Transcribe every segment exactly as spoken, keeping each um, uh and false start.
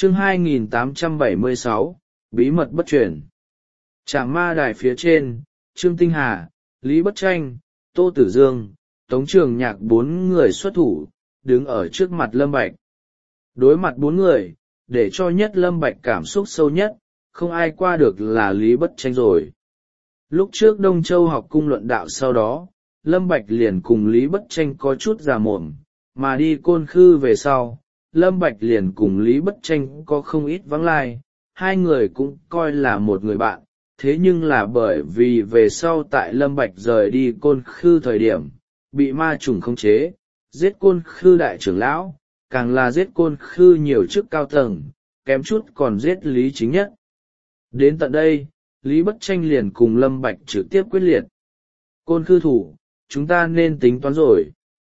Chương hai nghìn tám trăm bảy mươi sáu, bí mật bất truyền. Trạm ma đài phía trên, Trương Tinh Hà, Lý Bất Tranh, Tô Tử Dương, Tống Trường Nhạc bốn người xuất thủ, đứng ở trước mặt Lâm Bạch. Đối mặt bốn người, để cho nhất Lâm Bạch cảm xúc sâu nhất, không ai qua được là Lý Bất Tranh rồi. Lúc trước Đông Châu học cung luận đạo sau đó, Lâm Bạch liền cùng Lý Bất Tranh có chút già mồm, mà đi Côn Khư về sau, Lâm Bạch liền cùng Lý Bất Tranh có không ít vắng lai, hai người cũng coi là một người bạn, thế nhưng là bởi vì về sau tại Lâm Bạch rời đi Côn Khư thời điểm, bị ma trùng khống chế, giết Côn Khư đại trưởng lão, càng là giết Côn Khư nhiều chức cao tầng, kém chút còn giết Lý Chính Nhất. Đến tận đây, Lý Bất Tranh liền cùng Lâm Bạch trực tiếp quyết liệt. Côn Khư thủ, chúng ta nên tính toán rồi.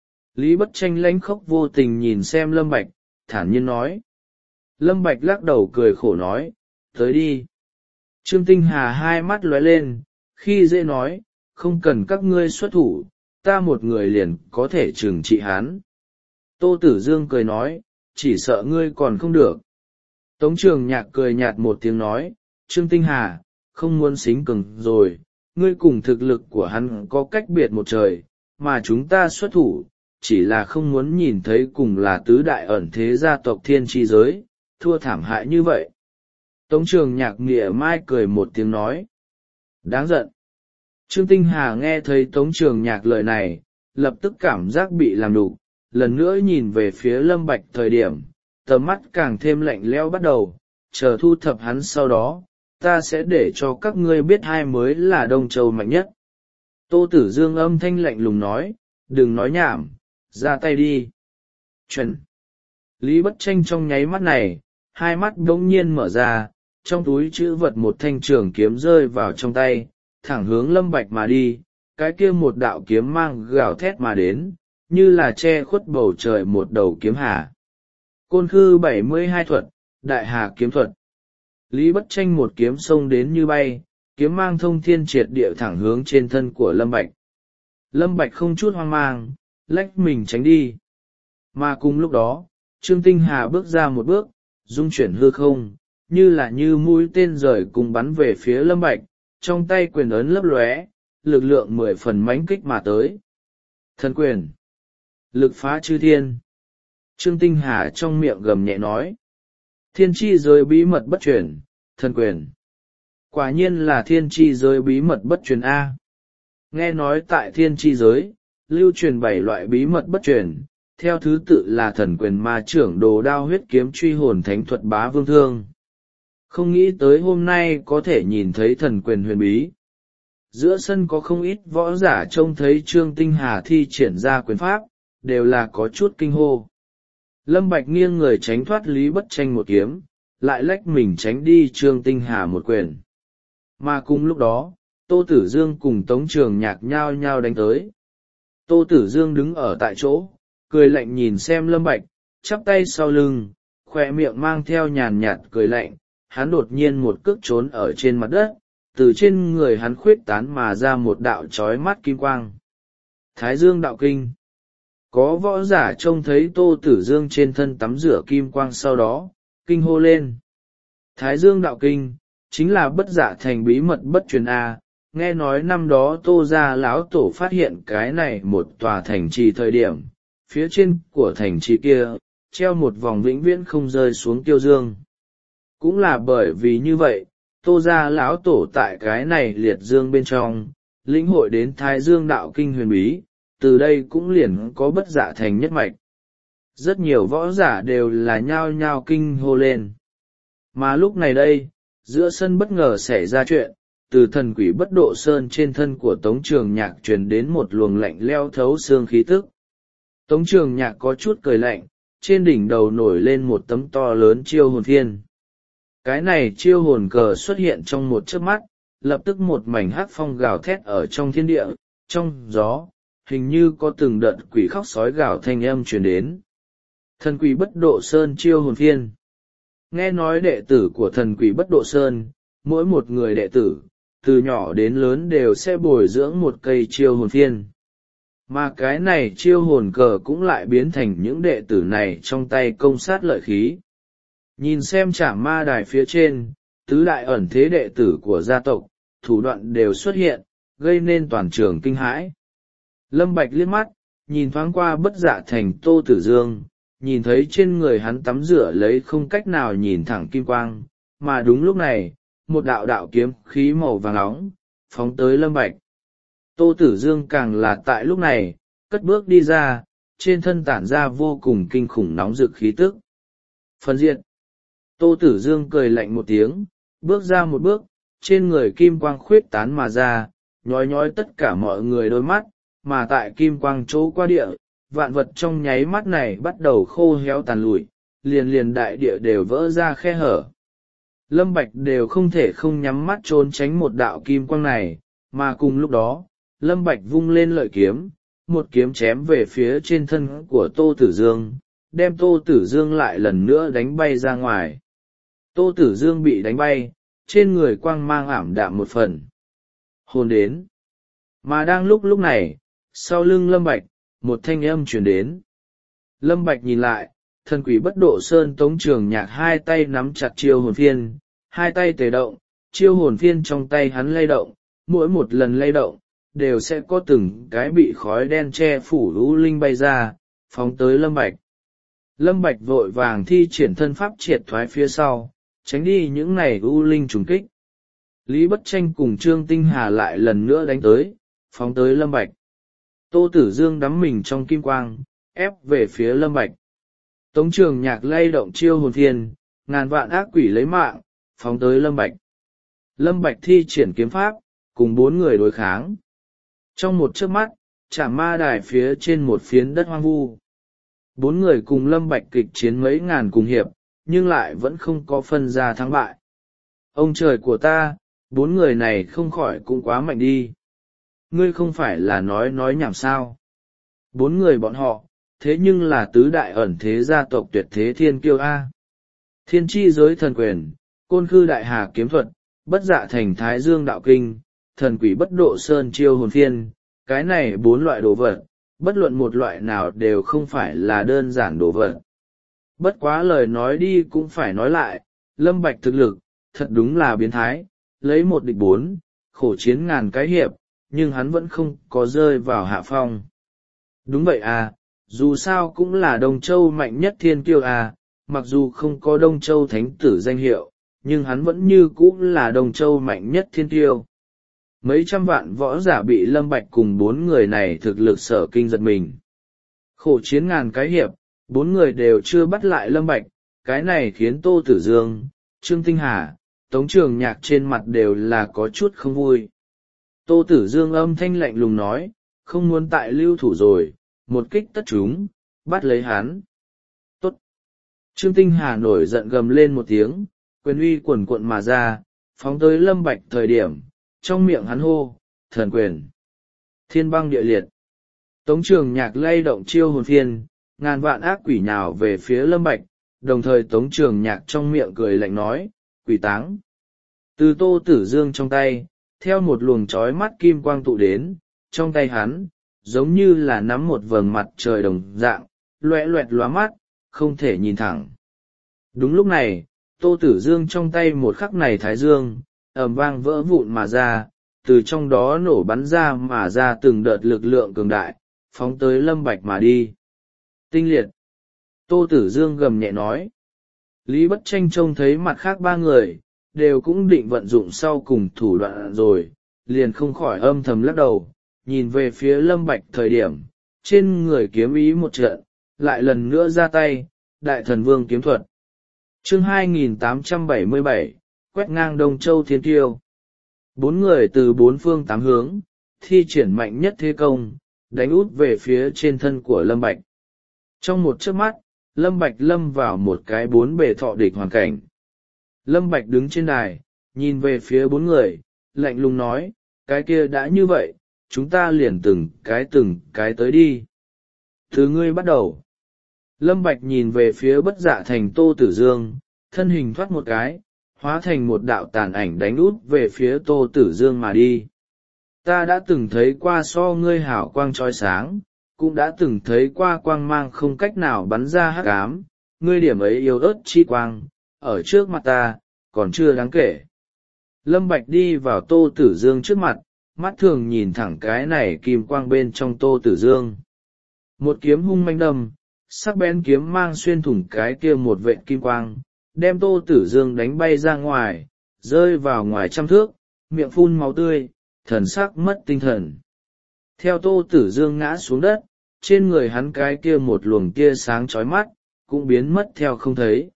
Lý Bất Tranh lãnh khốc vô tình nhìn xem Lâm Bạch, thản nhiên nói. Lâm Bạch lắc đầu cười khổ nói, tới đi. Trương Tinh Hà hai mắt lóe lên, khi dễ nói, không cần các ngươi xuất thủ, ta một người liền có thể trừng trị hắn. Tô Tử Dương cười nói, chỉ sợ ngươi còn không được. Tống Trường Nhạc cười nhạt một tiếng nói, Trương Tinh Hà, không muốn xính cường rồi, ngươi cùng thực lực của hắn có cách biệt một trời, mà chúng ta xuất thủ, chỉ là không muốn nhìn thấy cùng là tứ đại ẩn thế gia tộc thiên tri giới, thua thảm hại như vậy. Tống Trường Nhạc mỉa mai cười một tiếng nói, đáng giận. Trương Tinh Hà nghe thấy Tống Trường Nhạc lời này, lập tức cảm giác bị làm đục, lần nữa nhìn về phía Lâm Bạch thời điểm, tầm mắt càng thêm lạnh lẽo bắt đầu, chờ thu thập hắn sau đó, ta sẽ để cho các ngươi biết ai mới là Đông Châu mạnh nhất. Tô Tử Dương âm thanh lạnh lùng nói, đừng nói nhảm, ra tay đi. Chuẩn. Lý Bất Tranh trong nháy mắt này, hai mắt đống nhiên mở ra, trong túi chữ vật một thanh trường kiếm rơi vào trong tay, thẳng hướng Lâm Bạch mà đi, cái kia một đạo kiếm mang gào thét mà đến, như là che khuất bầu trời một đầu kiếm hà. Côn Khư bảy mươi hai thuật, Đại Hà kiếm thuật. Lý Bất Tranh một kiếm xông đến như bay, kiếm mang thông thiên triệt địa thẳng hướng trên thân của Lâm Bạch. Lâm Bạch không chút hoang mang, lách mình tránh đi. Mà cùng lúc đó, Trương Tinh Hà bước ra một bước, dung chuyển hư không, như là như mũi tên rời cùng bắn về phía Lâm Bạch, trong tay quyền ấn lấp lóe, lực lượng mười phần mãnh kích mà tới. Thần quyền, lực phá chư thiên. Trương Tinh Hà trong miệng gầm nhẹ nói, thiên chi giới bí mật bất truyền, thần quyền. Quả nhiên là thiên chi giới bí mật bất truyền A. Nghe nói tại thiên chi giới, lưu truyền bảy loại bí mật bất truyền, theo thứ tự là thần quyền ma trưởng đồ đao huyết kiếm truy hồn thánh thuật bá vương thương. Không nghĩ tới hôm nay có thể nhìn thấy thần quyền huyền bí. Giữa sân có không ít võ giả trông thấy Trương Tinh Hà thi triển ra quyền pháp, đều là có chút kinh hô. Lâm Bạch nghiêng người tránh thoát Lý Bất Tranh một kiếm, lại lách mình tránh đi Trương Tinh Hà một quyền. Mà cùng lúc đó, Tô Tử Dương cùng Tống Trường Nhạc nhao nhao đánh tới. Tô Tử Dương đứng ở tại chỗ, cười lạnh nhìn xem Lâm Bạch, chắp tay sau lưng, khóe miệng mang theo nhàn nhạt cười lạnh, hắn đột nhiên một cước trốn ở trên mặt đất, từ trên người hắn khuyết tán mà ra một đạo chói mắt kim quang. Thái Dương đạo kinh. Có võ giả trông thấy Tô Tử Dương trên thân tắm rửa kim quang sau đó, kinh hô lên. Thái Dương đạo kinh, chính là bất dạ thành bí mật bất truyền A, nghe nói năm đó Tô gia lão tổ phát hiện cái này một tòa thành trì thời điểm, phía trên của thành trì kia, treo một vòng vĩnh viễn không rơi xuống tiêu dương. Cũng là bởi vì như vậy, Tô gia lão tổ tại cái này liệt dương bên trong, lĩnh hội đến Thái Dương đạo kinh huyền bí, từ đây cũng liền có bất dạ thành nhất mạch. Rất nhiều võ giả đều là nhao nhao kinh hô lên. Mà lúc này đây, giữa sân bất ngờ xảy ra chuyện, từ thần quỷ bất độ sơn trên thân của Tống Trường Nhạc truyền đến một luồng lạnh leo thấu xương khí tức. Tống Trường Nhạc có chút cười lạnh, trên đỉnh đầu nổi lên một tấm to lớn chiêu hồn phiên. Cái này chiêu hồn cờ xuất hiện trong một chớp mắt, lập tức một mảnh hắc phong gào thét ở trong thiên địa, trong gió, hình như có từng đợt quỷ khóc sói gào thanh âm truyền đến. Thần quỷ bất độ sơn chiêu hồn phiên. Nghe nói đệ tử của thần quỷ bất độ sơn, mỗi một người đệ tử, từ nhỏ đến lớn đều sẽ bồi dưỡng một cây chiêu hồn phiên. Mà cái này chiêu hồn cờ cũng lại biến thành những đệ tử này trong tay công sát lợi khí. Nhìn xem trảm ma đài phía trên, tứ đại ẩn thế đệ tử của gia tộc, thủ đoạn đều xuất hiện, gây nên toàn trường kinh hãi. Lâm Bạch liếc mắt, nhìn thoáng qua Bất Dạ Thành Tô Tử Dương, nhìn thấy trên người hắn tắm rửa lấy không cách nào nhìn thẳng kim quang, mà đúng lúc này, một đạo đạo kiếm khí màu vàng nóng, phóng tới Lâm Bạch. Tô Tử Dương càng là tại lúc này, cất bước đi ra, trên thân tản ra vô cùng kinh khủng nóng rực khí tức. Phân diệt. Tô Tử Dương cười lạnh một tiếng, bước ra một bước, trên người kim quang khuyết tán mà ra, nhói nhói tất cả mọi người đôi mắt, mà tại kim quang chỗ qua địa, vạn vật trong nháy mắt này bắt đầu khô héo tàn lụi, liền liền đại địa đều vỡ ra khe hở. Lâm Bạch đều không thể không nhắm mắt trốn tránh một đạo kim quang này, mà cùng lúc đó, Lâm Bạch vung lên lợi kiếm, một kiếm chém về phía trên thân của Tô Tử Dương, đem Tô Tử Dương lại lần nữa đánh bay ra ngoài. Tô Tử Dương bị đánh bay, trên người quang mang ảm đạm một phần. Hồn đến. Mà đang lúc lúc này, sau lưng Lâm Bạch, một thanh âm truyền đến. Lâm Bạch nhìn lại, thần quỷ Bất Độ Sơn Tống Trường Nhạc hai tay nắm chặt chiêu hồn phiên, hai tay tề động, chiêu hồn phiên trong tay hắn lay động, mỗi một lần lay động, đều sẽ có từng cái bị khói đen che phủ lũ linh bay ra, phóng tới Lâm Bạch. Lâm Bạch vội vàng thi triển thân pháp triệt thoái phía sau, tránh đi những này u linh trùng kích. Lý Bất Tranh cùng Trương Tinh Hà lại lần nữa đánh tới, phóng tới Lâm Bạch. Tô Tử Dương đắm mình trong kim quang, ép về phía Lâm Bạch. Tống Trường Nhạc lay động chiêu hồn phiên, ngàn vạn ác quỷ lấy mạng, phóng tới Lâm Bạch. Lâm Bạch thi triển kiếm pháp, cùng bốn người đối kháng. Trong một chớp mắt, Trảm Ma Đài phía trên một phiến đất hoang vu. Bốn người cùng Lâm Bạch kịch chiến mấy ngàn cùng hiệp, nhưng lại vẫn không có phân ra thắng bại. Ông trời của ta, bốn người này không khỏi cũng quá mạnh đi. Ngươi không phải là nói nói nhảm sao. Bốn người bọn họ, thế nhưng là tứ đại ẩn thế gia tộc tuyệt thế thiên kiêu A. Thiên chi giới thần quyền, côn khư đại hà kiếm thuật, bất dạ thành thái dương đạo kinh, thần quỷ bất độ sơn chiêu hồn phiên, cái này bốn loại đồ vật, bất luận một loại nào đều không phải là đơn giản đồ vật. Bất quá lời nói đi cũng phải nói lại, Lâm Bạch thực lực, thật đúng là biến thái, lấy một địch bốn, khổ chiến ngàn cái hiệp, nhưng hắn vẫn không có rơi vào hạ phong. Đúng vậy à, dù sao cũng là Đông Châu mạnh nhất thiên kiêu à, mặc dù không có Đông Châu thánh tử danh hiệu, nhưng hắn vẫn như cũ là Đông Châu mạnh nhất thiên kiêu. Mấy trăm vạn võ giả bị Lâm Bạch cùng bốn người này thực lực sở kinh giật mình. Khổ chiến ngàn cái hiệp, bốn người đều chưa bắt lại Lâm Bạch, cái này khiến Tô Tử Dương, Trương Tinh Hà, Tống Trường Nhạc trên mặt đều là có chút không vui. Tô Tử Dương âm thanh lạnh lùng nói, không muốn tại lưu thủ rồi, một kích tất chúng, bắt lấy hắn. Tốt. Trương Tinh Hà nổi giận gầm lên một tiếng, quyền uy quần cuộn mà ra, phóng tới Lâm Bạch thời điểm, trong miệng hắn hô, thần quyền. Thiên băng địa liệt. Tống Trường Nhạc lay động chiêu hồn phiên, ngàn vạn ác quỷ nhào về phía Lâm Bạch, đồng thời Tống Trường Nhạc trong miệng cười lạnh nói, quỷ táng. Từ Tô Tử Dương trong tay, theo một luồng chói mắt kim quang tụ đến, trong tay hắn, giống như là nắm một vầng mặt trời đồng dạng, loẹ loẹt lóa mắt, không thể nhìn thẳng. Đúng lúc này, Tô Tử Dương trong tay một khắc này thái dương, ầm vang vỡ vụn mà ra, từ trong đó nổ bắn ra mà ra từng đợt lực lượng cường đại, phóng tới Lâm Bạch mà đi. Tinh liệt. Tô Tử Dương gầm nhẹ nói. Lý Bất Tranh trông thấy mặt khác ba người, đều cũng định vận dụng sau cùng thủ đoạn rồi, liền không khỏi âm thầm lắc đầu, nhìn về phía Lâm Bạch thời điểm, trên người kiếm ý một trận, lại lần nữa ra tay, Đại Thần Vương kiếm thuật. Chương hai nghìn tám trăm bảy mươi bảy, quét ngang Đông Châu thiên kiêu. Bốn người từ bốn phương tám hướng, thi triển mạnh nhất thế công, đánh út về phía trên thân của Lâm Bạch. Trong một chớp mắt, Lâm Bạch lâm vào một cái bốn bề thọ địch hoàn cảnh. Lâm Bạch đứng trên đài, nhìn về phía bốn người, lạnh lùng nói, cái kia đã như vậy, chúng ta liền từng cái từng cái tới đi. Từ ngươi bắt đầu. Lâm Bạch nhìn về phía Bất Dạ Thành Tô Tử Dương, thân hình thoát một cái, hóa thành một đạo tàn ảnh đánh út về phía Tô Tử Dương mà đi. Ta đã từng thấy qua so ngươi hảo quang trói sáng, cũng đã từng thấy qua quang mang không cách nào bắn ra hắc ám, ngươi điểm ấy yếu ớt chi quang, ở trước mặt ta còn chưa đáng kể. Lâm Bạch đi vào Tô Tử Dương trước mặt, mắt thường nhìn thẳng cái này kim quang bên trong Tô Tử Dương. Một kiếm hung manh đâm, sắc bén kiếm mang xuyên thủng cái kia một vệt kim quang, đem Tô Tử Dương đánh bay ra ngoài, rơi vào ngoài trăm thước, miệng phun máu tươi, thần sắc mất tinh thần. Theo Tô Tử Dương ngã xuống đất, trên người hắn cái kia một luồng tia sáng chói mắt, cũng biến mất theo không thấy.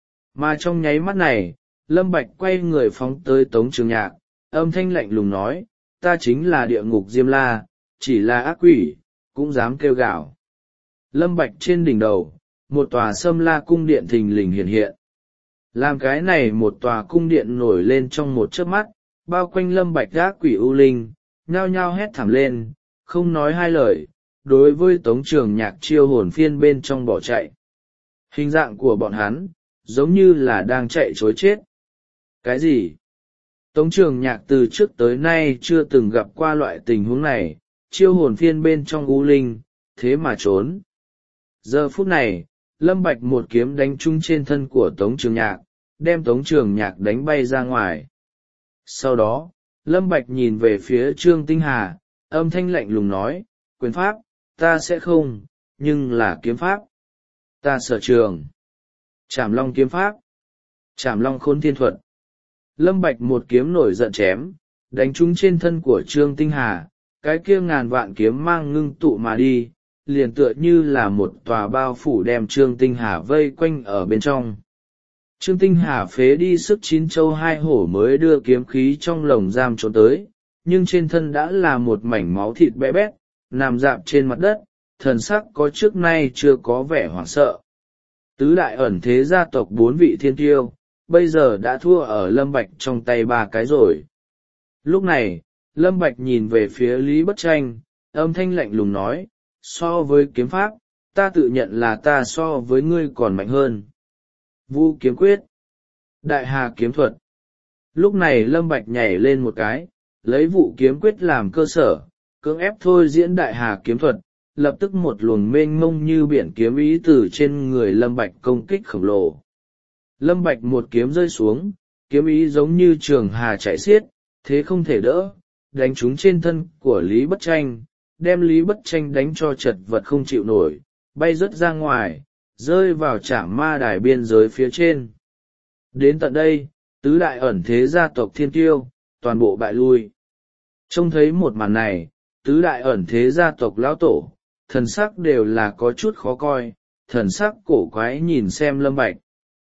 Mà trong nháy mắt này, Lâm Bạch quay người phóng tới Tống Trường Nhạc, âm thanh lạnh lùng nói, ta chính là địa ngục Diêm La, chỉ là ác quỷ, cũng dám kêu gào. Lâm Bạch trên đỉnh đầu, một tòa Sâm La cung điện thình lình hiện hiện. Làm cái này một tòa cung điện nổi lên trong một chớp mắt, bao quanh Lâm Bạch ác quỷ u linh, nhao nhao hét thảm lên, không nói hai lời, đối với Tống Trường Nhạc chiêu hồn phiên bên trong bỏ chạy. Hình dạng của bọn hắn, giống như là đang chạy trối chết. Cái gì? Tống Trường Nhạc từ trước tới nay chưa từng gặp qua loại tình huống này, chiêu hồn phiên bên trong u linh, thế mà trốn. Giờ phút này, Lâm Bạch một kiếm đánh trúng trên thân của Tống Trường Nhạc, đem Tống Trường Nhạc đánh bay ra ngoài. Sau đó, Lâm Bạch nhìn về phía Trương Tinh Hà, âm thanh lạnh lùng nói, quyền pháp, ta sẽ không, nhưng là kiếm pháp. Ta sở trường. Trảm Long kiếm pháp. Trảm Long khôn thiên thuật. Lâm Bạch một kiếm nổi giận chém, đánh trúng trên thân của Trương Tinh Hà, cái kia ngàn vạn kiếm mang ngưng tụ mà đi, liền tựa như là một tòa bao phủ đem Trương Tinh Hà vây quanh ở bên trong. Trương Tinh Hà phế đi sức chín châu hai hổ mới đưa kiếm khí trong lồng giam trốn tới, nhưng trên thân đã là một mảnh máu thịt bé bét, nằm rạp trên mặt đất, thần sắc có trước nay chưa có vẻ hoảng sợ. Tứ đại ẩn thế gia tộc bốn vị thiên tiêu, bây giờ đã thua ở Lâm Bạch trong tay ba cái rồi. Lúc này, Lâm Bạch nhìn về phía Lý Bất Tranh, âm thanh lạnh lùng nói, so với kiếm pháp, ta tự nhận là ta so với ngươi còn mạnh hơn. Vu kiếm quyết. Đại hà kiếm thuật. Lúc này Lâm Bạch nhảy lên một cái, lấy vụ kiếm quyết làm cơ sở, cưỡng ép thôi diễn đại hà kiếm thuật, lập tức một luồng mênh mông như biển kiếm ý từ trên người Lâm Bạch công kích khổng lồ. Lâm Bạch một kiếm rơi xuống, kiếm ý giống như trường hà chảy xiết, thế không thể đỡ, đánh trúng trên thân của Lý Bất Tranh, đem Lý Bất Tranh đánh cho chật vật không chịu nổi, bay rớt ra ngoài, rơi vào trảm ma đài biên giới phía trên. Đến tận đây, tứ đại ẩn thế gia tộc thiên tiêu, toàn bộ bại lui. Trông thấy một màn này, tứ đại ẩn thế gia tộc lão tổ, thần sắc đều là có chút khó coi, thần sắc cổ quái nhìn xem Lâm Bạch.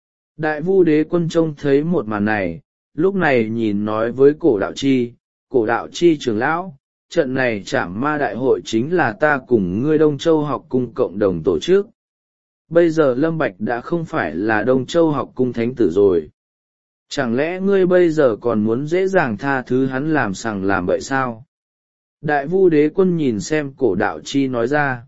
Đại Vu Đế Quân trông thấy một màn này, lúc này nhìn nói với cổ đạo chi, cổ đạo chi trưởng lão, trận này trảm ma đại hội chính là ta cùng ngươi Đông Châu học cung cộng đồng tổ chức. Bây giờ Lâm Bạch đã không phải là Đông Châu học cung thánh tử rồi. Chẳng lẽ ngươi bây giờ còn muốn dễ dàng tha thứ hắn làm sằng làm bậy sao? Đại Vu Đế Quân nhìn xem cổ đạo chi nói ra.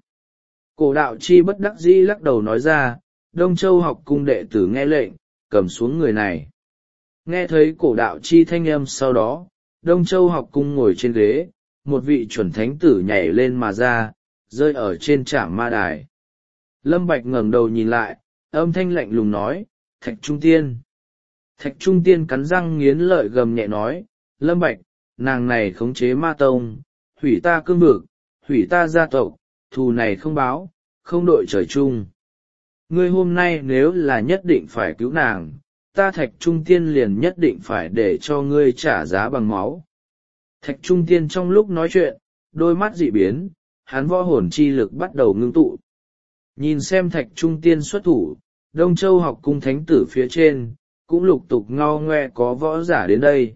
Cổ đạo chi bất đắc dĩ lắc đầu nói ra, Đông Châu học cung đệ tử nghe lệnh, cầm xuống người này. Nghe thấy cổ đạo chi thanh âm sau đó, Đông Châu học cung ngồi trên ghế, một vị chuẩn thánh tử nhảy lên mà ra, rơi ở trên trảm ma đài. Lâm Bạch ngẩng đầu nhìn lại, âm thanh lạnh lùng nói, Thạch Trung Tiên. Thạch Trung Tiên cắn răng nghiến lợi gầm nhẹ nói, Lâm Bạch, nàng này khống chế ma tông, hủy ta cương vực, hủy ta gia tộc, thù này không báo, không đội trời chung. Ngươi hôm nay nếu là nhất định phải cứu nàng, ta Thạch Trung Tiên liền nhất định phải để cho ngươi trả giá bằng máu. Thạch Trung Tiên trong lúc nói chuyện, đôi mắt dị biến, hắn võ hồn chi lực bắt đầu ngưng tụ. Nhìn xem Thạch Trung Tiên xuất thủ, Đông Châu học cung thánh tử phía trên, cũng lục tục ngao ngoe có võ giả đến đây.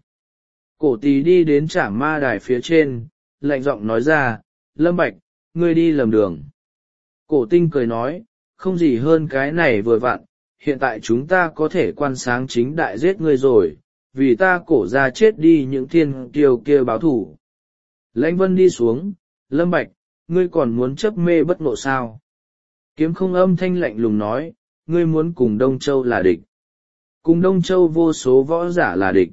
Cổ Tỳ đi đến trảm ma đài phía trên, lạnh giọng nói ra, Lâm Bạch, ngươi đi lầm đường. Cổ Tinh cười nói, không gì hơn cái này vừa vặn, hiện tại chúng ta có thể quan sáng chính đại giết ngươi rồi, vì ta cổ ra chết đi những thiên kiều kia báo thủ. Lãnh Vân đi xuống, Lâm Bạch, ngươi còn muốn chấp mê bất ngộ sao? Kiếm Không âm thanh lạnh lùng nói, ngươi muốn cùng Đông Châu là địch. Cùng Đông Châu vô số võ giả là địch.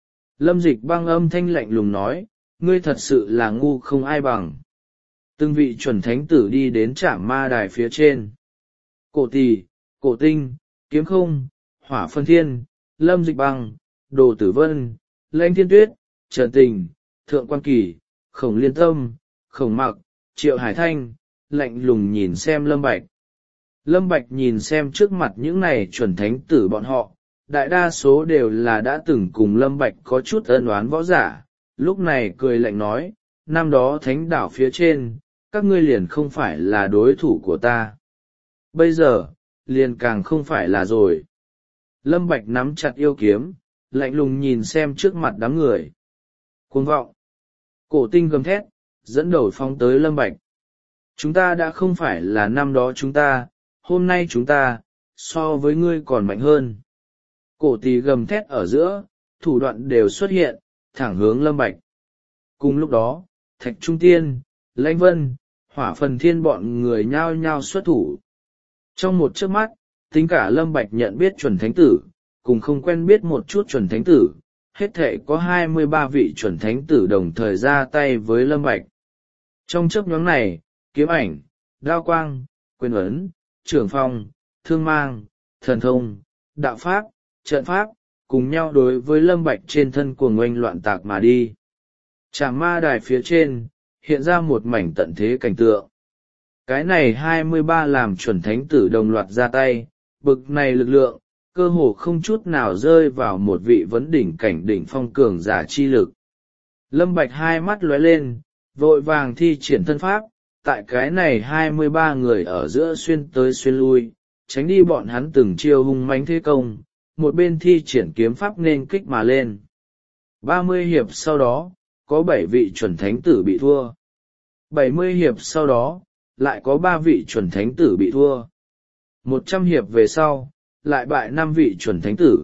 Lâm Dịch Băng âm thanh lạnh lùng nói, ngươi thật sự là ngu không ai bằng. Từng vị chuẩn thánh tử đi đến trảm ma đài phía trên. Cổ Tỳ, Cổ Tinh, Kiếm Không, Hỏa Phân Thiên, Lâm Dịch Băng, Đồ Tử Vân, Lãnh Thiên Tuyết, Trần Tình, Thượng Quan Kỳ, Khổng Liên Tâm, Khổng Mặc, Triệu Hải Thanh, lạnh lùng nhìn xem Lâm Bạch. Lâm Bạch nhìn xem trước mặt những này chuẩn thánh tử bọn họ, đại đa số đều là đã từng cùng Lâm Bạch có chút ân oán võ giả, lúc này cười lạnh nói, năm đó thánh đảo phía trên, các ngươi liền không phải là đối thủ của ta. Bây giờ, liền càng không phải là rồi. Lâm Bạch nắm chặt yêu kiếm, lạnh lùng nhìn xem trước mặt đám người. Cuồng vọng. Cổ Tinh gầm thét, dẫn đầu phóng tới Lâm Bạch. Chúng ta đã không phải là năm đó chúng ta, hôm nay chúng ta, so với ngươi còn mạnh hơn. Cổ Tỳ gầm thét ở giữa, thủ đoạn đều xuất hiện, thẳng hướng Lâm Bạch. Cùng lúc đó, Thạch Trung Tiên, Lãnh Vân, Hỏa Phần Thiên bọn người nhao nhao xuất thủ. Trong một chớp mắt, tính cả Lâm Bạch nhận biết chuẩn thánh tử, cùng không quen biết một chút chuẩn thánh tử, hết thệ có hai mươi ba vị chuẩn thánh tử đồng thời ra tay với Lâm Bạch. Trong chớp nhoáng này, kiếm ảnh, đao quang, quyền ấn, trưởng phong, thương mang, thần thông, đạo pháp, trận pháp, cùng nhau đối với Lâm Bạch trên thân cuồng oanh loạn tạc mà đi. Trảm ma đài phía trên, hiện ra một mảnh tận thế cảnh tượng. Cái này hai mươi ba làm chuẩn thánh tử đồng loạt ra tay, bực này lực lượng, cơ hồ không chút nào rơi vào một vị vấn đỉnh cảnh đỉnh phong cường giả chi lực. Lâm Bạch hai mắt lóe lên, vội vàng thi triển thân pháp, tại cái này hai mươi ba người ở giữa xuyên tới xuyên lui, tránh đi bọn hắn từng chiêu hung mãnh thế công, một bên thi triển kiếm pháp nên kích mà lên. ba mươi hiệp sau đó, có bảy vị chuẩn thánh tử bị thua. bảy mươi hiệp sau đó, lại có ba vị chuẩn thánh tử bị thua. một trăm hiệp về sau, lại bại năm vị chuẩn thánh tử.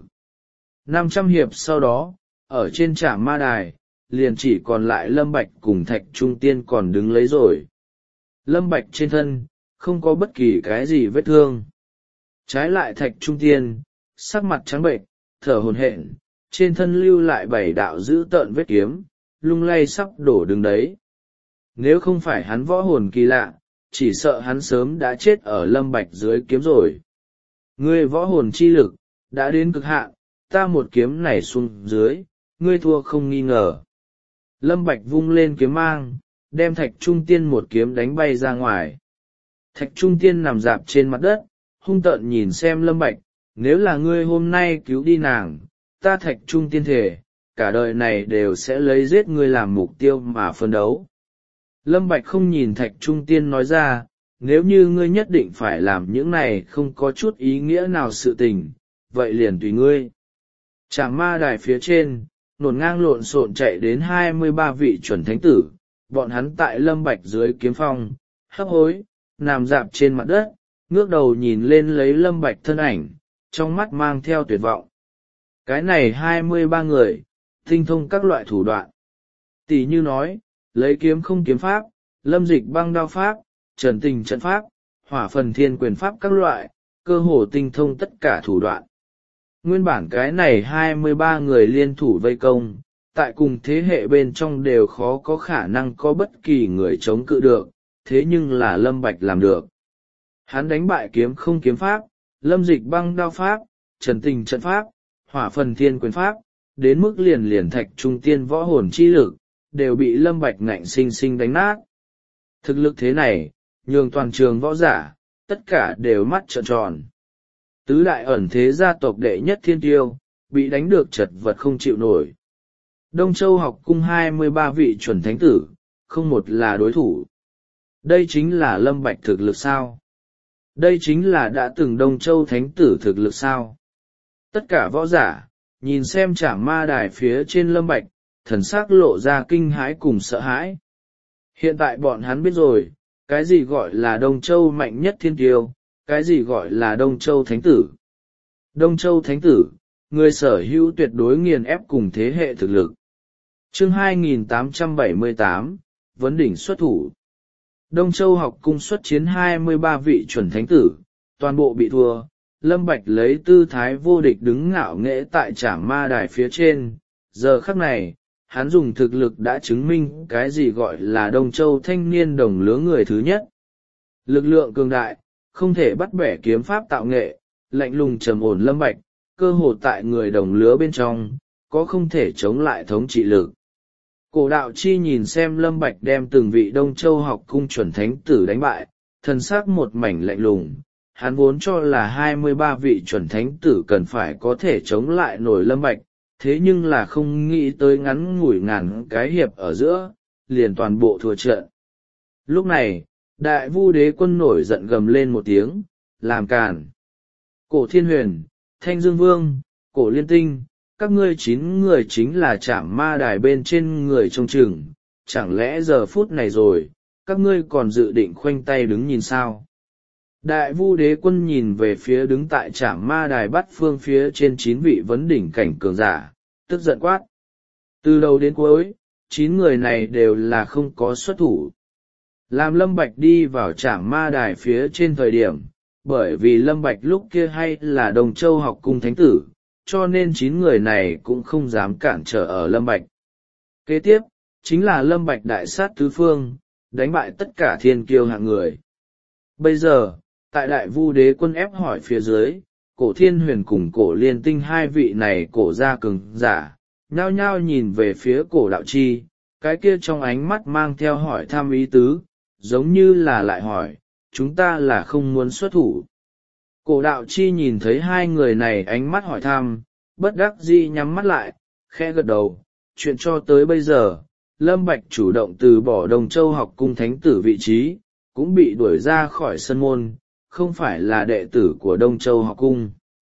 năm trăm hiệp sau đó, ở trên Trảm ma đài, liền chỉ còn lại Lâm Bạch cùng Thạch Trung Tiên còn đứng lấy rồi. Lâm Bạch trên thân, không có bất kỳ cái gì vết thương. Trái lại Thạch Trung Tiên, sắc mặt trắng bệnh, thở hổn hển, trên thân lưu lại bảy đạo dữ tợn vết kiếm, lung lay sắp đổ đứng đấy. Nếu không phải hắn võ hồn kỳ lạ, chỉ sợ hắn sớm đã chết ở Lâm Bạch dưới kiếm rồi. Ngươi võ hồn chi lực, đã đến cực hạn, ta một kiếm này xuống dưới, ngươi thua không nghi ngờ. Lâm Bạch vung lên kiếm mang, đem Thạch Trung Tiên một kiếm đánh bay ra ngoài. Thạch Trung Tiên nằm dạp trên mặt đất, hung tợn nhìn xem Lâm Bạch, nếu là ngươi hôm nay cứu đi nàng, ta Thạch Trung Tiên thể, cả đời này đều sẽ lấy giết ngươi làm mục tiêu mà phân đấu. Lâm Bạch không nhìn Thạch Trung Tiên nói ra, nếu như ngươi nhất định phải làm những này không có chút ý nghĩa nào sự tình, vậy liền tùy ngươi. Trảm ma đài phía trên, nổn ngang lộn xộn chạy đến hai mươi ba vị chuẩn thánh tử, bọn hắn tại Lâm Bạch dưới kiếm phong, hấp hối, nằm dạp trên mặt đất, ngước đầu nhìn lên lấy Lâm Bạch thân ảnh, trong mắt mang theo tuyệt vọng. Cái này hai mươi ba người, tinh thông các loại thủ đoạn. Tỷ như nói, lấy kiếm không kiếm pháp, Lâm Dịch Băng đao pháp, Trần Tình trận pháp, Hỏa Phần Thiên quyền pháp các loại, cơ hồ tinh thông tất cả thủ đoạn. Nguyên bản cái này hai mươi ba người liên thủ vây công, tại cùng thế hệ bên trong đều khó có khả năng có bất kỳ người chống cự được, thế nhưng là Lâm Bạch làm được. Hắn đánh bại kiếm không kiếm pháp, Lâm Dịch Băng đao pháp, Trần Tình trận pháp, Hỏa Phần Thiên quyền pháp, đến mức liền liền Thạch Trung Tiên võ hồn chi lực, đều bị Lâm Bạch ngạnh sinh sinh đánh nát. Thực lực thế này, nhường toàn trường võ giả, tất cả đều mắt trợn tròn. Tứ đại ẩn thế gia tộc đệ nhất thiên tiêu, bị đánh được chật vật không chịu nổi. Đông Châu học cung hai mươi ba vị chuẩn thánh tử, không một là đối thủ. Đây chính là Lâm Bạch thực lực sao? Đây chính là đã từng Đông Châu thánh tử thực lực sao? Tất cả võ giả, nhìn xem Trảm ma đài phía trên Lâm Bạch, thần sắc lộ ra kinh hãi cùng sợ hãi. Hiện tại bọn hắn biết rồi, cái gì gọi là Đông Châu mạnh nhất thiên tiêu, cái gì gọi là Đông Châu thánh tử. Đông Châu thánh tử, người sở hữu tuyệt đối nghiền ép cùng thế hệ thực lực. Chương hai nghìn tám trăm bảy mươi tám, vấn đỉnh xuất thủ. Đông Châu học cung xuất chiến hai mươi ba vị chuẩn thánh tử, toàn bộ bị thua. Lâm Bạch lấy tư thái vô địch đứng ngạo nghễ tại Trảm ma đài phía trên. Giờ khắc này, hắn dùng thực lực đã chứng minh cái gì gọi là Đông Châu thanh niên đồng lứa người thứ nhất. Lực lượng cường đại, không thể bắt bẻ kiếm pháp tạo nghệ, lạnh lùng trầm ổn Lâm Bạch, cơ hồ tại người đồng lứa bên trong, có không thể chống lại thống trị lực. Cổ đạo chi nhìn xem Lâm Bạch đem từng vị Đông Châu học cung chuẩn thánh tử đánh bại, thần sắc một mảnh lạnh lùng. Hắn vốn cho là hai mươi ba vị chuẩn thánh tử cần phải có thể chống lại nổi Lâm Bạch, thế nhưng là không nghĩ tới ngắn ngủi ngàn cái hiệp ở giữa, liền toàn bộ thua trận. Lúc này, Đại Vu Đế Quân nổi giận gầm lên một tiếng, làm càn. Cổ Thiên Huyền, Thanh Dương Vương, Cổ Liên Tinh, các ngươi chín người chính là Trảm Ma Đài bên trên người trông chừng, chẳng lẽ giờ phút này rồi, các ngươi còn dự định khoanh tay đứng nhìn sao? Đại Vu Đế Quân nhìn về phía đứng tại Trảm Ma Đài Bát Phương phía trên chín vị vấn đỉnh cảnh cường giả, tức giận quát. Từ đầu đến cuối, chín người này đều là không có xuất thủ. Làm Lâm Bạch đi vào Trảm Ma Đài phía trên thời điểm, bởi vì Lâm Bạch lúc kia hay là Đồng Châu học cung thánh tử, cho nên chín người này cũng không dám cản trở ở Lâm Bạch. Kế tiếp, chính là Lâm Bạch đại sát tứ phương, đánh bại tất cả thiên kiêu hạng người. Bây giờ, tại Đại Vu Đế Quân ép hỏi phía dưới, Cổ Thiên Huyền cùng Cổ Liên Tinh hai vị này cổ gia cường giả, nhao nhao nhìn về phía Cổ Đạo Chi, cái kia trong ánh mắt mang theo hỏi thăm ý tứ, giống như là lại hỏi, chúng ta là không muốn xuất thủ. Cổ Đạo Chi nhìn thấy hai người này ánh mắt hỏi thăm, bất đắc dĩ nhắm mắt lại, khẽ gật đầu, chuyện cho tới bây giờ, Lâm Bạch chủ động từ bỏ Đồng Châu học cung thánh tử vị trí, cũng bị đuổi ra khỏi sân môn, không phải là đệ tử của Đông Châu học cung.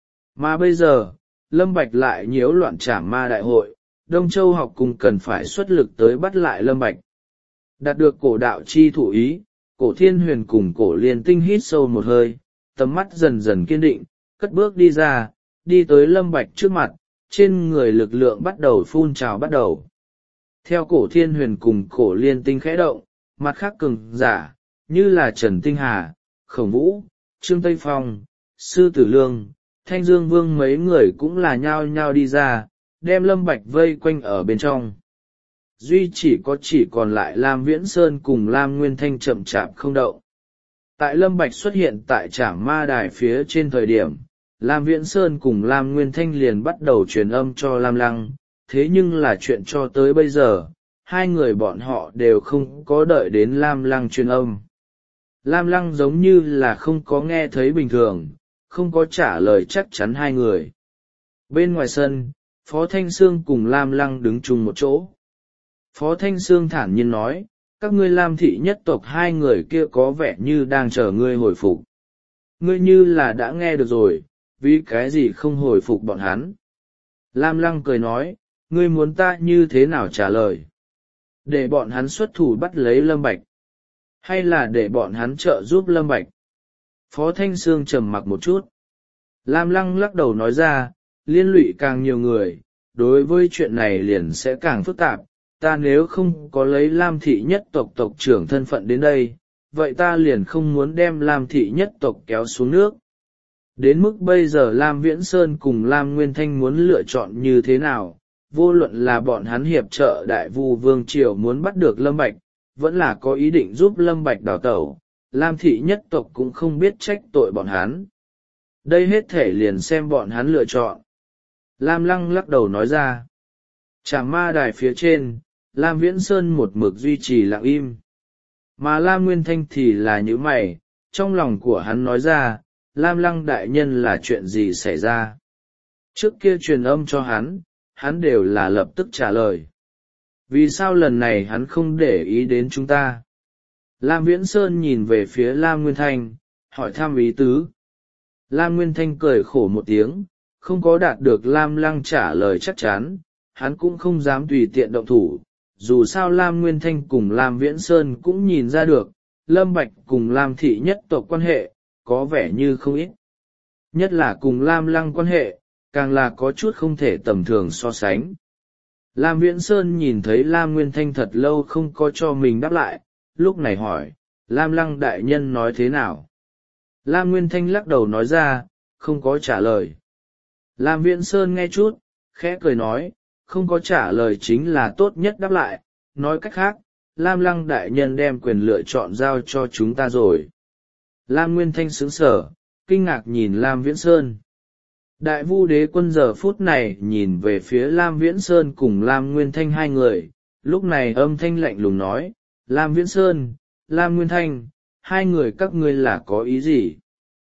Mà bây giờ, Lâm Bạch lại nhiễu loạn Trảm Ma đại hội, Đông Châu học cung cần phải xuất lực tới bắt lại Lâm Bạch. Đạt được Cổ Đạo Chi thụ ý, Cổ Thiên Huyền cùng Cổ Liên Tinh hít sâu một hơi, tầm mắt dần dần kiên định, cất bước đi ra, đi tới Lâm Bạch trước mặt, trên người lực lượng bắt đầu phun trào bắt đầu. Theo Cổ Thiên Huyền cùng Cổ Liên Tinh khẽ động, mặt khác cường giả, như là Trần Tinh Hà, Khổng Vũ, Trương Tây Phong, Sư Tử Lương, Thanh Dương Vương mấy người cũng là nhao nhao đi ra, đem Lâm Bạch vây quanh ở bên trong. Duy chỉ có chỉ còn lại Lam Viễn Sơn cùng Lam Nguyên Thanh chậm chạp không động. Tại Lâm Bạch xuất hiện tại Trảm Ma Đài phía trên thời điểm, Lam Viễn Sơn cùng Lam Nguyên Thanh liền bắt đầu truyền âm cho Lam Lăng, thế nhưng là chuyện cho tới bây giờ, hai người bọn họ đều không có đợi đến Lam Lăng truyền âm. Lam Lăng giống như là không có nghe thấy bình thường, không có trả lời chắc chắn hai người. Bên ngoài sân, Phó Thanh Sương cùng Lam Lăng đứng chung một chỗ. Phó Thanh Sương thản nhiên nói, các ngươi Lam thị nhất tộc hai người kia có vẻ như đang chờ ngươi hồi phục. Ngươi như là đã nghe được rồi, vì cái gì không hồi phục bọn hắn? Lam Lăng cười nói, ngươi muốn ta như thế nào trả lời? Để bọn hắn xuất thủ bắt lấy Lâm Bạch? Hay là để bọn hắn trợ giúp Lâm Bạch? Phó Thanh Sương trầm mặc một chút. Lam Lăng lắc đầu nói ra, liên lụy càng nhiều người, đối với chuyện này liền sẽ càng phức tạp. Ta nếu không có lấy Lam thị nhất tộc tộc trưởng thân phận đến đây, vậy ta liền không muốn đem Lam thị nhất tộc kéo xuống nước. Đến mức bây giờ Lam Viễn Sơn cùng Lam Nguyên Thanh muốn lựa chọn như thế nào, vô luận là bọn hắn hiệp trợ Đại Vu Vương Triều muốn bắt được Lâm Bạch, vẫn là có ý định giúp Lâm Bạch đào tẩu, Lam thị nhất tộc cũng không biết trách tội bọn hắn. Đây hết thể liền xem bọn hắn lựa chọn. Lam Lăng lắc đầu nói ra. Trảm Ma Đài phía trên, Lam Viễn Sơn một mực duy trì lặng im. Mà Lam Nguyên Thanh thì là nhíu mày, trong lòng của hắn nói ra, Lam Lăng đại nhân là chuyện gì xảy ra. Trước kia truyền âm cho hắn, hắn đều là lập tức trả lời. Vì sao lần này hắn không để ý đến chúng ta? Lam Viễn Sơn nhìn về phía Lam Nguyên Thanh, hỏi thăm ý tứ. Lam Nguyên Thanh cười khổ một tiếng, không có đạt được Lam Lăng trả lời chắc chắn, hắn cũng không dám tùy tiện động thủ. Dù sao Lam Nguyên Thanh cùng Lam Viễn Sơn cũng nhìn ra được, Lâm Bạch cùng Lam thị nhất tộc quan hệ, có vẻ như không ít. Nhất là cùng Lam Lăng quan hệ, càng là có chút không thể tầm thường so sánh. Lam Viễn Sơn nhìn thấy Lam Nguyên Thanh thật lâu không có cho mình đáp lại, lúc này hỏi, Lam Lăng đại nhân nói thế nào? Lam Nguyên Thanh lắc đầu nói ra, không có trả lời. Lam Viễn Sơn nghe chút, khẽ cười nói, không có trả lời chính là tốt nhất đáp lại, nói cách khác, Lam Lăng đại nhân đem quyền lựa chọn giao cho chúng ta rồi. Lam Nguyên Thanh sững sờ, kinh ngạc nhìn Lam Viễn Sơn. Đại vu đế quân giờ phút này nhìn về phía Lam Viễn Sơn cùng Lam Nguyên Thanh hai người, lúc này âm thanh lạnh lùng nói, Lam Viễn Sơn, Lam Nguyên Thanh, hai người các ngươi là có ý gì?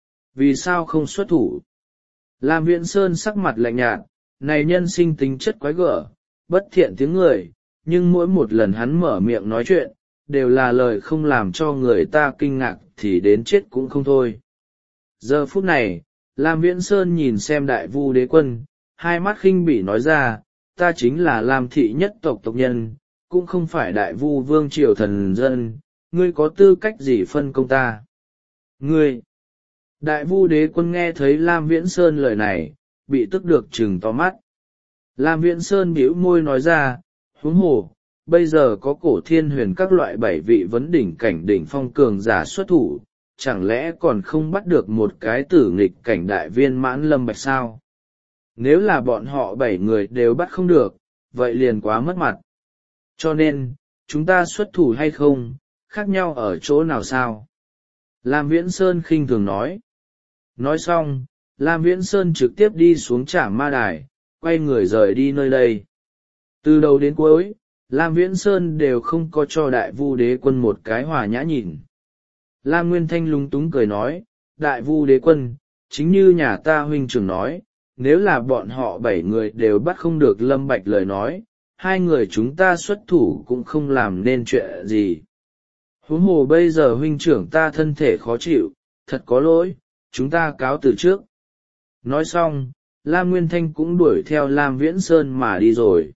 Vì sao không xuất thủ? Lam Viễn Sơn sắc mặt lạnh nhạt, này nhân sinh tính chất quái gở, bất thiện tiếng người, nhưng mỗi một lần hắn mở miệng nói chuyện, đều là lời không làm cho người ta kinh ngạc thì đến chết cũng không thôi. Giờ phút này, Lam Viễn Sơn nhìn xem đại vu đế quân, hai mắt khinh bỉ nói ra, ta chính là Lam thị nhất tộc tộc nhân, cũng không phải đại vu vương triều thần dân, ngươi có tư cách gì phân công ta? Ngươi! Đại vu đế quân nghe thấy Lam Viễn Sơn lời này, bị tức được trừng to mắt. Lam Viễn Sơn bĩu môi nói ra, huống hồ, bây giờ có cổ thiên huyền các loại bảy vị vấn đỉnh cảnh đỉnh phong cường giả xuất thủ, chẳng lẽ còn không bắt được một cái tử nghịch cảnh đại viên mãn lâm bạch sao? Nếu là bọn họ bảy người đều bắt không được, vậy liền quá mất mặt. Cho nên, chúng ta xuất thủ hay không, khác nhau ở chỗ nào sao? Lam Viễn Sơn khinh thường nói. Nói xong, Lam Viễn Sơn trực tiếp đi xuống Trảm Ma Đài, quay người rời đi nơi đây. Từ đầu đến cuối, Lam Viễn Sơn đều không có cho đại vu đế quân một cái hòa nhã nhìn. Lam Nguyên Thanh lúng túng cười nói, đại vu đế quân, chính như nhà ta huynh trưởng nói, nếu là bọn họ bảy người đều bắt không được Lâm Bạch lời nói, hai người chúng ta xuất thủ cũng không làm nên chuyện gì. Huống hồ bây giờ huynh trưởng ta thân thể khó chịu, thật có lỗi, chúng ta cáo từ trước. Nói xong, Lam Nguyên Thanh cũng đuổi theo Lam Viễn Sơn mà đi rồi.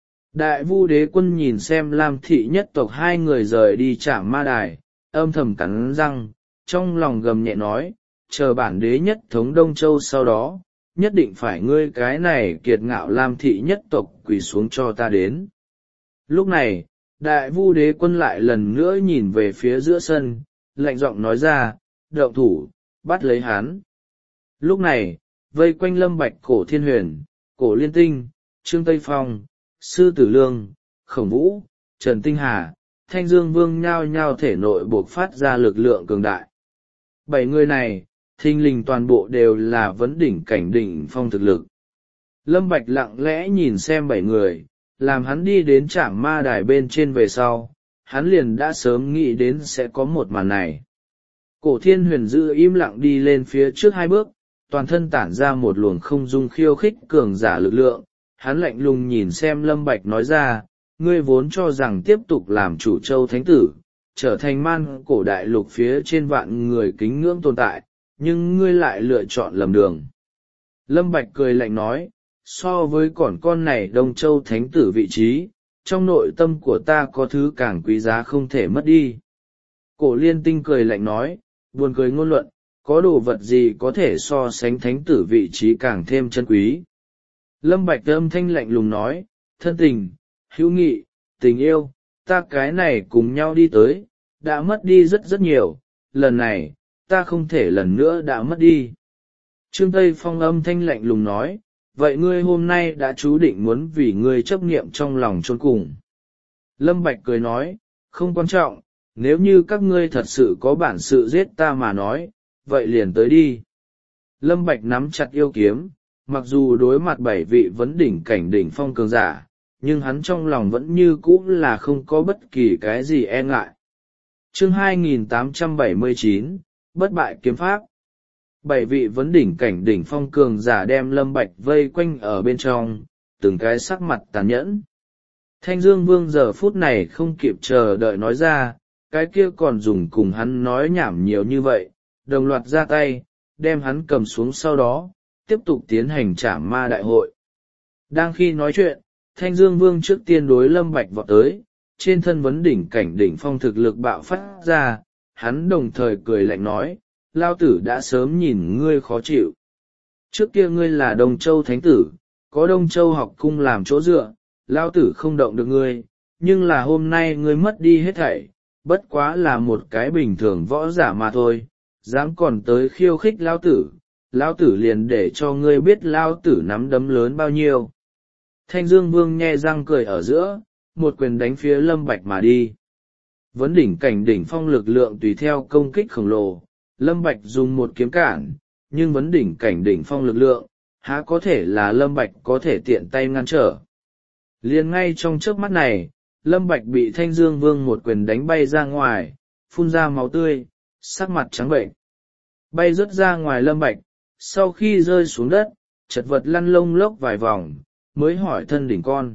Đại vu đế quân nhìn xem Lam thị nhất tộc hai người rời đi Trảm Ma Đài, âm thầm cắn răng, trong lòng gầm nhẹ nói, chờ bản đế nhất thống Đông Châu sau đó, nhất định phải ngươi cái này kiệt ngạo Lam thị nhất tộc quỳ xuống cho ta đến. Lúc này, đại vu đế quân lại lần nữa nhìn về phía giữa sân, lạnh giọng nói ra, động thủ, bắt lấy hắn. Lúc này, vây quanh Lâm Bạch cổ thiên huyền, cổ liên tinh, Trương Tây Phong, Sư Tử Lương, Khổng Vũ, Trần Tinh Hà, Thanh Dương Vương nhao nhao thể nội buộc phát ra lực lượng cường đại. Bảy người này, thình lình toàn bộ đều là vấn đỉnh cảnh đỉnh phong thực lực. Lâm Bạch lặng lẽ nhìn xem bảy người, làm hắn đi đến Trảm Ma Đài bên trên về sau, hắn liền đã sớm nghĩ đến sẽ có một màn này. Cổ thiên huyền giữ im lặng đi lên phía trước hai bước, toàn thân tản ra một luồng không dung khiêu khích cường giả lực lượng, hắn lạnh lùng nhìn xem Lâm Bạch nói ra, ngươi vốn cho rằng tiếp tục làm chủ châu thánh tử, trở thành man cổ đại lục phía trên vạn người kính ngưỡng tồn tại, nhưng ngươi lại lựa chọn lầm đường. Lâm Bạch cười lạnh nói, so với còn con này Đông Châu thánh tử vị trí, trong nội tâm của ta có thứ càng quý giá không thể mất đi. Cổ liên tinh cười lạnh nói, buồn cười ngôn luận, có đồ vật gì có thể so sánh thánh tử vị trí càng thêm chân quý. Lâm Bạch âm thanh lạnh lùng nói, thân tình, hữu nghị, tình yêu, ta cái này cùng nhau đi tới, đã mất đi rất rất nhiều, lần này, ta không thể lần nữa đã mất đi. Trương Tây Phong âm thanh lạnh lùng nói, vậy ngươi hôm nay đã chú định muốn vì ngươi chấp niệm trong lòng chôn cùng. Lâm Bạch cười nói, không quan trọng, nếu như các ngươi thật sự có bản sự giết ta mà nói, vậy liền tới đi. Lâm Bạch nắm chặt yêu kiếm, mặc dù đối mặt bảy vị vấn đỉnh cảnh đỉnh phong cường giả, nhưng hắn trong lòng vẫn như cũ là không có bất kỳ cái gì e ngại. Chương hai nghìn tám trăm bảy mươi chín, bất bại kiếm pháp. Bảy vị vấn đỉnh cảnh đỉnh phong cường giả đem Lâm Bạch vây quanh ở bên trong, từng cái sắc mặt tàn nhẫn. Thanh Dương Vương giờ phút này không kịp chờ đợi nói ra, cái kia còn dùng cùng hắn nói nhảm nhiều như vậy, đồng loạt ra tay, đem hắn cầm xuống sau đó, tiếp tục tiến hành Trảm Ma đại hội. Đang khi nói chuyện, Thanh Dương Vương trước tiên đối Lâm Bạch vọt tới, trên thân vấn đỉnh cảnh đỉnh phong thực lực bạo phát ra, hắn đồng thời cười lạnh nói, lao tử đã sớm nhìn ngươi khó chịu. Trước kia ngươi là Đông Châu Thánh Tử, có Đông Châu học cung làm chỗ dựa, lao tử không động được ngươi, nhưng là hôm nay ngươi mất đi hết thảy, bất quá là một cái bình thường võ giả mà thôi, dám còn tới khiêu khích lao tử, lao tử liền để cho ngươi biết lao tử nắm đấm lớn bao nhiêu. Thanh Dương Vương nhe răng cười ở giữa, một quyền đánh phía Lâm Bạch mà đi. Vấn đỉnh cảnh đỉnh phong lực lượng tùy theo công kích khổng lồ, Lâm Bạch dùng một kiếm cản, nhưng vấn đỉnh cảnh đỉnh phong lực lượng, há có thể là Lâm Bạch có thể tiện tay ngăn trở. Liền ngay trong chớp mắt này, Lâm Bạch bị Thanh Dương Vương một quyền đánh bay ra ngoài, phun ra máu tươi, sắc mặt trắng bệnh. Bay rớt ra ngoài Lâm Bạch, sau khi rơi xuống đất, chật vật lăn lông lốc vài vòng, mới hỏi thân đỉnh con.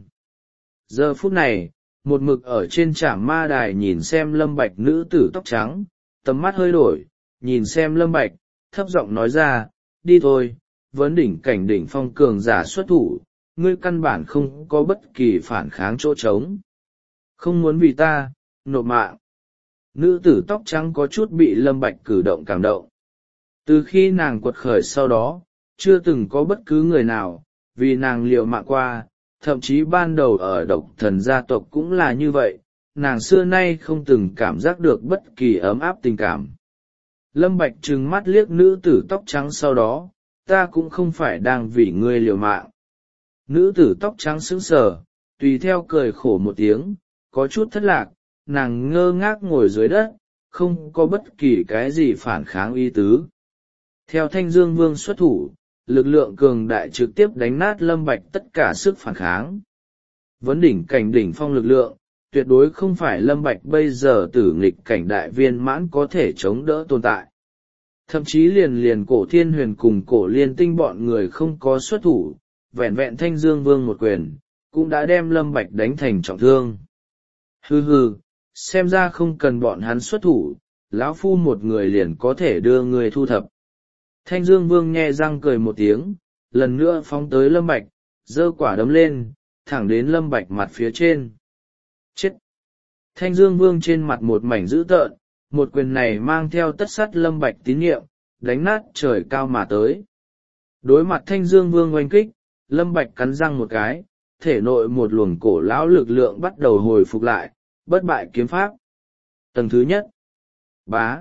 Giờ phút này, một mực ở trên trạm ma đài nhìn xem Lâm Bạch nữ tử tóc trắng, tầm mắt hơi đổi, nhìn xem Lâm Bạch, thấp giọng nói ra, đi thôi, vấn đỉnh cảnh đỉnh phong cường giả xuất thủ, ngươi căn bản không có bất kỳ phản kháng chỗ trống. Không muốn vì ta, nộp mạng. Nữ tử tóc trắng có chút bị Lâm Bạch cử động cảm động. Từ khi nàng quật khởi sau đó, chưa từng có bất cứ người nào, vì nàng liều mạng qua, thậm chí ban đầu ở độc thần gia tộc cũng là như vậy, nàng xưa nay không từng cảm giác được bất kỳ ấm áp tình cảm. Lâm Bạch trừng mắt liếc nữ tử tóc trắng sau đó, ta cũng không phải đang vì ngươi liều mạng. Nữ tử tóc trắng sững sờ, tùy theo cười khổ một tiếng, có chút thất lạc, nàng ngơ ngác ngồi dưới đất, không có bất kỳ cái gì phản kháng ý tứ. Theo Thanh Dương Vương xuất thủ, lực lượng cường đại trực tiếp đánh nát Lâm Bạch tất cả sức phản kháng. Vấn đỉnh cảnh đỉnh phong lực lượng, tuyệt đối không phải Lâm Bạch bây giờ tử nghịch cảnh đại viên mãn có thể chống đỡ tồn tại. Thậm chí liền liền cổ thiên huyền cùng cổ liên tinh bọn người không có xuất thủ, vẹn vẹn Thanh Dương Vương một quyền, cũng đã đem Lâm Bạch đánh thành trọng thương. Hừ hừ, xem ra không cần bọn hắn xuất thủ, lão phu một người liền có thể đưa người thu thập. Thanh Dương Vương nhe răng cười một tiếng, lần nữa phóng tới Lâm Bạch, giơ quả đấm lên, thẳng đến Lâm Bạch mặt phía trên. Chết! Thanh Dương Vương trên mặt một mảnh dữ tợn, một quyền này mang theo tất sắt Lâm Bạch tín nhiệm, đánh nát trời cao mà tới. Đối mặt Thanh Dương Vương oanh kích, Lâm Bạch cắn răng một cái, thể nội một luồng cổ lão lực lượng bắt đầu hồi phục lại, bất bại kiếm pháp. Tầng thứ nhất. Bá.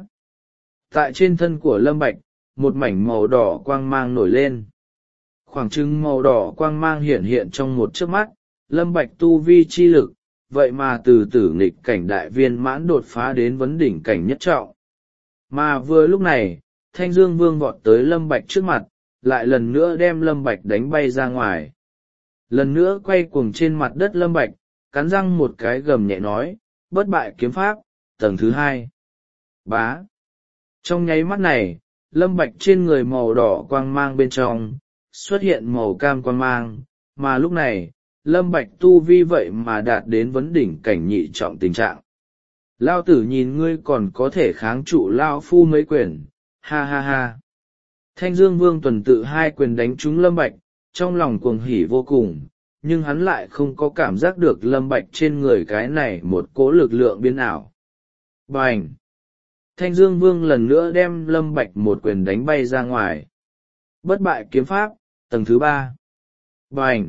Tại trên thân của Lâm Bạch, một mảnh màu đỏ quang mang nổi lên. Khoảng trừng màu đỏ quang mang hiện hiện trong một chớp mắt, Lâm Bạch tu vi chi lực, vậy mà từ tử nghịch cảnh đại viên mãn đột phá đến vấn đỉnh cảnh nhất trọng. Mà vừa lúc này, Thanh Dương Vương vọt tới Lâm Bạch trước mặt, lại lần nữa đem Lâm Bạch đánh bay ra ngoài. Lần nữa quay cuồng trên mặt đất Lâm Bạch, cắn răng một cái gầm nhẹ nói, bất bại kiếm pháp, tầng thứ hai. Bá. Trong nháy mắt này, Lâm Bạch trên người màu đỏ quang mang bên trong, xuất hiện màu cam quang mang, mà lúc này, Lâm Bạch tu vi vậy mà đạt đến vấn đỉnh cảnh nhị trọng tình trạng. Lao tử nhìn ngươi còn có thể kháng trụ Lao phu mấy quyền, ha ha ha. Thanh Dương Vương tuần tự hai quyền đánh trúng Lâm Bạch, trong lòng cuồng hỉ vô cùng, nhưng hắn lại không có cảm giác được Lâm Bạch trên người cái này một cỗ lực lượng biến ảo. Bành! Thanh Dương Vương lần nữa đem Lâm Bạch một quyền đánh bay ra ngoài. Bất bại kiếm pháp, tầng thứ ba. Bành!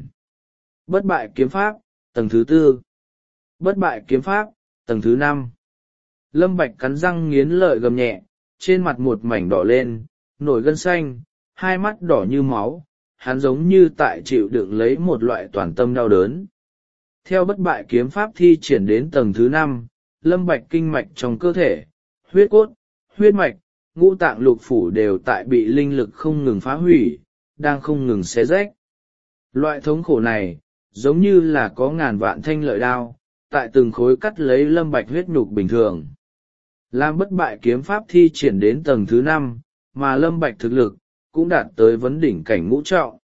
Bất bại kiếm pháp, tầng thứ tư. Bất bại kiếm pháp, tầng thứ năm. Lâm Bạch cắn răng nghiến lợi gầm nhẹ, trên mặt một mảnh đỏ lên, nổi gân xanh, hai mắt đỏ như máu, hắn giống như tại chịu đựng lấy một loại toàn tâm đau đớn. Theo bất bại kiếm pháp thi triển đến tầng thứ năm, Lâm Bạch kinh mạch trong cơ thể, huyết cốt, huyết mạch, ngũ tạng lục phủ đều tại bị linh lực không ngừng phá hủy, đang không ngừng xé rách. Loại thống khổ này, giống như là có ngàn vạn thanh lợi đao, tại từng khối cắt lấy Lâm Bạch huyết nhục bình thường. Làm bất bại kiếm pháp thi triển đến tầng thứ năm, mà Lâm Bạch thực lực, cũng đạt tới vấn đỉnh cảnh ngũ trọng.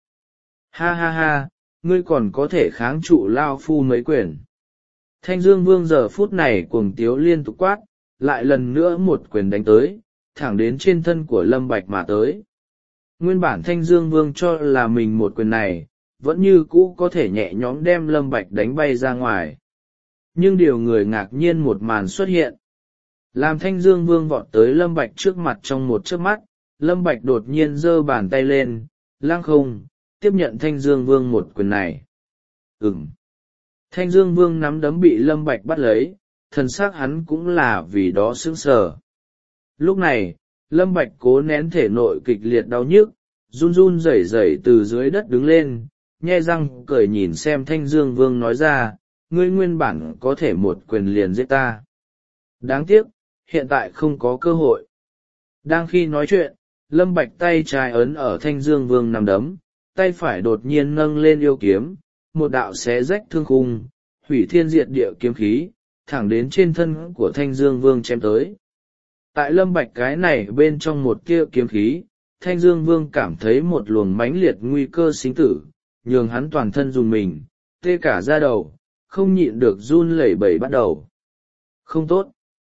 Ha ha ha, ngươi còn có thể kháng trụ Lao phu mấy quyền. Thanh Dương Vương giờ phút này cuồng tiếu liên tục quát, lại lần nữa một quyền đánh tới, thẳng đến trên thân của Lâm Bạch mà tới. Nguyên bản Thanh Dương Vương cho là mình một quyền này, vẫn như cũ có thể nhẹ nhõm đem Lâm Bạch đánh bay ra ngoài. Nhưng điều người ngạc nhiên một màn xuất hiện. Làm Thanh Dương Vương vọt tới Lâm Bạch trước mặt trong một chớp mắt, Lâm Bạch đột nhiên giơ bàn tay lên, lăng không, tiếp nhận Thanh Dương Vương một quyền này. Ừm. Thanh Dương Vương nắm đấm bị Lâm Bạch bắt lấy, thần sắc hắn cũng là vì đó sững sờ. Lúc này, Lâm Bạch cố nén thể nội kịch liệt đau nhức, run run rẩy rẩy từ dưới đất đứng lên, nhe răng cười nhìn xem Thanh Dương Vương nói ra, ngươi nguyên bản có thể một quyền liền giết ta. Đáng tiếc, hiện tại không có cơ hội. Đang khi nói chuyện, Lâm Bạch tay trái ấn ở Thanh Dương Vương nằm đấm, tay phải đột nhiên nâng lên yêu kiếm, một đạo xé rách thương khung, hủy thiên diệt địa kiếm khí, thẳng đến trên thân của Thanh Dương Vương chém tới. Tại Lâm Bạch cái này bên trong một tia kiếm khí, Thanh Dương Vương cảm thấy một luồng mãnh liệt nguy cơ sinh tử, nhường hắn toàn thân run mình, tê cả da đầu, không nhịn được run lẩy bẩy bắt đầu. Không tốt!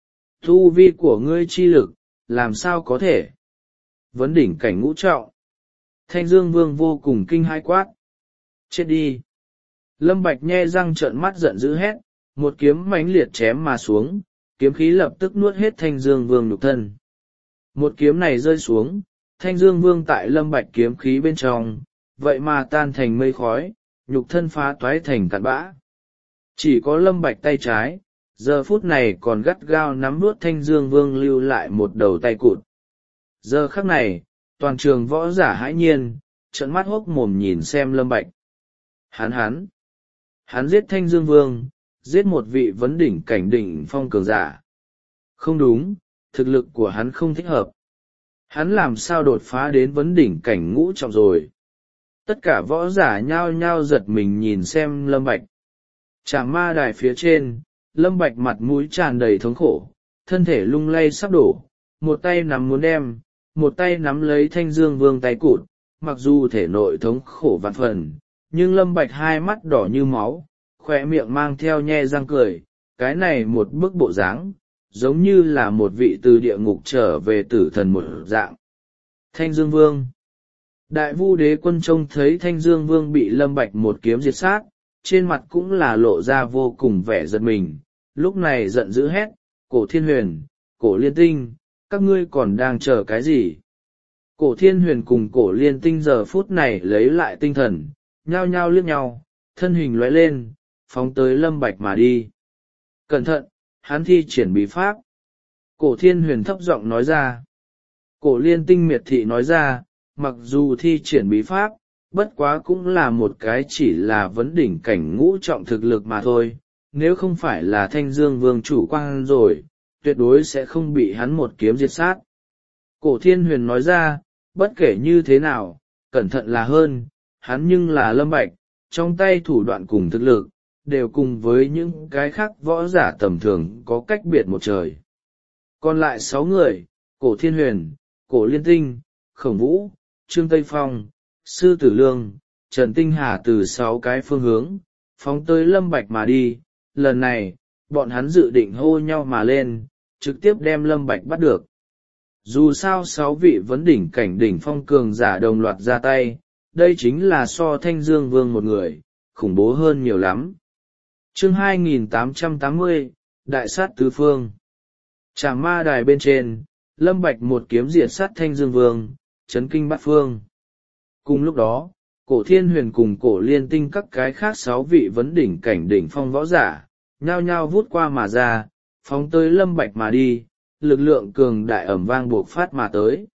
Tu vi của ngươi chi lực, làm sao có thể? Vấn đỉnh cảnh ngũ trọng. Thanh Dương Vương vô cùng kinh hãi quát. Chết đi! Lâm Bạch nhe răng trợn mắt giận dữ hét, một kiếm mãnh liệt chém mà xuống, kiếm khí lập tức nuốt hết Thanh Dương Vương nhục thân. Một kiếm này rơi xuống, Thanh Dương Vương tại Lâm Bạch kiếm khí bên trong, vậy mà tan thành mây khói, nhục thân phá toái thành cặn bã. Chỉ có Lâm Bạch tay trái, giờ phút này còn gắt gao nắm nuốt Thanh Dương Vương lưu lại một đầu tay cụt. Giờ khắc này, toàn trường võ giả hãi nhiên, trợn mắt hốc mồm nhìn xem Lâm Bạch. Hắn hắn, hắn giết Thanh Dương Vương, giết một vị vấn đỉnh cảnh đỉnh phong cường giả. Không đúng, thực lực của hắn không thích hợp. Hắn làm sao đột phá đến vấn đỉnh cảnh ngũ trọng rồi? Tất cả võ giả nhao nhao giật mình nhìn xem Lâm Bạch. Trảm ma đài phía trên, Lâm Bạch mặt mũi tràn đầy thống khổ, thân thể lung lay sắp đổ, một tay nắm muốn đem, một tay nắm lấy Thanh Dương Vương tay cụt, mặc dù thể nội thống khổ vạn phần, nhưng Lâm Bạch hai mắt đỏ như máu, khóe miệng mang theo nhe răng cười, cái này một bức bộ dáng, giống như là một vị từ địa ngục trở về tử thần một dạng. Thanh Dương Vương. Đại Vu Đế Quân trông thấy Thanh Dương Vương bị Lâm Bạch một kiếm diệt sát, trên mặt cũng là lộ ra vô cùng vẻ giật mình, lúc này giận dữ hét, Cổ Thiên Huyền, Cổ Liên Tinh, các ngươi còn đang chờ cái gì? Cổ Thiên Huyền cùng Cổ Liên Tinh giờ phút này lấy lại tinh thần, nhao nhao liếc nhau, thân hình lóe lên, phóng tới Lâm Bạch mà đi. Cẩn thận, hắn thi triển bí pháp. Cổ Thiên Huyền thấp giọng nói ra. Cổ Liên Tinh miệt thị nói ra, mặc dù thi triển bí pháp, bất quá cũng là một cái chỉ là vấn đỉnh cảnh ngũ trọng thực lực mà thôi, nếu không phải là Thanh Dương Vương chủ quan rồi, tuyệt đối sẽ không bị hắn một kiếm diệt sát. Cổ Thiên Huyền nói ra, bất kể như thế nào, cẩn thận là hơn, hắn nhưng là Lâm Bạch, trong tay thủ đoạn cùng thực lực, đều cùng với những cái khác võ giả tầm thường có cách biệt một trời. Còn lại sáu người, Cổ Thiên Huyền, Cổ Liên Tinh, Khổng Vũ, Trương Tây Phong, Sư Tử Lương, Trần Tinh Hà từ sáu cái phương hướng, phóng tới Lâm Bạch mà đi, lần này, bọn hắn dự định hô nhau mà lên, trực tiếp đem Lâm Bạch bắt được. Dù sao sáu vị vấn đỉnh cảnh đỉnh phong cường giả đồng loạt ra tay, đây chính là so Thanh Dương Vương một người, khủng bố hơn nhiều lắm. Chương hai nghìn tám trăm tám mươi, Đại sát tứ phương. Trảm ma đài bên trên, Lâm Bạch một kiếm diệt sát Thanh Dương Vương, chấn kinh bát phương. Cùng lúc đó, Cổ Thiên Huyền cùng Cổ Liên Tinh các cái khác sáu vị vấn đỉnh cảnh đỉnh phong võ giả, nhao nhao vút qua mà ra, phóng tới Lâm Bạch mà đi, lực lượng cường đại ầm vang buộc phát mà tới.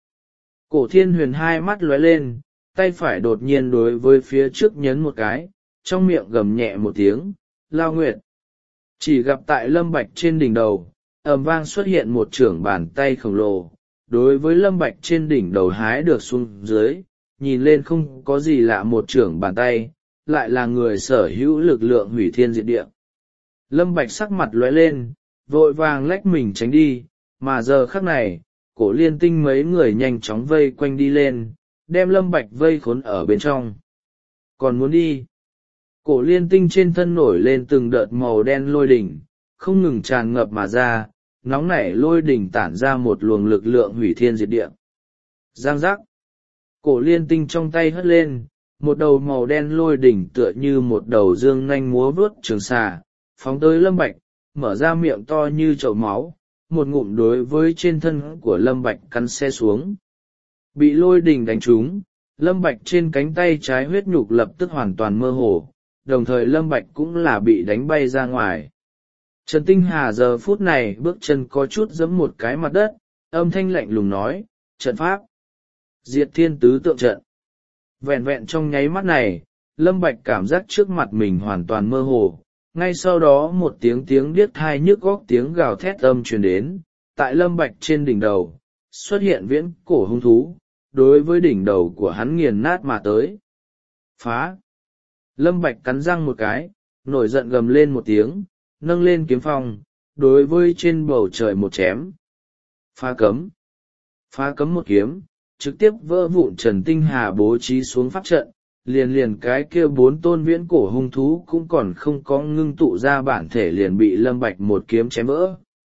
Cổ Thiên Huyền hai mắt lóe lên, tay phải đột nhiên đối với phía trước nhấn một cái, trong miệng gầm nhẹ một tiếng, Lao Nguyệt. Chỉ gặp tại Lâm Bạch trên đỉnh đầu, ầm vang xuất hiện một trưởng bàn tay khổng lồ, đối với Lâm Bạch trên đỉnh đầu hái được xuống dưới, nhìn lên không có gì lạ một trưởng bàn tay, lại là người sở hữu lực lượng hủy thiên diệt địa. Lâm Bạch sắc mặt lóe lên, vội vàng lách mình tránh đi, mà giờ khắc này, Cổ Liên Tinh mấy người nhanh chóng vây quanh đi lên, đem Lâm Bạch vây khốn ở bên trong. Còn muốn đi? Cổ Liên Tinh trên thân nổi lên từng đợt màu đen lôi đỉnh, không ngừng tràn ngập mà ra, nóng nảy lôi đỉnh tản ra một luồng lực lượng hủy thiên diệt địa. Giang giác. Cổ Liên Tinh trong tay hất lên, một đầu màu đen lôi đỉnh tựa như một đầu dương nanh múa vuốt trường xà, phóng tới Lâm Bạch, mở ra miệng to như chậu máu, một ngụm đối với trên thân của Lâm Bạch cắn xe xuống. Bị lôi đỉnh đánh trúng, Lâm Bạch trên cánh tay trái huyết nhục lập tức hoàn toàn mơ hồ, đồng thời Lâm Bạch cũng là bị đánh bay ra ngoài. Trần Tinh Hà giờ phút này bước chân có chút giẫm một cái mặt đất, âm thanh lạnh lùng nói, trận pháp. Diệt thiên tứ tượng trận. Vẹn vẹn trong nháy mắt này, Lâm Bạch cảm giác trước mặt mình hoàn toàn mơ hồ, ngay sau đó một tiếng tiếng điếc tai nhức óc tiếng gào thét âm truyền đến, tại Lâm Bạch trên đỉnh đầu, xuất hiện viễn cổ hung thú, đối với đỉnh đầu của hắn nghiền nát mà tới. Phá! Lâm Bạch cắn răng một cái, nổi giận gầm lên một tiếng, nâng lên kiếm phong, đối với trên bầu trời một chém. Phá cấm! Phá cấm một kiếm, trực tiếp vỡ vụn Trần Tinh Hà bố trí xuống pháp trận, liền liền cái kia bốn tôn viễn cổ hung thú cũng còn không có ngưng tụ ra bản thể liền bị Lâm Bạch một kiếm chém vỡ.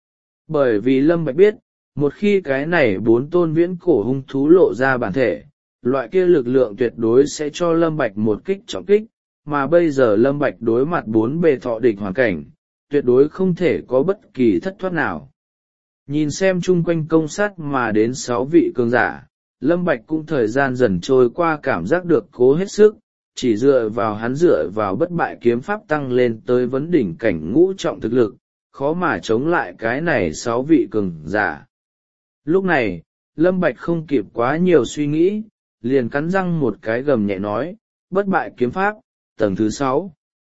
Bởi vì Lâm Bạch biết, một khi cái này bốn tôn viễn cổ hung thú lộ ra bản thể, loại kia lực lượng tuyệt đối sẽ cho Lâm Bạch một kích trọng kích, mà bây giờ Lâm Bạch đối mặt bốn bề thọ địch hoàn cảnh, tuyệt đối không thể có bất kỳ thất thoát nào. Nhìn xem chung quanh công sát mà đến sáu vị cường giả, Lâm Bạch cũng thời gian dần trôi qua cảm giác được cố hết sức, chỉ dựa vào hắn dựa vào bất bại kiếm pháp tăng lên tới vấn đỉnh cảnh ngũ trọng thực lực, khó mà chống lại cái này sáu vị cường giả. Lúc này, Lâm Bạch không kịp quá nhiều suy nghĩ, liền cắn răng một cái gầm nhẹ nói, bất bại kiếm pháp, tầng thứ sáu.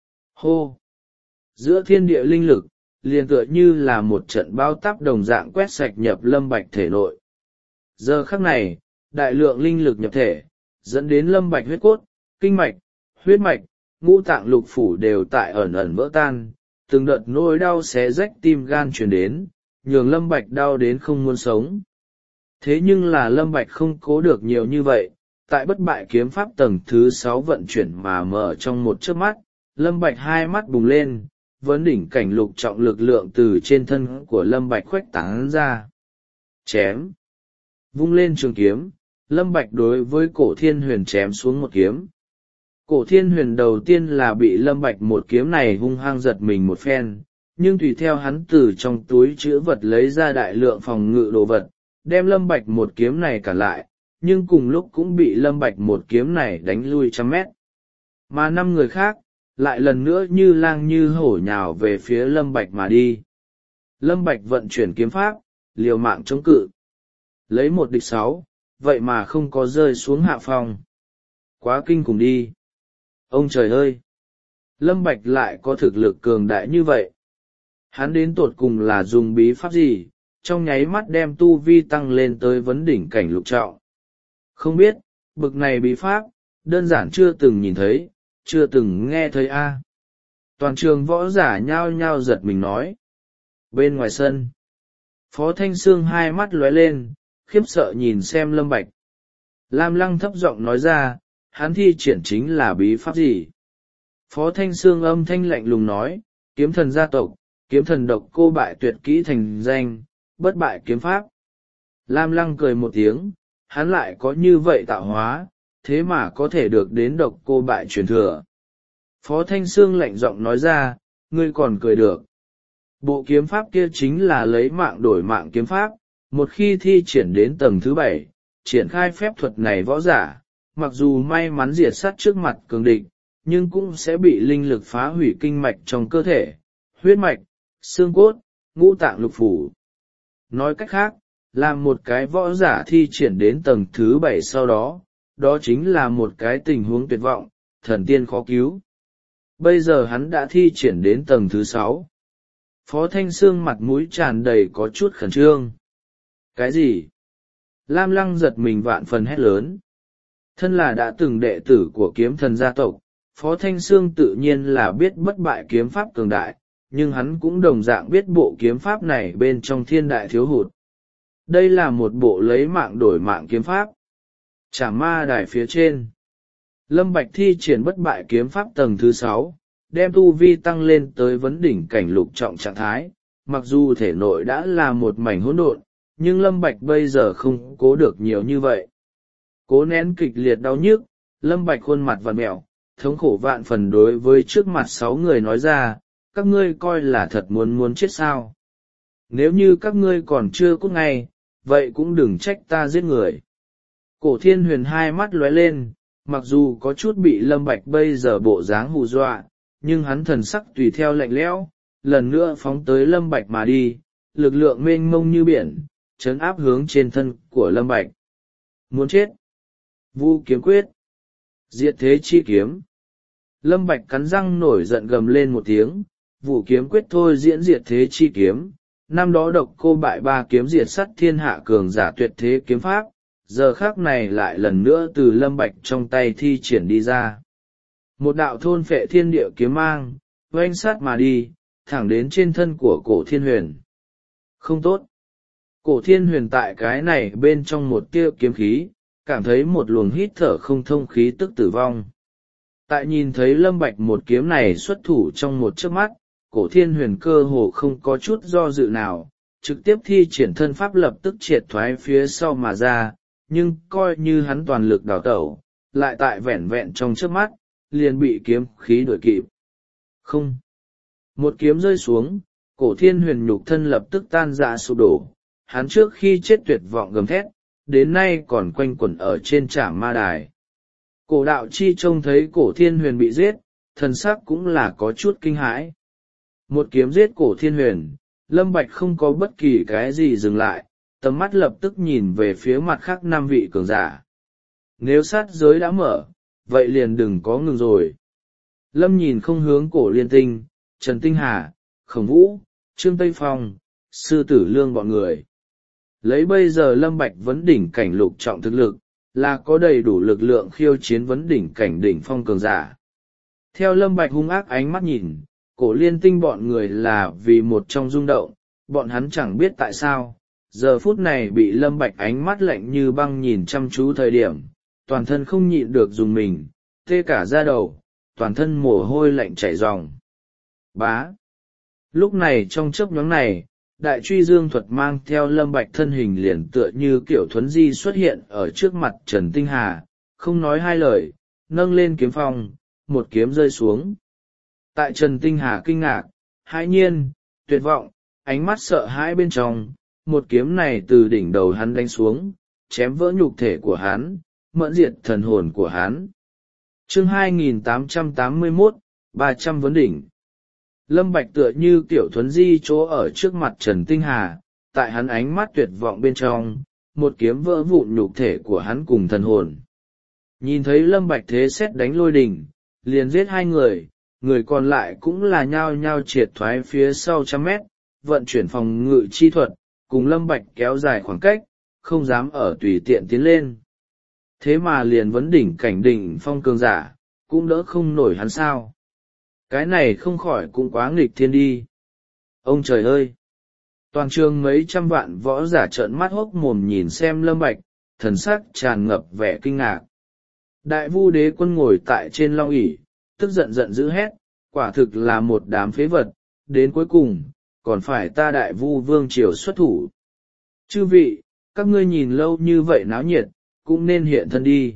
Hô! Giữa thiên địa linh lực, liền tựa như là một trận bao táp đồng dạng quét sạch nhập Lâm Bạch thể nội. Giờ khắc này, đại lượng linh lực nhập thể, dẫn đến Lâm Bạch huyết cốt, kinh mạch, huyết mạch, ngũ tạng lục phủ đều tại ẩn ẩn vỡ tan, từng đợt nỗi đau xé rách tim gan truyền đến, nhường Lâm Bạch đau đến không muốn sống. Thế nhưng là Lâm Bạch không cố được nhiều như vậy, tại bất bại kiếm pháp tầng thứ sáu vận chuyển mà mở trong một chớp mắt, Lâm Bạch hai mắt bùng lên, vấn đỉnh cảnh lục trọng lực lượng từ trên thân của Lâm Bạch khuếch tán ra. Chém! Vung lên trường kiếm, Lâm Bạch đối với cổ thiên huyền chém xuống một kiếm. Cổ thiên huyền đầu tiên là bị Lâm Bạch một kiếm này hung hăng giật mình một phen, nhưng tùy theo hắn từ trong túi chữ vật lấy ra đại lượng phòng ngự đồ vật, đem Lâm Bạch một kiếm này cản lại, nhưng cùng lúc cũng bị Lâm Bạch một kiếm này đánh lui trăm mét. Mà năm người khác, lại lần nữa như lang như hổ nhào về phía Lâm Bạch mà đi. Lâm Bạch vận chuyển kiếm pháp, liều mạng chống cự. Lấy một địch sáu, vậy mà không có rơi xuống hạ phòng. Quá kinh khủng đi. Ông trời ơi! Lâm Bạch lại có thực lực cường đại như vậy. Hắn đến tột cùng là dùng bí pháp gì, trong nháy mắt đem tu vi tăng lên tới vấn đỉnh cảnh lục trọng. Không biết, bực này bí pháp, đơn giản chưa từng nhìn thấy, chưa từng nghe thấy a. Toàn trường võ giả nhao nhao giật mình nói. Bên ngoài sân, Phó Thanh Sương hai mắt lóe lên, khiếp sợ nhìn xem Lâm Bạch. Lam Lăng thấp giọng nói ra, hắn thi triển chính là bí pháp gì? Phó Thanh Sương âm thanh lạnh lùng nói, kiếm thần gia tộc, kiếm thần độc cô bại tuyệt kỹ thành danh, bất bại kiếm pháp. Lam Lăng cười một tiếng, hắn lại có như vậy tạo hóa, thế mà có thể được đến độc cô bại truyền thừa. Phó Thanh Sương lạnh giọng nói ra, ngươi còn cười được. Bộ kiếm pháp kia chính là lấy mạng đổi mạng kiếm pháp, một khi thi triển đến tầng thứ bảy, triển khai phép thuật này võ giả, mặc dù may mắn diệt sát trước mặt cường địch, nhưng cũng sẽ bị linh lực phá hủy kinh mạch trong cơ thể, huyết mạch, xương cốt, ngũ tạng lục phủ. Nói cách khác, làm một cái võ giả thi triển đến tầng thứ bảy sau đó, đó chính là một cái tình huống tuyệt vọng, thần tiên khó cứu. Bây giờ hắn đã thi triển đến tầng thứ sáu. Phó Thanh Sương mặt mũi tràn đầy có chút khẩn trương. Cái gì? Lam Lăng giật mình vạn phần hét lớn. Thân là đã từng đệ tử của kiếm thần gia tộc, Phó Thanh Sương tự nhiên là biết bất bại kiếm pháp cường đại, nhưng hắn cũng đồng dạng biết bộ kiếm pháp này bên trong thiên đại thiếu hụt. Đây là một bộ lấy mạng đổi mạng kiếm pháp. Trảm ma đài phía trên, Lâm Bạch thi triển bất bại kiếm pháp tầng thứ sáu, đem tu vi tăng lên tới vấn đỉnh cảnh lục trọng trạng thái, mặc dù thể nội đã là một mảnh hỗn độn, nhưng Lâm Bạch bây giờ không cố được nhiều như vậy. Cố nén kịch liệt đau nhức, Lâm Bạch khuôn mặt vặn mẹo, thống khổ vạn phần đối với trước mặt sáu người nói ra, các ngươi coi là thật muốn muốn chết sao? Nếu như các ngươi còn chưa cút ngay, vậy cũng đừng trách ta giết người. Cổ Thiên Huyền hai mắt lóe lên, mặc dù có chút bị Lâm Bạch bây giờ bộ dáng hù dọa, nhưng hắn thần sắc tùy theo lạnh lẽo, lần nữa phóng tới Lâm Bạch mà đi, lực lượng mênh mông như biển, chấn áp hướng trên thân của Lâm Bạch. Muốn chết! Vu kiếm quyết! Diệt thế chi kiếm! Lâm Bạch cắn răng nổi giận gầm lên một tiếng, Vu kiếm quyết thôi diễn diệt thế chi kiếm. Năm đó độc cô bại ba kiếm diệt sắt thiên hạ cường giả tuyệt thế kiếm pháp, giờ khác này lại lần nữa từ Lâm Bạch trong tay thi triển đi ra. một đạo thôn phệ thiên địa kiếm mang oanh sát mà đi, thẳng đến trên thân của cổ thiên huyền. Không tốt! Cổ thiên huyền tại cái này bên trong một tia kiếm khí, cảm thấy một luồng hít thở không thông khí tức tử vong. Tại nhìn thấy Lâm Bạch một kiếm này xuất thủ trong một chớp mắt, cổ thiên huyền cơ hồ không có chút do dự nào, trực tiếp thi triển thân pháp lập tức triệt thoái phía sau mà ra, nhưng coi như hắn toàn lực đào tẩu, lại tại vẻn vẹn trong chớp mắt, liền bị kiếm khí đuổi kịp. Không! Một kiếm rơi xuống, cổ thiên huyền nhục thân lập tức tan rã sụp đổ, hắn trước khi chết tuyệt vọng gầm thét, đến nay còn quanh quẩn ở trên trảm ma đài. Cổ đạo chi trông thấy cổ thiên huyền bị giết, thần sắc cũng là có chút kinh hãi. Một kiếm giết cổ thiên huyền, Lâm Bạch không có bất kỳ cái gì dừng lại, tầm mắt lập tức nhìn về phía mặt khác năm vị cường giả. Nếu sát giới đã mở, vậy liền đừng có ngừng rồi. Lâm nhìn không hướng cổ liên tinh, Trần Tinh Hà, Khổng Vũ, Trương Tây Phong, Sư Tử Lương bọn người. Lấy bây giờ Lâm Bạch vấn đỉnh cảnh lục trọng thực lực, là có đầy đủ lực lượng khiêu chiến vấn đỉnh cảnh đỉnh phong cường giả. Theo Lâm Bạch hung ác ánh mắt nhìn, cổ liên tinh bọn người là vì một trong rung động, bọn hắn chẳng biết tại sao, giờ phút này bị Lâm Bạch ánh mắt lạnh như băng nhìn chăm chú thời điểm, toàn thân không nhịn được dùng mình, tê cả da đầu, toàn thân mồ hôi lạnh chảy ròng. Bá! Lúc này trong chớp nhoáng này, đại truy dương thuật mang theo Lâm Bạch thân hình liền tựa như kiểu thuấn di xuất hiện ở trước mặt Trần Tinh Hà, không nói hai lời, nâng lên kiếm phong, một kiếm rơi xuống. Tại Trần Tinh Hà kinh ngạc, hãi nhiên, tuyệt vọng, ánh mắt sợ hãi bên trong, một kiếm này từ đỉnh đầu hắn đánh xuống, chém vỡ nhục thể của hắn, mẫn diệt thần hồn của hắn. Chương hai nghìn tám trăm tám mươi mốt, ba trăm vấn đỉnh. Lâm Bạch tựa như tiểu thuấn di chỗ ở trước mặt Trần Tinh Hà, tại hắn ánh mắt tuyệt vọng bên trong, một kiếm vỡ vụn nhục thể của hắn cùng thần hồn. Nhìn thấy Lâm Bạch thế xét đánh lôi đỉnh, liền giết hai người, người còn lại cũng là nhao nhao triệt thoái phía sau trăm mét, vận chuyển phòng ngự chi thuật, cùng Lâm Bạch kéo dài khoảng cách, không dám ở tùy tiện tiến lên. Thế mà liền vấn đỉnh cảnh đỉnh phong cường giả, cũng đỡ không nổi hắn sao. Cái này không khỏi cũng quá nghịch thiên đi. Ông trời ơi! Toàn trường mấy trăm vạn võ giả trợn mắt hốc mồm nhìn xem Lâm Bạch, thần sắc tràn ngập vẻ kinh ngạc. Đại Vu Đế Quân ngồi tại trên long ỷ, tức giận giận dữ hét, quả thực là một đám phế vật, đến cuối cùng, còn phải ta Đại Vu Vương Triều xuất thủ. Chư vị, các ngươi nhìn lâu như vậy náo nhiệt, cũng nên hiện thân đi.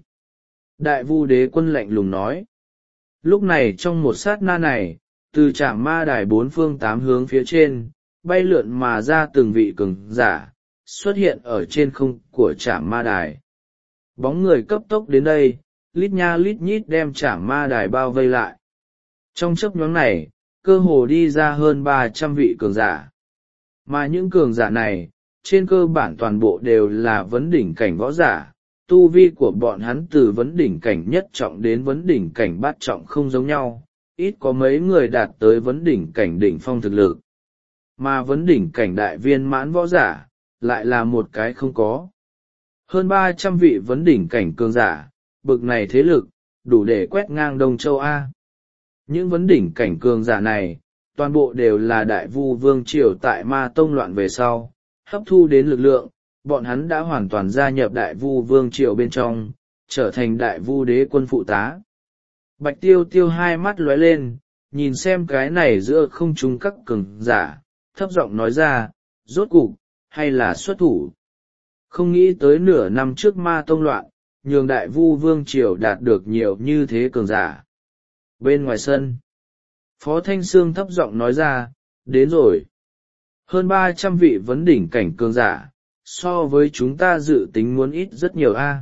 Đại Vu Đế Quân lạnh lùng nói. Lúc này trong một sát na này, từ trảm ma đài bốn phương tám hướng phía trên, bay lượn mà ra từng vị cường giả, xuất hiện ở trên không của trảm ma đài. Bóng người cấp tốc đến đây, lít nha lít nhít đem trảm ma đài bao vây lại. Trong chớp nhoáng này, cơ hồ đi ra hơn ba trăm vị cường giả. Mà những cường giả này, trên cơ bản toàn bộ đều là vấn đỉnh cảnh võ giả. Tu vi của bọn hắn từ vấn đỉnh cảnh nhất trọng đến vấn đỉnh cảnh bát trọng không giống nhau, ít có mấy người đạt tới vấn đỉnh cảnh đỉnh phong thực lực. Mà vấn đỉnh cảnh đại viên mãn võ giả, lại là một cái không có. Hơn ba trăm vị vấn đỉnh cảnh cường giả, bực này thế lực, đủ để quét ngang Đông Châu A. Những vấn đỉnh cảnh cường giả này, toàn bộ đều là Đại Vu Vương Triều tại Ma Tông loạn về sau, hấp thu đến lực lượng. Bọn hắn đã hoàn toàn gia nhập Đại Vu Vương Triều bên trong, trở thành Đại Vu Đế Quân phụ tá. Bạch Tiêu Tiêu hai mắt lóe lên, nhìn xem cái này giữa không trung các cường giả, thấp giọng nói ra, rốt cục, hay là xuất thủ. Không nghĩ tới nửa năm trước Ma Tông loạn, nhường Đại Vu Vương Triều đạt được nhiều như thế cường giả. Bên ngoài sân, Phó Thanh Sương thấp giọng nói ra, đến rồi. Hơn ba trăm vị vấn đỉnh cảnh cường giả, so với chúng ta dự tính muốn ít rất nhiều a.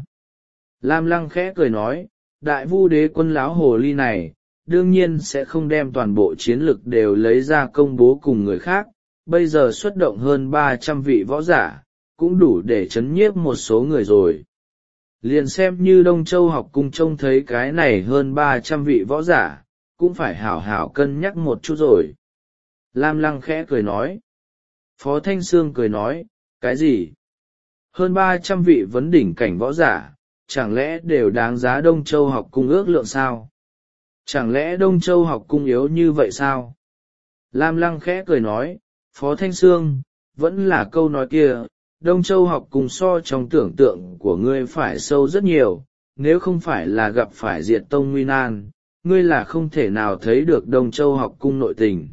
Lam Lăng khẽ cười nói, Đại Vu Đế Quân láo hồ ly này, đương nhiên sẽ không đem toàn bộ chiến lực đều lấy ra công bố cùng người khác, bây giờ xuất động hơn ba trăm vị võ giả, cũng đủ để chấn nhiếp một số người rồi. Liền xem như Đông Châu học cung trông thấy cái này hơn ba trăm vị võ giả, cũng phải hảo hảo cân nhắc một chút rồi. Lam Lăng khẽ cười nói. Phó Thanh Sương cười nói, cái gì? Hơn ba trăm vị vấn đỉnh cảnh võ giả, chẳng lẽ đều đáng giá Đông Châu học cung ước lượng sao? Chẳng lẽ Đông Châu học cung yếu như vậy sao? Lam Lăng khẽ cười nói, Phó Thanh Sương, vẫn là câu nói kia, Đông Châu học cung so trong tưởng tượng của ngươi phải sâu rất nhiều, nếu không phải là gặp phải diệt tông nguy nan, ngươi là không thể nào thấy được Đông Châu học cung nội tình.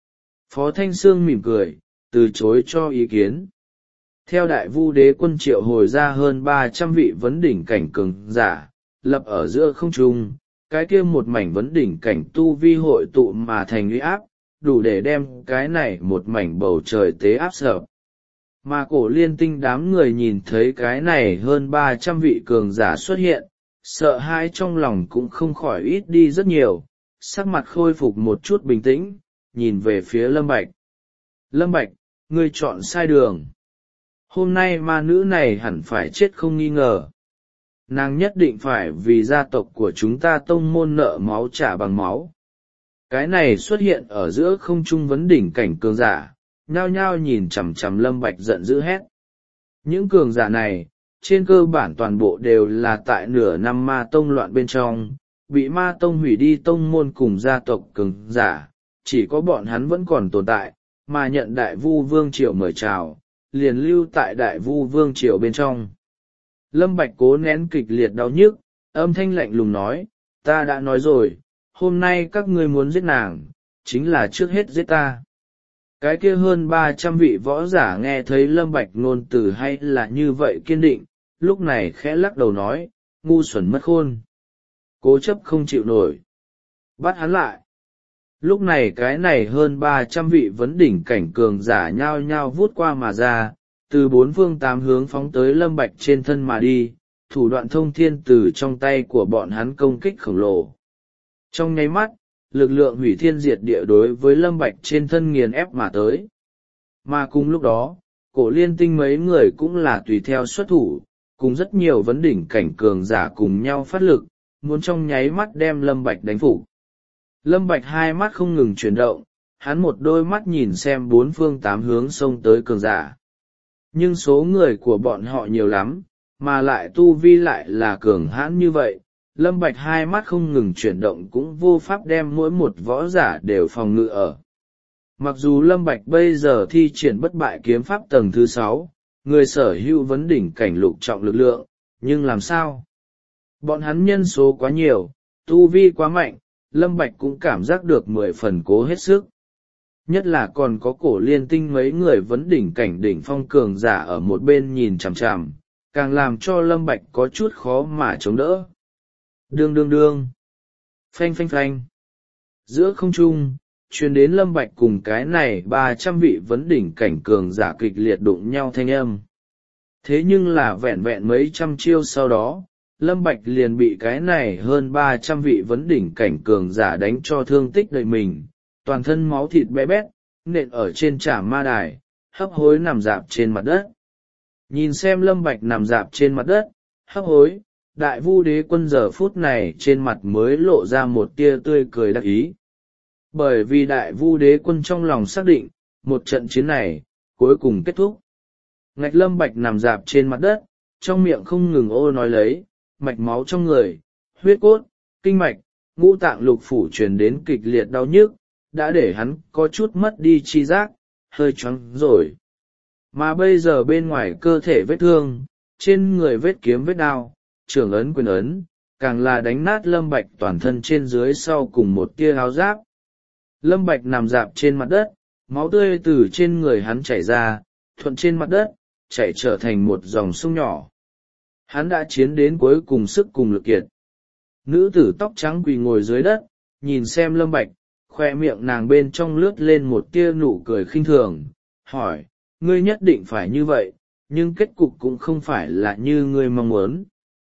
Phó Thanh Sương mỉm cười, từ chối cho ý kiến. Theo đại vu đế quân triệu hồi ra hơn ba trăm vị vấn đỉnh cảnh cường giả, lập ở giữa không trung, cái kia một mảnh vấn đỉnh cảnh tu vi hội tụ mà thành uy áp, đủ để đem cái này một mảnh bầu trời tế áp sợ. Mà cổ liên tinh đám người nhìn thấy cái này hơn ba trăm vị cường giả xuất hiện, sợ hãi trong lòng cũng không khỏi ít đi rất nhiều, sắc mặt khôi phục một chút bình tĩnh, nhìn về phía Lâm Bạch. Lâm Bạch, ngươi chọn sai đường. Hôm nay ma nữ này hẳn phải chết không nghi ngờ. Nàng nhất định phải vì gia tộc của chúng ta tông môn nợ máu trả bằng máu. Cái này xuất hiện ở giữa không trung vấn đỉnh cảnh cường giả, nhao nhao nhìn chằm chằm Lâm Bạch giận dữ hét. Những cường giả này, trên cơ bản toàn bộ đều là tại nửa năm ma tông loạn bên trong, bị ma tông hủy đi tông môn cùng gia tộc cường giả, chỉ có bọn hắn vẫn còn tồn tại, mà nhận đại vu vương triều mời chào, liền lưu tại đại vu vương triều bên trong. Lâm Bạch cố nén kịch liệt đau nhức, âm thanh lạnh lùng nói, ta đã nói rồi, hôm nay các ngươi muốn giết nàng, chính là trước hết giết ta. Cái kia hơn ba trăm vị võ giả nghe thấy Lâm Bạch ngôn từ hay là như vậy kiên định, lúc này khẽ lắc đầu nói, ngu xuẩn mất khôn. Cố chấp không chịu nổi. Bắt hắn lại. Lúc này cái này hơn ba trăm vị vấn đỉnh cảnh cường giả nhao nhao vút qua mà ra, từ bốn phương tám hướng phóng tới Lâm Bạch trên thân mà đi, thủ đoạn thông thiên từ trong tay của bọn hắn công kích khổng lồ. Trong nháy mắt, lực lượng hủy thiên diệt địa đối với Lâm Bạch trên thân nghiền ép mà tới. Mà cùng lúc đó, cổ liên tinh mấy người cũng là tùy theo xuất thủ, cùng rất nhiều vấn đỉnh cảnh cường giả cùng nhau phát lực, muốn trong nháy mắt đem Lâm Bạch đánh phục. Lâm Bạch hai mắt không ngừng chuyển động, hắn một đôi mắt nhìn xem bốn phương tám hướng xông tới cường giả. Nhưng số người của bọn họ nhiều lắm, mà lại tu vi lại là cường hãn như vậy, Lâm Bạch hai mắt không ngừng chuyển động cũng vô pháp đem mỗi một võ giả đều phòng ngự ở. Mặc dù Lâm Bạch bây giờ thi triển bất bại kiếm pháp tầng thứ sáu, người sở hữu vấn đỉnh cảnh lục trọng lực lượng, nhưng làm sao? Bọn hắn nhân số quá nhiều, tu vi quá mạnh, Lâm Bạch cũng cảm giác được mười phần cố hết sức. Nhất là còn có cổ liên tinh mấy người vấn đỉnh cảnh đỉnh phong cường giả ở một bên nhìn chằm chằm, càng làm cho Lâm Bạch có chút khó mà chống đỡ. Đương đương đương. Phanh phanh phanh. Giữa không trung, truyền đến Lâm Bạch cùng cái này ba trăm vị vấn đỉnh cảnh cường giả kịch liệt đụng nhau thanh âm. Thế nhưng là vẹn vẹn mấy trăm chiêu sau đó, Lâm Bạch liền bị cái này hơn ba trăm vị vấn đỉnh cảnh cường giả đánh cho thương tích đầy mình, toàn thân máu thịt bé bét, nện ở trên trảm ma đài, hấp hối nằm dạp trên mặt đất. Nhìn xem Lâm Bạch nằm dạp trên mặt đất, hấp hối, đại vu đế quân giờ phút này trên mặt mới lộ ra một tia tươi cười đắc ý. Bởi vì đại vu đế quân trong lòng xác định, một trận chiến này, cuối cùng kết thúc. Ngạch Lâm Bạch nằm dạp trên mặt đất, trong miệng không ngừng ô nói lấy, mạch máu trong người, huyết cốt, kinh mạch, ngũ tạng lục phủ truyền đến kịch liệt đau nhức, đã để hắn có chút mất đi chi giác, hơi choáng rồi. Mà bây giờ bên ngoài cơ thể vết thương, trên người vết kiếm vết đao, trưởng ấn quyền ấn, càng là đánh nát Lâm Bạch toàn thân trên dưới sau cùng một tia áo giáp. Lâm Bạch nằm dạp trên mặt đất, máu tươi từ trên người hắn chảy ra, thuận trên mặt đất, chảy trở thành một dòng sông nhỏ. Hắn đã chiến đến cuối cùng sức cùng lực kiệt. Nữ tử tóc trắng quỳ ngồi dưới đất, nhìn xem Lâm Bạch, khoe miệng nàng bên trong lướt lên một tia nụ cười khinh thường, hỏi, ngươi nhất định phải như vậy, nhưng kết cục cũng không phải là như ngươi mong muốn.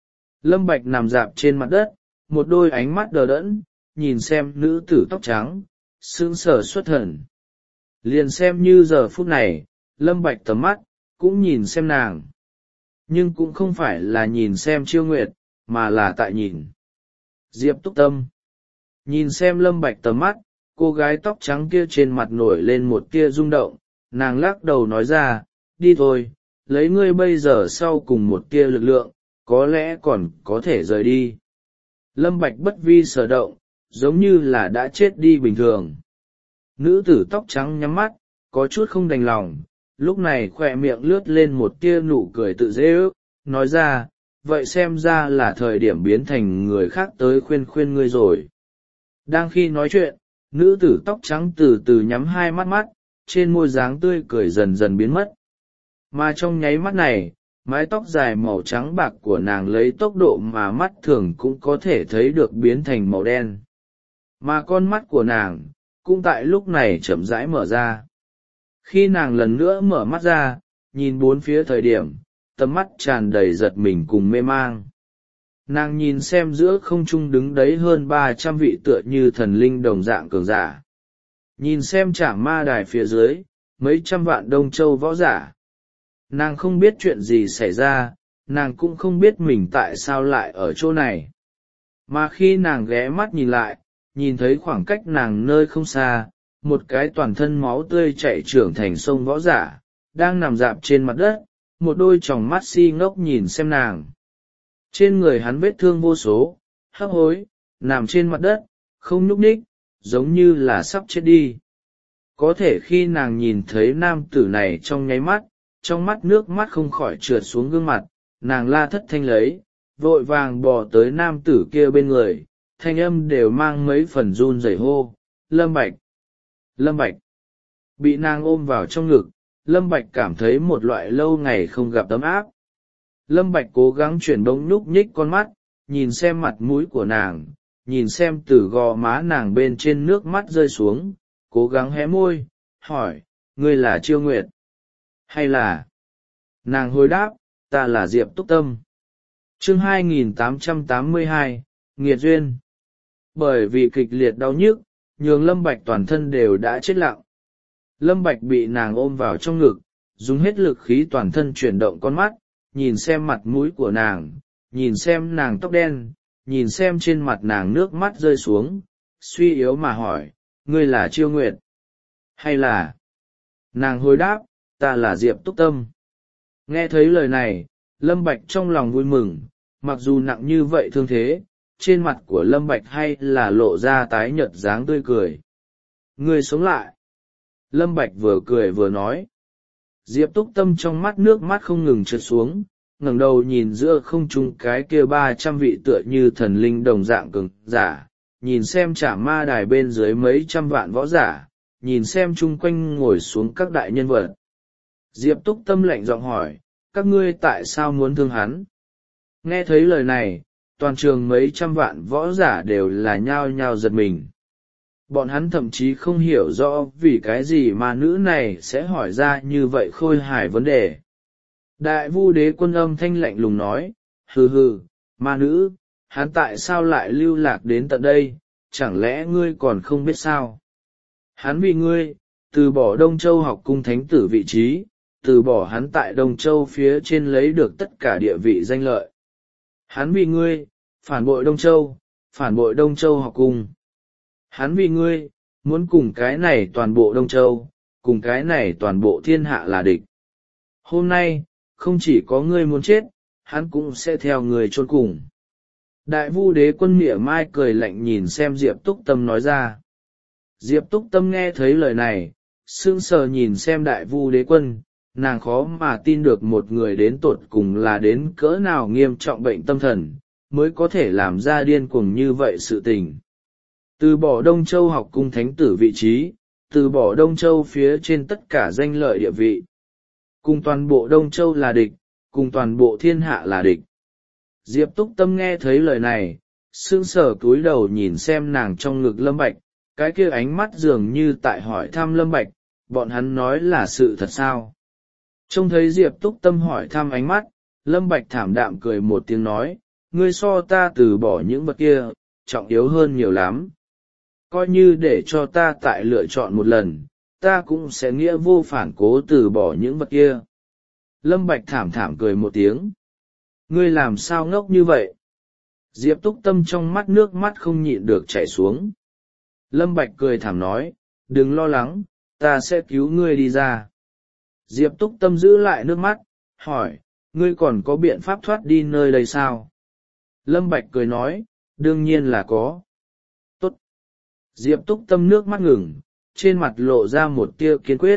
Lâm Bạch nằm dạp trên mặt đất, một đôi ánh mắt đờ đẫn, nhìn xem nữ tử tóc trắng, sững sờ xuất thần. Liền xem như giờ phút này, Lâm Bạch tầm mắt, cũng nhìn xem nàng. Nhưng cũng không phải là nhìn xem Chiêu Nguyệt, mà là tại nhìn Diệp Túc Tâm. Nhìn xem Lâm Bạch tầm mắt, cô gái tóc trắng kia trên mặt nổi lên một tia rung động, nàng lắc đầu nói ra, đi thôi, lấy ngươi bây giờ sau cùng một tia lực lượng, có lẽ còn có thể rời đi. Lâm Bạch bất vi sở động, giống như là đã chết đi bình thường. Nữ tử tóc trắng nhắm mắt, có chút không đành lòng, lúc này khoe miệng lướt lên một tia nụ cười tự dễ ước, nói ra, vậy xem ra là thời điểm biến thành người khác tới khuyên khuyên ngươi rồi. Đang khi nói chuyện, nữ tử tóc trắng từ từ nhắm hai mắt mắt, trên môi dáng tươi cười dần dần biến mất. Mà trong nháy mắt này, mái tóc dài màu trắng bạc của nàng lấy tốc độ mà mắt thường cũng có thể thấy được biến thành màu đen. Mà con mắt của nàng, cũng tại lúc này chậm rãi mở ra. Khi nàng lần nữa mở mắt ra, nhìn bốn phía thời điểm, tầm mắt tràn đầy giật mình cùng mê mang. Nàng nhìn xem giữa không trung đứng đấy hơn ba trăm vị tựa như thần linh đồng dạng cường giả. Nhìn xem Trảm Ma Đài phía dưới, mấy trăm vạn Đông Châu võ giả. Nàng không biết chuyện gì xảy ra, nàng cũng không biết mình tại sao lại ở chỗ này. Mà khi nàng ghé mắt nhìn lại, nhìn thấy khoảng cách nàng nơi không xa, một cái toàn thân máu tươi chảy trưởng thành sông võ giả, đang nằm rạp trên mặt đất, một đôi tròng mắt si ngốc nhìn xem nàng. Trên người hắn vết thương vô số, hấp hối, nằm trên mặt đất, không nhúc nhích, giống như là sắp chết đi. Có thể khi nàng nhìn thấy nam tử này trong nháy mắt, trong mắt nước mắt không khỏi trượt xuống gương mặt, nàng la thất thanh lấy, vội vàng bò tới nam tử kia bên người, thanh âm đều mang mấy phần run rẩy hô, Lâm Bạch, Lâm Bạch. Bị nàng ôm vào trong ngực, Lâm Bạch cảm thấy một loại lâu ngày không gặp ấm áp. Lâm Bạch cố gắng chuyển bỗng nhúc nhích con mắt, nhìn xem mặt mũi của nàng, nhìn xem từ gò má nàng bên trên nước mắt rơi xuống, cố gắng hé môi, hỏi, ngươi là Chiêu Nguyệt? Hay là... Nàng hồi đáp, ta là Diệp Túc Tâm. Chương hai nghìn tám trăm tám mươi hai, Nghiệt Duyên. Bởi vì kịch liệt đau nhức, nhường Lâm Bạch toàn thân đều đã chết lặng. Lâm Bạch bị nàng ôm vào trong ngực, dùng hết lực khí toàn thân chuyển động con mắt, nhìn xem mặt mũi của nàng, nhìn xem nàng tóc đen, nhìn xem trên mặt nàng nước mắt rơi xuống, suy yếu mà hỏi, ngươi là Chiêu Nguyệt? Hay là... Nàng hồi đáp, ta là Diệp Túc Tâm. Nghe thấy lời này, Lâm Bạch trong lòng vui mừng, mặc dù nặng như vậy thương thế, trên mặt của Lâm Bạch hay là lộ ra tái nhợt dáng tươi cười. Ngươi sống lại. Lâm Bạch vừa cười vừa nói. Diệp Túc Tâm trong mắt nước mắt không ngừng trượt xuống, ngẩng đầu nhìn giữa không trung cái kia ba trăm vị tựa như thần linh đồng dạng cường giả, nhìn xem Trảm Ma Đài bên dưới mấy trăm vạn võ giả, nhìn xem chung quanh ngồi xuống các đại nhân vật. Diệp Túc Tâm lạnh giọng hỏi, các ngươi tại sao muốn thương hắn? Nghe thấy lời này, toàn trường mấy trăm vạn võ giả đều là nhao nhao giật mình. Bọn hắn thậm chí không hiểu rõ vì cái gì mà nữ này sẽ hỏi ra như vậy khôi hài vấn đề. Đại Vu Đế Quân âm thanh lạnh lùng nói, hừ hừ, ma nữ, hắn tại sao lại lưu lạc đến tận đây, chẳng lẽ ngươi còn không biết sao? Hắn vì ngươi, từ bỏ Đông Châu học cung thánh tử vị trí, từ bỏ hắn tại Đông Châu phía trên lấy được tất cả địa vị danh lợi. Hắn vì ngươi, phản bội Đông Châu, phản bội Đông Châu học cung. Hắn vì ngươi, muốn cùng cái này toàn bộ Đông Châu, cùng cái này toàn bộ thiên hạ là địch. Hôm nay, không chỉ có ngươi muốn chết, hắn cũng sẽ theo người chôn cùng. Đại Vu Đế Quân mỉa mai cười lạnh nhìn xem Diệp Túc Tâm nói ra. Diệp Túc Tâm nghe thấy lời này, sững sờ nhìn xem Đại Vu Đế Quân, nàng khó mà tin được một người đến tột cùng là đến cỡ nào nghiêm trọng bệnh tâm thần, mới có thể làm ra điên cuồng như vậy sự tình. Từ bỏ Đông Châu học cung thánh tử vị trí, từ bỏ Đông Châu phía trên tất cả danh lợi địa vị. Cùng toàn bộ Đông Châu là địch, cùng toàn bộ thiên hạ là địch. Diệp Túc Tâm nghe thấy lời này, sững sờ cúi đầu nhìn xem nàng trong ngực Lâm Bạch, cái kia ánh mắt dường như tại hỏi thăm Lâm Bạch, bọn hắn nói là sự thật sao? Trông thấy Diệp Túc Tâm hỏi thăm ánh mắt, Lâm Bạch thảm đạm cười một tiếng nói, ngươi so ta từ bỏ những vật kia, trọng yếu hơn nhiều lắm. Coi như để cho ta tại lựa chọn một lần, ta cũng sẽ nghĩa vô phản cố từ bỏ những vật kia. Lâm Bạch thảm thảm cười một tiếng. Ngươi làm sao ngốc như vậy? Diệp Túc Tâm trong mắt nước mắt không nhịn được chảy xuống. Lâm Bạch cười thảm nói, đừng lo lắng, ta sẽ cứu ngươi đi ra. Diệp Túc Tâm giữ lại nước mắt, hỏi, ngươi còn có biện pháp thoát đi nơi đây sao? Lâm Bạch cười nói, đương nhiên là có. Tốt. Diệp Túc Tâm nước mắt ngừng, trên mặt lộ ra một tia kiên quyết.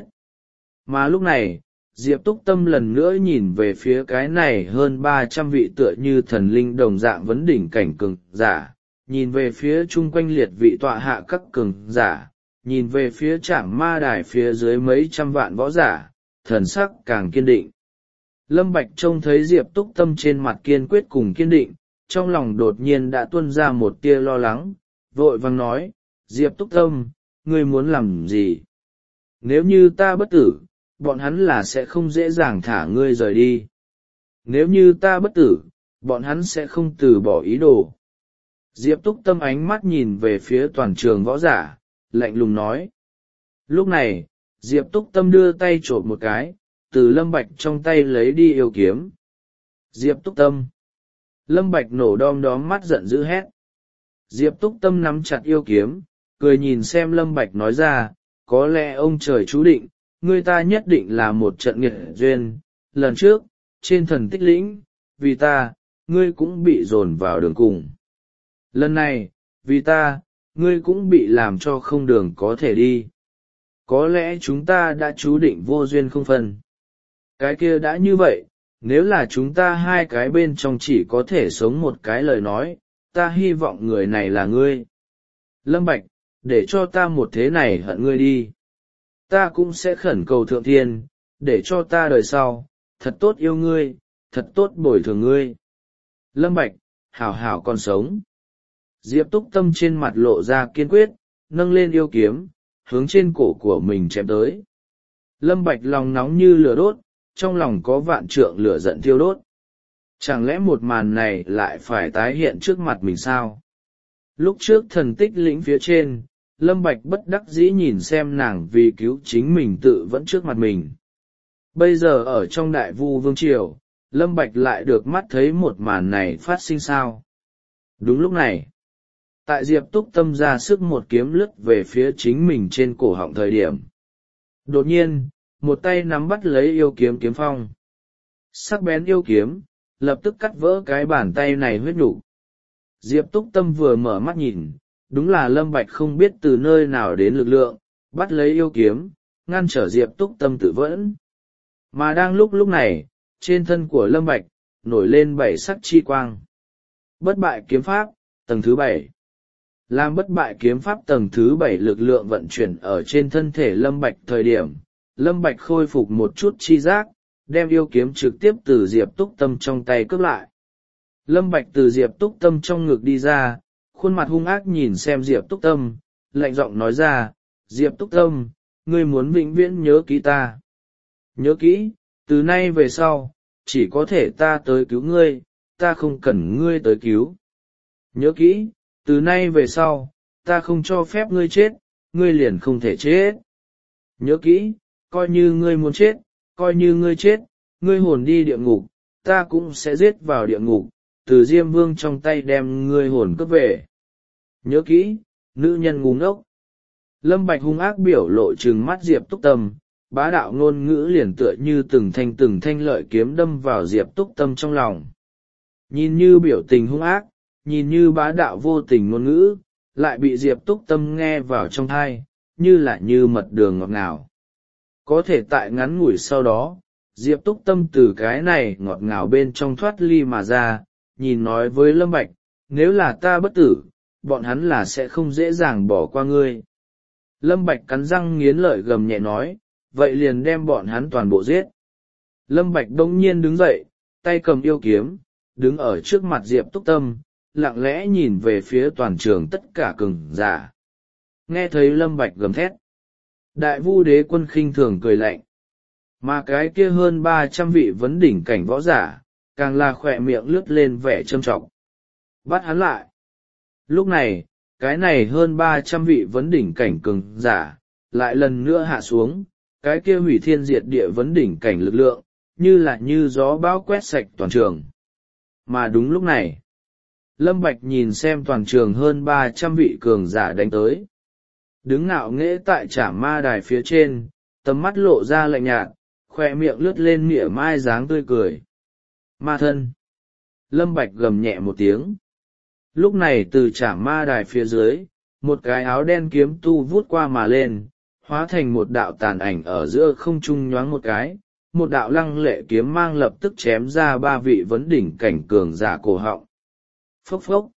Mà lúc này, Diệp Túc Tâm lần nữa nhìn về phía cái này hơn ba trăm vị tựa như thần linh đồng dạng vấn đỉnh cảnh cường giả, nhìn về phía chung quanh liệt vị tọa hạ các cường giả, nhìn về phía trảm ma đài phía dưới mấy trăm vạn võ giả, thần sắc càng kiên định. Lâm Bạch trông thấy Diệp Túc Tâm trên mặt kiên quyết cùng kiên định, trong lòng đột nhiên đã tuôn ra một tia lo lắng, vội vàng nói, Diệp Túc Tâm, ngươi muốn làm gì? Nếu như ta bất tử, bọn hắn là sẽ không dễ dàng thả ngươi rời đi. Nếu như ta bất tử, bọn hắn sẽ không từ bỏ ý đồ. Diệp Túc Tâm ánh mắt nhìn về phía toàn trường võ giả, lạnh lùng nói. Lúc này, Diệp Túc Tâm đưa tay trộm một cái, từ Lâm Bạch trong tay lấy đi yêu kiếm. Diệp Túc Tâm. Lâm Bạch nổ đom đóm mắt giận dữ hét. Diệp Túc Tâm nắm chặt yêu kiếm, cười nhìn xem Lâm Bạch nói ra, có lẽ ông trời chú định, ngươi ta nhất định là một trận nghiệt duyên. Lần trước, trên thần tích lĩnh, vì ta, ngươi cũng bị dồn vào đường cùng. Lần này, vì ta, ngươi cũng bị làm cho không đường có thể đi. Có lẽ chúng ta đã chú định vô duyên không phân. Cái kia đã như vậy, nếu là chúng ta hai cái bên trong chỉ có thể sống một cái lời nói, ta hy vọng người này là ngươi. Lâm Bạch, để cho ta một thế này hận ngươi đi. Ta cũng sẽ khẩn cầu thượng thiên, để cho ta đời sau, thật tốt yêu ngươi, thật tốt bồi thường ngươi. Lâm Bạch, hảo hảo còn sống. Diệp Túc Tâm trên mặt lộ ra kiên quyết, nâng lên yêu kiếm, hướng trên cổ của mình chém tới. Lâm Bạch lòng nóng như lửa đốt, trong lòng có vạn trượng lửa giận thiêu đốt. Chẳng lẽ một màn này lại phải tái hiện trước mặt mình sao? Lúc trước thần tích lĩnh phía trên, Lâm Bạch bất đắc dĩ nhìn xem nàng vì cứu chính mình tự vẫn trước mặt mình. Bây giờ ở trong đại vu vương triều, Lâm Bạch lại được mắt thấy một màn này phát sinh sao? Đúng lúc này, tại Diệp Túc Tâm ra sức một kiếm lướt về phía chính mình trên cổ họng thời điểm. Đột nhiên, một tay nắm bắt lấy yêu kiếm kiếm phong. Sắc bén yêu kiếm, lập tức cắt vỡ cái bàn tay này huyết nhục. Diệp Túc Tâm vừa mở mắt nhìn, đúng là Lâm Bạch không biết từ nơi nào đến lực lượng, bắt lấy yêu kiếm, ngăn trở Diệp Túc Tâm tự vẫn. Mà đang lúc lúc này, trên thân của Lâm Bạch, nổi lên bảy sắc chi quang. Bất bại kiếm pháp, tầng thứ bảy. Làm bất bại kiếm pháp tầng thứ bảy lực lượng vận chuyển ở trên thân thể Lâm Bạch thời điểm, Lâm Bạch khôi phục một chút chi giác, đem yêu kiếm trực tiếp từ Diệp Túc Tâm trong tay cướp lại. Lâm Bạch từ Diệp Túc Tâm trong ngực đi ra, khuôn mặt hung ác nhìn xem Diệp Túc Tâm, lạnh giọng nói ra, Diệp Túc Tâm, ngươi muốn vĩnh viễn nhớ kỹ ta. Nhớ kỹ, từ nay về sau, chỉ có thể ta tới cứu ngươi, ta không cần ngươi tới cứu. Nhớ kỹ, từ nay về sau, ta không cho phép ngươi chết, ngươi liền không thể chết. Nhớ kỹ, coi như ngươi muốn chết, coi như ngươi chết, ngươi hồn đi địa ngục, ta cũng sẽ giết vào địa ngục, từ Diêm Vương trong tay đem ngươi hồn cướp về. Nhớ kỹ, nữ nhân ngu ngốc. Lâm Bạch hung ác biểu lộ trừng mắt Diệp Túc Tâm, bá đạo ngôn ngữ liền tựa như từng thanh từng thanh lợi kiếm đâm vào Diệp Túc Tâm trong lòng. Nhìn như biểu tình hung ác, nhìn như bá đạo vô tình ngôn ngữ, lại bị Diệp Túc Tâm nghe vào trong tai, như là như mật đường ngọt ngào. Có thể tại ngắn ngủi sau đó, Diệp Túc Tâm từ cái này ngọt ngào bên trong thoát ly mà ra, nhìn nói với Lâm Bạch, nếu là ta bất tử, bọn hắn là sẽ không dễ dàng bỏ qua ngươi. Lâm Bạch cắn răng nghiến lợi gầm nhẹ nói, vậy liền đem bọn hắn toàn bộ giết. Lâm Bạch đông nhiên đứng dậy, tay cầm yêu kiếm, đứng ở trước mặt Diệp Túc Tâm, lặng lẽ nhìn về phía toàn trường tất cả cường giả. Nghe thấy Lâm Bạch gầm thét, Đại Vu Đế Quân khinh thường cười lạnh. Mà cái kia hơn ba trăm vị vấn đỉnh cảnh võ giả, càng là khỏe miệng lướt lên vẻ châm trọng. Bắt hắn lại. Lúc này, cái này hơn ba trăm vị vấn đỉnh cảnh cường giả, lại lần nữa hạ xuống, cái kia hủy thiên diệt địa vấn đỉnh cảnh lực lượng, như là như gió bão quét sạch toàn trường. Mà đúng lúc này, Lâm Bạch nhìn xem toàn trường hơn ba trăm vị cường giả đánh tới. Đứng ngạo nghễ tại Trảm Ma Đài phía trên, tầm mắt lộ ra lạnh nhạt, khoe miệng lướt lên mỉa mai dáng tươi cười. Ma thân. Lâm Bạch gầm nhẹ một tiếng. Lúc này từ Trảm Ma Đài phía dưới, một cái áo đen kiếm tu vút qua mà lên, hóa thành một đạo tàn ảnh ở giữa không trung nhoáng một cái, một đạo lăng lệ kiếm mang lập tức chém ra ba vị vấn đỉnh cảnh cường giả cổ họng. Phốc phốc,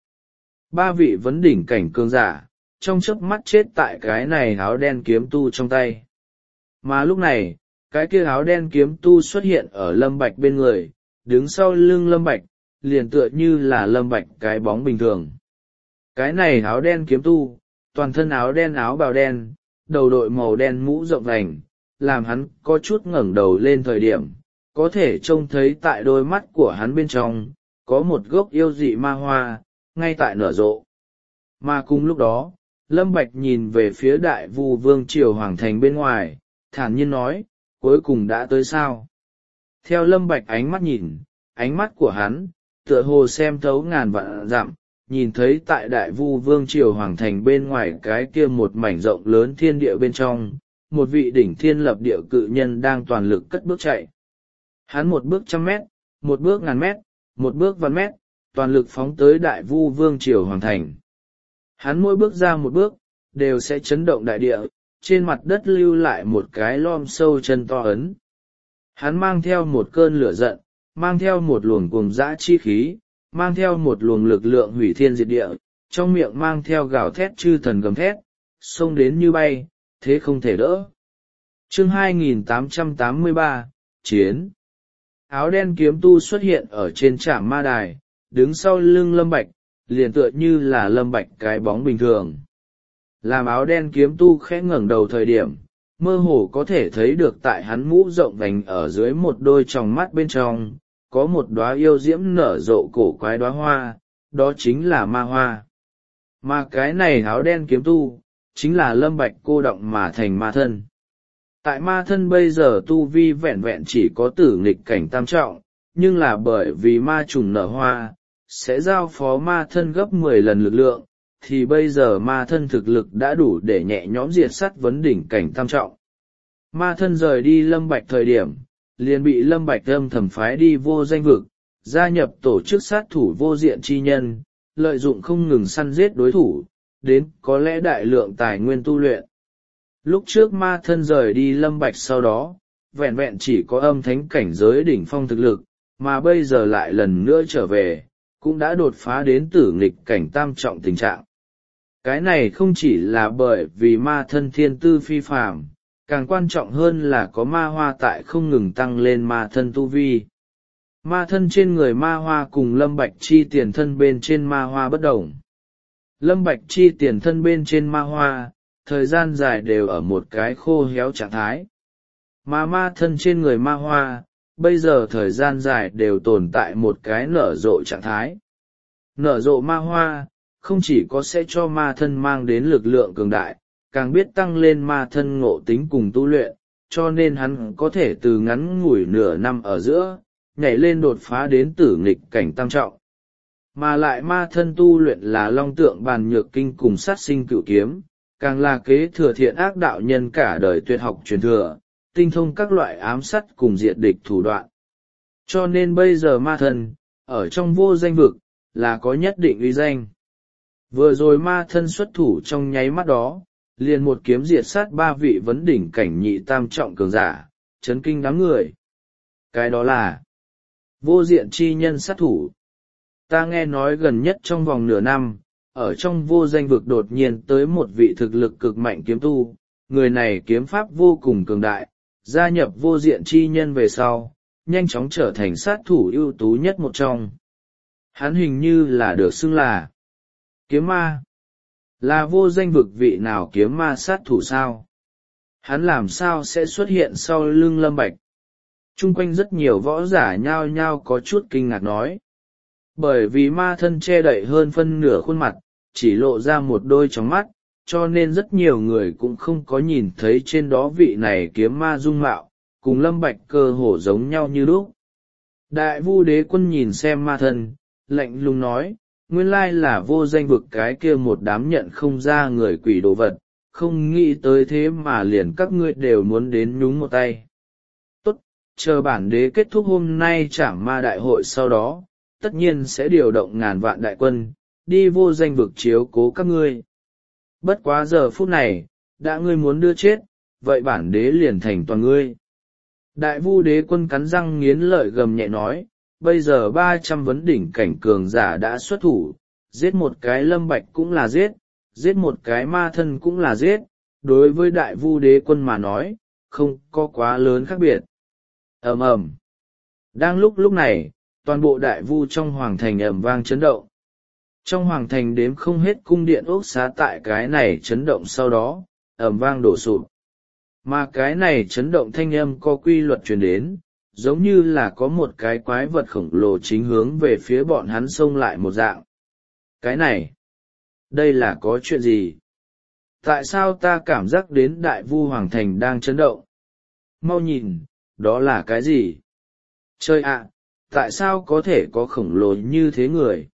ba vị vấn đỉnh cảnh cường giả trong chớp mắt chết tại cái này áo đen kiếm tu trong tay. Mà lúc này, cái kia áo đen kiếm tu xuất hiện ở Lâm Bạch bên người, đứng sau lưng Lâm Bạch, liền tựa như là Lâm Bạch cái bóng bình thường. Cái này áo đen kiếm tu, toàn thân áo đen áo bào đen, đầu đội màu đen mũ rộng vành, làm hắn có chút ngẩng đầu lên thời điểm, có thể trông thấy tại đôi mắt của hắn bên trong, có một gốc yêu dị ma hoa, ngay tại nở rộ. Mà cùng lúc đó, Lâm Bạch nhìn về phía Đại Vu Vương Triều Hoàng Thành bên ngoài, thản nhiên nói, cuối cùng đã tới sao. Theo Lâm Bạch ánh mắt nhìn, ánh mắt của hắn, tựa hồ xem thấu ngàn vạn dặm, nhìn thấy tại Đại Vu Vương Triều Hoàng Thành bên ngoài cái kia một mảnh rộng lớn thiên địa bên trong, một vị đỉnh thiên lập địa cự nhân đang toàn lực cất bước chạy. Hắn một bước trăm mét, một bước ngàn mét, một bước vạn mét, toàn lực phóng tới Đại Vu Vương Triều Hoàng Thành. Hắn mỗi bước ra một bước, đều sẽ chấn động đại địa, trên mặt đất lưu lại một cái lom sâu chân to ấn. Hắn mang theo một cơn lửa giận, mang theo một luồng cuồng dã chi khí, mang theo một luồng lực lượng hủy thiên diệt địa, trong miệng mang theo gào thét chư thần gầm thét, xông đến như bay, thế không thể đỡ. Chương hai nghìn tám trăm tám mươi ba, Chiến. Áo đen kiếm tu xuất hiện ở trên trạm ma đài, đứng sau lưng Lâm Bạch, liền tựa như là Lâm Bạch cái bóng bình thường. Làm áo đen kiếm tu khẽ ngẩng đầu thời điểm, mơ hồ có thể thấy được tại hắn mũ rộng vành ở dưới một đôi tròng mắt bên trong, có một đóa yêu diễm nở rộ cổ quái đóa hoa, đó chính là ma hoa. Mà cái này áo đen kiếm tu, chính là Lâm Bạch cô động mà thành ma thân. Tại ma thân bây giờ tu vi vẹn vẹn chỉ có tử nghịch cảnh tam trọng, nhưng là bởi vì ma trùng nở hoa, sẽ giao phó ma thân gấp mười lần lực lượng, thì bây giờ ma thân thực lực đã đủ để nhẹ nhõm diệt sát vấn đỉnh cảnh tam trọng. Ma thân rời đi Lâm Bạch thời điểm, liền bị Lâm Bạch âm thầm phái đi vô danh vực, gia nhập tổ chức sát thủ vô diện chi nhân, lợi dụng không ngừng săn giết đối thủ, đến có lẽ đại lượng tài nguyên tu luyện. Lúc trước ma thân rời đi Lâm Bạch sau đó, vẹn vẹn chỉ có âm thánh cảnh giới đỉnh phong thực lực, mà bây giờ lại lần nữa trở về, cũng đã đột phá đến tử nghịch cảnh tam trọng tình trạng. Cái này không chỉ là bởi vì ma thân thiên tư phi phàm, càng quan trọng hơn là có ma hoa tại không ngừng tăng lên ma thân tu vi. Ma thân trên người ma hoa cùng Lâm Bạch chi tiền thân bên trên ma hoa bất đồng. Lâm Bạch chi tiền thân bên trên ma hoa, thời gian dài đều ở một cái khô héo trạng thái. Mà ma thân trên người ma hoa, bây giờ thời gian dài đều tồn tại một cái nở rộ trạng thái. Nở rộ ma hoa, không chỉ có sẽ cho ma thân mang đến lực lượng cường đại, càng biết tăng lên ma thân ngộ tính cùng tu luyện, cho nên hắn có thể từ ngắn ngủi nửa năm ở giữa, nhảy lên đột phá đến tử nghịch cảnh tam trọng. Mà lại ma thân tu luyện là long tượng bàn nhược kinh cùng sát sinh cửu kiếm, càng là kế thừa thiện ác đạo nhân cả đời tuyệt học truyền thừa, tinh thông các loại ám sát cùng diệt địch thủ đoạn. Cho nên bây giờ ma thân, ở trong vô danh vực, là có nhất định uy danh. Vừa rồi ma thân xuất thủ trong nháy mắt đó, liền một kiếm diệt sát ba vị vấn đỉnh cảnh nhị tam trọng cường giả, chấn kinh đám người. Cái đó là vô diện chi nhân sát thủ. Ta nghe nói gần nhất trong vòng nửa năm, ở trong vô danh vực đột nhiên tới một vị thực lực cực mạnh kiếm tu, người này kiếm pháp vô cùng cường đại, gia nhập vô diện chi nhân về sau, nhanh chóng trở thành sát thủ ưu tú nhất một trong. Hắn hình như là được xưng là kiếm ma. Là vô danh vực vị nào kiếm ma sát thủ sao? Hắn làm sao sẽ xuất hiện sau lưng Lâm Bạch? Trung quanh rất nhiều võ giả nhao nhao có chút kinh ngạc nói. Bởi vì ma thân che đậy hơn phân nửa khuôn mặt, chỉ lộ ra một đôi tròng mắt, cho nên rất nhiều người cũng không có nhìn thấy trên đó vị này kiếm ma dung mạo, cùng Lâm Bạch cơ hồ giống nhau như lúc. Đại Vu Đế Quân nhìn xem ma thân, lạnh lùng nói, nguyên lai là vô danh vực cái kia một đám nhận không ra người quỷ đồ vật, không nghĩ tới thế mà liền các ngươi đều muốn đến nhúng một tay. Tốt, chờ bản đế kết thúc hôm nay trảm ma đại hội sau đó, tất nhiên sẽ điều động ngàn vạn đại quân, đi vô danh vực chiếu cố các ngươi. Bất quá giờ phút này, đã ngươi muốn đưa chết, vậy bản đế liền thành toàn ngươi. Đại vu đế quân cắn răng nghiến lợi gầm nhẹ nói, bây giờ ba trăm vấn đỉnh cảnh cường giả đã xuất thủ, giết một cái Lâm Bạch cũng là giết, giết một cái ma thân cũng là giết, đối với đại vu đế quân mà nói, không có quá lớn khác biệt. Ầm ầm. Đang lúc lúc này, toàn bộ đại vu trong hoàng thành ầm vang chấn động. Trong hoàng thành đếm không hết cung điện ốc xá tại cái này chấn động sau đó, ầm vang đổ sụp. Mà cái này chấn động thanh âm có quy luật truyền đến, giống như là có một cái quái vật khổng lồ chính hướng về phía bọn hắn xông lại một dạng. Cái này, đây là có chuyện gì? Tại sao ta cảm giác đến đại vu hoàng thành đang chấn động? Mau nhìn, đó là cái gì? Trời ạ, tại sao có thể có khổng lồ như thế người?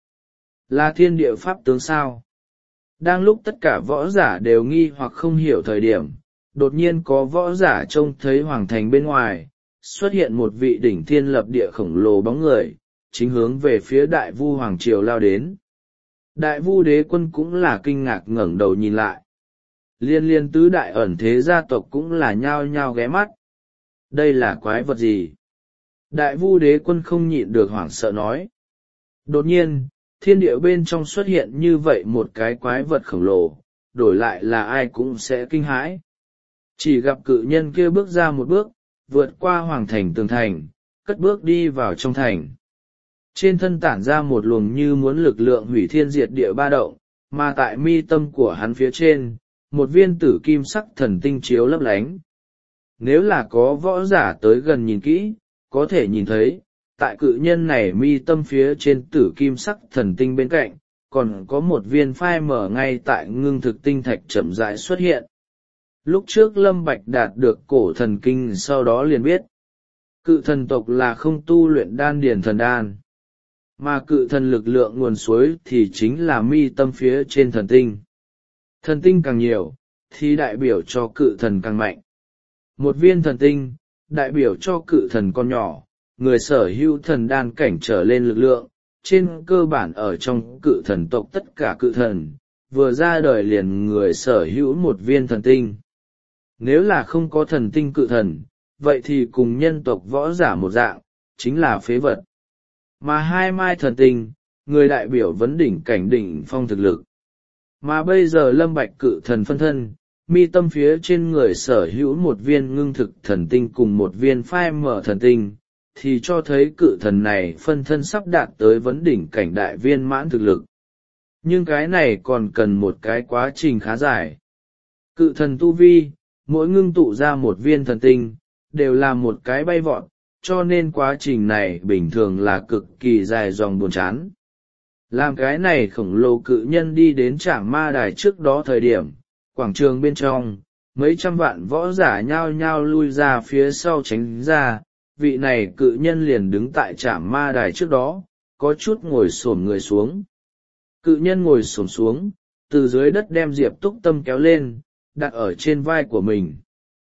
Là thiên địa pháp tướng sao? Đang lúc tất cả võ giả đều nghi hoặc không hiểu thời điểm, đột nhiên có võ giả trông thấy hoàng thành bên ngoài, xuất hiện một vị đỉnh thiên lập địa khổng lồ bóng người, chính hướng về phía đại vu hoàng triều lao đến. Đại vu đế quân cũng là kinh ngạc ngẩng đầu nhìn lại. Liên liên tứ đại ẩn thế gia tộc cũng là nhao nhao ghé mắt. Đây là quái vật gì? Đại vu đế quân không nhịn được hoảng sợ nói. Đột nhiên, thiên địa bên trong xuất hiện như vậy một cái quái vật khổng lồ, đổi lại là ai cũng sẽ kinh hãi. Chỉ gặp cự nhân kia bước ra một bước, vượt qua hoàng thành tường thành, cất bước đi vào trong thành. Trên thân tản ra một luồng như muốn lực lượng hủy thiên diệt địa ba động, mà tại mi tâm của hắn phía trên, một viên tử kim sắc thần tinh chiếu lấp lánh. Nếu là có võ giả tới gần nhìn kỹ, có thể nhìn thấy, tại cự nhân này mi tâm phía trên tử kim sắc thần tinh bên cạnh, còn có một viên phai mở ngay tại ngưng thực tinh thạch chậm rãi xuất hiện. Lúc trước Lâm Bạch đạt được cổ thần kinh sau đó liền biết, cự thần tộc là không tu luyện đan điền thần đan, mà cự thần lực lượng nguồn suối thì chính là mi tâm phía trên thần tinh. Thần tinh càng nhiều, thì đại biểu cho cự thần càng mạnh. Một viên thần tinh, đại biểu cho cự thần con nhỏ, người sở hữu thần đan cảnh trở lên lực lượng, trên cơ bản ở trong cự thần tộc tất cả cự thần, vừa ra đời liền người sở hữu một viên thần tinh. Nếu là không có thần tinh cự thần, vậy thì cùng nhân tộc võ giả một dạng, chính là phế vật. Mà hai mai thần tinh, người đại biểu vấn đỉnh cảnh đỉnh phong thực lực. Mà bây giờ Lâm Bạch cự thần phân thân, mi tâm phía trên người sở hữu một viên ngưng thực thần tinh cùng một viên phai mở thần tinh, thì cho thấy cự thần này phân thân sắp đạt tới vấn đỉnh cảnh đại viên mãn thực lực. Nhưng cái này còn cần một cái quá trình khá dài. Cự thần tu vi, mỗi ngưng tụ ra một viên thần tinh, đều là một cái bay vọt, cho nên quá trình này bình thường là cực kỳ dài dòng buồn chán. Làm cái này khổng lồ cự nhân đi đến Trảm Ma Đài trước đó thời điểm, quảng trường bên trong, mấy trăm vạn võ giả nhao nhao lui ra phía sau tránh ra, vị này cự nhân liền đứng tại Trảm Ma Đài trước đó, có chút ngồi xổm người xuống. Cự nhân ngồi xổm xuống, từ dưới đất đem Diệp Túc Tâm kéo lên, đặt ở trên vai của mình.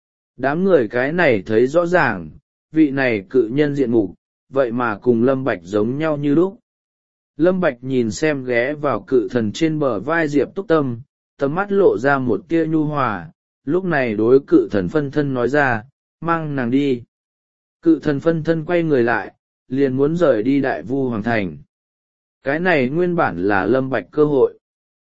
Đám người cái này thấy rõ ràng, vị này cự nhân diện mục, vậy mà cùng Lâm Bạch giống nhau như lúc. Lâm Bạch nhìn xem ghé vào cự thần trên bờ vai Diệp Túc Tâm, tầm mắt lộ ra một tia nhu hòa, lúc này đối cự thần phân thân nói ra, mang nàng đi. Cự thần phân thân quay người lại, liền muốn rời đi Đại Vu Hoàng Thành. Cái này nguyên bản là Lâm Bạch cơ hội.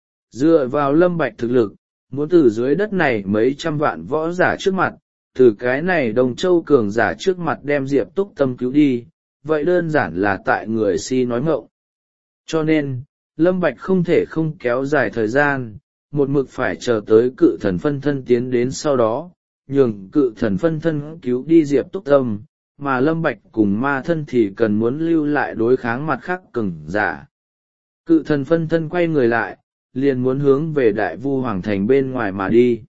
Dựa vào Lâm Bạch thực lực, muốn từ dưới đất này mấy trăm vạn võ giả trước mặt, từ cái này Đồng Châu cường giả trước mặt đem Diệp Túc Tâm cứu đi, vậy đơn giản là tại người si nói ngọng. Cho nên, Lâm Bạch không thể không kéo dài thời gian, một mực phải chờ tới cự thần phân thân tiến đến sau đó, nhường cự thần phân thân cứu đi Diệp Túc Tâm, mà Lâm Bạch cùng ma thân thì cần muốn lưu lại đối kháng mặt khác cường giả. Cự thần phân thân quay người lại, liền muốn hướng về Đại Vu Hoàng Thành bên ngoài mà đi.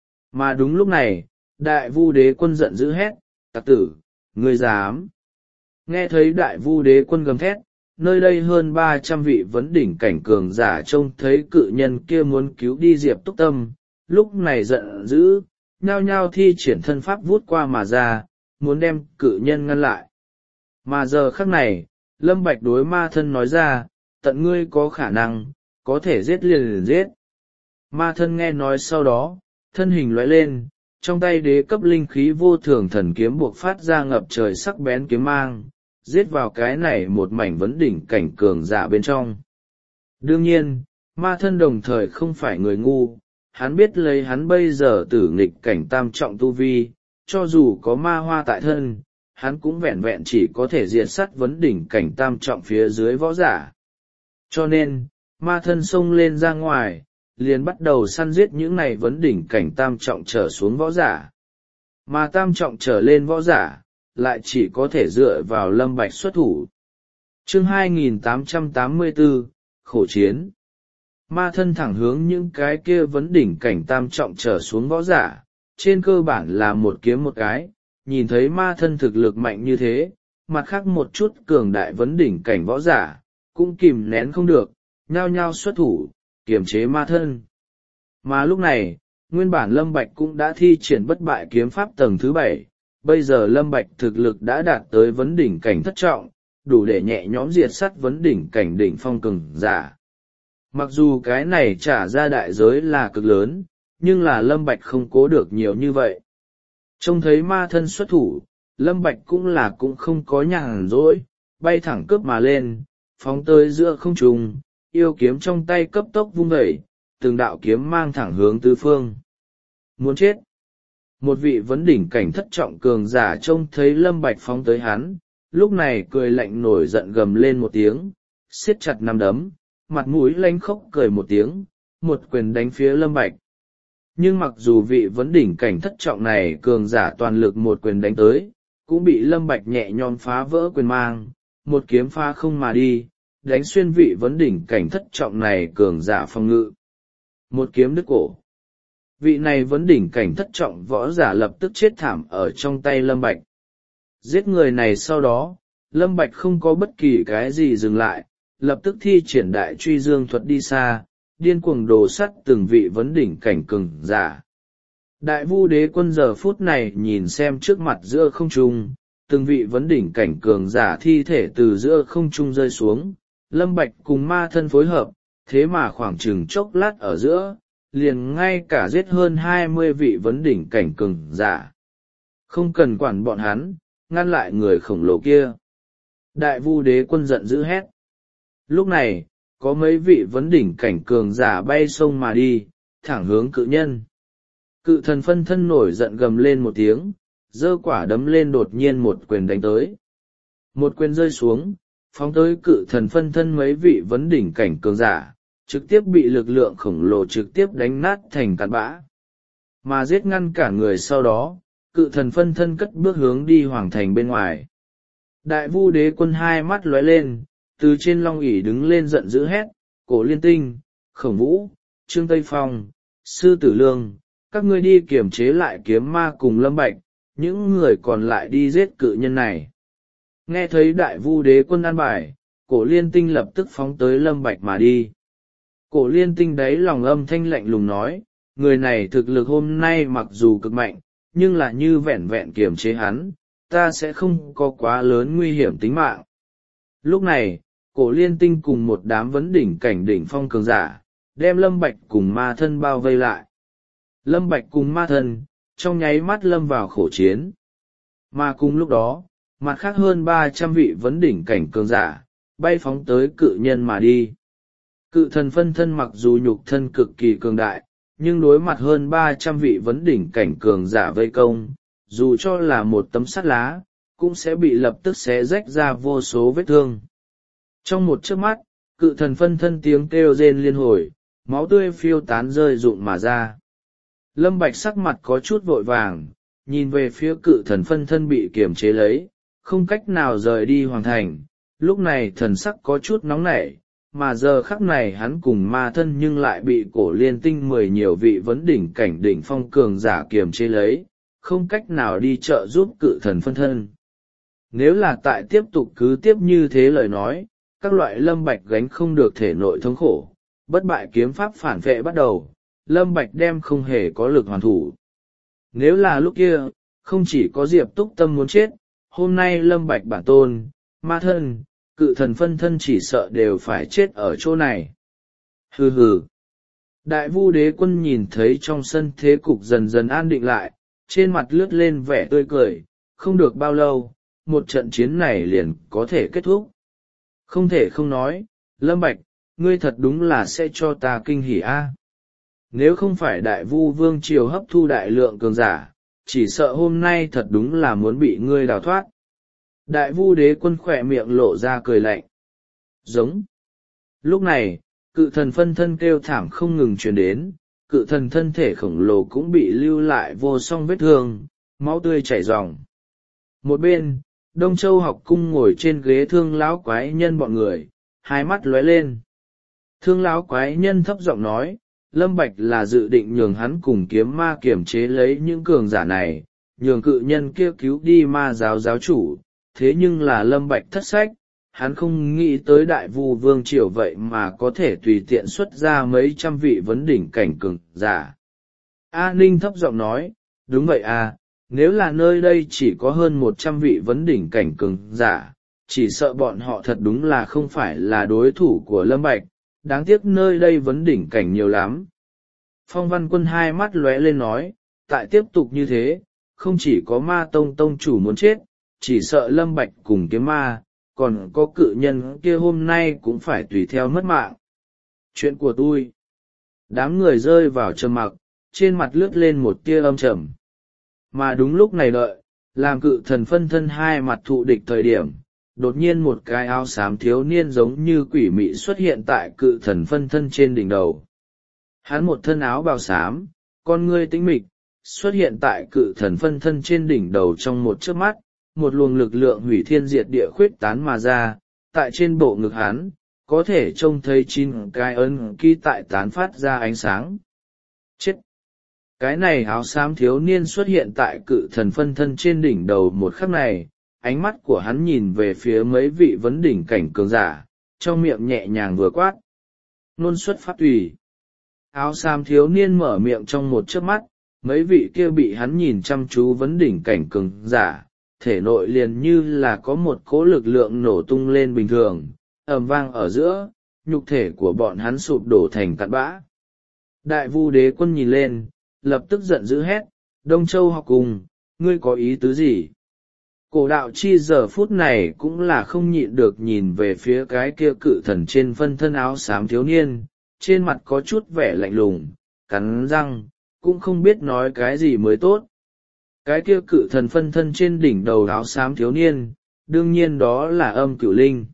Mà đúng lúc này, Đại Vu đế quân giận dữ hét, tặc tử, ngươi dám. Nghe thấy Đại Vu đế quân gầm thét, nơi đây hơn ba trăm vị vấn đỉnh cảnh cường giả trông thấy cự nhân kia muốn cứu đi Diệp Túc Tâm, lúc này giận dữ, nhao nhao thi triển thân pháp vút qua mà ra, muốn đem cự nhân ngăn lại. Mà giờ khắc này, Lâm Bạch đối ma thân nói ra, tận ngươi có khả năng, có thể giết liền liền giết. Ma thân nghe nói sau đó, thân hình lóe lên, trong tay đế cấp linh khí vô thường thần kiếm buộc phát ra ngập trời sắc bén kiếm mang, giết vào cái này một mảnh vấn đỉnh cảnh cường giả bên trong. Đương nhiên, ma thân đồng thời không phải người ngu, hắn biết lấy hắn bây giờ tử nghịch cảnh tam trọng tu vi, cho dù có ma hoa tại thân, hắn cũng vẹn vẹn chỉ có thể diệt sát vấn đỉnh cảnh tam trọng phía dưới võ giả. Cho nên, ma thân xông lên ra ngoài, liền bắt đầu săn giết những này vấn đỉnh cảnh tam trọng trở xuống võ giả. Mà tam trọng trở lên võ giả, lại chỉ có thể dựa vào Lâm Bạch xuất thủ. Chương hai nghìn tám trăm tám mươi tư, khổ chiến. Ma thân thẳng hướng những cái kia vấn đỉnh cảnh tam trọng trở xuống võ giả, trên cơ bản là một kiếm một cái, nhìn thấy ma thân thực lực mạnh như thế, mặt khác một chút cường đại vấn đỉnh cảnh võ giả, cũng kìm nén không được, nhao nhao xuất thủ, kiềm chế ma thân. Mà lúc này, nguyên bản Lâm Bạch cũng đã thi triển bất bại kiếm pháp tầng thứ bảy, bây giờ Lâm Bạch thực lực đã đạt tới vấn đỉnh cảnh thất trọng, đủ để nhẹ nhõm diệt sát vấn đỉnh cảnh đỉnh phong cường giả. Mặc dù cái này trả ra đại giới là cực lớn, nhưng là Lâm Bạch không cố được nhiều như vậy. Trông thấy ma thân xuất thủ, Lâm Bạch cũng là cũng không có nhàn rỗi, bay thẳng cướp mà lên, phóng tới giữa không trung, yêu kiếm trong tay cấp tốc vung dậy, từng đạo kiếm mang thẳng hướng tứ phương. Muốn chết! Một vị vấn đỉnh cảnh thất trọng cường giả trông thấy Lâm Bạch phóng tới hắn, lúc này cười lạnh nổi giận gầm lên một tiếng, siết chặt nắm đấm, mặt mũi lanh khốc cười một tiếng, một quyền đánh phía Lâm Bạch. Nhưng mặc dù vị vấn đỉnh cảnh thất trọng này cường giả toàn lực một quyền đánh tới, cũng bị Lâm Bạch nhẹ nhõm phá vỡ quyền mang, một kiếm pha không mà đi, đánh xuyên vị vấn đỉnh cảnh thất trọng này cường giả phòng ngự. Một kiếm đứt cổ. Vị này vấn đỉnh cảnh thất trọng võ giả lập tức chết thảm ở trong tay Lâm Bạch. Giết người này sau đó, Lâm Bạch không có bất kỳ cái gì dừng lại, lập tức thi triển đại truy dương thuật đi xa, điên cuồng đồ sắt từng vị vấn đỉnh cảnh cường giả. Đại Vu Đế Quân giờ phút này nhìn xem trước mặt giữa không trung, từng vị vấn đỉnh cảnh cường giả thi thể từ giữa không trung rơi xuống, Lâm Bạch cùng ma thân phối hợp, thế mà khoảng chừng chốc lát ở giữa, liền ngay cả giết hơn hai mươi vị vấn đỉnh cảnh cường giả. Không cần quản bọn hắn, ngăn lại người khổng lồ kia. Đại Vu Đế Quân giận dữ hét. Lúc này, có mấy vị vấn đỉnh cảnh cường giả bay sông mà đi, thẳng hướng cự nhân. Cự thần phân thân nổi giận gầm lên một tiếng, giơ quả đấm lên đột nhiên một quyền đánh tới. Một quyền rơi xuống, phóng tới cự thần phân thân mấy vị vấn đỉnh cảnh cường giả, trực tiếp bị lực lượng khổng lồ trực tiếp đánh nát thành cát bã. Mà giết ngăn cả người sau đó, cự thần phân thân cất bước hướng đi hoàng thành bên ngoài. Đại Vu Đế Quân hai mắt lóe lên, từ trên long ỷ đứng lên giận dữ hét, Cổ Liên Tinh, Khổng Vũ, Trương Tây Phong, Sư Tử Lương, các ngươi đi kiểm chế lại kiếm ma cùng Lâm Bạch, những người còn lại đi giết cự nhân này. Nghe thấy Đại Vu Đế Quân an bài, Cổ Liên Tinh lập tức phóng tới Lâm Bạch mà đi. Cổ Liên Tinh đấy lòng âm thanh lạnh lùng nói, người này thực lực hôm nay mặc dù cực mạnh, nhưng là như vẹn vẹn kiềm chế hắn, ta sẽ không có quá lớn nguy hiểm tính mạng. Lúc này, Cổ Liên Tinh cùng một đám vấn đỉnh cảnh đỉnh phong cường giả, đem Lâm Bạch cùng ma thân bao vây lại. Lâm Bạch cùng ma thân, trong nháy mắt lâm vào khổ chiến. Mà cùng lúc đó, mặt khác hơn ba trăm vị vấn đỉnh cảnh cường giả, bay phóng tới cự nhân mà đi. Cự thần phân thân mặc dù nhục thân cực kỳ cường đại, nhưng đối mặt hơn ba trăm vị vấn đỉnh cảnh cường giả vây công, dù cho là một tấm sắt lá, cũng sẽ bị lập tức xé rách ra vô số vết thương. Trong một chớp mắt, cự thần phân thân tiếng kêu rên liên hồi, máu tươi phiêu tán rơi rụng mà ra. Lâm Bạch sắc mặt có chút vội vàng, nhìn về phía cự thần phân thân bị kiềm chế lấy, không cách nào rời đi hoàng thành, lúc này thần sắc có chút nóng nảy, mà giờ khắc này hắn cùng ma thân nhưng lại bị Cổ Liên Tinh mười nhiều vị vấn đỉnh cảnh đỉnh phong cường giả kiềm chế lấy, không cách nào đi trợ giúp cự thần phân thân. Nếu là tại tiếp tục cứ tiếp như thế lời nói, các loại Lâm Bạch gánh không được thể nội thống khổ, bất bại kiếm pháp phản vệ bắt đầu, Lâm Bạch đem không hề có lực hoàn thủ. Nếu là lúc kia, không chỉ có Diệp Túc Tâm muốn chết, hôm nay Lâm Bạch bản tôn, ma thân, cự thần phân thân chỉ sợ đều phải chết ở chỗ này. Hừ hừ. Đại vu đế quân nhìn thấy trong sân thế cục dần dần an định lại, trên mặt lướt lên vẻ tươi cười, không được bao lâu, một trận chiến này liền có thể kết thúc. Không thể không nói, Lâm Bạch, ngươi thật đúng là sẽ cho ta kinh hỉ a. Nếu không phải đại vu vương triều hấp thu đại lượng cường giả, chỉ sợ hôm nay thật đúng là muốn bị ngươi đào thoát. Đại vu đế quân khỏe miệng lộ ra cười lạnh. Giống. Lúc này, cự thần phân thân kêu thảm không ngừng truyền đến, cự thần thân thể khổng lồ cũng bị lưu lại vô song vết thương, máu tươi chảy ròng. Một bên, Đông Châu học cung ngồi trên ghế thương lão quái nhân bọn người, hai mắt lóe lên. Thương lão quái nhân thấp giọng nói, Lâm Bạch là dự định nhường hắn cùng kiếm ma kiểm chế lấy những cường giả này, nhường cự nhân kia cứu đi ma giáo giáo chủ, thế nhưng là Lâm Bạch thất sách, hắn không nghĩ tới đại vu vương triều vậy mà có thể tùy tiện xuất ra mấy trăm vị vấn đỉnh cảnh cường giả. A Ninh thấp giọng nói, đúng vậy à, nếu là nơi đây chỉ có hơn một trăm vị vấn đỉnh cảnh cường giả, chỉ sợ bọn họ thật đúng là không phải là đối thủ của Lâm Bạch, đáng tiếc nơi đây vấn đỉnh cảnh nhiều lắm. Phong Văn Quân hai mắt lóe lên nói, tại tiếp tục như thế, không chỉ có ma tông tông chủ muốn chết, chỉ sợ Lâm Bạch cùng kiếm ma, còn có cự nhân kia hôm nay cũng phải tùy theo mất mạng. Chuyện của tôi. Đám người rơi vào trầm mặc, trên mặt lướt lên một tia âm trầm. Mà đúng lúc này đợi, làm cự thần phân thân hai mặt thụ địch thời điểm, đột nhiên một cái áo xám thiếu niên giống như quỷ mị xuất hiện tại cự thần phân thân trên đỉnh đầu. Hắn một thân áo bào xám, con ngươi tĩnh mịch, xuất hiện tại cự thần phân thân trên đỉnh đầu trong một chớp mắt, một luồng lực lượng hủy thiên diệt địa khuyết tán mà ra, tại trên bộ ngực hắn, có thể trông thấy chín cái ấn ký tại tán phát ra ánh sáng. Chết! Cái này áo xám thiếu niên xuất hiện tại cự thần phân thân trên đỉnh đầu một khắc này, ánh mắt của hắn nhìn về phía mấy vị vấn đỉnh cảnh cường giả, trong miệng nhẹ nhàng vừa quát. Nôn xuất pháp tùy. Áo xám thiếu niên mở miệng trong một chớp mắt, mấy vị kia bị hắn nhìn chăm chú vấn đỉnh cảnh cường giả, thể nội liền như là có một cỗ lực lượng nổ tung lên bình thường, ầm vang ở giữa, nhục thể của bọn hắn sụp đổ thành cặn bã. Đại vu đế quân nhìn lên, lập tức giận dữ hét, Đông Châu học cùng, ngươi có ý tứ gì? Cổ đạo chi giờ phút này cũng là không nhịn được nhìn về phía cái kia cự thần trên phân thân áo xám thiếu niên, trên mặt có chút vẻ lạnh lùng, cắn răng, cũng không biết nói cái gì mới tốt. Cái kia cự thần phân thân trên đỉnh đầu áo xám thiếu niên, đương nhiên đó là Âm Cửu Linh.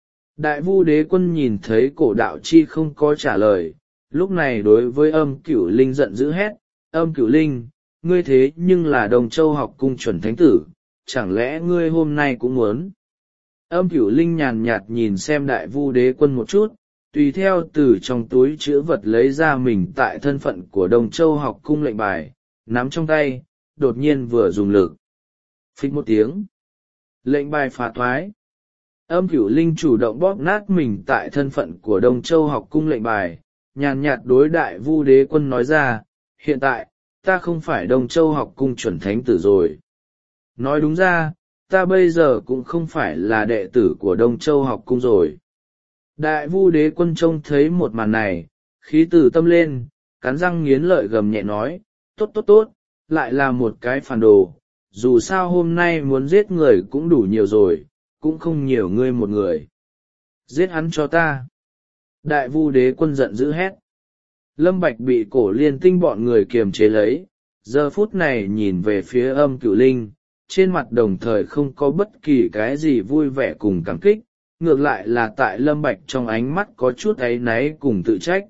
Đại vu đế quân nhìn thấy cổ đạo chi không có trả lời, lúc này đối với Âm Cửu Linh giận dữ hét, Âm Cửu Linh, ngươi thế nhưng là Đồng Châu học cung chuẩn thánh tử, chẳng lẽ ngươi hôm nay cũng muốn? Âm Cửu Linh nhàn nhạt nhìn xem đại vu đế quân một chút, tùy theo từ trong túi chữ vật lấy ra mình tại thân phận của Đồng Châu học cung lệnh bài, nắm trong tay, đột nhiên vừa dùng lực. Phích một tiếng. Lệnh bài phá thoái. Âm Cửu Linh chủ động bóp nát mình tại thân phận của Đông Châu học cung lệnh bài, nhàn nhạt đối đại vu đế quân nói ra, hiện tại, ta không phải Đông Châu học cung chuẩn thánh tử rồi. Nói đúng ra, ta bây giờ cũng không phải là đệ tử của Đông Châu học cung rồi. Đại vu đế quân trông thấy một màn này, khí từ tâm lên, cắn răng nghiến lợi gầm nhẹ nói, tốt tốt tốt, lại là một cái phản đồ, dù sao hôm nay muốn giết người cũng đủ nhiều rồi, cũng không nhiều ngươi một người. Giết hắn cho ta. Đại vu đế quân giận dữ hét. Lâm Bạch bị cổ liên tinh bọn người kiềm chế lấy, giờ phút này nhìn về phía Âm Cửu Linh, trên mặt đồng thời không có bất kỳ cái gì vui vẻ cùng cảm kích, ngược lại là tại Lâm Bạch trong ánh mắt có chút áy náy cùng tự trách.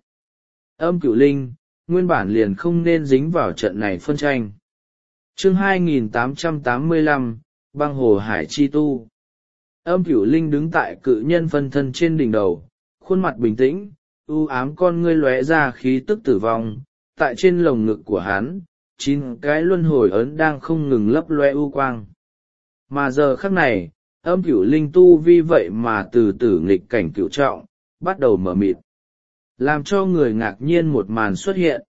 Âm Cửu Linh, nguyên bản liền không nên dính vào trận này phân tranh. Chương hai nghìn tám trăm tám mươi lăm, băng hồ hải chi tu. Âm Cửu Linh đứng tại cự nhân phân thân trên đỉnh đầu, khuôn mặt bình tĩnh, u ám con ngươi lóe ra khí tức tử vong, tại trên lồng ngực của hắn, chín cái luân hồi ấn đang không ngừng lấp loe u quang. Mà giờ khắc này, Âm Cửu Linh tu vi vậy mà từ tử nghịch cảnh cửu trọng, bắt đầu mở mịt. Làm cho người ngạc nhiên một màn xuất hiện.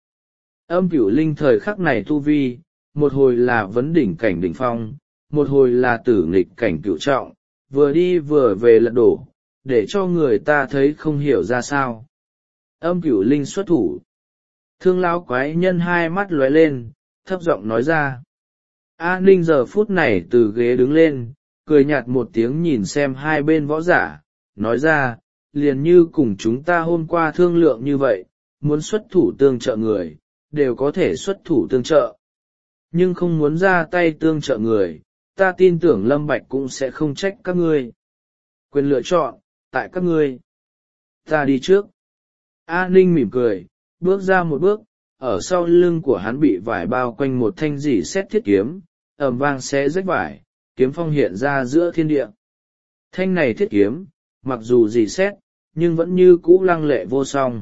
Âm Cửu Linh thời khắc này tu vi, một hồi là vấn đỉnh cảnh đỉnh phong, một hồi là tử nghịch cảnh cửu trọng, vừa đi vừa về lật đổ, để cho người ta thấy không hiểu ra sao. Âm Cửu Linh xuất thủ. Thương lão quái nhân hai mắt lóe lên, thấp giọng nói ra. A ninh giờ phút này từ ghế đứng lên, cười nhạt một tiếng nhìn xem hai bên võ giả, nói ra, liền như cùng chúng ta hôm qua thương lượng như vậy, muốn xuất thủ tương trợ người, đều có thể xuất thủ tương trợ. Nhưng không muốn ra tay tương trợ người, ta tin tưởng Lâm Bạch cũng sẽ không trách các ngươi. Quyền lựa chọn, tại các ngươi. Ta đi trước. A ninh mỉm cười, bước ra một bước, ở sau lưng của hắn bị vải bao quanh một thanh rỉ sét thiết kiếm, ầm vang xé rách vải, kiếm phong hiện ra giữa thiên địa. Thanh này thiết kiếm, mặc dù rỉ sét, nhưng vẫn như cũ lăng lệ vô song.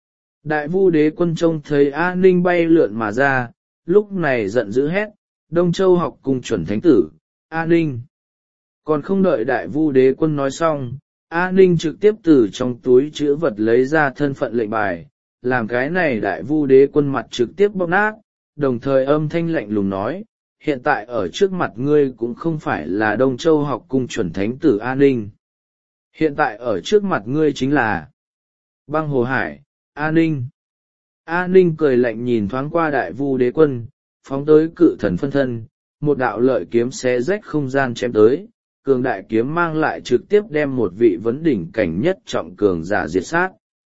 Đại Vu Đế Quân trông thấy A Ninh bay lượn mà ra, lúc này giận dữ hét, Đông Châu học cung chuẩn thánh tử, A Ninh. Còn không đợi Đại Vu Đế Quân nói xong, A Ninh trực tiếp từ trong túi chữ vật lấy ra thân phận lệnh bài, làm cái này Đại Vu Đế Quân mặt trực tiếp bóp nát, đồng thời âm thanh lạnh lùng nói, hiện tại ở trước mặt ngươi cũng không phải là Đông Châu học cung chuẩn thánh tử A Ninh. Hiện tại ở trước mặt ngươi chính là Băng Hồ Hải, A Ninh. A Ninh cười lạnh nhìn thoáng qua Đại Vu Đế Quân, phóng tới cự thần phân thân, một đạo lợi kiếm xé rách không gian chém tới, cường đại kiếm mang lại trực tiếp đem một vị vấn đỉnh cảnh nhất trọng cường giả diệt sát.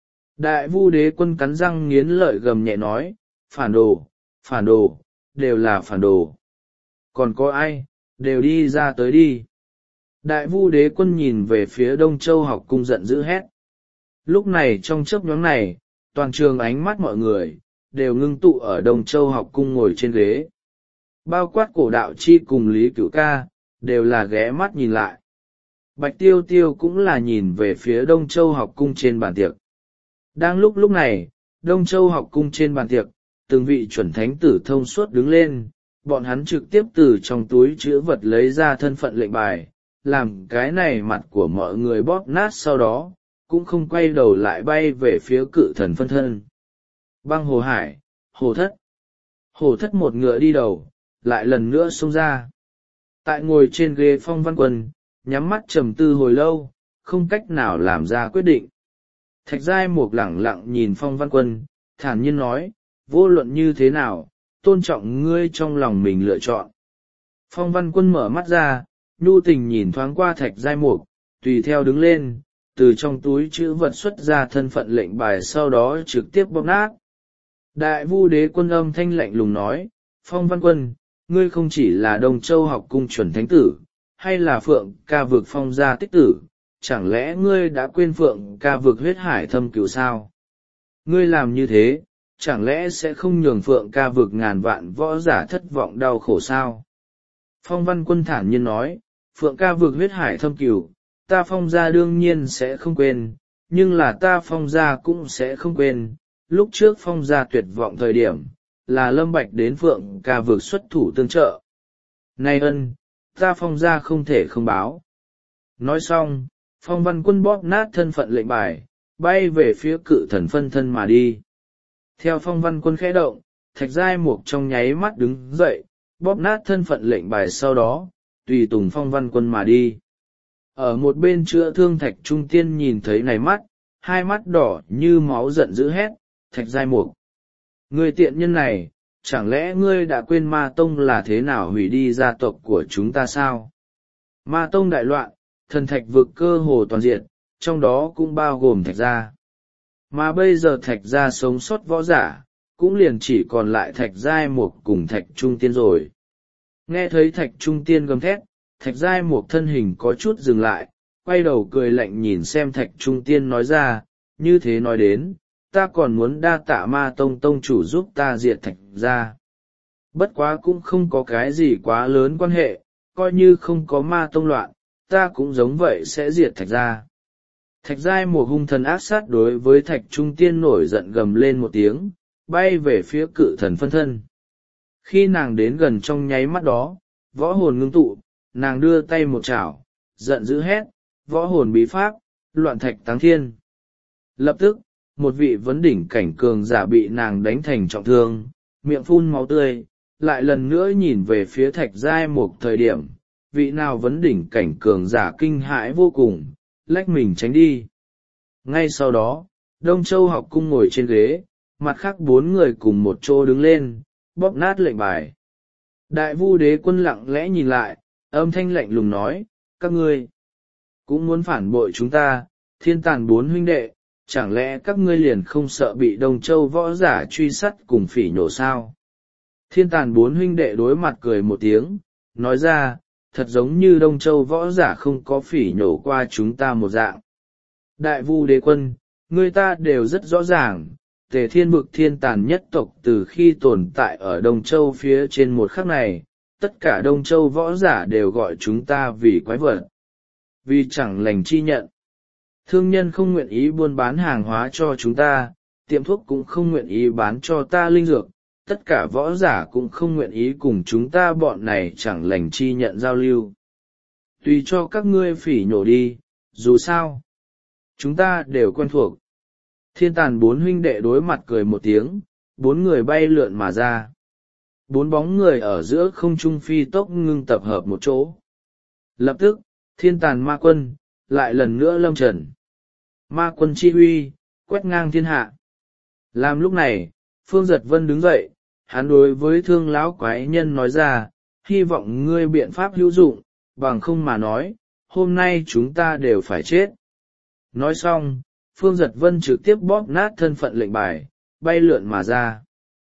Đại Vu Đế Quân cắn răng nghiến lợi gầm nhẹ nói, phản đồ, phản đồ, đều là phản đồ. Còn có ai, đều đi ra tới đi. Đại Vu Đế Quân nhìn về phía Đông Châu học cung giận dữ hét. Lúc này trong chớp nhoáng này, toàn trường ánh mắt mọi người, đều ngưng tụ ở Đông Châu học cung ngồi trên ghế. Bao quát cổ đạo chi cùng Lý Cửu Ca, đều là ghé mắt nhìn lại. Bạch Tiêu Tiêu cũng là nhìn về phía Đông Châu học cung trên bàn tiệc. Đang lúc lúc này, Đông Châu học cung trên bàn tiệc, từng vị chuẩn thánh tử thông suốt đứng lên, bọn hắn trực tiếp từ trong túi chữ vật lấy ra thân phận lệnh bài, làm cái này mặt của mọi người bóp nát sau đó, cũng không quay đầu lại bay về phía cự thần phân thân. Băng Hồ Hải, Hồ Thất. Hồ Thất một ngựa đi đầu, lại lần nữa xông ra. Tại ngồi trên ghế Phong Văn Quân, nhắm mắt trầm tư hồi lâu, không cách nào làm ra quyết định. Thạch Giai Mục lẳng lặng nhìn Phong Văn Quân, thản nhiên nói, vô luận như thế nào, tôn trọng ngươi trong lòng mình lựa chọn. Phong Văn Quân mở mắt ra, nhu tình nhìn thoáng qua Thạch Giai Mục, tùy theo đứng lên, từ trong túi chữ vật xuất ra thân phận lệnh bài sau đó trực tiếp bóp nát. Đại Vu Đế Quân âm thanh lạnh lùng nói, Phong Văn Quân, ngươi không chỉ là Đông Châu học cung chuẩn thánh tử, hay là Phượng ca vực Phong gia tích tử, chẳng lẽ ngươi đã quên Phượng ca vực huyết hải thâm cửu sao? Ngươi làm như thế, chẳng lẽ sẽ không nhường Phượng ca vực ngàn vạn võ giả thất vọng đau khổ sao? Phong Văn Quân thản nhiên nói, Phượng ca vực huyết hải thâm cửu, ta Phong gia đương nhiên sẽ không quên, nhưng là ta Phong gia cũng sẽ không quên, lúc trước Phong gia tuyệt vọng thời điểm, là Lâm Bạch đến Phượng ca vực xuất thủ tương trợ. Nay ân, ta Phong gia không thể không báo. Nói xong, Phong Văn Quân bóp nát thân phận lệnh bài, bay về phía cự thần phân thân mà đi. Theo Phong Văn Quân khẽ động, Thạch Giai Mục trong nháy mắt đứng dậy, bóp nát thân phận lệnh bài sau đó, tùy tùng Phong Văn Quân mà đi. Ở một bên chữa thương Thạch Trung Tiên nhìn thấy này mắt, hai mắt đỏ như máu giận dữ hét, Thạch Giai Mục. Ngươi tiện nhân này, chẳng lẽ ngươi đã quên Ma Tông là thế nào hủy đi gia tộc của chúng ta sao? Ma Tông đại loạn, thần thạch vực cơ hồ toàn diện, trong đó cũng bao gồm Thạch gia. Mà bây giờ Thạch gia sống sót võ giả, cũng liền chỉ còn lại Thạch Giai Mục cùng Thạch Trung Tiên rồi. Nghe thấy Thạch Trung Tiên gầm thét, Thạch Giai Mục thân hình có chút dừng lại, quay đầu cười lạnh nhìn xem Thạch Trung Tiên nói ra, như thế nói đến, ta còn muốn đa tạ Ma Tông tông chủ giúp ta diệt Thạch gia. Bất quá cũng không có cái gì quá lớn quan hệ, coi như không có Ma Tông loạn, ta cũng giống vậy sẽ diệt Thạch gia. Thạch Giai Mục hung thần ác sát đối với Thạch Trung Tiên nổi giận gầm lên một tiếng, bay về phía cự thần phân thân. Khi nàng đến gần trong nháy mắt đó, võ hồn ngưng tụ, nàng đưa tay một chảo, giận dữ hét, võ hồn bí pháp, loạn thạch táng thiên. Lập tức, một vị vấn đỉnh cảnh cường giả bị nàng đánh thành trọng thương, miệng phun máu tươi, lại lần nữa nhìn về phía Thạch Giai Mục thời điểm, vị nào vấn đỉnh cảnh cường giả kinh hãi vô cùng, lách mình tránh đi. Ngay sau đó, Đông Châu học cung ngồi trên ghế, mặt khác bốn người cùng một chỗ đứng lên bóp nát lệnh bài. Đại vu đế quân lặng lẽ nhìn lại, âm thanh lạnh lùng nói, các ngươi cũng muốn phản bội chúng ta, thiên tàn bốn huynh đệ, chẳng lẽ các ngươi liền không sợ bị Đông Châu võ giả truy sát cùng phỉ nhổ sao? Thiên tàn bốn huynh đệ đối mặt cười một tiếng, nói ra, thật giống như Đông Châu võ giả không có phỉ nhổ qua chúng ta một dạng. Đại vu đế quân, người ta đều rất rõ ràng, Tề Thiên bực thiên tàn nhất tộc từ khi tồn tại ở Đông Châu phía trên một khắc này, tất cả Đông Châu võ giả đều gọi chúng ta vì quái vật, vì chẳng lành chi nhận. Thương nhân không nguyện ý buôn bán hàng hóa cho chúng ta, tiệm thuốc cũng không nguyện ý bán cho ta linh dược, tất cả võ giả cũng không nguyện ý cùng chúng ta bọn này chẳng lành chi nhận giao lưu. Tùy cho các ngươi phỉ nhổ đi, dù sao chúng ta đều quen thuộc. Thiên tàn bốn huynh đệ đối mặt cười một tiếng, bốn người bay lượn mà ra. Bốn bóng người ở giữa không trung phi tốc ngưng tập hợp một chỗ. Lập tức, thiên tàn ma quân, lại lần nữa lâm trần. Ma quân chi huy, quét ngang thiên hạ. Làm lúc này, Phương Giật Vân đứng dậy, hắn đối với thương lão quái nhân nói ra, hy vọng ngươi biện pháp hữu dụng, bằng không mà nói, hôm nay chúng ta đều phải chết. Nói xong, Phương Giật Vân trực tiếp bóp nát thân phận lệnh bài, bay lượn mà ra.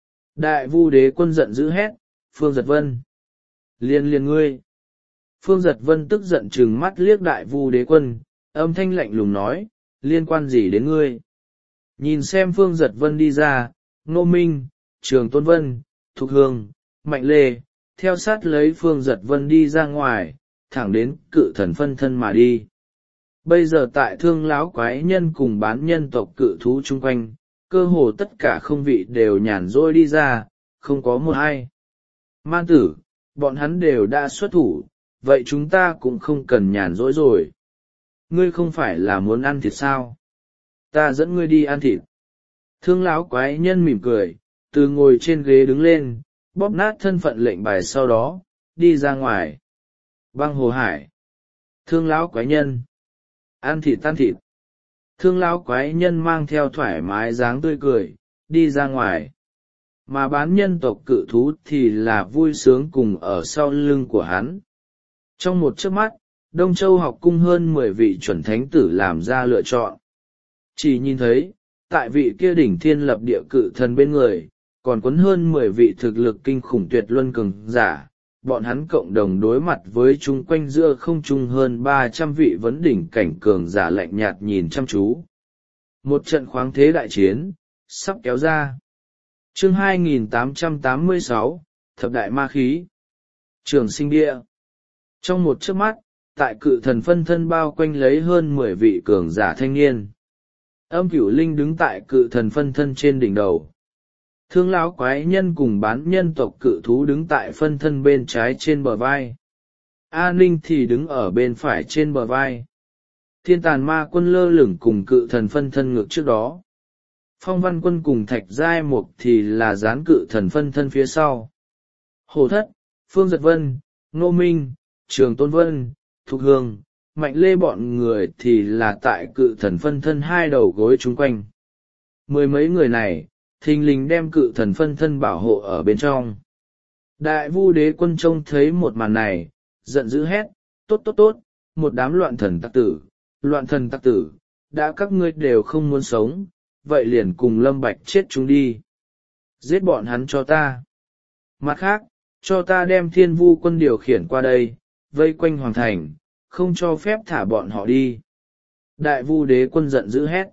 Đại vu đế quân giận dữ hét, Phương Giật Vân! Liên liên ngươi! Phương Giật Vân tức giận trừng mắt liếc đại vu đế quân, âm thanh lạnh lùng nói, liên quan gì đến ngươi? Nhìn xem Phương Giật Vân đi ra, Ngô Minh, Trường Tôn Vân, Thục Hương, Mạnh Lê, theo sát lấy Phương Giật Vân đi ra ngoài, thẳng đến cự thần phân thân mà đi. Bây giờ tại thương lão quái nhân cùng bán nhân tộc cự thú chung quanh, cơ hồ tất cả không vị đều nhàn rỗi đi ra, không có một ai. Man tử, bọn hắn đều đã xuất thủ, vậy chúng ta cũng không cần nhàn rỗi rồi. Ngươi không phải là muốn ăn thịt sao? Ta dẫn ngươi đi ăn thịt. Thương lão quái nhân mỉm cười, từ ngồi trên ghế đứng lên, bóp nát thân phận lệnh bài sau đó, đi ra ngoài. Băng hồ hải. Thương lão quái nhân. Ăn thịt tan thịt. Thương lão quái nhân mang theo thoải mái dáng tươi cười, đi ra ngoài. Mà bán nhân tộc cự thú thì là vui sướng cùng ở sau lưng của hắn. Trong một chớp mắt, Đông Châu học cung hơn mười vị chuẩn thánh tử làm ra lựa chọn. Chỉ nhìn thấy, tại vị kia đỉnh thiên lập địa cự thần bên người, còn cuốn hơn mười vị thực lực kinh khủng tuyệt luân cường giả, bọn hắn cộng đồng đối mặt với chung quanh giữa không trung hơn ba trăm vị vấn đỉnh cảnh cường giả lạnh nhạt nhìn chăm chú. Một trận khoáng thế đại chiến, sắp kéo ra. Chương hai nghìn tám trăm tám mươi sáu, Thập Đại Ma Khí. Trường Sinh Địa. Trong một chớp mắt, tại cự thần phân thân bao quanh lấy hơn mười vị cường giả thanh niên. Âm Cửu Linh đứng tại cự thần phân thân trên đỉnh đầu. Thương lão quái nhân cùng bán nhân tộc cự thú đứng tại phân thân bên trái trên bờ vai. A Ninh thì đứng ở bên phải trên bờ vai. Thiên tàn ma quân lơ lửng cùng cự thần phân thân ngược trước đó. Phong văn quân cùng thạch giai mục thì là dán cự thần phân thân phía sau. Hồ Thất, Phương Giật Vân, Ngô Minh, Trường Tôn Vân, Thục Hương, Mạnh Lê bọn người thì là tại cự thần phân thân hai đầu gối chung quanh. Mười mấy người này, thình lình đem cự thần phân thân bảo hộ ở bên trong. Đại vu đế quân trông thấy một màn này, giận dữ hét, tốt tốt tốt, một đám loạn thần tặc tử, loạn thần tặc tử, đã các ngươi đều không muốn sống, vậy liền cùng Lâm Bạch chết chúng đi. Giết bọn hắn cho ta. Mặt khác, cho ta đem thiên vu quân điều khiển qua đây, vây quanh hoàng thành, không cho phép thả bọn họ đi. Đại vu đế quân giận dữ hét.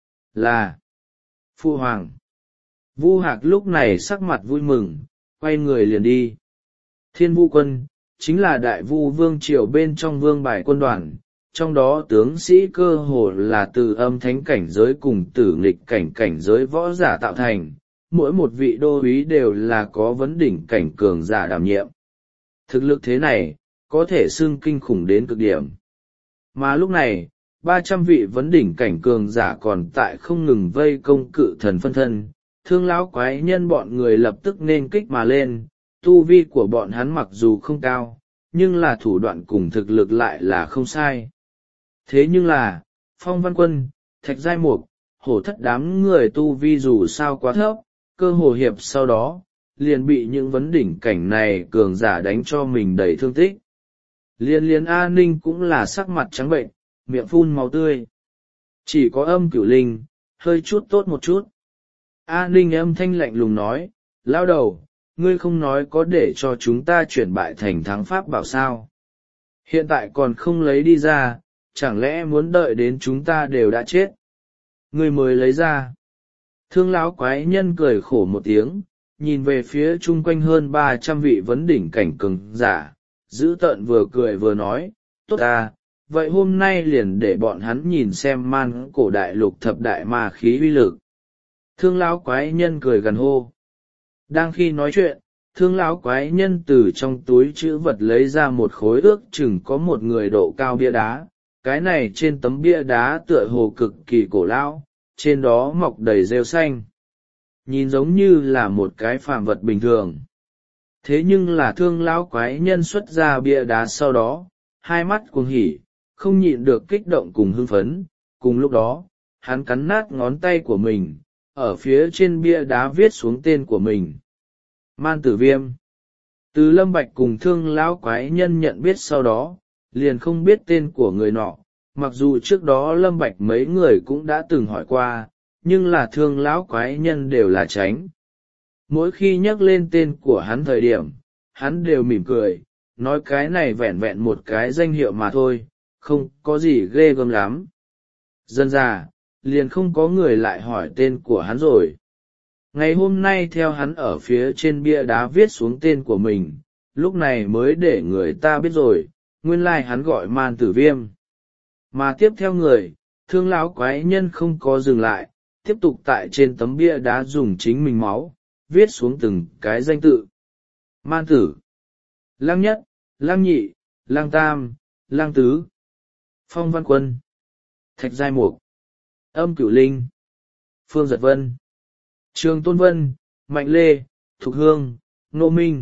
Là. Phu hoàng. Vu Hạc lúc này sắc mặt vui mừng, quay người liền đi. Thiên vu quân, chính là đại vu vương triều bên trong vương bài quân đoàn, trong đó tướng sĩ cơ hồ là từ âm thánh cảnh giới cùng tử nghịch cảnh cảnh giới võ giả tạo thành, mỗi một vị đô úy đều là có vấn đỉnh cảnh cường giả đảm nhiệm. Thực lực thế này, có thể xưng kinh khủng đến cực điểm. Mà lúc này, ba trăm vị vấn đỉnh cảnh cường giả còn tại không ngừng vây công cự thần phân thân, thương lão quái nhân bọn người lập tức nên kích mà lên, tu vi của bọn hắn mặc dù không cao, nhưng là thủ đoạn cùng thực lực lại là không sai. Thế nhưng là, Phong Văn Quân, Thạch Giai Mục, hổ thất đám người tu vi dù sao quá thấp, cơ hồ hiệp sau đó, liền bị những vấn đỉnh cảnh này cường giả đánh cho mình đầy thương tích. Liên liên A Ninh cũng là sắc mặt trắng bệnh, miệng phun máu tươi. Chỉ có Âm Cửu Linh, hơi chút tốt một chút. A Ninh âm thanh lạnh lùng nói, lao đầu, ngươi không nói có để cho chúng ta chuyển bại thành thắng pháp bảo sao. Hiện tại còn không lấy đi ra, chẳng lẽ muốn đợi đến chúng ta đều đã chết. Ngươi mới lấy ra. Thương lão quái nhân cười khổ một tiếng, nhìn về phía chung quanh hơn ba trăm vị vấn đỉnh cảnh cường giả, dữ tợn vừa cười vừa nói, tốt ta, vậy hôm nay liền để bọn hắn nhìn xem man cổ đại lục thập đại ma khí uy lực. Thương lão quái nhân cười gần hô. Đang khi nói chuyện, thương lão quái nhân từ trong túi chữ vật lấy ra một khối ước chừng có một người độ cao bia đá. Cái này trên tấm bia đá tựa hồ cực kỳ cổ lão, trên đó mọc đầy rêu xanh. Nhìn giống như là một cái phàm vật bình thường. Thế nhưng là thương lão quái nhân xuất ra bia đá sau đó, hai mắt cuồng hỉ, không nhịn được kích động cùng hưng phấn. Cùng lúc đó, hắn cắn nát ngón tay của mình, ở phía trên bia đá viết xuống tên của mình. Man Tử Viêm. Từ Lâm Bạch cùng thương lão quái nhân nhận biết sau đó, liền không biết tên của người nọ, mặc dù trước đó Lâm Bạch mấy người cũng đã từng hỏi qua, nhưng là thương lão quái nhân đều là tránh. Mỗi khi nhắc lên tên của hắn thời điểm, hắn đều mỉm cười, nói cái này vẹn vẹn một cái danh hiệu mà thôi, không có gì ghê gớm lắm. Dần dà, liền không có người lại hỏi tên của hắn rồi. Ngày hôm nay theo hắn ở phía trên bia đá viết xuống tên của mình, lúc này mới để người ta biết rồi, nguyên lai hắn gọi Man Tử Viêm. Mà tiếp theo người, thương lão quái nhân không có dừng lại, tiếp tục tại trên tấm bia đá dùng chính mình máu, viết xuống từng cái danh tự. Man Tử, Lăng Nhất, Lăng Nhị, Lăng Tam, Lăng Tứ, Phong Văn Quân, Thạch Giai Mục, Âm Cửu Linh, Phương Giật Vân, Trường Tôn Vân, Mạnh Lê, Thục Hương, Nô Minh,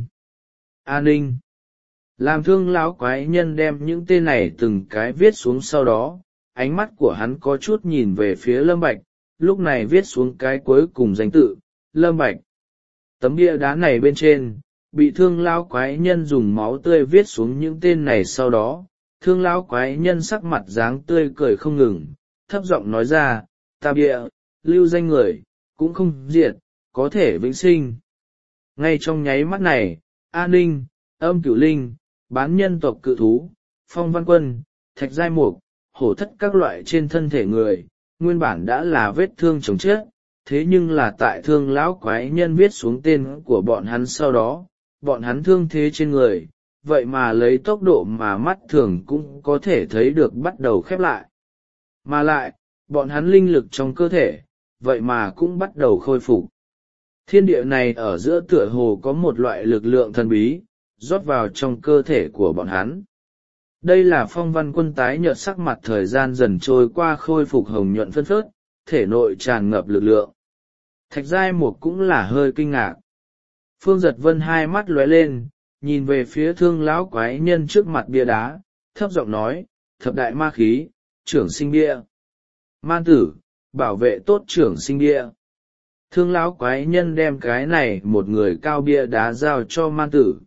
A Ninh. Làm thương lão quái nhân đem những tên này từng cái viết xuống sau đó, ánh mắt của hắn có chút nhìn về phía Lâm Bạch, lúc này viết xuống cái cuối cùng danh tự, Lâm Bạch. Tấm bia đá này bên trên, bị thương lão quái nhân dùng máu tươi viết xuống những tên này sau đó, thương lão quái nhân sắc mặt dáng tươi cười không ngừng, thấp giọng nói ra, ta bia, lưu danh người, cũng không diệt, có thể vĩnh sinh. Ngay trong nháy mắt này, A Ninh, Âm Cửu Linh, bán nhân tộc cự thú, Phong Văn Quân, Thạch Giai Mục, hổ thất các loại trên thân thể người, nguyên bản đã là vết thương chồng chết, thế nhưng là tại thương lão quái nhân viết xuống tên của bọn hắn sau đó, bọn hắn thương thế trên người, vậy mà lấy tốc độ mà mắt thường cũng có thể thấy được bắt đầu khép lại. Mà lại, bọn hắn linh lực trong cơ thể, vậy mà cũng bắt đầu khôi phục. Thiên địa này ở giữa tựa hồ có một loại lực lượng thần bí, rót vào trong cơ thể của bọn hắn. Đây là Phong Văn Quân tái nhợt sắc mặt thời gian dần trôi qua khôi phục hồng nhuận phân phớt, thể nội tràn ngập lực lượng. Thạch Giai Mục cũng là hơi kinh ngạc. Phương Giật Vân hai mắt lóe lên, nhìn về phía thương lão quái nhân trước mặt bia đá, thấp giọng nói, thập đại ma khí, trưởng sinh bia. Man Tử, bảo vệ tốt trưởng sinh bia. Thương lão quái nhân đem cái này một người cao bia đá giao cho Man Tử.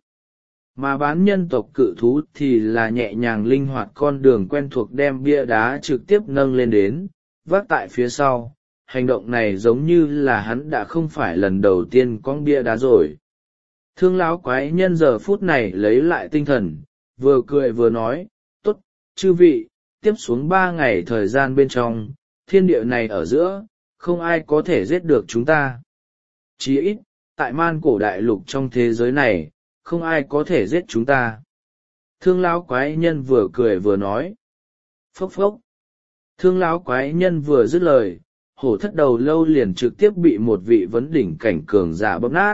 Mà bán nhân tộc cự thú thì là nhẹ nhàng linh hoạt con đường quen thuộc đem bia đá trực tiếp nâng lên đến, vác tại phía sau. Hành động này giống như là hắn đã không phải lần đầu tiên con bia đá rồi. Thương lão quái nhân giờ phút này lấy lại tinh thần, vừa cười vừa nói, tốt, chư vị, tiếp xuống ba ngày thời gian bên trong, thiên địa này ở giữa, không ai có thể giết được chúng ta. Chỉ ít, tại man cổ đại lục trong thế giới này, không ai có thể giết chúng ta. Thương lão quái nhân vừa cười vừa nói. Phốc phốc. Thương lão quái nhân vừa dứt lời, hổ thất đầu lâu liền trực tiếp bị một vị vấn đỉnh cảnh cường giả bóp nát.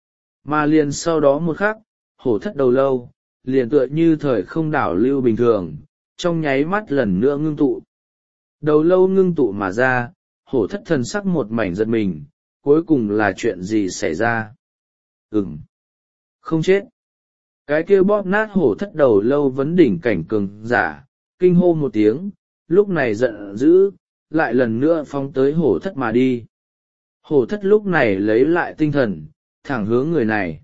Mà liền sau đó một khắc, hổ thất đầu lâu, liền tựa như thời không đảo lưu bình thường, trong nháy mắt lần nữa ngưng tụ. Đầu lâu ngưng tụ mà ra, hổ thất thần sắc một mảnh giật mình, cuối cùng là chuyện gì xảy ra? Ừm, không chết. Cái kia bóp nát hổ thất đầu lâu vấn đỉnh cảnh cường giả, kinh hô một tiếng, lúc này giận dữ, lại lần nữa phóng tới hổ thất mà đi. Hổ thất lúc này lấy lại tinh thần, thẳng hướng người này.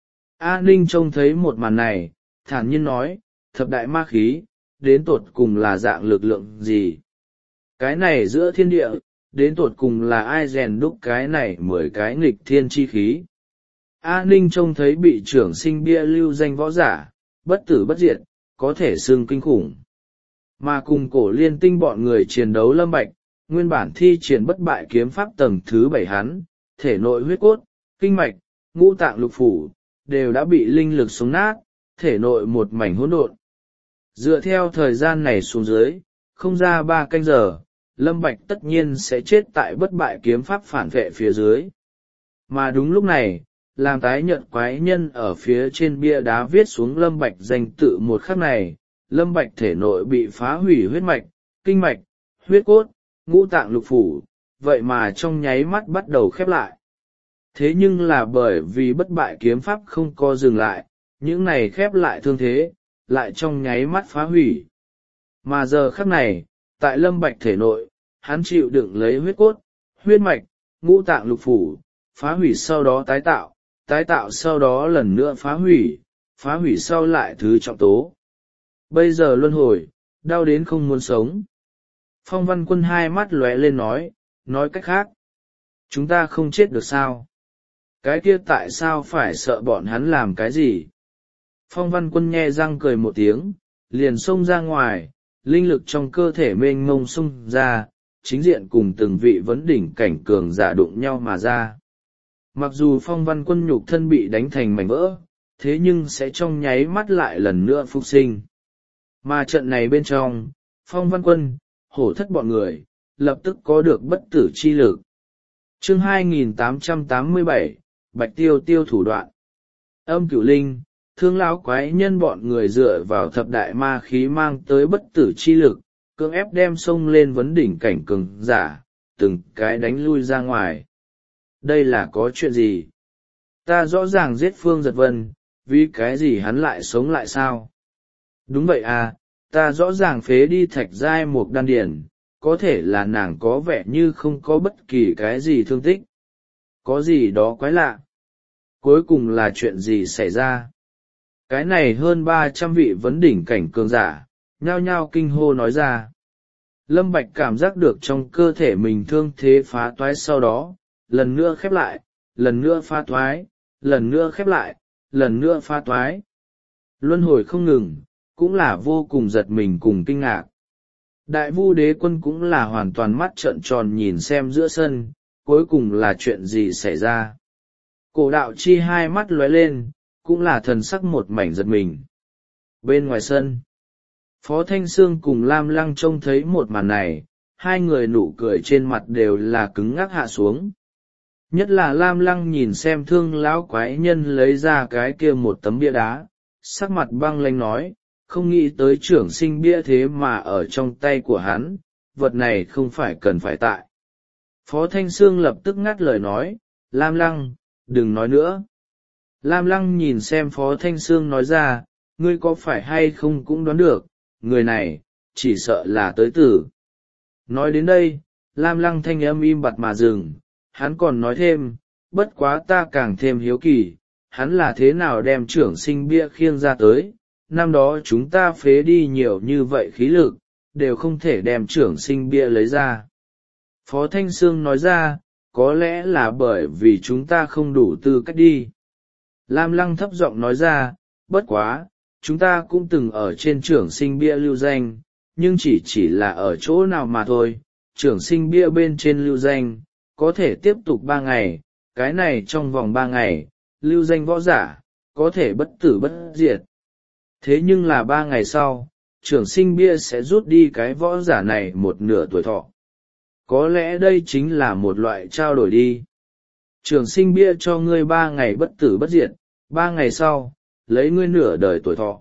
A Ninh trông thấy một màn này, thản nhiên nói, thập đại ma khí, đến tột cùng là dạng lực lượng gì? Cái này giữa thiên địa, đến tột cùng là ai rèn đúc cái này mười cái nghịch thiên chi khí? A Ninh trông thấy bị trưởng sinh bia lưu danh võ giả, bất tử bất diệt, có thể xưng kinh khủng. Mà cùng cổ liên tinh bọn người chiến đấu Lâm Bạch, nguyên bản thi triển bất bại kiếm pháp tầng thứ bảy hắn, thể nội huyết cốt, kinh mạch, ngũ tạng lục phủ, đều đã bị linh lực sống nát, thể nội một mảnh hỗn độn. Dựa theo thời gian này xuống dưới, không ra ba canh giờ, Lâm Bạch tất nhiên sẽ chết tại bất bại kiếm pháp phản vệ phía dưới. Mà đúng lúc này, làm tái nhợt quái nhân ở phía trên bia đá viết xuống Lâm Bạch danh tự một khắc này, Lâm Bạch thể nội bị phá hủy huyết mạch, kinh mạch, huyết cốt, ngũ tạng lục phủ, vậy mà trong nháy mắt bắt đầu khép lại. Thế nhưng là bởi vì bất bại kiếm pháp không co dừng lại, những này khép lại thương thế, lại trong nháy mắt phá hủy. Mà giờ khắc này, tại Lâm Bạch thể nội, hắn chịu đựng lấy huyết cốt, huyết mạch, ngũ tạng lục phủ, phá hủy sau đó tái tạo, tái tạo sau đó lần nữa phá hủy, phá hủy sau lại thứ trọng tố. Bây giờ luân hồi, đau đến không muốn sống. Phong Văn Quân hai mắt lóe lên nói, nói cách khác, chúng ta không chết được sao? Cái kia tại sao phải sợ bọn hắn làm cái gì? Phong Văn Quân nhe răng cười một tiếng, liền xông ra ngoài, linh lực trong cơ thể mênh mông xông ra, chính diện cùng từng vị vấn đỉnh cảnh cường giả đụng nhau mà ra. Mặc dù Phong Văn Quân nhục thân bị đánh thành mảnh vỡ, thế nhưng sẽ trong nháy mắt lại lần nữa phục sinh. Mà trận này bên trong, Phong Văn Quân, hổ thất bọn người, lập tức có được bất tử chi lực. Chương hai nghìn tám trăm tám mươi bảy, Bạch Tiêu Tiêu thủ đoạn. Âm Cửu Linh, Thương Lão quái nhân bọn người dựa vào thập đại ma khí mang tới bất tử chi lực, cưỡng ép đem xông lên vấn đỉnh cảnh cường giả, từng cái đánh lui ra ngoài. Đây là có chuyện gì? Ta rõ ràng giết Phương Giật Vân, vì cái gì hắn lại sống lại sao? Đúng vậy à, ta rõ ràng phế đi Thạch Giai Mục đan điển, có thể là nàng có vẻ như không có bất kỳ cái gì thương tích. Có gì đó quái lạ. Cuối cùng là chuyện gì xảy ra? Cái này hơn ba trăm vị vấn đỉnh cảnh cường giả, nhao nhao kinh hô nói ra. Lâm Bạch cảm giác được trong cơ thể mình thương thế phá toái sau đó, lần nữa khép lại, lần nữa phá toái, lần nữa khép lại, lần nữa phá toái. Luân hồi không ngừng, cũng là vô cùng giật mình cùng kinh ngạc. Đại Vu Đế Quân cũng là hoàn toàn mắt trợn tròn nhìn xem giữa sân, cuối cùng là chuyện gì xảy ra. Cổ Đạo Chi hai mắt lóe lên, cũng là thần sắc một mảnh giật mình. Bên ngoài sân, Phó Thanh Sương cùng Lam Lăng trông thấy một màn này, hai người nụ cười trên mặt đều là cứng ngắc hạ xuống. Nhất là Lam Lăng nhìn xem Thương Lão quái nhân lấy ra cái kia một tấm bia đá, sắc mặt băng lãnh nói, không nghĩ tới trưởng sinh bia thế mà ở trong tay của hắn, vật này không phải cần phải tại. Phó Thanh Sương lập tức ngắt lời nói, Lam Lăng, đừng nói nữa. Lam Lăng nhìn xem Phó Thanh Sương nói ra, ngươi có phải hay không cũng đoán được, người này, chỉ sợ là tới tử. Nói đến đây, Lam Lăng thanh âm im bặt mà dừng, hắn còn nói thêm, bất quá ta càng thêm hiếu kỳ, hắn là thế nào đem trưởng sinh bia khiêng ra tới, năm đó chúng ta phế đi nhiều như vậy khí lực, đều không thể đem trưởng sinh bia lấy ra. Phó Thanh Sương nói ra, có lẽ là bởi vì chúng ta không đủ tư cách đi. Lam Lăng thấp giọng nói ra, bất quá, chúng ta cũng từng ở trên trưởng sinh bia lưu danh, nhưng chỉ chỉ là ở chỗ nào mà thôi, trưởng sinh bia bên trên lưu danh, có thể tiếp tục ba ngày, cái này trong vòng ba ngày, lưu danh võ giả, có thể bất tử bất diệt. Thế nhưng là ba ngày sau, trưởng sinh bia sẽ rút đi cái võ giả này một nửa tuổi thọ. Có lẽ đây chính là một loại trao đổi đi. Trưởng sinh bia cho ngươi ba ngày bất tử bất diệt, ba ngày sau, lấy ngươi nửa đời tuổi thọ.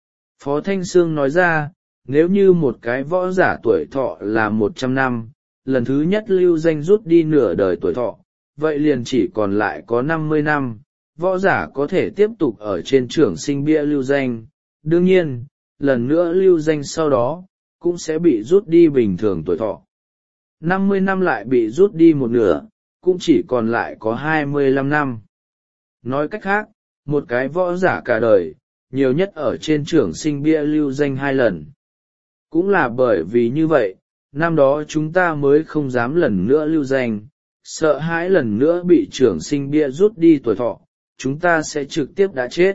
Phó Thanh Sương nói ra, nếu như một cái võ giả tuổi thọ là một trăm năm, lần thứ nhất lưu danh rút đi nửa đời tuổi thọ, vậy liền chỉ còn lại có năm mươi năm, võ giả có thể tiếp tục ở trên trưởng sinh bia lưu danh. Đương nhiên, lần nữa lưu danh sau đó, cũng sẽ bị rút đi bình thường tuổi thọ. năm mươi năm lại bị rút đi một nửa, cũng chỉ còn lại có hai mươi lăm năm. Nói cách khác, một cái võ giả cả đời, nhiều nhất ở trên trường sinh bia lưu danh hai lần. Cũng là bởi vì như vậy, năm đó chúng ta mới không dám lần nữa lưu danh, sợ hãi lần nữa bị trường sinh bia rút đi tuổi thọ, chúng ta sẽ trực tiếp đã chết.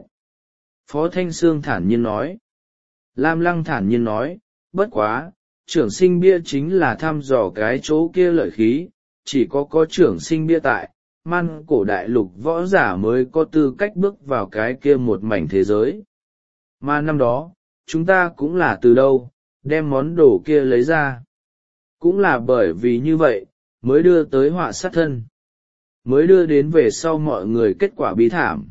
Phó Thanh Sương thản nhiên nói. Lam Lăng thản nhiên nói, bất quá, trưởng sinh bia chính là thăm dò cái chỗ kia lợi khí, chỉ có có trưởng sinh bia tại, man cổ đại lục võ giả mới có tư cách bước vào cái kia một mảnh thế giới. Mà năm đó, chúng ta cũng là từ đâu, đem món đồ kia lấy ra. Cũng là bởi vì như vậy, mới đưa tới họa sát thân. Mới đưa đến về sau mọi người kết quả bí thảm.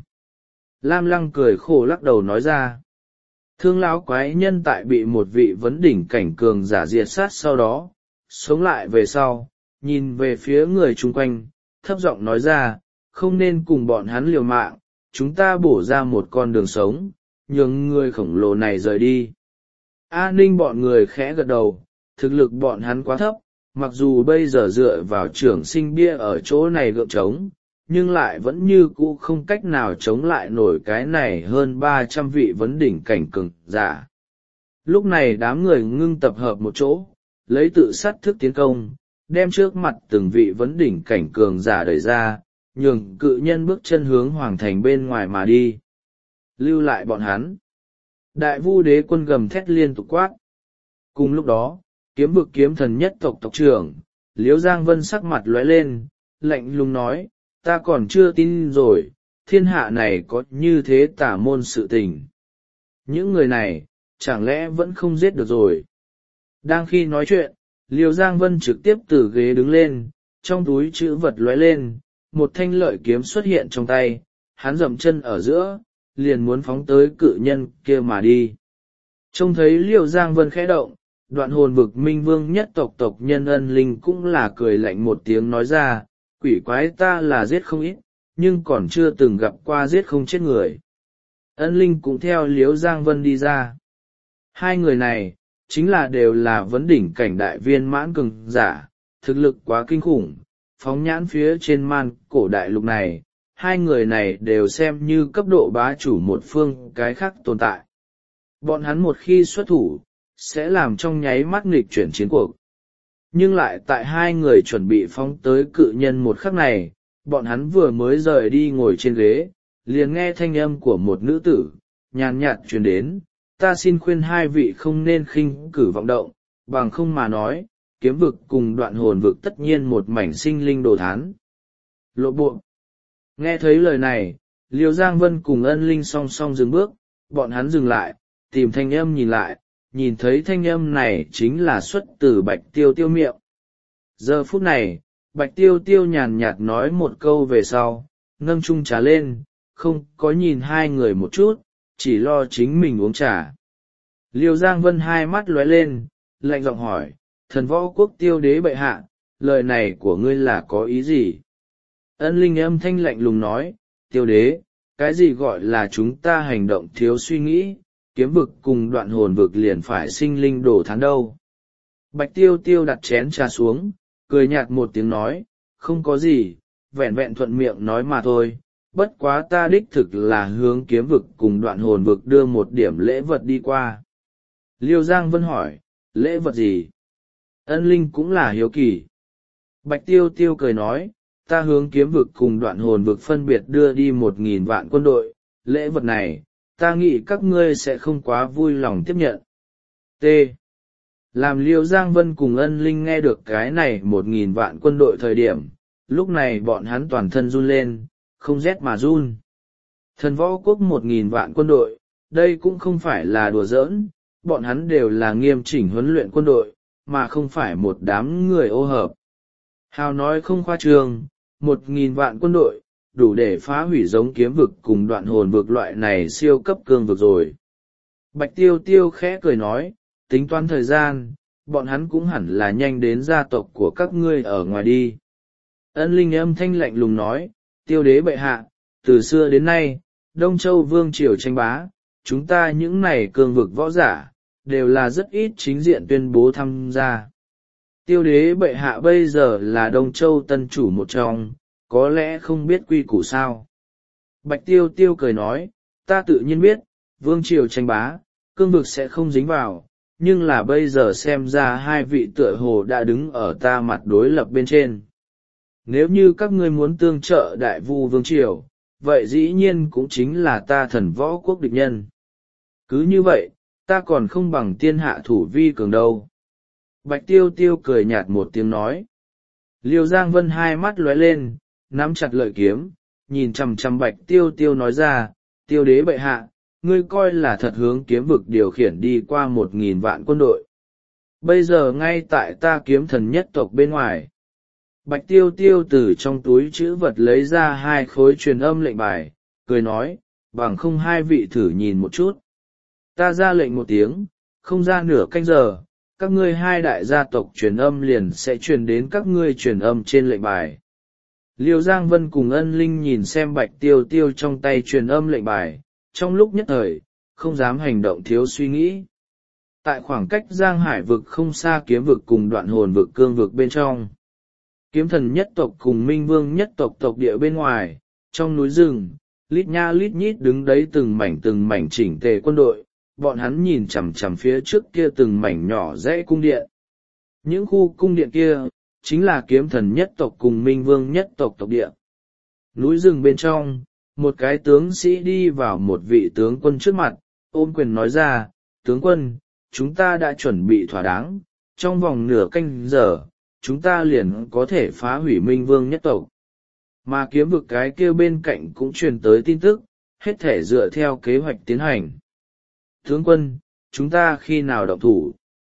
Lam Lăng cười khổ lắc đầu nói ra. Thương lão quái nhân tại bị một vị vấn đỉnh cảnh cường giả diệt sát sau đó, sống lại về sau, nhìn về phía người chung quanh, thấp giọng nói ra, không nên cùng bọn hắn liều mạng, chúng ta bổ ra một con đường sống, nhường người khổng lồ này rời đi. A Ninh bọn người khẽ gật đầu, thực lực bọn hắn quá thấp, mặc dù bây giờ dựa vào trưởng sinh bia ở chỗ này gượng trống, nhưng lại vẫn như cũ không cách nào chống lại nổi cái này hơn ba trăm vị vấn đỉnh cảnh cường giả. Lúc này đám người ngưng tập hợp một chỗ, lấy tự sát thức tiến công, đem trước mặt từng vị vấn đỉnh cảnh cường giả đẩy ra, nhường cự nhân bước chân hướng hoàng thành bên ngoài mà đi. Lưu lại bọn hắn. Đại vu đế quân gầm thét liên tục quát. Cùng lúc đó, kiếm vực kiếm thần nhất tộc tộc trưởng, Liễu Giang Vân sắc mặt lóe lên, lạnh lùng nói, ta còn chưa tin rồi, thiên hạ này có như thế tả môn sự tình. Những người này, chẳng lẽ vẫn không giết được rồi. Đang khi nói chuyện, Liễu Giang Vân trực tiếp từ ghế đứng lên, trong túi chữ vật lóe lên, một thanh lợi kiếm xuất hiện trong tay, hắn dậm chân ở giữa, liền muốn phóng tới cự nhân kia mà đi. Trông thấy Liễu Giang Vân khẽ động, đoạn hồn vực minh vương nhất tộc tộc nhân Ân Linh cũng là cười lạnh một tiếng nói ra, quỷ quái ta là giết không ít, nhưng còn chưa từng gặp qua giết không chết người. Ân Linh cũng theo Liễu Giang Vân đi ra. Hai người này, chính là đều là vấn đỉnh cảnh đại viên mãn cường giả, thực lực quá kinh khủng, phóng nhãn phía trên man cổ đại lục này, hai người này đều xem như cấp độ bá chủ một phương cái khác tồn tại. Bọn hắn một khi xuất thủ, sẽ làm trong nháy mắt nghịch chuyển chiến cuộc. Nhưng lại tại hai người chuẩn bị phóng tới cự nhân một khắc này, bọn hắn vừa mới rời đi ngồi trên ghế, liền nghe thanh âm của một nữ tử, nhàn nhạt truyền đến, ta xin khuyên hai vị không nên khinh cử vọng động, bằng không mà nói, kiếm vực cùng đoạn hồn vực tất nhiên một mảnh sinh linh đồ thán. Lộ bộ. Nghe thấy lời này, Liễu Giang Vân cùng Ân Linh song song dừng bước, bọn hắn dừng lại, tìm thanh âm nhìn lại, nhìn thấy thanh âm này chính là xuất từ Bạch Tiêu Tiêu miệng. Giờ phút này, Bạch Tiêu Tiêu nhàn nhạt nói một câu về sau, nâng chung trà lên, không có nhìn hai người một chút, chỉ lo chính mình uống trà. Liêu Giang Vân hai mắt lóe lên, lạnh giọng hỏi, thần võ quốc Tiêu đế bệ hạ, lời này của ngươi là có ý gì? Ân Linh âm thanh lạnh lùng nói, Tiêu đế, cái gì gọi là chúng ta hành động thiếu suy nghĩ, kiếm vực cùng đoạn hồn vực liền phải sinh linh đổ thán đâu. Bạch Tiêu Tiêu đặt chén trà xuống, cười nhạt một tiếng nói, không có gì, vẹn vẹn thuận miệng nói mà thôi, bất quá ta đích thực là hướng kiếm vực cùng đoạn hồn vực đưa một điểm lễ vật đi qua. Liêu Giang Vân hỏi, lễ vật gì? Ân Linh cũng là hiếu kỳ. Bạch Tiêu Tiêu cười nói, ta hướng kiếm vực cùng đoạn hồn vực phân biệt đưa đi một nghìn vạn quân đội, lễ vật này, ta nghĩ các ngươi sẽ không quá vui lòng tiếp nhận. T. Làm Liêu Giang Vân cùng Ân Linh nghe được cái này một nghìn vạn quân đội thời điểm, lúc này bọn hắn toàn thân run lên, không rét mà run. Thần võ quốc một nghìn vạn quân đội, đây cũng không phải là đùa giỡn, bọn hắn đều là nghiêm chỉnh huấn luyện quân đội, mà không phải một đám người ô hợp. Hào nói không khoa trương, một nghìn vạn quân đội, đủ để phá hủy giống kiếm vực cùng đoạn hồn vực loại này siêu cấp cương vực rồi. Bạch Tiêu Tiêu khẽ cười nói, tính toán thời gian, bọn hắn cũng hẳn là nhanh đến gia tộc của các ngươi ở ngoài đi. Ân Linh âm thanh lạnh lùng nói, Tiêu đế bệ hạ, từ xưa đến nay, Đông Châu Vương Triều tranh bá, chúng ta những này cương vực võ giả, đều là rất ít chính diện tuyên bố tham gia. Tiêu đế bệ hạ bây giờ là Đông Châu tân chủ một trong, có lẽ không biết quy củ sao. Bạch Tiêu Tiêu cười nói, ta tự nhiên biết, vương triều tranh bá, cương vực sẽ không dính vào, nhưng là bây giờ xem ra hai vị tựa hồ đã đứng ở ta mặt đối lập bên trên. Nếu như các ngươi muốn tương trợ đại vu vương triều, vậy dĩ nhiên cũng chính là ta thần võ quốc địch nhân. Cứ như vậy, ta còn không bằng tiên hạ thủ vi cường đâu. Bạch Tiêu Tiêu cười nhạt một tiếng nói. Liêu Giang Vân hai mắt lóe lên, nắm chặt lợi kiếm, nhìn chằm chằm Bạch Tiêu Tiêu nói ra, Tiêu đế bệ hạ, ngươi coi là thật hướng kiếm vực điều khiển đi qua một nghìn vạn quân đội. Bây giờ ngay tại ta kiếm thần nhất tộc bên ngoài. Bạch Tiêu Tiêu từ trong túi chữ vật lấy ra hai khối truyền âm lệnh bài, cười nói, bằng không hai vị thử nhìn một chút. Ta ra lệnh một tiếng, không ra nửa canh giờ, các ngươi hai đại gia tộc truyền âm liền sẽ truyền đến các ngươi truyền âm trên lệnh bài. Liêu Giang Vân cùng Ân Linh nhìn xem Bạch Tiêu Tiêu trong tay truyền âm lệnh bài, trong lúc nhất thời, không dám hành động thiếu suy nghĩ. Tại khoảng cách Giang Hải vực không xa kiếm vực cùng đoạn hồn vực cương vực bên trong. Kiếm thần nhất tộc cùng minh vương nhất tộc tộc địa bên ngoài, trong núi rừng, lít nha lít nhít đứng đấy từng mảnh từng mảnh chỉnh tề quân đội, bọn hắn nhìn chằm chằm phía trước kia từng mảnh nhỏ dãy cung điện. Những khu cung điện kia, chính là kiếm thần nhất tộc cùng minh vương nhất tộc tộc địa. Núi rừng bên trong, một cái tướng sĩ đi vào một vị tướng quân trước mặt, ôm quyền nói ra, tướng quân, chúng ta đã chuẩn bị thỏa đáng, trong vòng nửa canh giờ, chúng ta liền có thể phá hủy minh vương nhất tộc. Mà kiếm vực cái kia bên cạnh cũng truyền tới tin tức, hết thể dựa theo kế hoạch tiến hành. Tướng quân, chúng ta khi nào động thủ?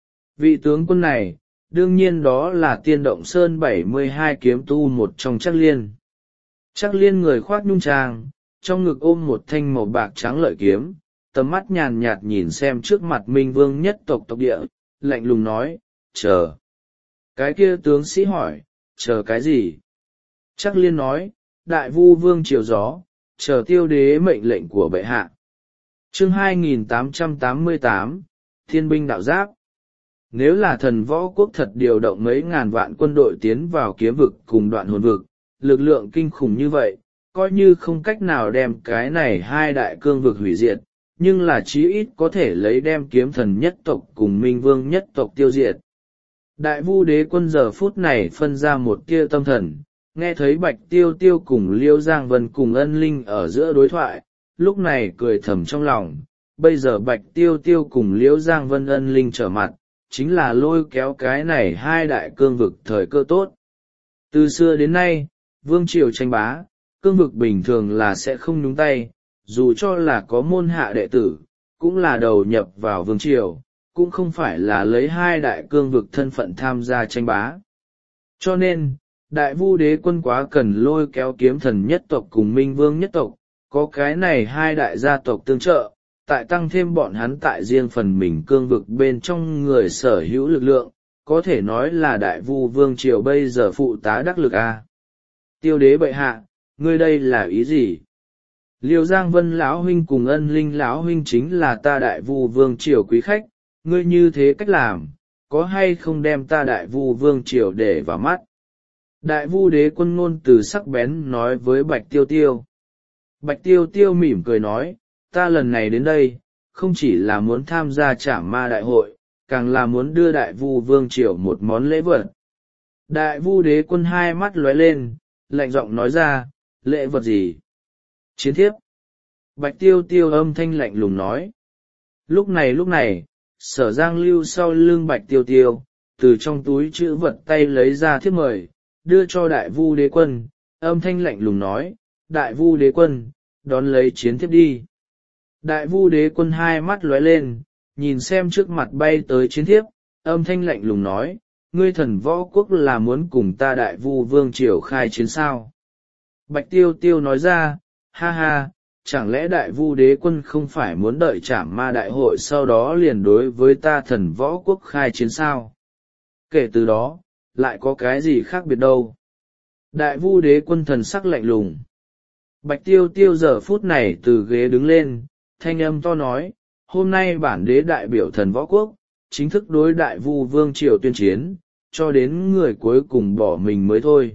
Vị tướng quân này, đương nhiên đó là Tiên Động Sơn bảy mươi hai kiếm tu một trong Trác Liên. Trác Liên người khoác nhung trang, trong ngực ôm một thanh màu bạc trắng lợi kiếm, tầm mắt nhàn nhạt nhìn xem trước mặt minh vương nhất tộc tộc địa, lạnh lùng nói, chờ. Cái kia tướng sĩ hỏi, chờ cái gì? Trác Liên nói, đại vu vương triều gió, chờ tiêu đế mệnh lệnh của bệ hạ. Chương hai nghìn tám trăm tám mươi tám, Thiên binh đạo giáp. Nếu là thần võ quốc thật điều động mấy ngàn vạn quân đội tiến vào kiếm vực cùng đoạn hồn vực, lực lượng kinh khủng như vậy, coi như không cách nào đem cái này hai đại cương vực hủy diệt, nhưng là chí ít có thể lấy đem kiếm thần nhất tộc cùng minh vương nhất tộc tiêu diệt. Đại vu đế quân giờ phút này phân ra một tia tâm thần, nghe thấy Bạch Tiêu Tiêu cùng Liêu Giang Vân cùng Ân Linh ở giữa đối thoại, lúc này cười thầm trong lòng, bây giờ Bạch Tiêu Tiêu cùng Liêu Giang Vân Ân Linh trở mặt, chính là lôi kéo cái này hai đại cương vực thời cơ tốt. Từ xưa đến nay, vương triều tranh bá, cương vực bình thường là sẽ không nhúng tay, dù cho là có môn hạ đệ tử, cũng là đầu nhập vào vương triều, cũng không phải là lấy hai đại cương vực thân phận tham gia tranh bá. Cho nên, đại vu đế quân quá cần lôi kéo kiếm thần nhất tộc cùng minh vương nhất tộc, có cái này hai đại gia tộc tương trợ, tại tăng thêm bọn hắn tại riêng phần mình cương vực bên trong người sở hữu lực lượng, có thể nói là đại vu vương triều bây giờ phụ tá đắc lực a. Tiêu đế bệ hạ, ngươi đây là ý gì? Liêu Giang Vân lão huynh cùng Ân Linh lão huynh chính là ta đại vu vương triều quý khách, ngươi như thế cách làm, có hay không đem ta đại vu vương triều để vào mắt? Đại vu đế quân ngôn từ sắc bén nói với Bạch Tiêu Tiêu. Bạch Tiêu Tiêu mỉm cười nói, ta lần này đến đây, không chỉ là muốn tham gia trảm ma đại hội, càng là muốn đưa đại vu vương triều một món lễ vật. Đại vu đế quân hai mắt lóe lên, lạnh giọng nói ra, lễ vật gì? Chiến thiếp. Bạch Tiêu Tiêu âm thanh lạnh lùng nói. Lúc này lúc này, Sở Giang Lưu sau lưng Bạch Tiêu Tiêu, từ trong túi chữ vật tay lấy ra thiếp mời, đưa cho đại vu đế quân, âm thanh lạnh lùng nói, đại vu đế quân, đón lấy chiến thiếp đi. Đại vu đế quân hai mắt lóe lên, nhìn xem trước mặt bay tới chiến thiếp, âm thanh lạnh lùng nói, ngươi thần võ quốc là muốn cùng ta đại vu vương triều khai chiến sao? Bạch Tiêu Tiêu nói ra, ha ha, chẳng lẽ đại vu đế quân không phải muốn đợi trảm ma đại hội sau đó liền đối với ta thần võ quốc khai chiến sao? Kể từ đó, lại có cái gì khác biệt đâu? Đại vu đế quân thần sắc lạnh lùng. Bạch Tiêu Tiêu giờ phút này từ ghế đứng lên, thanh âm to nói, hôm nay bản đế đại biểu thần võ quốc, chính thức đối đại vu vương triều tuyên chiến, cho đến người cuối cùng bỏ mình mới thôi.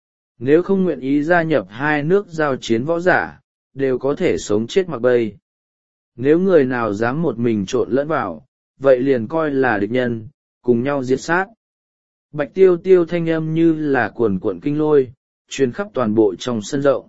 Nếu không nguyện ý gia nhập hai nước giao chiến võ giả, đều có thể sống chết mặc bây. Nếu người nào dám một mình trộn lẫn vào, vậy liền coi là địch nhân, cùng nhau giết sát. Bạch tiêu tiêu thanh âm như là cuồn cuộn kinh lôi, truyền khắp toàn bộ trong sân rộng.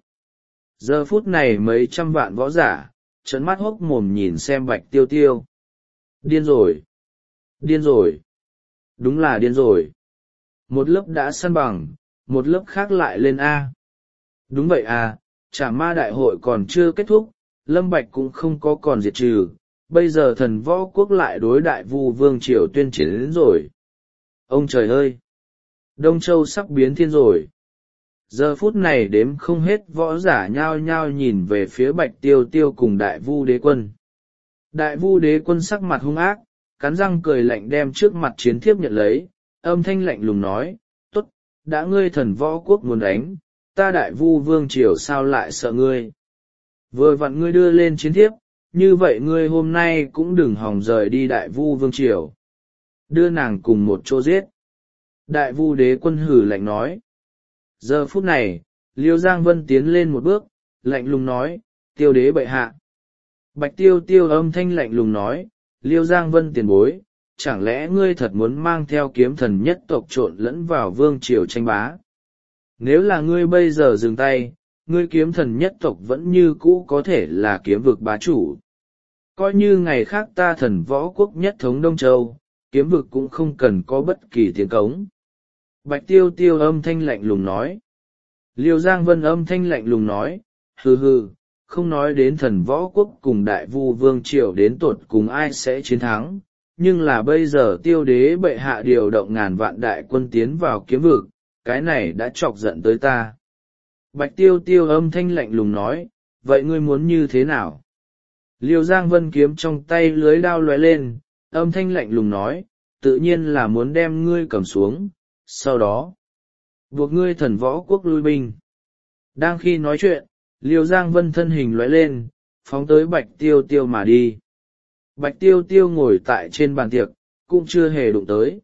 Giờ phút này mấy trăm vạn võ giả, trợn mắt hốc mồm nhìn xem bạch tiêu tiêu. Điên rồi! Điên rồi! Đúng là điên rồi! Một lớp đã săn bằng, một lớp khác lại lên A. Đúng vậy à, Trảm Ma đại hội còn chưa kết thúc, Lâm Bạch cũng không có còn diệt trừ, bây giờ thần võ quốc lại đối đại vu vương triều tuyên chiến đến rồi. Ông trời ơi! Đông Châu sắp biến thiên rồi. Giờ phút này đếm không hết võ giả nhao nhao nhìn về phía Bạch Tiêu Tiêu cùng đại vu đế quân. Đại vu đế quân sắc mặt hung ác, cắn răng cười lạnh đem trước mặt chiến thiếp nhận lấy, âm thanh lạnh lùng nói, tốt, đã ngươi thần võ quốc muốn đánh, ta đại vu vương triều sao lại sợ ngươi. Vừa vặn ngươi đưa lên chiến thiếp, như vậy ngươi hôm nay cũng đừng hòng rời đi đại vu vương triều. Đưa nàng cùng một chỗ giết. Đại vu đế quân hử lạnh nói. Giờ phút này, Liêu Giang Vân tiến lên một bước, lạnh lùng nói, tiêu đế bệ hạ. Bạch tiêu tiêu âm thanh lạnh lùng nói, Liêu Giang Vân tiền bối, chẳng lẽ ngươi thật muốn mang theo kiếm thần nhất tộc trộn lẫn vào vương triều tranh bá? Nếu là ngươi bây giờ dừng tay, ngươi kiếm thần nhất tộc vẫn như cũ có thể là kiếm vực bá chủ. Coi như ngày khác ta thần võ quốc nhất thống Đông Châu, kiếm vực cũng không cần có bất kỳ tiền cống. Bạch tiêu tiêu âm thanh lạnh lùng nói. Liêu Giang Vân âm thanh lạnh lùng nói, hừ hừ, không nói đến thần võ quốc cùng đại vu vương triều đến tột cùng ai sẽ chiến thắng, nhưng là bây giờ tiêu đế bệ hạ điều động ngàn vạn đại quân tiến vào kiếm vực, cái này đã chọc giận tới ta. Bạch tiêu tiêu âm thanh lạnh lùng nói, vậy ngươi muốn như thế nào? Liêu Giang Vân kiếm trong tay lưới đao lóe lên, âm thanh lạnh lùng nói, tự nhiên là muốn đem ngươi cầm xuống, sau đó buộc ngươi thần võ quốc lui binh. Đang khi nói chuyện, Liêu Giang Vân thân hình lóe lên, phóng tới Bạch Tiêu Tiêu mà đi. Bạch Tiêu Tiêu ngồi tại trên bàn tiệc, cũng chưa hề đụng tới.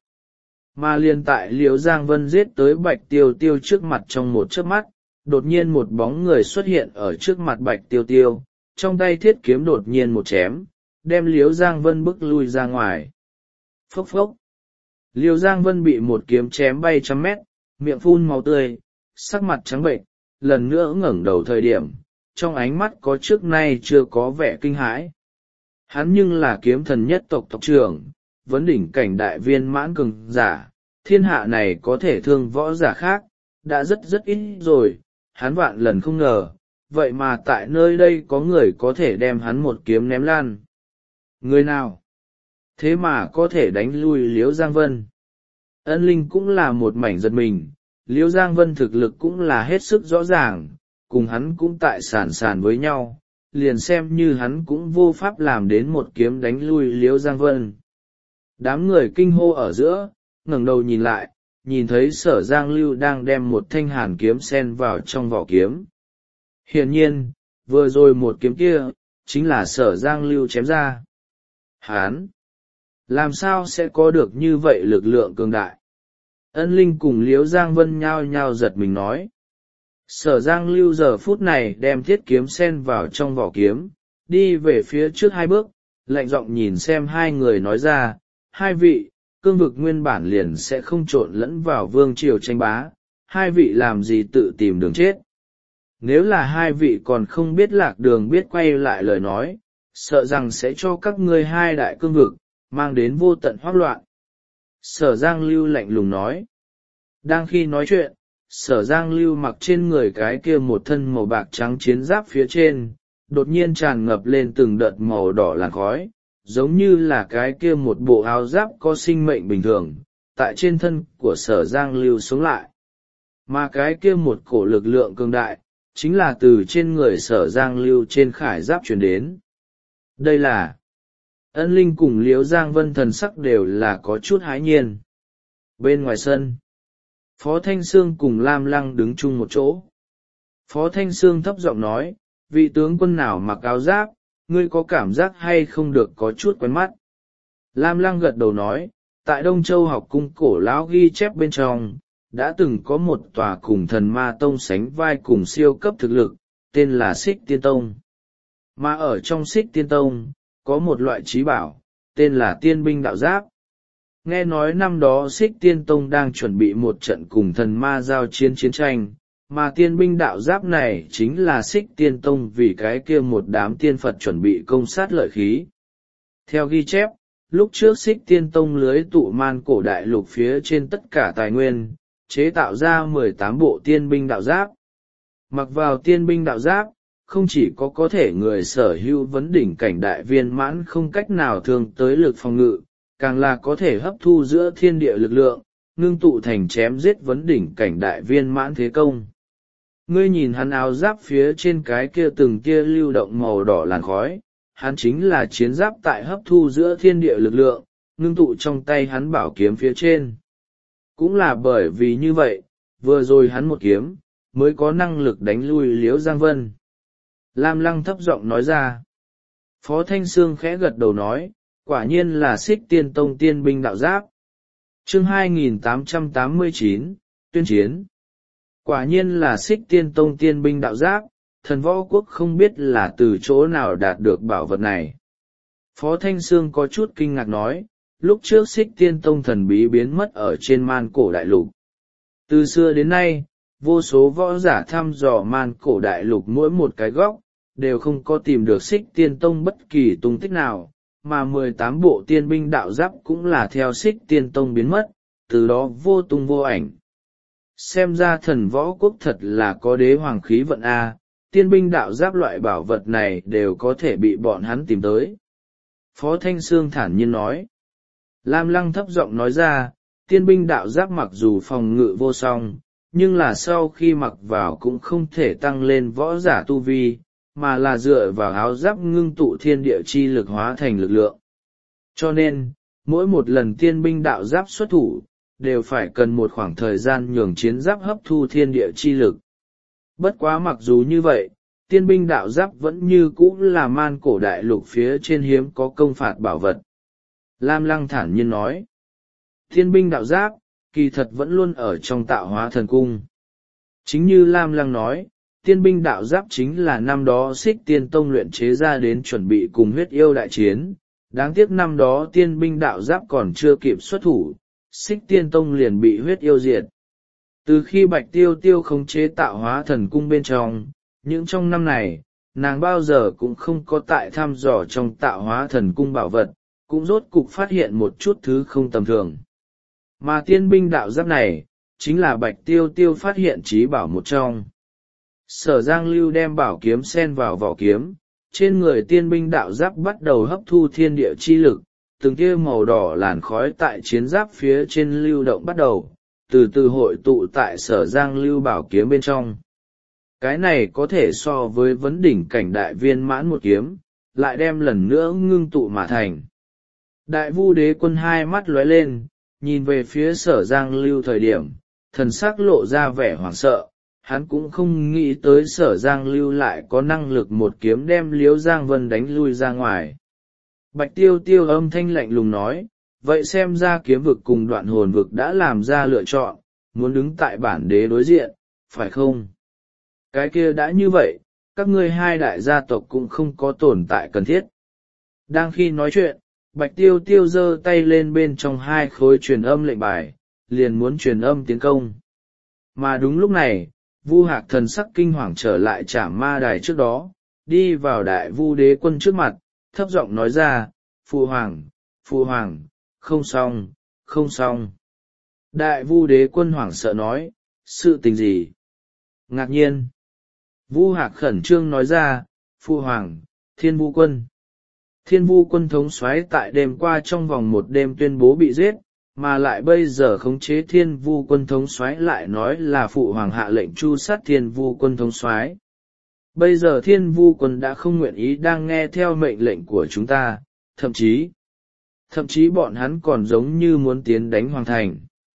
Mà liền tại Liêu Giang Vân giết tới Bạch Tiêu Tiêu trước mặt trong một chớp mắt, đột nhiên một bóng người xuất hiện ở trước mặt Bạch Tiêu Tiêu, trong tay thiết kiếm đột nhiên một chém, đem Liêu Giang Vân bức lui ra ngoài. Phốc phốc. Liêu Giang Vân bị một kiếm chém bay trăm mét, miệng phun máu tươi, sắc mặt trắng bệnh, lần nữa ngẩng đầu thời điểm, trong ánh mắt có trước nay chưa có vẻ kinh hãi. Hắn nhưng là kiếm thần nhất tộc tộc trưởng, vấn đỉnh cảnh đại viên mãn cường giả, thiên hạ này có thể thương võ giả khác, đã rất rất ít rồi, hắn vạn lần không ngờ, vậy mà tại nơi đây có người có thể đem hắn một kiếm ném lan. Người nào? Thế mà có thể đánh lui Liễu Giang Vân. Ân Linh cũng là một mảnh giật mình, Liễu Giang Vân thực lực cũng là hết sức rõ ràng, cùng hắn cũng tại sàn sàn với nhau, liền xem như hắn cũng vô pháp làm đến một kiếm đánh lui Liễu Giang Vân. Đám người kinh hô ở giữa, ngẩng đầu nhìn lại, nhìn thấy Sở Giang Lưu đang đem một thanh hàn kiếm sen vào trong vỏ kiếm. Hiển nhiên, vừa rồi một kiếm kia, chính là Sở Giang Lưu chém ra. Hán! Làm sao sẽ có được như vậy lực lượng cường đại? Ân Linh cùng Liễu Giang Vân nhao nhao giật mình nói. Sở Giang Lưu giờ phút này đem thiết kiếm sen vào trong vỏ kiếm, đi về phía trước hai bước, lạnh giọng nhìn xem hai người nói ra, hai vị, cương vực nguyên bản liền sẽ không trộn lẫn vào vương triều tranh bá, hai vị làm gì tự tìm đường chết. Nếu là hai vị còn không biết lạc đường biết quay lại lời nói, sợ rằng sẽ cho các ngươi hai đại cương vực, mang đến vô tận hoác loạn. Sở Giang Lưu lạnh lùng nói. Đang khi nói chuyện, Sở Giang Lưu mặc trên người cái kia một thân màu bạc trắng chiến giáp phía trên, đột nhiên tràn ngập lên từng đợt màu đỏ làn khói, giống như là cái kia một bộ áo giáp có sinh mệnh bình thường, tại trên thân của Sở Giang Lưu sống lại. Mà cái kia một cổ lực lượng cường đại, chính là từ trên người Sở Giang Lưu trên khải giáp truyền đến. Đây là Ân Linh cùng Liễu Giang Vân thần sắc đều là có chút hãi nhiên. Bên ngoài sân, Phó Thanh Sương cùng Lam Lăng đứng chung một chỗ. Phó Thanh Sương thấp giọng nói, vị tướng quân nào mặc áo giáp, ngươi có cảm giác hay không được có chút quen mắt? Lam Lăng gật đầu nói, tại Đông Châu học cung cổ lão ghi chép bên trong, đã từng có một tòa cùng thần ma tông sánh vai cùng siêu cấp thực lực, tên là Xích Tiên Tông. Mà ở trong Xích Tiên Tông, có một loại trí bảo, tên là Tiên binh đạo giáp. Nghe nói năm đó Xích Tiên Tông đang chuẩn bị một trận cùng thần ma giao chiến chiến tranh, mà tiên binh đạo giáp này chính là Xích Tiên Tông vì cái kia một đám tiên Phật chuẩn bị công sát lợi khí. Theo ghi chép, lúc trước Xích Tiên Tông lưới tụ man cổ đại lục phía trên tất cả tài nguyên, chế tạo ra mười tám bộ tiên binh đạo giáp. Mặc vào tiên binh đạo giáp, không chỉ có có thể người sở hữu vấn đỉnh cảnh đại viên mãn không cách nào thương tới lực phòng ngự, càng là có thể hấp thu giữa thiên địa lực lượng, ngưng tụ thành chém giết vấn đỉnh cảnh đại viên mãn thế công. Ngươi nhìn hắn áo giáp phía trên cái kia từng kia lưu động màu đỏ làn khói, hắn chính là chiến giáp tại hấp thu giữa thiên địa lực lượng, ngưng tụ trong tay hắn bảo kiếm phía trên. Cũng là bởi vì như vậy, vừa rồi hắn một kiếm, mới có năng lực đánh lui Liễu Giang Vân. Lam Lăng thấp giọng nói ra. Phó Thanh Sương khẽ gật đầu nói, quả nhiên là Xích Tiên Tông tiên binh đạo giáp. Chương hai nghìn tám trăm tám mươi chín, tuyên chiến. Quả nhiên là Xích Tiên Tông tiên binh đạo giáp, thần võ quốc không biết là từ chỗ nào đạt được bảo vật này. Phó Thanh Sương có chút kinh ngạc nói, lúc trước Xích Tiên Tông thần bí biến mất ở trên man cổ đại lục. Từ xưa đến nay, vô số võ giả thăm dò man cổ đại lục mỗi một cái góc, đều không có tìm được Xích Tiên Tông bất kỳ tung tích nào, mà mười tám bộ tiên binh đạo giáp cũng là theo Xích Tiên Tông biến mất, từ đó vô tung vô ảnh. Xem ra thần võ quốc thật là có đế hoàng khí vận A, tiên binh đạo giáp loại bảo vật này đều có thể bị bọn hắn tìm tới. Phó Thanh Sương thản nhiên nói. Lam Lăng thấp giọng nói ra, tiên binh đạo giáp mặc dù phòng ngự vô song, nhưng là sau khi mặc vào cũng không thể tăng lên võ giả tu vi, mà là dựa vào áo giáp ngưng tụ thiên địa chi lực hóa thành lực lượng. Cho nên, mỗi một lần tiên binh đạo giáp xuất thủ, đều phải cần một khoảng thời gian nhường chiến giáp hấp thu thiên địa chi lực. Bất quá mặc dù như vậy, tiên binh đạo giáp vẫn như cũ là man cổ đại lục phía trên hiếm có công phạt bảo vật. Lam Lăng thản nhiên nói, tiên binh đạo giáp, kỳ thật vẫn luôn ở trong tạo hóa thần cung. Chính như Lam Lăng nói, tiên binh đạo giáp chính là năm đó Xích Tiên Tông luyện chế ra đến chuẩn bị cùng huyết yêu đại chiến. Đáng tiếc năm đó tiên binh đạo giáp còn chưa kịp xuất thủ, Xích Tiên Tông liền bị huyết yêu diệt. Từ khi Bạch Tiêu Tiêu khống chế tạo hóa thần cung bên trong, những trong năm này, nàng bao giờ cũng không có tại thăm dò trong tạo hóa thần cung bảo vật, cũng rốt cục phát hiện một chút thứ không tầm thường. Mà tiên binh đạo giáp này, chính là Bạch Tiêu Tiêu phát hiện trí bảo một trong. Sở Giang Lưu đem bảo kiếm sen vào vỏ kiếm, trên người tiên binh đạo giáp bắt đầu hấp thu thiên địa chi lực, từng tia màu đỏ làn khói tại chiến giáp phía trên lưu động bắt đầu, từ từ hội tụ tại Sở Giang Lưu bảo kiếm bên trong. Cái này có thể so với vấn đỉnh cảnh đại viên mãn một kiếm, lại đem lần nữa ngưng tụ mà thành. Đại Vu Đế Quân hai mắt lóe lên, nhìn về phía Sở Giang Lưu thời điểm, thần sắc lộ ra vẻ hoảng sợ, hắn cũng không nghĩ tới Sở Giang Lưu lại có năng lực một kiếm đem Liễu Giang Vân đánh lui ra ngoài. Bạch Tiêu Tiêu âm thanh lạnh lùng nói, vậy xem ra kiếm vực cùng đoạn hồn vực đã làm ra lựa chọn, muốn đứng tại bản đế đối diện, phải không? Cái kia đã như vậy, các ngươi hai đại gia tộc cũng không có tồn tại cần thiết. Đang khi nói chuyện, Bạch Tiêu Tiêu giơ tay lên bên trong hai khối truyền âm lệnh bài, liền muốn truyền âm tiến công. Mà đúng lúc này, Vu Hạc thần sắc kinh hoàng trở lại Trảm Ma Đài trước đó, đi vào Đại Vu Đế Quân trước mặt, thấp giọng nói ra, Phụ Hoàng, Phụ Hoàng, không xong, không xong. Đại Vu Đế Quân hoảng sợ nói, sự tình gì? Ngạc nhiên. Vu Hạc khẩn trương nói ra, Phụ Hoàng, Thiên Vu Quân. Thiên Vu Quân thống soái tại đêm qua trong vòng một đêm tuyên bố bị giết, mà lại bây giờ khống chế Thiên Vu Quân thống soái lại nói là Phụ Hoàng hạ lệnh tru sát Thiên Vu Quân thống soái. Bây giờ Thiên Vu Quân đã không nguyện ý đang nghe theo mệnh lệnh của chúng ta, thậm chí, thậm chí bọn hắn còn giống như muốn tiến đánh Hoàng Thành.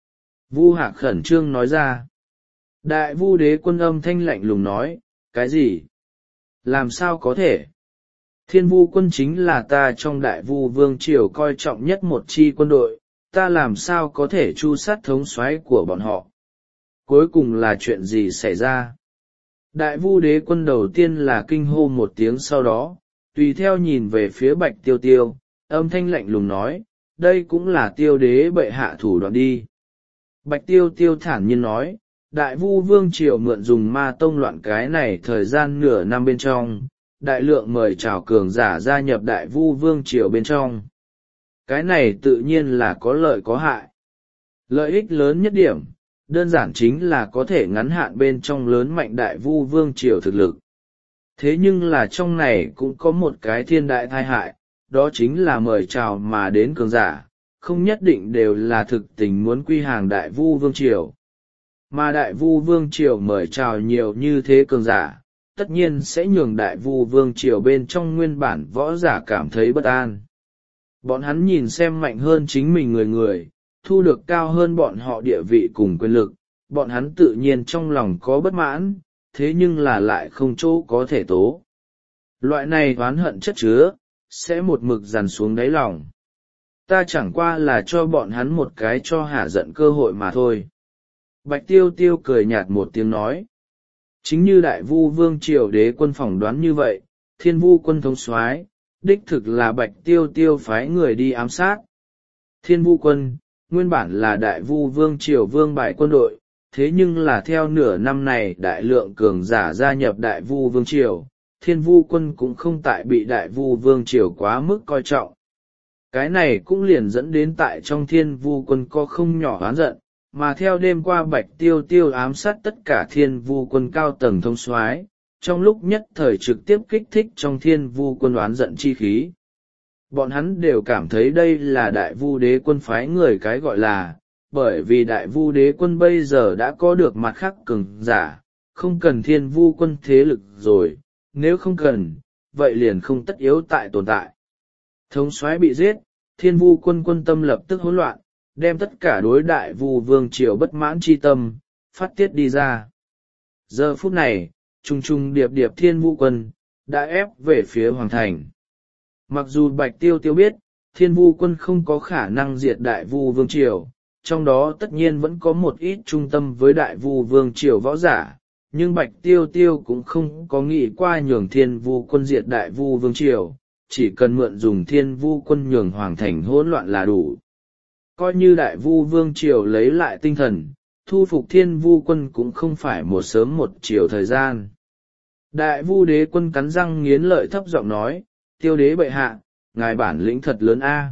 Vu Hạc khẩn trương nói ra. Đại Vu Đế Quân âm thanh lạnh lùng nói, cái gì? Làm sao có thể? Thiên Vu Quân chính là ta trong Đại Vu Vương Triều coi trọng nhất một chi quân đội, ta làm sao có thể tru sát thống soái của bọn họ. Cuối cùng là chuyện gì xảy ra? Đại vu đế quân đầu tiên là kinh hô một tiếng, sau đó tùy theo nhìn về phía Bạch Tiêu Tiêu, âm thanh lạnh lùng nói, đây cũng là Tiêu đế bệ hạ thủ đoạn đi. Bạch Tiêu Tiêu thản nhiên nói, đại vu vương triều mượn dùng ma tông loạn cái này thời gian nửa năm bên trong, đại lượng mời chào cường giả gia nhập đại vu vương triều bên trong. Cái này tự nhiên là có lợi có hại. Lợi ích lớn nhất điểm, đơn giản chính là có thể ngắn hạn bên trong lớn mạnh đại vu vương triều thực lực. Thế nhưng là trong này cũng có một cái thiên đại tai hại, đó chính là mời chào mà đến cường giả, không nhất định đều là thực tình muốn quy hàng đại vu vương triều. Mà đại vu vương triều mời chào nhiều như thế cường giả, tất nhiên sẽ nhường đại vu vương triều bên trong nguyên bản võ giả cảm thấy bất an. Bọn hắn nhìn xem mạnh hơn chính mình người người, thu được cao hơn bọn họ địa vị cùng quyền lực, bọn hắn tự nhiên trong lòng có bất mãn, thế nhưng là lại không chỗ có thể tố. Loại này oán hận chất chứa, sẽ một mực dằn xuống đáy lòng. Ta chẳng qua là cho bọn hắn một cái cho hả giận cơ hội mà thôi. Bạch Tiêu Tiêu cười nhạt một tiếng nói. Chính như đại vu vương triều đế quân phỏng đoán như vậy, thiên vu quân thống soái đích thực là Bạch Tiêu Tiêu phái người đi ám sát. Thiên vu quân, nguyên bản là đại vu vương triều vương bại quân đội, thế nhưng là theo nửa năm này đại lượng cường giả gia nhập đại vu vương triều, thiên vu quân cũng không tại bị đại vu vương triều quá mức coi trọng. Cái này cũng liền dẫn đến tại trong thiên vu quân có không nhỏ oán giận, mà theo đêm qua Bạch Tiêu Tiêu ám sát tất cả thiên vu quân cao tầng thống soái, trong lúc nhất thời trực tiếp kích thích trong thiên vu quân oán giận chi khí. Bọn hắn đều cảm thấy đây là đại vu đế quân phái người cái gọi là, bởi vì đại vu đế quân bây giờ đã có được mặt khác cường giả, không cần thiên vu quân thế lực rồi, nếu không cần, vậy liền không tất yếu tại tồn tại. Thống soái bị giết, thiên vu quân quân tâm lập tức hỗn loạn, đem tất cả đối đại vu vương triều bất mãn chi tâm, phát tiết đi ra. Giờ phút này, trùng trùng điệp điệp thiên vu quân, đã ép về phía hoàng thành. Mặc dù Bạch Tiêu Tiêu biết, thiên vu quân không có khả năng diệt đại vu vương triều, trong đó tất nhiên vẫn có một ít trung tâm với đại vu vương triều võ giả, nhưng Bạch Tiêu Tiêu cũng không có nghĩ qua nhường thiên vu quân diệt đại vu vương triều, chỉ cần mượn dùng thiên vu quân nhường hoàng thành hỗn loạn là đủ. Coi như đại vu vương triều lấy lại tinh thần, thu phục thiên vu quân cũng không phải một sớm một chiều thời gian. Đại vu đế quân cắn răng nghiến lợi thấp giọng nói, Tiêu đế bệ hạ, ngài bản lĩnh thật lớn a.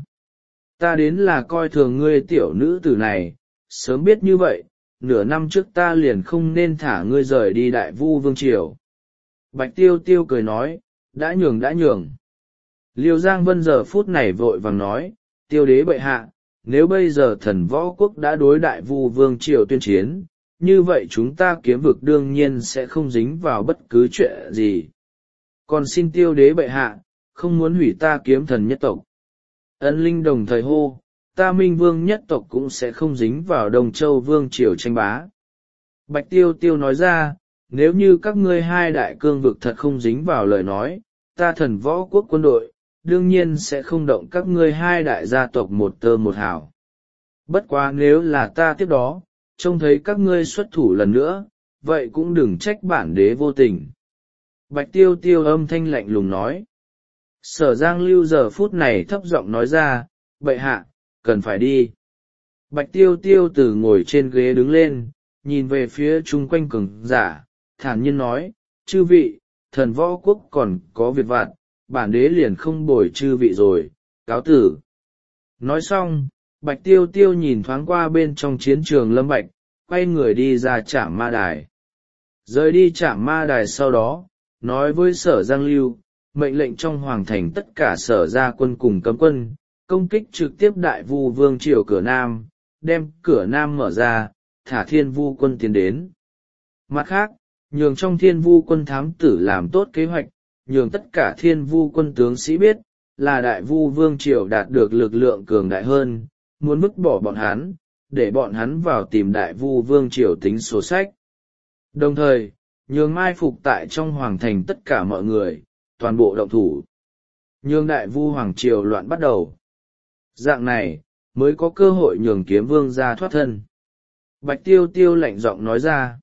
Ta đến là coi thường ngươi tiểu nữ tử này, sớm biết như vậy, nửa năm trước ta liền không nên thả ngươi rời đi đại vu vương triều. Bạch Tiêu Tiêu cười nói, đã nhường đã nhường. Liêu Giang Vân giờ phút này vội vàng nói, Tiêu đế bệ hạ, nếu bây giờ thần võ quốc đã đối đại vu vương triều tuyên chiến, như vậy chúng ta kiếm vực đương nhiên sẽ không dính vào bất cứ chuyện gì. Còn xin Tiêu đế bệ hạ, không muốn hủy ta kiếm thần nhất tộc. Ân linh đồng thời hô, ta minh vương nhất tộc cũng sẽ không dính vào Đông Châu vương triều tranh bá. Bạch Tiêu Tiêu nói ra, nếu như các ngươi hai đại cương vực thật không dính vào lời nói, ta thần võ quốc quân đội, đương nhiên sẽ không động các ngươi hai đại gia tộc một tơ một hào. Bất quá nếu là ta tiếp đó, trông thấy các ngươi xuất thủ lần nữa, vậy cũng đừng trách bản đế vô tình. Bạch Tiêu Tiêu âm thanh lạnh lùng nói. Sở Giang Lưu giờ phút này thấp giọng nói ra, bệ hạ, cần phải đi. Bạch Tiêu Tiêu từ ngồi trên ghế đứng lên, nhìn về phía chung quanh cường giả, thản nhiên nói, chư vị, thần võ quốc còn có việc vặt, bản đế liền không bồi chư vị rồi, cáo tử. Nói xong, Bạch Tiêu Tiêu nhìn thoáng qua bên trong chiến trường Lâm Bạch, quay người đi ra Trảm Ma Đài. Rời đi Trảm Ma Đài sau đó, nói với Sở Giang Lưu, mệnh lệnh trong hoàng thành tất cả sở gia quân cùng cấm quân, công kích trực tiếp đại vu vương triều cửa Nam, đem cửa Nam mở ra, thả thiên vu quân tiến đến. Mặt khác, nhường trong thiên vu quân thám tử làm tốt kế hoạch, nhường tất cả thiên vu quân tướng sĩ biết, là đại vu vương triều đạt được lực lượng cường đại hơn, muốn vứt bỏ bọn hắn, để bọn hắn vào tìm đại vu vương triều tính sổ sách. Đồng thời, nhường mai phục tại trong hoàng thành tất cả mọi người, toàn bộ động thủ. Nhường đại vu hoàng triều loạn bắt đầu. Dạng này, mới có cơ hội nhường kiếm vương ra thoát thân. Bạch Tiêu Tiêu lạnh giọng nói ra.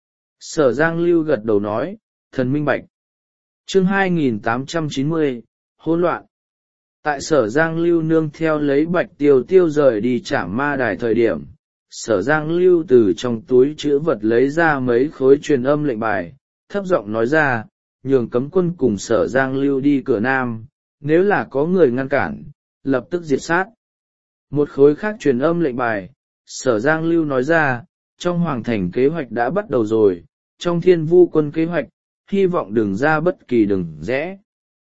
Sở Giang Lưu gật đầu nói, thần minh bạch. Chương hai nghìn tám trăm chín mươi, hỗn loạn. Tại Sở Giang Lưu nương theo lấy Bạch Tiêu Tiêu rời đi Trảm Ma Đài thời điểm, Sở Giang Lưu từ trong túi chữ vật lấy ra mấy khối truyền âm lệnh bài, thấp giọng nói ra, nhường cấm quân cùng Sở Giang Lưu đi cửa Nam, nếu là có người ngăn cản, lập tức diệt sát. Một khối khác truyền âm lệnh bài, Sở Giang Lưu nói ra, trong hoàng thành kế hoạch đã bắt đầu rồi, trong Thiên Vu quân kế hoạch, hy vọng đừng ra bất kỳ đừng rẽ.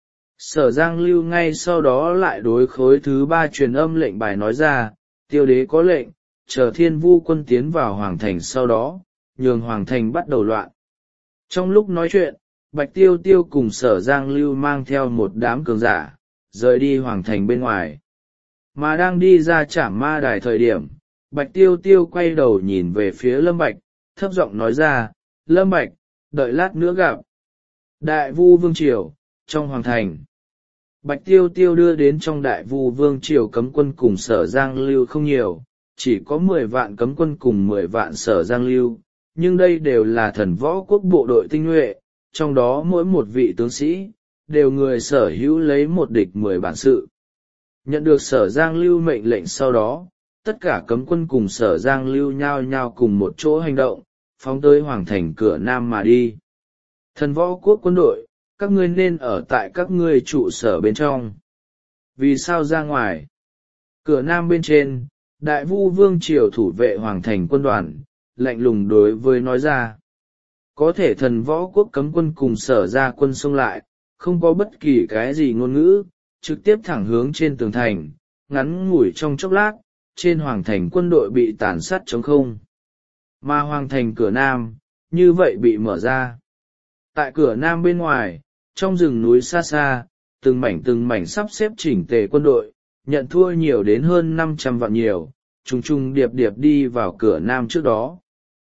Sở Giang Lưu ngay sau đó lại đối khối thứ ba truyền âm lệnh bài nói ra, tiêu đế có lệnh, chờ Thiên Vu quân tiến vào hoàng thành sau đó, nhường hoàng thành bắt đầu loạn. Trong lúc nói chuyện, Bạch Tiêu Tiêu cùng Sở Giang Lưu mang theo một đám cường giả, rời đi hoàng thành bên ngoài. Mà đang đi ra Trảm Ma Đài thời điểm, Bạch Tiêu Tiêu quay đầu nhìn về phía Lâm Bạch, thấp giọng nói ra, Lâm Bạch, đợi lát nữa gặp. Đại Vu Vương Triều, trong hoàng thành. Bạch Tiêu Tiêu đưa đến trong Đại Vu Vương Triều cấm quân cùng Sở Giang Lưu không nhiều, chỉ có mười vạn cấm quân cùng mười vạn Sở Giang Lưu, nhưng đây đều là thần võ quốc bộ đội tinh nhuệ, trong đó mỗi một vị tướng sĩ, đều người sở hữu lấy một địch mười bản sự. Nhận được Sở Giang Lưu mệnh lệnh sau đó, tất cả cấm quân cùng Sở Giang Lưu nhao nhao cùng một chỗ hành động, phóng tới hoàng thành cửa Nam mà đi. Thần võ quốc quân đội, các ngươi nên ở tại các ngươi trụ sở bên trong. Vì sao ra ngoài? Cửa Nam bên trên, Đại Vu Vương Triều thủ vệ hoàng thành quân đoàn, lạnh lùng đối với nói ra. Có thể thần võ quốc cấm quân cùng Sở ra quân xông lại, không có bất kỳ cái gì ngôn ngữ, trực tiếp thẳng hướng trên tường thành, ngắn ngủi trong chốc lát, trên hoàng thành quân đội bị tàn sát trống không. Mà hoàng thành cửa Nam, như vậy bị mở ra. Tại cửa Nam bên ngoài, trong rừng núi xa xa, từng mảnh từng mảnh sắp xếp chỉnh tề quân đội, nhận thua nhiều đến hơn năm trăm vạn nhiều, trùng trùng điệp điệp đi vào cửa Nam trước đó.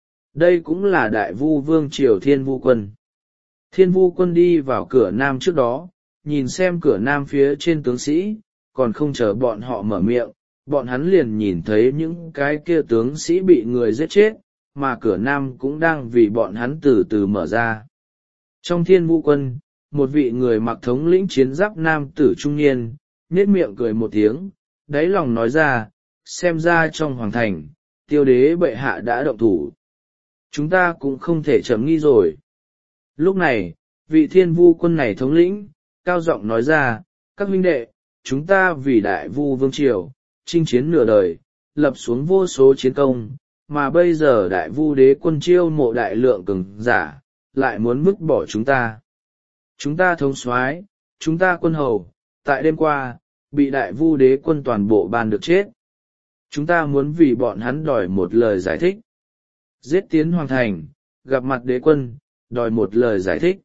Đây cũng là Đại Vu Vương Triều Thiên Vu quân. Thiên Vu quân đi vào cửa Nam trước đó, nhìn xem cửa Nam phía trên tướng sĩ, còn không chờ bọn họ mở miệng, bọn hắn liền nhìn thấy những cái kia tướng sĩ bị người giết chết, mà cửa Nam cũng đang vì bọn hắn từ từ mở ra. Trong Thiên Vu quân, một vị người mặc thống lĩnh chiến giáp nam tử trung niên, nhếch miệng cười một tiếng, đáy lòng nói ra, xem ra trong hoàng thành, tiêu đế bệ hạ đã động thủ. Chúng ta cũng không thể chấm nghi rồi. Lúc này, vị Thiên Vu quân này thống lĩnh, cao giọng nói ra, các huynh đệ, chúng ta vì Đại Vu Vương Triều, chinh chiến nửa đời, lập xuống vô số chiến công, mà bây giờ Đại Vu đế quân chiêu mộ đại lượng cường giả, lại muốn vứt bỏ chúng ta. Chúng ta thống soái, chúng ta quân hầu, tại đêm qua, bị Đại Vu đế quân toàn bộ ban được chết. Chúng ta muốn vì bọn hắn đòi một lời giải thích. Giết tiến hoàng thành, gặp mặt đế quân, đòi một lời giải thích.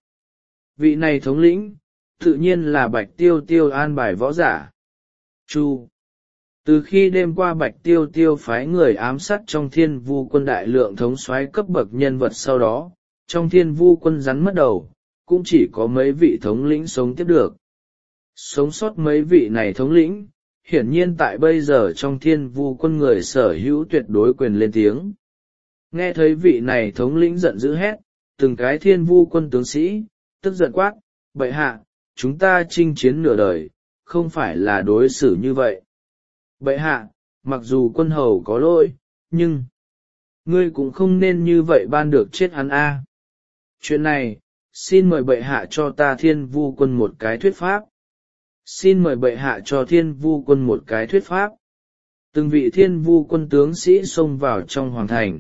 Vị này thống lĩnh, tự nhiên là Bạch Tiêu Tiêu an bài võ giả. Chu. Từ khi đêm qua Bạch Tiêu Tiêu phái người ám sát trong Thiên Vu quân đại lượng thống soái cấp bậc nhân vật sau đó, trong Thiên Vu quân rắn mất đầu, cũng chỉ có mấy vị thống lĩnh sống tiếp được. Sống sót mấy vị này thống lĩnh, hiển nhiên tại bây giờ trong Thiên Vu quân người sở hữu tuyệt đối quyền lên tiếng. Nghe thấy vị này thống lĩnh giận dữ hét, từng cái Thiên Vu quân tướng sĩ, tức giận quát, bệ hạ, chúng ta chinh chiến nửa đời, không phải là đối xử như vậy. Bệ hạ, mặc dù quân hầu có lỗi, nhưng ngươi cũng không nên như vậy ban được chết hắn a. Chuyện này, xin mời bệ hạ cho ta Thiên Vu quân một cái thuyết pháp. Xin mời bệ hạ cho Thiên Vu quân một cái thuyết pháp. Từng vị Thiên Vu quân tướng sĩ xông vào trong hoàng thành.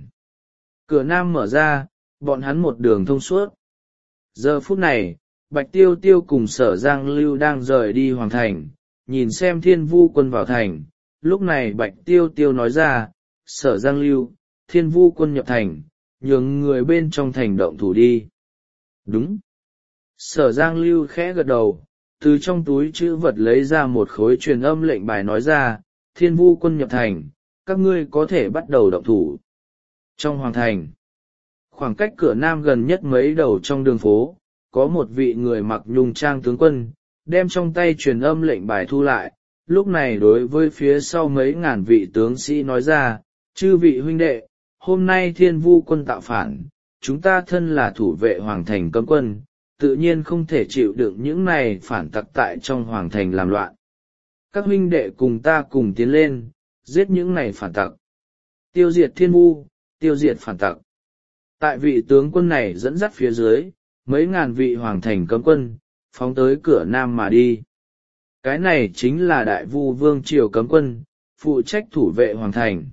Cửa Nam mở ra, bọn hắn một đường thông suốt. Giờ phút này, Bạch Tiêu Tiêu cùng Sở Giang Lưu đang rời đi hoàng thành, nhìn xem Thiên Vu quân vào thành. Lúc này Bạch Tiêu Tiêu nói ra, Sở Giang Lưu, Thiên Vu quân nhập thành, nhường người bên trong thành động thủ đi. Đúng. Sở Giang Lưu khẽ gật đầu, từ trong túi chữ vật lấy ra một khối truyền âm lệnh bài nói ra, Thiên Vu quân nhập thành, các ngươi có thể bắt đầu động thủ. Trong hoàng thành, khoảng cách cửa Nam gần nhất mấy đầu trong đường phố, có một vị người mặc nhung trang tướng quân, đem trong tay truyền âm lệnh bài thu lại, lúc này đối với phía sau mấy ngàn vị tướng sĩ nói ra: chư vị huynh đệ, hôm nay thiên vu quân tạo phản, chúng ta thân là thủ vệ hoàng thành cấm quân, tự nhiên không thể chịu đựng những này phản tặc tại trong hoàng thành làm loạn. Các huynh đệ cùng ta cùng tiến lên, giết những này phản tặc, tiêu diệt thiên vu, tiêu diệt phản tặc. Tại vị tướng quân này dẫn dắt phía dưới, mấy ngàn vị hoàng thành cấm quân, phóng tới cửa nam mà đi. Cái này chính là đại vu vương triều cấm quân, phụ trách thủ vệ hoàng thành.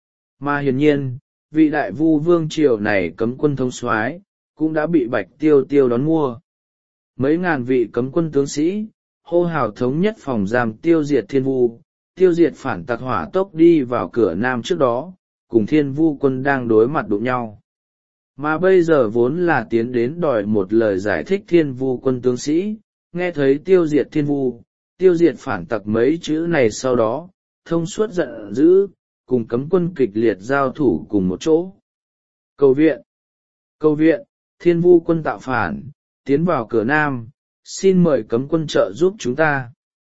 Mà hiển nhiên, vị đại vu vương triều này cấm quân thống soái cũng đã bị Bạch Tiêu Tiêu đón mua. Mấy ngàn vị cấm quân tướng sĩ, hô hào thống nhất phòng giam tiêu diệt thiên vu, tiêu diệt phản tặc hỏa tốc đi vào cửa nam trước đó, cùng thiên vu quân đang đối mặt đụng nhau. Mà bây giờ vốn là tiến đến đòi một lời giải thích thiên vu quân tướng sĩ, nghe thấy tiêu diệt thiên vu, tiêu diệt phản tặc mấy chữ này sau đó, thông suốt giận dữ, cùng cấm quân kịch liệt giao thủ cùng một chỗ. Cầu viện! Cầu viện! Thiên vu quân tạo phản, tiến vào cửa nam, xin mời cấm quân trợ giúp chúng ta.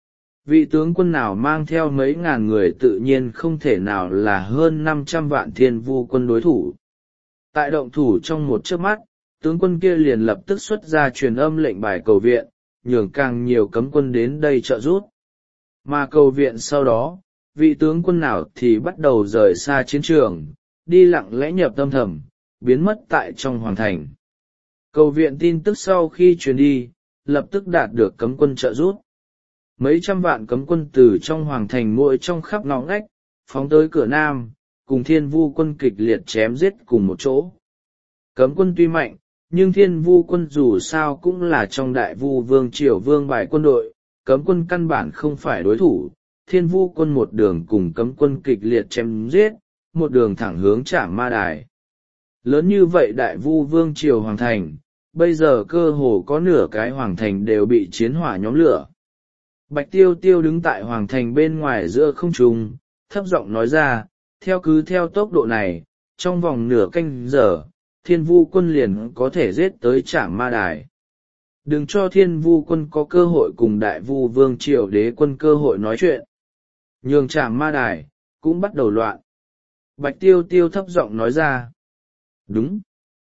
Vị tướng quân nào mang theo mấy ngàn người tự nhiên không thể nào là hơn năm trăm vạn thiên vu quân đối thủ. Tại động thủ trong một chớp mắt, tướng quân kia liền lập tức xuất ra truyền âm lệnh bài cầu viện, nhường càng nhiều cấm quân đến đây trợ giúp. Mà cầu viện sau đó, vị tướng quân nào thì bắt đầu rời xa chiến trường, đi lặng lẽ nhập tâm thầm, biến mất tại trong hoàng thành. Cầu viện tin tức sau khi truyền đi, lập tức đạt được cấm quân trợ giúp. Mấy trăm vạn cấm quân từ trong hoàng thành mỗi trong khắp ngõ ngách, phóng tới cửa nam, cùng thiên vu quân kịch liệt chém giết cùng một chỗ. Cấm quân tuy mạnh, nhưng thiên vu quân dù sao cũng là trong đại vu vương triều vương bài quân đội, cấm quân căn bản không phải đối thủ. Thiên vu quân một đường cùng cấm quân kịch liệt chém giết, một đường thẳng hướng Trảm Ma Đài. Lớn như vậy đại vu vương triều hoàng thành, bây giờ cơ hồ có nửa cái hoàng thành đều bị chiến hỏa nhóm lửa. Bạch Tiêu Tiêu đứng tại hoàng thành bên ngoài giữa không trung, thấp giọng nói ra: theo cứ theo tốc độ này, trong vòng nửa canh giờ, thiên vu quân liền có thể giết tới Trảm Ma Đài. Đừng cho thiên vu quân có cơ hội cùng đại vu vương triều đế quân cơ hội nói chuyện. Nhường Trảm Ma Đài cũng bắt đầu loạn. Bạch Tiêu Tiêu thấp giọng nói ra. Đúng.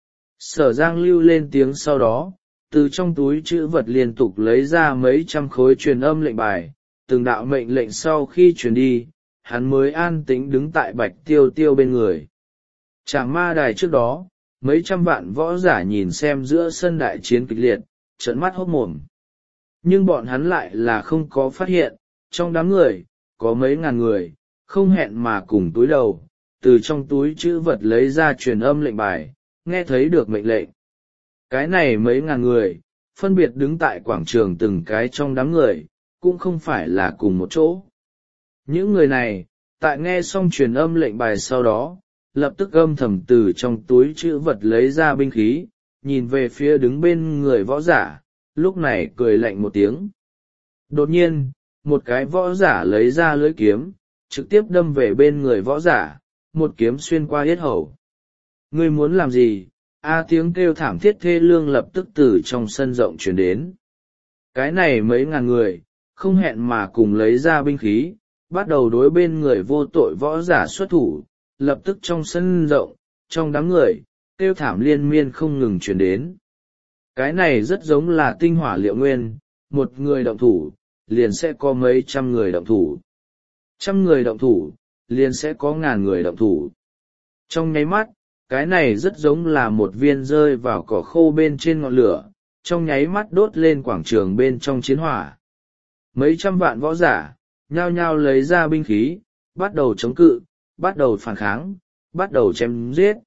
Sở Giang Lưu lên tiếng sau đó, từ trong túi chữ vật liên tục lấy ra mấy trăm khối truyền âm lệnh bài, từng đạo mệnh lệnh sau khi truyền đi, hắn mới an tĩnh đứng tại Bạch Tiêu Tiêu bên người. Trảm Ma Đài trước đó, mấy trăm vạn võ giả nhìn xem giữa sân đại chiến kịch liệt, trợn mắt hốt mồm. Nhưng bọn hắn lại là không có phát hiện, trong đám người, có mấy ngàn người, không hẹn mà cùng túi đầu, từ trong túi chữ vật lấy ra truyền âm lệnh bài, nghe thấy được mệnh lệnh. Cái này mấy ngàn người, phân biệt đứng tại quảng trường từng cái trong đám người, cũng không phải là cùng một chỗ. Những người này, tại nghe xong truyền âm lệnh bài sau đó, lập tức âm thầm từ trong túi chữ vật lấy ra binh khí, nhìn về phía đứng bên người võ giả, lúc này cười lạnh một tiếng. Đột nhiên, một cái võ giả lấy ra lưỡi kiếm, trực tiếp đâm về bên người võ giả, một kiếm xuyên qua yết hầu. Ngươi muốn làm gì? A tiếng kêu thảm thiết thê lương lập tức từ trong sân rộng truyền đến. Cái này mấy ngàn người, không hẹn mà cùng lấy ra binh khí, bắt đầu đối bên người vô tội võ giả xuất thủ, lập tức trong sân rộng, trong đám người, kêu thảm liên miên không ngừng truyền đến. Cái này rất giống là tinh hỏa liệu nguyên, một người động thủ, liền sẽ có mấy trăm người động thủ. Trăm người động thủ, liền sẽ có ngàn người động thủ. Trong nháy mắt, cái này rất giống là một viên rơi vào cỏ khô bên trên ngọn lửa, trong nháy mắt đốt lên quảng trường bên trong chiến hỏa. Mấy trăm vạn võ giả, nhao nhao lấy ra binh khí, bắt đầu chống cự, bắt đầu phản kháng, bắt đầu chém giết.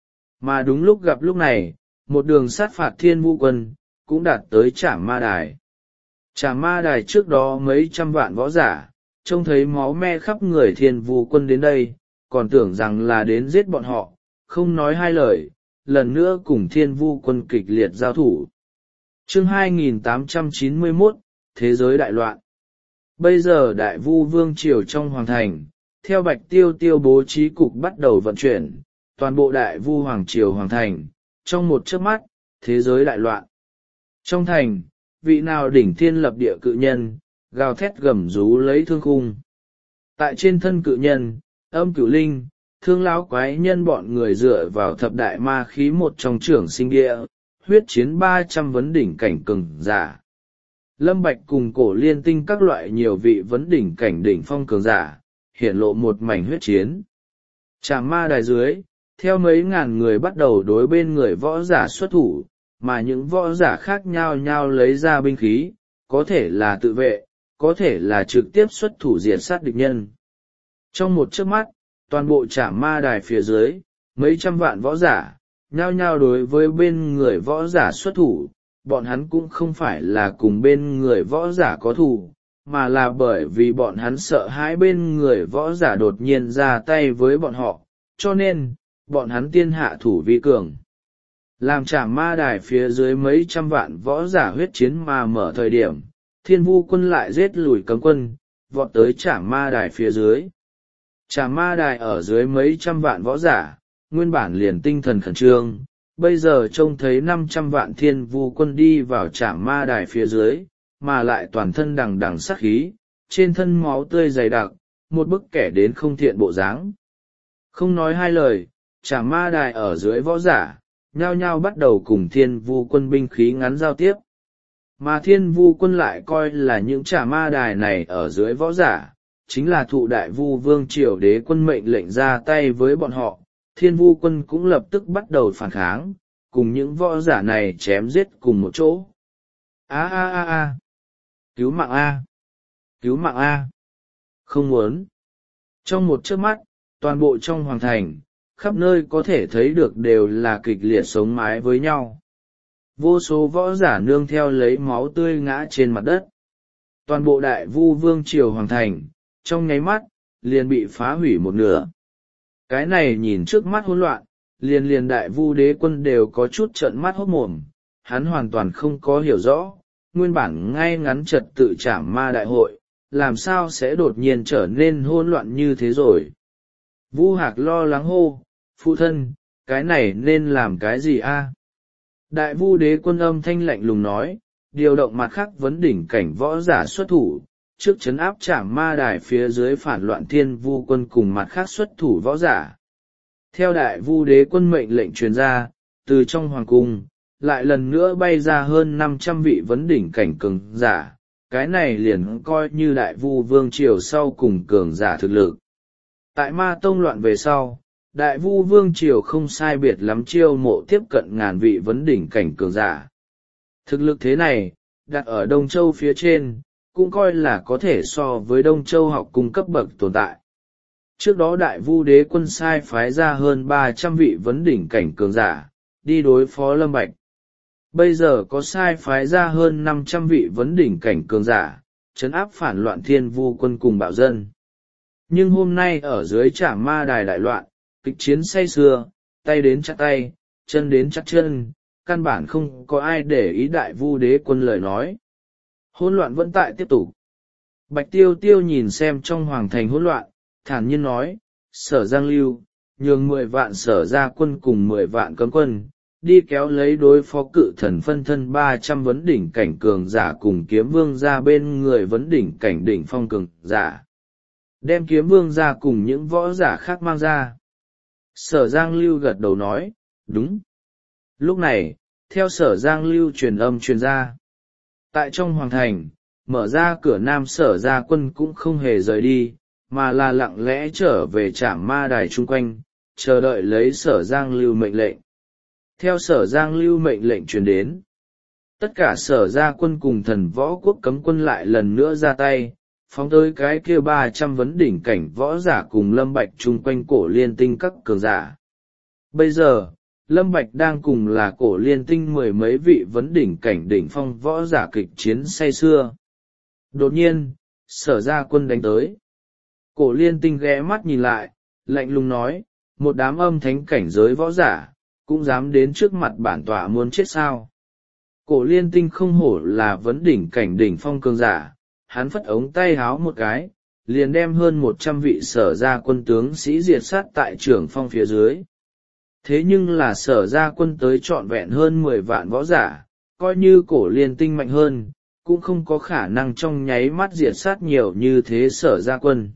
Mà đúng lúc gặp lúc này, một đường sát phạt thiên vu quân, cũng đạt tới Trảm Ma Đài. Trảm Ma Đài trước đó mấy trăm vạn võ giả, trông thấy máu me khắp người thiên vu quân đến đây, còn tưởng rằng là đến giết bọn họ, không nói hai lời, lần nữa cùng thiên vu quân kịch liệt giao thủ. Chương hai nghìn tám trăm chín mươi mốt, Thế giới đại loạn. Bây giờ đại vu vương triều trong hoàng thành, theo Bạch Tiêu Tiêu bố trí cục bắt đầu vận chuyển, toàn bộ đại vu hoàng triều hoàng thành, trong một chớp mắt, thế giới đại loạn. Trong thành, vị nào đỉnh thiên lập địa cự nhân, gào thét gầm rú lấy thương khung. Tại trên thân cự nhân, âm cửu linh, thương lão quái nhân bọn người dựa vào thập đại ma khí một trong trưởng sinh địa, huyết chiến ba trăm vấn đỉnh cảnh cường giả. Lâm Bạch cùng Cổ Liên Tinh các loại nhiều vị vấn đỉnh cảnh đỉnh phong cường giả, hiển lộ một mảnh huyết chiến. Trảm ma đài dưới, theo mấy ngàn người bắt đầu đối bên người võ giả xuất thủ, mà những võ giả khác nhau nhau lấy ra binh khí, có thể là tự vệ, có thể là trực tiếp xuất thủ diệt sát địch nhân. Trong một chớp mắt, toàn bộ trảm ma đài phía dưới, mấy trăm vạn võ giả, nhao nhao đối với bên người võ giả xuất thủ, bọn hắn cũng không phải là cùng bên người võ giả có thù, mà là bởi vì bọn hắn sợ hãi bên người võ giả đột nhiên ra tay với bọn họ, cho nên, bọn hắn tiên hạ thủ vi cường. Làm trảm ma đài phía dưới mấy trăm vạn võ giả huyết chiến mà mở thời điểm, Thiên Vu quân lại giết lùi cấm quân, vọt tới trảm ma đài phía dưới. Trảm ma đài ở dưới mấy trăm vạn võ giả, nguyên bản liền tinh thần khẩn trương, bây giờ trông thấy năm trăm vạn Thiên Vu quân đi vào trảm ma đài phía dưới, mà lại toàn thân đằng đằng sát khí, trên thân máu tươi dày đặc, một bức kẻ đến không thiện bộ dáng. Không nói hai lời, trảm ma đài ở dưới võ giả, nhao nhao bắt đầu cùng Thiên Vu quân binh khí ngắn giao tiếp. Mà Thiên Vu quân lại coi là những trảm ma đài này ở dưới võ giả, chính là thụ đại vu vương triều đế quân mệnh lệnh ra tay với bọn họ. Thiên Vu quân cũng lập tức bắt đầu phản kháng, cùng những võ giả này chém giết cùng một chỗ. A a a a, cứu mạng a, cứu mạng a, không muốn. Trong một chớp mắt, toàn bộ trong hoàng thành, khắp nơi có thể thấy được đều là kịch liệt sống mái với nhau. Vô số võ giả nương theo lấy máu tươi ngã trên mặt đất. Toàn bộ đại vu vương triều hoàng thành, trong nháy mắt, liền bị phá hủy một nửa. Cái này nhìn trước mắt hỗn loạn, liền liền đại vu đế quân đều có chút trợn mắt hốt mồm, hắn hoàn toàn không có hiểu rõ, nguyên bản ngay ngắn trật tự trảm ma đại hội, làm sao sẽ đột nhiên trở nên hỗn loạn như thế rồi. Vu Hạc lo lắng hô, phụ thân, cái này nên làm cái gì a? Đại vu đế quân âm thanh lạnh lùng nói, điều động mặt khác vấn đỉnh cảnh võ giả xuất thủ, trước chấn áp trảm ma đài phía dưới phản loạn Thiên Vu quân cùng mặt khác xuất thủ võ giả. Theo đại vu đế quân mệnh lệnh truyền ra, từ trong hoàng cung, lại lần nữa bay ra hơn năm trăm vị vấn đỉnh cảnh cường giả, cái này liền coi như đại vu vương triều sau cùng cường giả thực lực. Tại ma tông loạn về sau, đại vu vương triều không sai biệt lắm chiêu mộ tiếp cận ngàn vị vấn đỉnh cảnh cường giả. Thực lực thế này, đặt ở Đông Châu phía trên, cũng coi là có thể so với Đông Châu học cung cấp bậc tồn tại. Trước đó đại vu đế quân sai phái ra hơn ba trăm vị vấn đỉnh cảnh cường giả, đi đối phó Lâm Bạch. Bây giờ có sai phái ra hơn năm trăm vị vấn đỉnh cảnh cường giả, trấn áp phản loạn Thiên Vu quân cùng bạo dân. Nhưng hôm nay ở dưới trảm ma đài đại loạn, kịch chiến say sưa, tay đến chặt tay, chân đến chặt chân, căn bản không có ai để ý đại vu đế quân lời nói. Hỗn loạn vẫn tại tiếp tục. Bạch Tiêu Tiêu nhìn xem trong hoàng thành hỗn loạn, thản nhiên nói, Sở Giang Lưu, nhường mười vạn sở gia quân cùng mười vạn cấm quân, đi kéo lấy đối phó cự thần phân thân ba trăm vấn đỉnh cảnh cường giả cùng kiếm vương ra bên người vấn đỉnh cảnh đỉnh phong cường giả. Đem kiếm vương ra cùng những võ giả khác mang ra. Sở Giang Lưu gật đầu nói, đúng. Lúc này, theo Sở Giang Lưu truyền âm truyền ra. Tại trong hoàng thành, mở ra cửa nam sở gia quân cũng không hề rời đi, mà là lặng lẽ trở về trảm ma đài chung quanh, chờ đợi lấy Sở Giang Lưu mệnh lệnh. Theo Sở Giang Lưu mệnh lệnh truyền đến, tất cả sở gia quân cùng thần võ quốc cấm quân lại lần nữa ra tay, phóng tới cái kia ba trăm vấn đỉnh cảnh võ giả cùng Lâm Bạch chung quanh Cổ Liên Tinh các cường giả. Bây giờ, Lâm Bạch đang cùng là Cổ Liên Tinh mười mấy vị vấn đỉnh cảnh đỉnh phong võ giả kịch chiến say sưa. Đột nhiên, sở gia quân đánh tới. Cổ Liên Tinh ghé mắt nhìn lại, lạnh lùng nói, một đám âm thánh cảnh giới võ giả, cũng dám đến trước mặt bản tọa muốn chết sao. Cổ Liên Tinh không hổ là vấn đỉnh cảnh đỉnh phong cường giả, hắn phất ống tay háo một cái, liền đem hơn một trăm vị sở gia quân tướng sĩ diệt sát tại trưởng phong phía dưới. Thế nhưng là sở gia quân tới trọn vẹn hơn mười vạn võ giả, coi như Cổ Liên Tinh mạnh hơn, cũng không có khả năng trong nháy mắt diệt sát nhiều như thế Sở Gia Quân.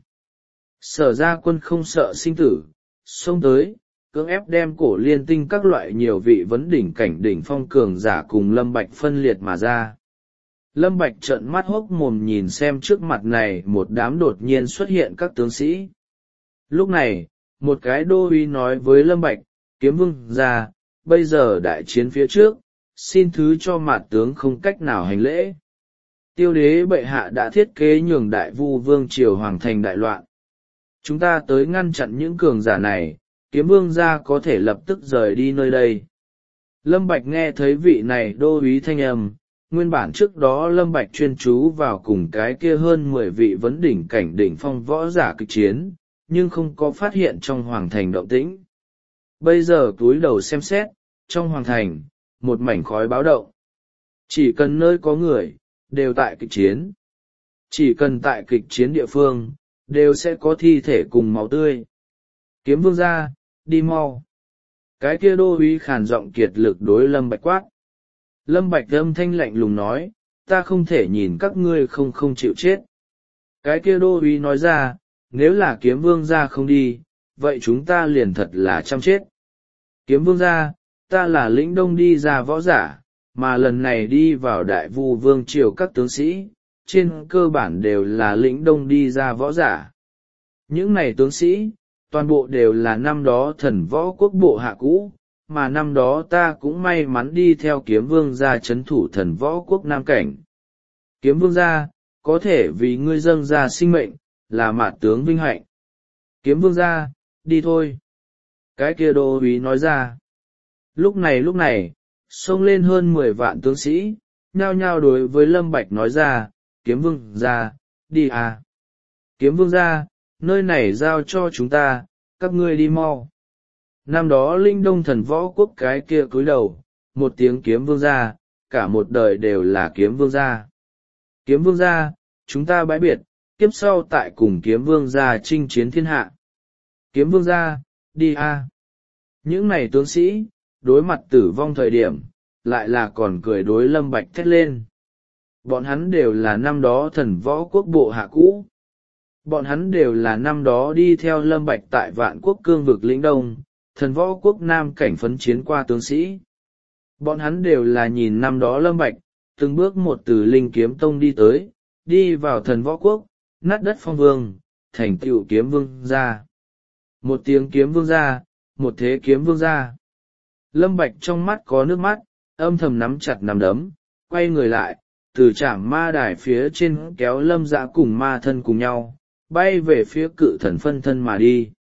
Sở Gia Quân không sợ sinh tử, xông tới, cưỡng ép đem Cổ Liên Tinh các loại nhiều vị vấn đỉnh cảnh đỉnh phong cường giả cùng Lâm Bạch phân liệt mà ra. Lâm Bạch trợn mắt hốc mồm nhìn xem trước mặt này một đám đột nhiên xuất hiện các tướng sĩ. Lúc này, một cái đô uý nói với Lâm Bạch, Kiếm Vương gia, bây giờ đại chiến phía trước, xin thứ cho mạt tướng không cách nào hành lễ. Tiêu đế bệ hạ đã thiết kế nhường đại vu vương triều hoàng thành đại loạn. Chúng ta tới ngăn chặn những cường giả này, Kiếm Vương gia có thể lập tức rời đi nơi đây. Lâm Bạch nghe thấy vị này đô úy thanh âm, nguyên bản trước đó Lâm Bạch chuyên chú vào cùng cái kia hơn mười vị vấn đỉnh cảnh đỉnh phong võ giả kịch chiến, nhưng không có phát hiện trong hoàng thành động tĩnh. Bây giờ túi đầu xem xét, trong hoàng thành, một mảnh khói báo động. Chỉ cần nơi có người, đều tại kịch chiến. Chỉ cần tại kịch chiến địa phương, đều sẽ có thi thể cùng máu tươi. Kiếm Vương gia, đi mau. Cái kia đô úy khàn giọng kiệt lực đối Lâm Bạch quát. Lâm Bạch âm thanh lạnh lùng nói, ta không thể nhìn các ngươi không không chịu chết. Cái kia đô úy nói ra, nếu là Kiếm Vương gia không đi, vậy chúng ta liền thật là chăm chết. Kiếm Vương gia, ta là lĩnh đông đi ra võ giả, mà lần này đi vào đại vu vương triều các tướng sĩ, trên cơ bản đều là lĩnh đông đi ra võ giả. Những này tướng sĩ, toàn bộ đều là năm đó thần võ quốc bộ hạ cũ, mà năm đó ta cũng may mắn đi theo Kiếm Vương gia chấn thủ thần võ quốc Nam Cảnh. Kiếm Vương gia, có thể vì ngươi dâng ra sinh mệnh, là mạt tướng vinh hạnh. Kiếm Vương gia, đi thôi. Cái kia đô úy nói ra. Lúc này lúc này, xông lên hơn mười vạn tướng sĩ, nhao nhao đối với Lâm Bạch nói ra, Kiếm Vương gia, đi à. Kiếm Vương gia, nơi này giao cho chúng ta, các ngươi đi mau. Năm đó linh đông thần võ quốc cái kia cúi đầu, một tiếng Kiếm Vương gia, cả một đời đều là Kiếm Vương gia. Kiếm Vương gia, chúng ta bãi biệt, kiếp sau tại cùng Kiếm Vương gia chinh chiến thiên hạ. Kiếm Vương gia, đi a. Những này tướng sĩ, đối mặt tử vong thời điểm, lại là còn cười đối Lâm Bạch thét lên. Bọn hắn đều là năm đó thần võ quốc bộ hạ cũ. Bọn hắn đều là năm đó đi theo Lâm Bạch tại vạn quốc cương vực lĩnh đông, thần võ quốc Nam Cảnh phấn chiến qua tướng sĩ. Bọn hắn đều là nhìn năm đó Lâm Bạch, từng bước một từ Linh Kiếm Tông đi tới, đi vào thần võ quốc, nát đất phong vương, thành tựu Kiếm Vương gia. Một tiếng Kiếm Vương gia, một thế Kiếm Vương gia. Lâm Bạch trong mắt có nước mắt, âm thầm nắm chặt nắm đấm, quay người lại, từ trảm ma đài phía trên kéo Lâm Dã cùng ma thân cùng nhau, bay về phía cự thần phân thân mà đi.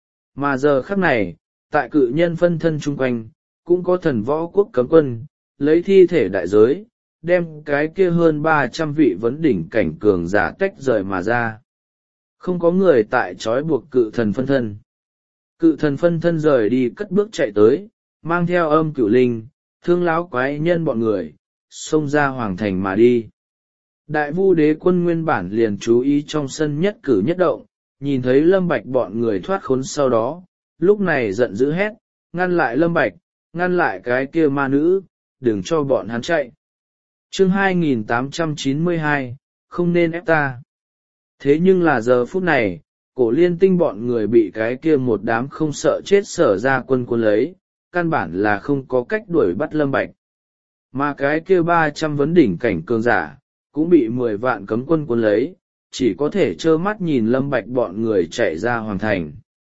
Mà giờ khắc này, tại cự nhân phân thân chung quanh, cũng có thần võ quốc cấm quân, lấy thi thể đại giới, đem cái kia hơn ba trăm vị vấn đỉnh cảnh cường giả tách rời mà ra. Không có người tại trói buộc cự thần phân thân. Cự thần phân thân rời đi cất bước chạy tới, mang theo âm cửu linh, thương lão quái nhân bọn người, xông ra hoàng thành mà đi. Đại vu đế quân nguyên bản liền chú ý trong sân nhất cử nhất động, nhìn thấy Lâm Bạch bọn người thoát khốn sau đó, lúc này giận dữ hét, ngăn lại Lâm Bạch, ngăn lại cái kia ma nữ, đừng cho bọn hắn chạy. Chương hai nghìn tám trăm chín mươi hai, không nên ép ta. Thế nhưng là giờ phút này, Cổ Liên Tinh bọn người bị cái kia một đám không sợ chết Sở Gia Quân cuốn lấy, căn bản là không có cách đuổi bắt Lâm Bạch. Mà cái kia ba trăm vấn đỉnh cảnh cường giả, cũng bị mười vạn cấm quân cuốn lấy, chỉ có thể trơ mắt nhìn Lâm Bạch bọn người chạy ra hoàng thành.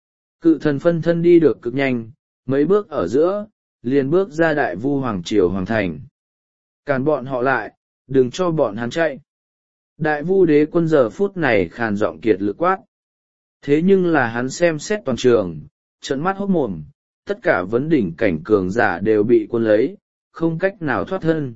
Cự thần phân thân đi được cực nhanh, mấy bước ở giữa, liền bước ra đại vu hoàng triều hoàng thành. Cản bọn họ lại, đừng cho bọn hắn chạy. Đại vu đế quân giờ phút này khàn giọng kiệt lực quát. Thế nhưng là hắn xem xét toàn trường, trợn mắt hốt mồm, tất cả vấn đỉnh cảnh cường giả đều bị quân lấy, không cách nào thoát thân.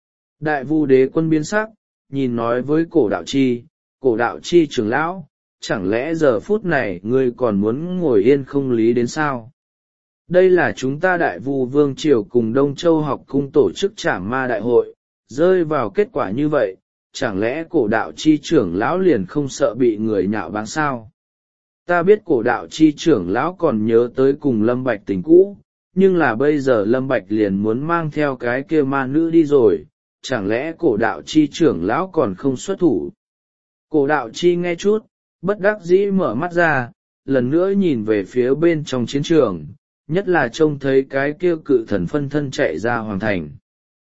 Đại vu đế quân biến sắc, nhìn nói với cổ đạo chi, cổ đạo chi trưởng lão, chẳng lẽ giờ phút này ngươi còn muốn ngồi yên không lý đến sao? Đây là chúng ta đại vu vương triều cùng Đông Châu học cung tổ chức trảm ma đại hội, rơi vào kết quả như vậy, chẳng lẽ cổ đạo chi trưởng lão liền không sợ bị người nhạo báng sao? Ta biết cổ đạo chi trưởng lão còn nhớ tới cùng Lâm Bạch tình cũ, nhưng là bây giờ Lâm Bạch liền muốn mang theo cái kia ma nữ đi rồi, chẳng lẽ cổ đạo chi trưởng lão còn không xuất thủ? Cổ đạo chi nghe chút, bất đắc dĩ mở mắt ra, lần nữa nhìn về phía bên trong chiến trường, nhất là trông thấy cái kia cự thần phân thân chạy ra hoàng thành.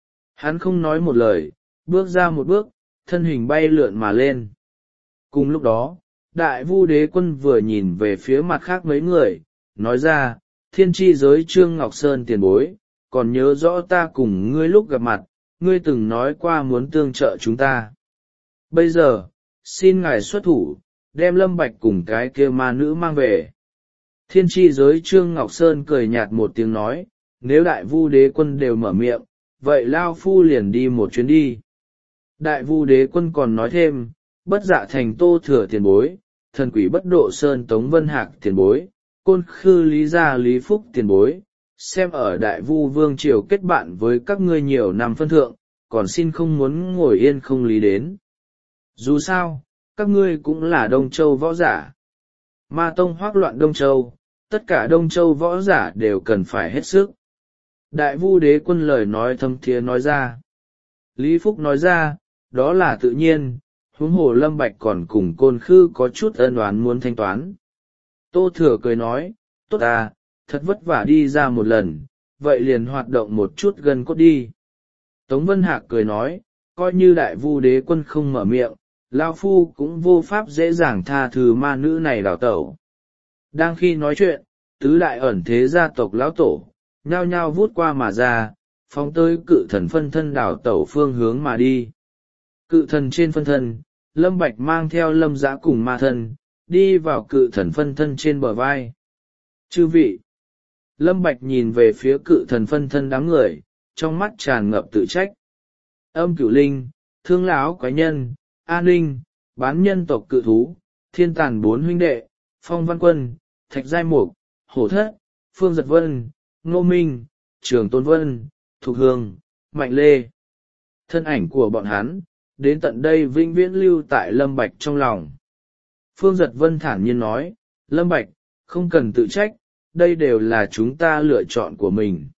Hắn không nói một lời, bước ra một bước, thân hình bay lượn mà lên. Cùng lúc đó, đại vu đế quân vừa nhìn về phía mặt khác mấy người, nói ra, thiên tri giới Trương Ngọc Sơn tiền bối, còn nhớ rõ ta cùng ngươi lúc gặp mặt, ngươi từng nói qua muốn tương trợ chúng ta. Bây giờ, xin ngài xuất thủ, đem Lâm Bạch cùng cái kia ma nữ mang về. Thiên tri giới Trương Ngọc Sơn cười nhạt một tiếng nói, nếu đại vu đế quân đều mở miệng, vậy lao phu liền đi một chuyến đi. Đại vu đế quân còn nói thêm, bất dạ thành Tô Thừa tiền bối, thần quỷ bất độ sơn Tống Vân Hạc tiền bối, côn khư lý gia Lý Phúc tiền bối, xem ở đại vu vương triều kết bạn với các ngươi nhiều năm phân thượng, còn xin không muốn ngồi yên không lý đến. Dù sao, các ngươi cũng là Đông Châu võ giả. Ma tông hoác loạn Đông Châu, tất cả Đông Châu võ giả đều cần phải hết sức. Đại vu đế quân lời nói thâm thiế nói ra. Lý Phúc nói ra, đó là tự nhiên, huống hồ Lâm Bạch còn cùng côn khư có chút ân oán muốn thanh toán. Tô Thừa cười nói, tốt à, thật vất vả đi ra một lần, vậy liền hoạt động một chút gần cốt đi. Tống Vân Hạc cười nói, coi như đại vu đế quân không mở miệng, Lao Phu cũng vô pháp dễ dàng tha thứ ma nữ này đào tẩu. Đang khi nói chuyện, tứ đại ẩn thế gia tộc lão tổ, nhao nhao vút qua mà ra, phóng tới cự thần phân thân đào tẩu phương hướng mà đi. Cự thần trên phân thân, Lâm Bạch mang theo Lâm Dã cùng ma thân, đi vào cự thần phân thân trên bờ vai. Chư vị! Lâm Bạch nhìn về phía cự thần phân thân đám người, trong mắt tràn ngập tự trách. Âm Cửu Linh, Thương Lão Quái Nhân, An Ninh, Bán Nhân tộc cự thú, Thiên Tàn bốn huynh đệ, Phong Văn Quân, Thạch Giai Mục, Hổ Thất, Phương Giật Vân, Ngô Minh, Trường Tôn Vân, Thục Hương, Mạnh Lê. Thân ảnh của bọn hắn, đến tận đây vĩnh viễn lưu tại Lâm Bạch trong lòng. Phương Giật Vân thản nhiên nói, Lâm Bạch, không cần tự trách, đây đều là chúng ta lựa chọn của mình.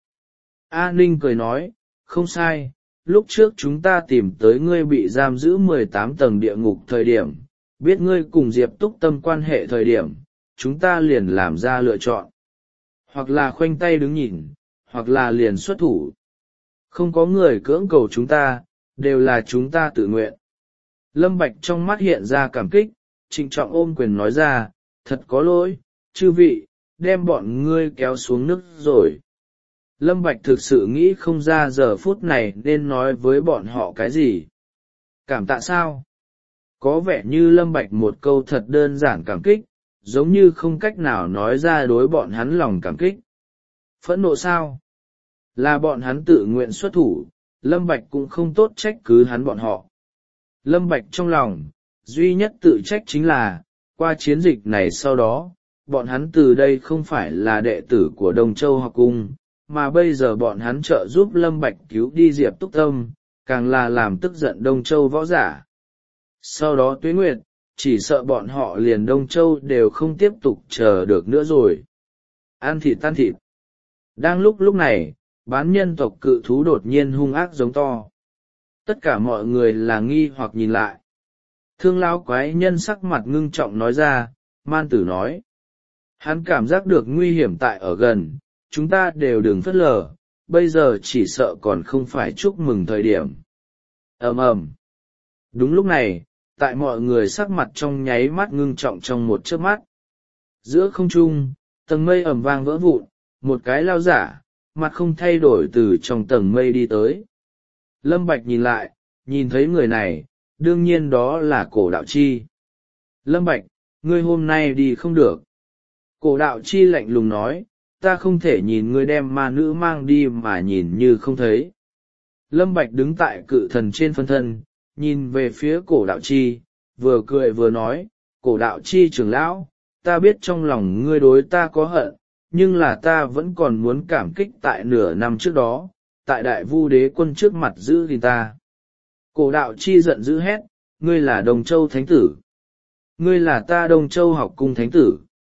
A Ninh cười nói, không sai, lúc trước chúng ta tìm tới ngươi bị giam giữ mười tám tầng địa ngục thời điểm, biết ngươi cùng Diệp Túc Tâm quan hệ thời điểm, chúng ta liền làm ra lựa chọn. Hoặc là khoanh tay đứng nhìn, hoặc là liền xuất thủ. Không có người cưỡng cầu chúng ta, đều là chúng ta tự nguyện. Lâm Bạch trong mắt hiện ra cảm kích, trịnh trọng ôm quyền nói ra, thật có lỗi, chư vị, đem bọn ngươi kéo xuống nước rồi. Lâm Bạch thực sự nghĩ không ra giờ phút này nên nói với bọn họ cái gì. Cảm tạ sao? Có vẻ như Lâm Bạch một câu thật đơn giản cảm kích, giống như không cách nào nói ra đối bọn hắn lòng cảm kích. Phẫn nộ sao? Là bọn hắn tự nguyện xuất thủ, Lâm Bạch cũng không tốt trách cứ hắn bọn họ. Lâm Bạch trong lòng, duy nhất tự trách chính là, qua chiến dịch này sau đó, bọn hắn từ đây không phải là đệ tử của Đông Châu học cung, mà bây giờ bọn hắn trợ giúp Lâm Bạch cứu đi Diệp Túc Tâm, càng là làm tức giận Đông Châu võ giả. Sau đó Tuế Nguyệt, chỉ sợ bọn họ liền Đông Châu đều không tiếp tục chờ được nữa rồi. Ăn thịt tan thịt. Đang lúc lúc này, Bán Nhân tộc cự thú đột nhiên hung ác giống to. Tất cả mọi người là nghi hoặc nhìn lại. Thương Lão Quái Nhân sắc mặt ngưng trọng nói ra, Man Tử nói. Hắn cảm giác được nguy hiểm tại ở gần, chúng ta đều đừng phớt lờ, bây giờ chỉ sợ còn không phải chúc mừng thời điểm. Ầm ầm. Đúng lúc này, tại mọi người sắc mặt trong nháy mắt ngưng trọng trong một chớp mắt. Giữa không trung, tầng mây ầm vang vỡ vụn, một cái lao giả, mặt không thay đổi từ trong tầng mây đi tới. Lâm Bạch nhìn lại, nhìn thấy người này, đương nhiên đó là Cổ Đạo Chi. Lâm Bạch, ngươi hôm nay đi không được. Cổ Đạo Chi lạnh lùng nói, ta không thể nhìn ngươi đem ma nữ mang đi mà nhìn như không thấy. Lâm Bạch đứng tại cự thần trên phân thân, nhìn về phía Cổ Đạo Chi, vừa cười vừa nói, Cổ Đạo Chi trưởng lão, ta biết trong lòng ngươi đối ta có hận, nhưng là ta vẫn còn muốn cảm kích tại nửa năm trước đó, tại đại vu đế quân trước mặt giữ gìn ta. Cổ Đạo Chi giận dữ hét, ngươi là Đông Châu Thánh Tử. Ngươi là ta Đông Châu học cung Thánh Tử.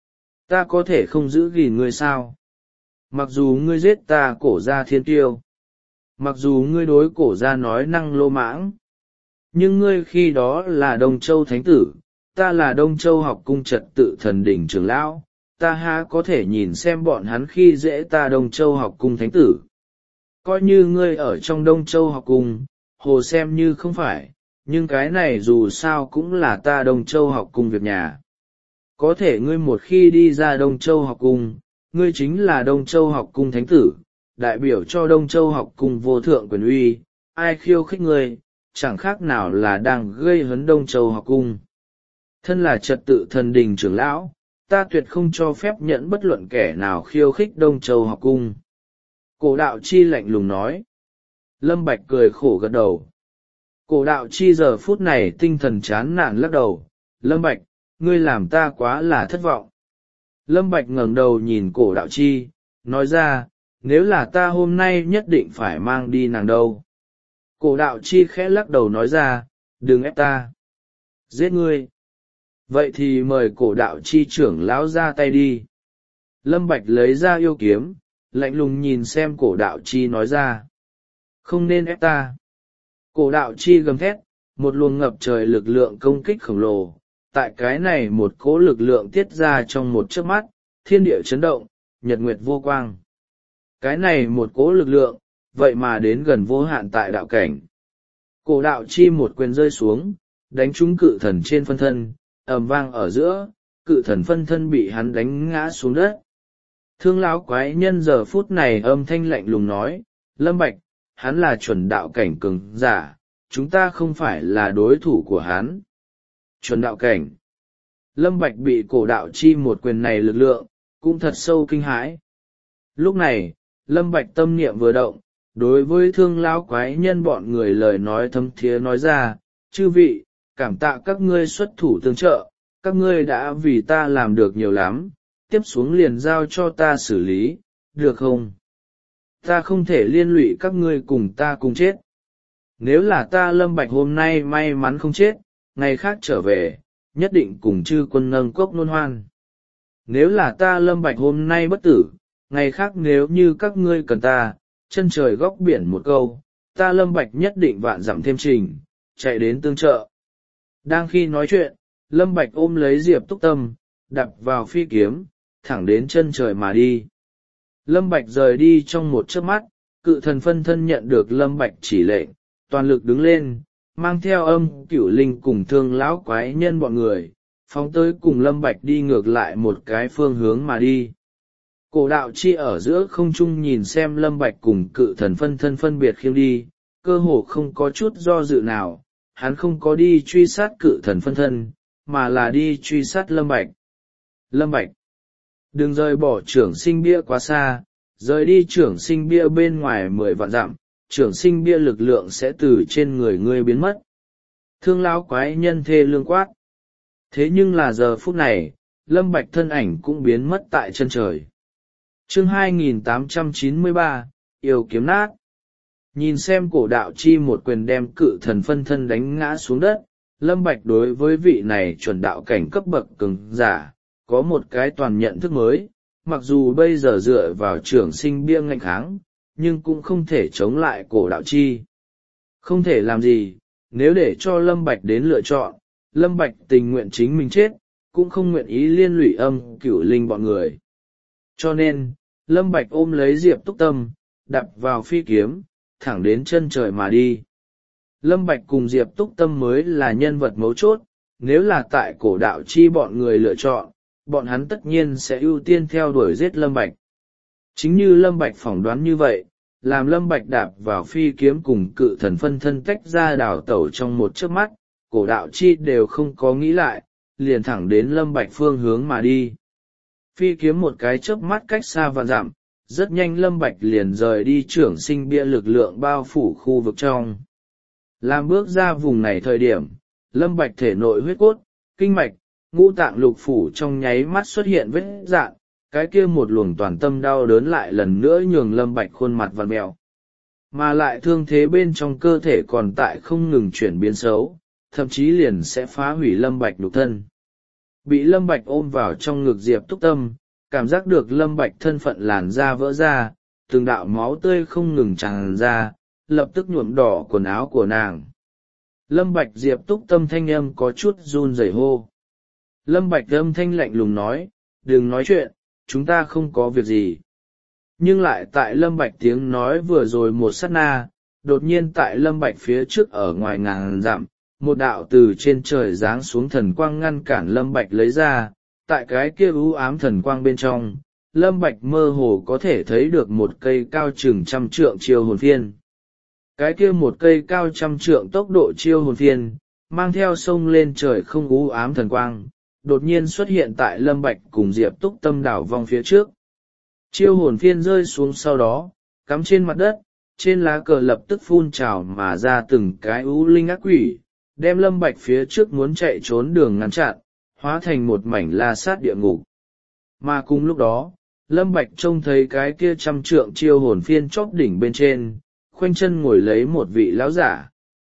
Ta có thể không giữ gìn ngươi sao? Mặc dù ngươi giết ta Cổ gia thiên tiêu. mặc dù ngươi đối cổ gia nói năng lô mãng, nhưng ngươi khi đó là Đông Châu Thánh Tử, ta là Đông Châu học cung trật tự thần đỉnh trưởng lão, ta há có thể nhìn xem bọn hắn khi dễ ta Đông Châu học cung Thánh Tử. Coi như ngươi ở trong Đông Châu học cung, hồ xem như không phải, nhưng cái này dù sao cũng là ta Đông Châu học cung việc nhà. Có thể ngươi một khi đi ra Đông Châu học cung, ngươi chính là Đông Châu học cung Thánh Tử, đại biểu cho Đông Châu học cung vô thượng quyền uy, ai khiêu khích ngươi, chẳng khác nào là đang gây hấn Đông Châu học cung. Thân là trật tự thần đình trưởng lão, ta tuyệt không cho phép nhận bất luận kẻ nào khiêu khích Đông Châu học cung. Cổ đạo chi lạnh lùng nói. Lâm Bạch cười khổ gật đầu. Cổ đạo chi giờ phút này tinh thần chán nản lắc đầu. Lâm Bạch, ngươi làm ta quá là thất vọng. Lâm Bạch ngẩng đầu nhìn cổ đạo chi, nói ra, nếu là ta hôm nay nhất định phải mang đi nàng đâu. Cổ đạo chi khẽ lắc đầu nói ra, đừng ép ta. Giết ngươi. Vậy thì mời cổ đạo chi trưởng lão ra tay đi. Lâm Bạch lấy ra yêu kiếm, lạnh lùng nhìn xem cổ đạo chi nói ra. Không nên ép ta. Cổ đạo chi gầm thét, một luồng ngập trời lực lượng công kích khổng lồ. Tại cái này một cỗ lực lượng tiết ra trong một chớp mắt, thiên địa chấn động, nhật nguyệt vô quang. Cái này một cỗ lực lượng, vậy mà đến gần vô hạn tại đạo cảnh. Cổ đạo chi một quyền rơi xuống, đánh trúng cự thần trên phân thân, ầm vang ở giữa, cự thần phân thân bị hắn đánh ngã xuống đất. Thương lão quái nhân giờ phút này âm thanh lạnh lùng nói, Lâm Bạch, hắn là chuẩn đạo cảnh cường giả, chúng ta không phải là đối thủ của hắn. Chuẩn đạo cảnh. Lâm Bạch bị cổ đạo chi một quyền này lực lượng, cũng thật sâu kinh hãi. Lúc này, Lâm Bạch tâm niệm vừa động, đối với thương lão quái nhân bọn người lời nói thâm thiế nói ra, chư vị, cảm tạ các ngươi xuất thủ tương trợ, các ngươi đã vì ta làm được nhiều lắm, tiếp xuống liền giao cho ta xử lý, được không? Ta không thể liên lụy các ngươi cùng ta cùng chết. Nếu là ta Lâm Bạch hôm nay may mắn không chết, ngày khác trở về, nhất định cùng chư quân nâng cốc nôn hoan. Nếu là ta Lâm Bạch hôm nay bất tử, ngày khác nếu như các ngươi cần ta, chân trời góc biển một câu, ta Lâm Bạch nhất định vạn dặm thêm trình, chạy đến tương trợ. Đang khi nói chuyện, Lâm Bạch ôm lấy Diệp Túc Tâm, đập vào phi kiếm, thẳng đến chân trời mà đi. Lâm Bạch rời đi trong một chớp mắt, cự thần phân thân nhận được Lâm Bạch chỉ lệnh, toàn lực đứng lên, mang theo âm cửu linh cùng thương lão quái nhân bọn người, phóng tới cùng Lâm Bạch đi ngược lại một cái phương hướng mà đi. Cổ đạo chi ở giữa không trung nhìn xem Lâm Bạch cùng cự thần phân thân phân biệt khiêng đi, cơ hồ không có chút do dự nào, hắn không có đi truy sát cự thần phân thân, mà là đi truy sát Lâm Bạch. Lâm Bạch, đừng rời bỏ trưởng sinh bia quá xa, rời đi trưởng sinh bia bên ngoài mười vạn dặm, trưởng sinh bia lực lượng sẽ từ trên người ngươi biến mất. Thương lão quái nhân thê lương quát. Thế nhưng là giờ phút này, Lâm Bạch thân ảnh cũng biến mất tại chân trời. Chương hai nghìn tám trăm chín mươi ba, yêu kiếm nát. Nhìn xem cổ đạo chi một quyền đem cự thần phân thân đánh ngã xuống đất, Lâm Bạch đối với vị này chuẩn đạo cảnh cấp bậc cường giả, có một cái toàn nhận thức mới, mặc dù bây giờ dựa vào trưởng sinh bia ngạnh kháng, nhưng cũng không thể chống lại cổ đạo chi. Không thể làm gì, nếu để cho Lâm Bạch đến lựa chọn, Lâm Bạch tình nguyện chính mình chết, cũng không nguyện ý liên lụy âm cửu linh bọn người. Cho nên, Lâm Bạch ôm lấy Diệp Túc Tâm, đập vào phi kiếm, thẳng đến chân trời mà đi. Lâm Bạch cùng Diệp Túc Tâm mới là nhân vật mấu chốt, nếu là tại cổ đạo chi bọn người lựa chọn, bọn hắn tất nhiên sẽ ưu tiên theo đuổi giết Lâm Bạch. Chính như Lâm Bạch phỏng đoán như vậy, làm Lâm Bạch đạp vào phi kiếm cùng cự thần phân thân tách ra đảo tẩu trong một chớp mắt, cổ đạo chi đều không có nghĩ lại, liền thẳng đến Lâm Bạch phương hướng mà đi. Phi kiếm một cái chớp mắt cách xa vạn dặm, rất nhanh Lâm Bạch liền rời đi trưởng sinh bia lực lượng bao phủ khu vực trong. Làm bước ra vùng này thời điểm, Lâm Bạch thể nội huyết cốt, kinh mạch, ngũ tạng lục phủ trong nháy mắt xuất hiện vết rạn, cái kia một luồng toàn tâm đau đớn lại lần nữa nhường Lâm Bạch khuôn mặt vặn mèo. Mà lại thương thế bên trong cơ thể còn tại không ngừng chuyển biến xấu, thậm chí liền sẽ phá hủy Lâm Bạch nhục thân. Bị Lâm Bạch ôm vào trong ngực Diệp Túc Tâm, cảm giác được Lâm Bạch thân phận làn da vỡ ra, từng đạo máu tươi không ngừng tràn ra, lập tức nhuộm đỏ quần áo của nàng. Lâm Bạch Diệp Túc Tâm thanh âm có chút run rẩy hô. Lâm Bạch âm thanh lạnh lùng nói, đừng nói chuyện, chúng ta không có việc gì. Nhưng lại tại Lâm Bạch tiếng nói vừa rồi một sát na, đột nhiên tại Lâm Bạch phía trước ở ngoài ngàn dặm, một đạo từ trên trời giáng xuống thần quang ngăn cản Lâm Bạch lấy ra, tại cái kia u ám thần quang bên trong, Lâm Bạch mơ hồ có thể thấy được một cây cao chừng trăm trượng chiêu hồn phiên. Cái kia một cây cao trăm trượng tốc độ chiêu hồn phiên, mang theo sông lên trời không u ám thần quang, đột nhiên xuất hiện tại Lâm Bạch cùng Diệp Túc Tâm đảo vòng phía trước. Chiêu hồn phiên rơi xuống sau đó, cắm trên mặt đất, trên lá cờ lập tức phun trào mà ra từng cái u linh ác quỷ, đem Lâm Bạch phía trước muốn chạy trốn đường ngăn chặn, hóa thành một mảnh la sát địa ngục. Mà cùng lúc đó, Lâm Bạch trông thấy cái kia trăm trượng chiêu hồn phiên chóp đỉnh bên trên, khoanh chân ngồi lấy một vị lão giả.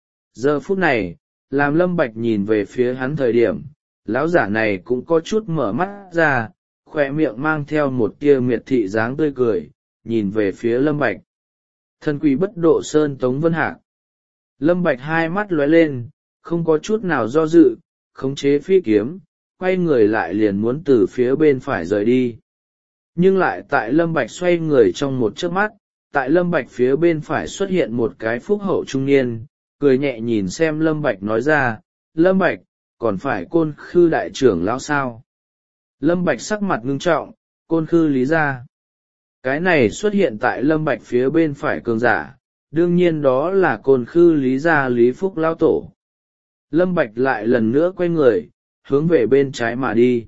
Giờ phút này, làm Lâm Bạch nhìn về phía hắn thời điểm, lão giả này cũng có chút mở mắt ra, khỏe miệng mang theo một tia miệt thị dáng tươi cười, nhìn về phía Lâm Bạch. Thần quỷ bất độ sơn Tống Vân Hạc. Lâm Bạch hai mắt lóe lên, không có chút nào do dự, khống chế phi kiếm, quay người lại liền muốn từ phía bên phải rời đi. Nhưng lại tại Lâm Bạch xoay người trong một chớp mắt, tại Lâm Bạch phía bên phải xuất hiện một cái phúc hậu trung niên, cười nhẹ nhìn xem Lâm Bạch nói ra, Lâm Bạch, còn phải Côn Khư đại trưởng lão sao? Lâm Bạch sắc mặt ngưng trọng, Côn Khư Lý gia. Cái này xuất hiện tại Lâm Bạch phía bên phải cường giả, đương nhiên đó là Côn Khư Lý gia Lý Phúc lão tổ. Lâm Bạch lại lần nữa quay người, hướng về bên trái mà đi.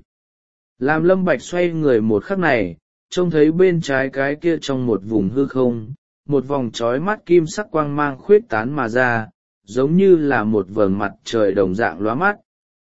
Làm Lâm Bạch xoay người một khắc này, trông thấy bên trái cái kia trong một vùng hư không, một vòng chói mắt kim sắc quang mang khuyết tán mà ra, giống như là một vầng mặt trời đồng dạng lóa mắt.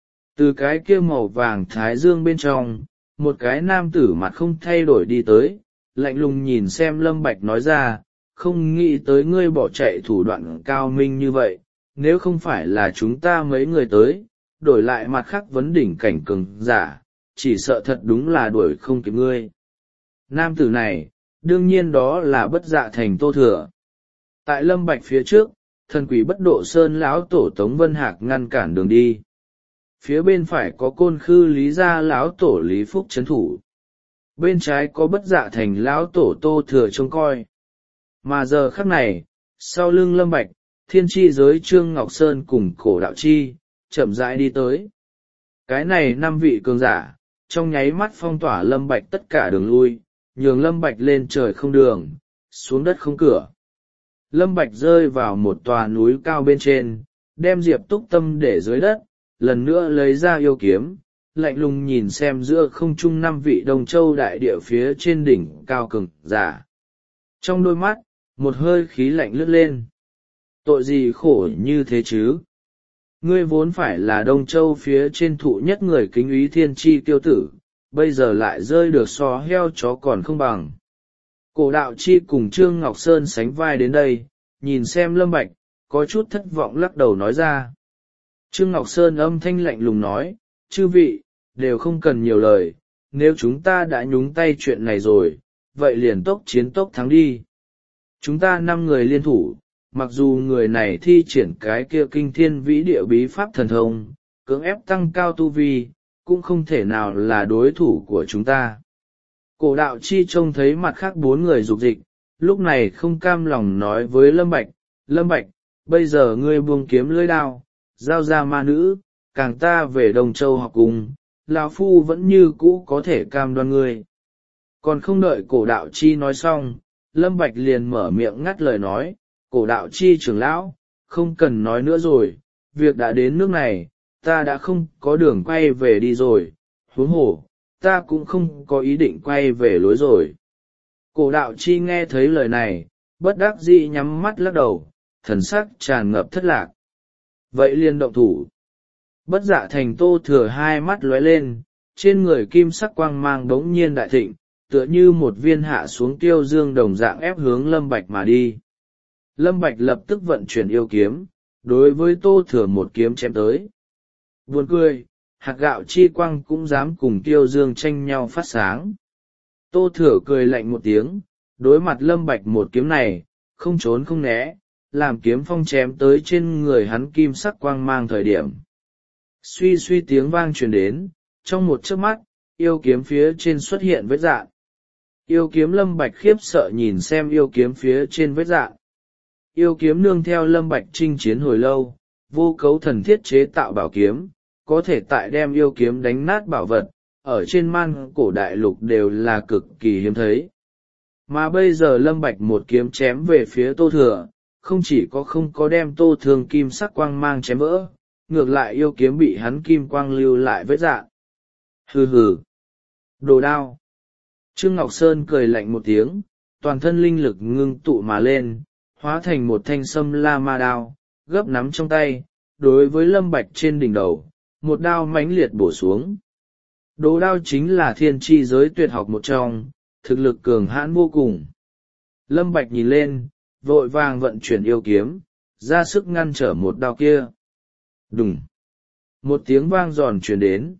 Từ cái kia màu vàng thái dương bên trong, một cái nam tử mặt không thay đổi đi tới, lạnh lùng nhìn xem Lâm Bạch nói ra, không nghĩ tới ngươi bỏ chạy thủ đoạn cao minh như vậy, nếu không phải là chúng ta mấy người tới, đổi lại mặt khác vấn đỉnh cảnh cường giả, chỉ sợ thật đúng là đuổi không kịp ngươi. Nam tử này, đương nhiên đó là Bất Dạ Thành Tô Thừa. Tại Lâm Bạch phía trước, thần quỷ bất độ sơn lão tổ Tống Vân Hạc ngăn cản đường đi. Phía bên phải có Côn Khư Lý gia lão tổ Lý Phúc trấn thủ. Bên trái có Bất Dạ Thành lão tổ Tô Thừa trông coi. Mà giờ khắc này, sau lưng Lâm Bạch, thiên tri giới Trương Ngọc Sơn cùng Cổ Đạo Chi, chậm rãi đi tới. Cái này năm vị cường giả, trong nháy mắt phong tỏa Lâm Bạch tất cả đường lui, nhường Lâm Bạch lên trời không đường, xuống đất không cửa. Lâm Bạch rơi vào một tòa núi cao bên trên, đem Diệp Túc Tâm để dưới đất, lần nữa lấy ra yêu kiếm, lạnh lùng nhìn xem giữa không trung năm vị Đông Châu đại địa phía trên đỉnh cao cường giả. Trong đôi mắt, một hơi khí lạnh lướt lên. Tội gì khổ như thế chứ? Ngươi vốn phải là Đông Châu phía trên thụ nhất người kính úy thiên tri kiêu tử, bây giờ lại rơi được so heo chó còn không bằng. Cổ Đạo Chi cùng Trương Ngọc Sơn sánh vai đến đây, nhìn xem Lâm Bạch, có chút thất vọng lắc đầu nói ra. Trương Ngọc Sơn âm thanh lạnh lùng nói, chư vị, đều không cần nhiều lời, nếu chúng ta đã nhúng tay chuyện này rồi, vậy liền tốc chiến tốc thắng đi. Chúng ta năm người liên thủ, mặc dù người này thi triển cái kia kinh thiên vĩ địa bí pháp thần thông, cưỡng ép tăng cao tu vi, cũng không thể nào là đối thủ của chúng ta. Cổ Đạo Chi trông thấy mặt khác bốn người dục dịch, lúc này không cam lòng nói với Lâm Bạch, Lâm Bạch, bây giờ ngươi buông kiếm lưỡi đao, giao ra ma nữ, càng ta về Đông Châu học cùng, lão phu vẫn như cũ có thể cam đoan ngươi. Còn không đợi Cổ Đạo Chi nói xong, Lâm Bạch liền mở miệng ngắt lời nói, Cổ Đạo Chi trưởng lão, không cần nói nữa rồi, việc đã đến nước này, ta đã không có đường quay về đi rồi, huống hồ, ta cũng không có ý định quay về lối rồi. Cổ Đạo Chi nghe thấy lời này, bất đắc dĩ nhắm mắt lắc đầu, thần sắc tràn ngập thất lạc. Vậy liền động thủ. Bất Dạ Thành Tô Thừa hai mắt lóe lên, trên người kim sắc quang mang đống nhiên đại thịnh, tựa như một viên hạ xuống tiêu dương đồng dạng ép hướng Lâm Bạch mà đi. Lâm Bạch lập tức vận chuyển yêu kiếm, đối với Tô Thừa một kiếm chém tới. Buồn cười, hạt gạo chi quang cũng dám cùng tiêu dương tranh nhau phát sáng. Tô Thừa cười lạnh một tiếng, đối mặt Lâm Bạch một kiếm này, không trốn không né, làm kiếm phong chém tới trên người hắn kim sắc quang mang thời điểm. Suy suy tiếng vang truyền đến, trong một chớp mắt, yêu kiếm phía trên xuất hiện vết rạn. Yêu kiếm Lâm Bạch khiếp sợ nhìn xem yêu kiếm phía trên vết rạn. Yêu kiếm nương theo Lâm Bạch chinh chiến hồi lâu, vô cấu thần thiết chế tạo bảo kiếm, có thể tại đem yêu kiếm đánh nát bảo vật, ở trên man cổ đại lục đều là cực kỳ hiếm thấy. Mà bây giờ Lâm Bạch một kiếm chém về phía Tô Thừa, không chỉ có không có đem Tô Thường kim sắc quang mang chém vỡ, ngược lại yêu kiếm bị hắn kim quang lưu lại vết rạn. Hừ hừ. Đồ đao. Trương Ngọc Sơn cười lạnh một tiếng, toàn thân linh lực ngưng tụ mà lên, hóa thành một thanh sâm la ma đao, gấp nắm trong tay, đối với Lâm Bạch trên đỉnh đầu, một đao mãnh liệt bổ xuống. Đồ đao chính là thiên chi giới tuyệt học một trong, thực lực cường hãn vô cùng. Lâm Bạch nhìn lên, vội vàng vận chuyển yêu kiếm, ra sức ngăn trở một đao kia. Đùng! Một tiếng vang giòn truyền đến.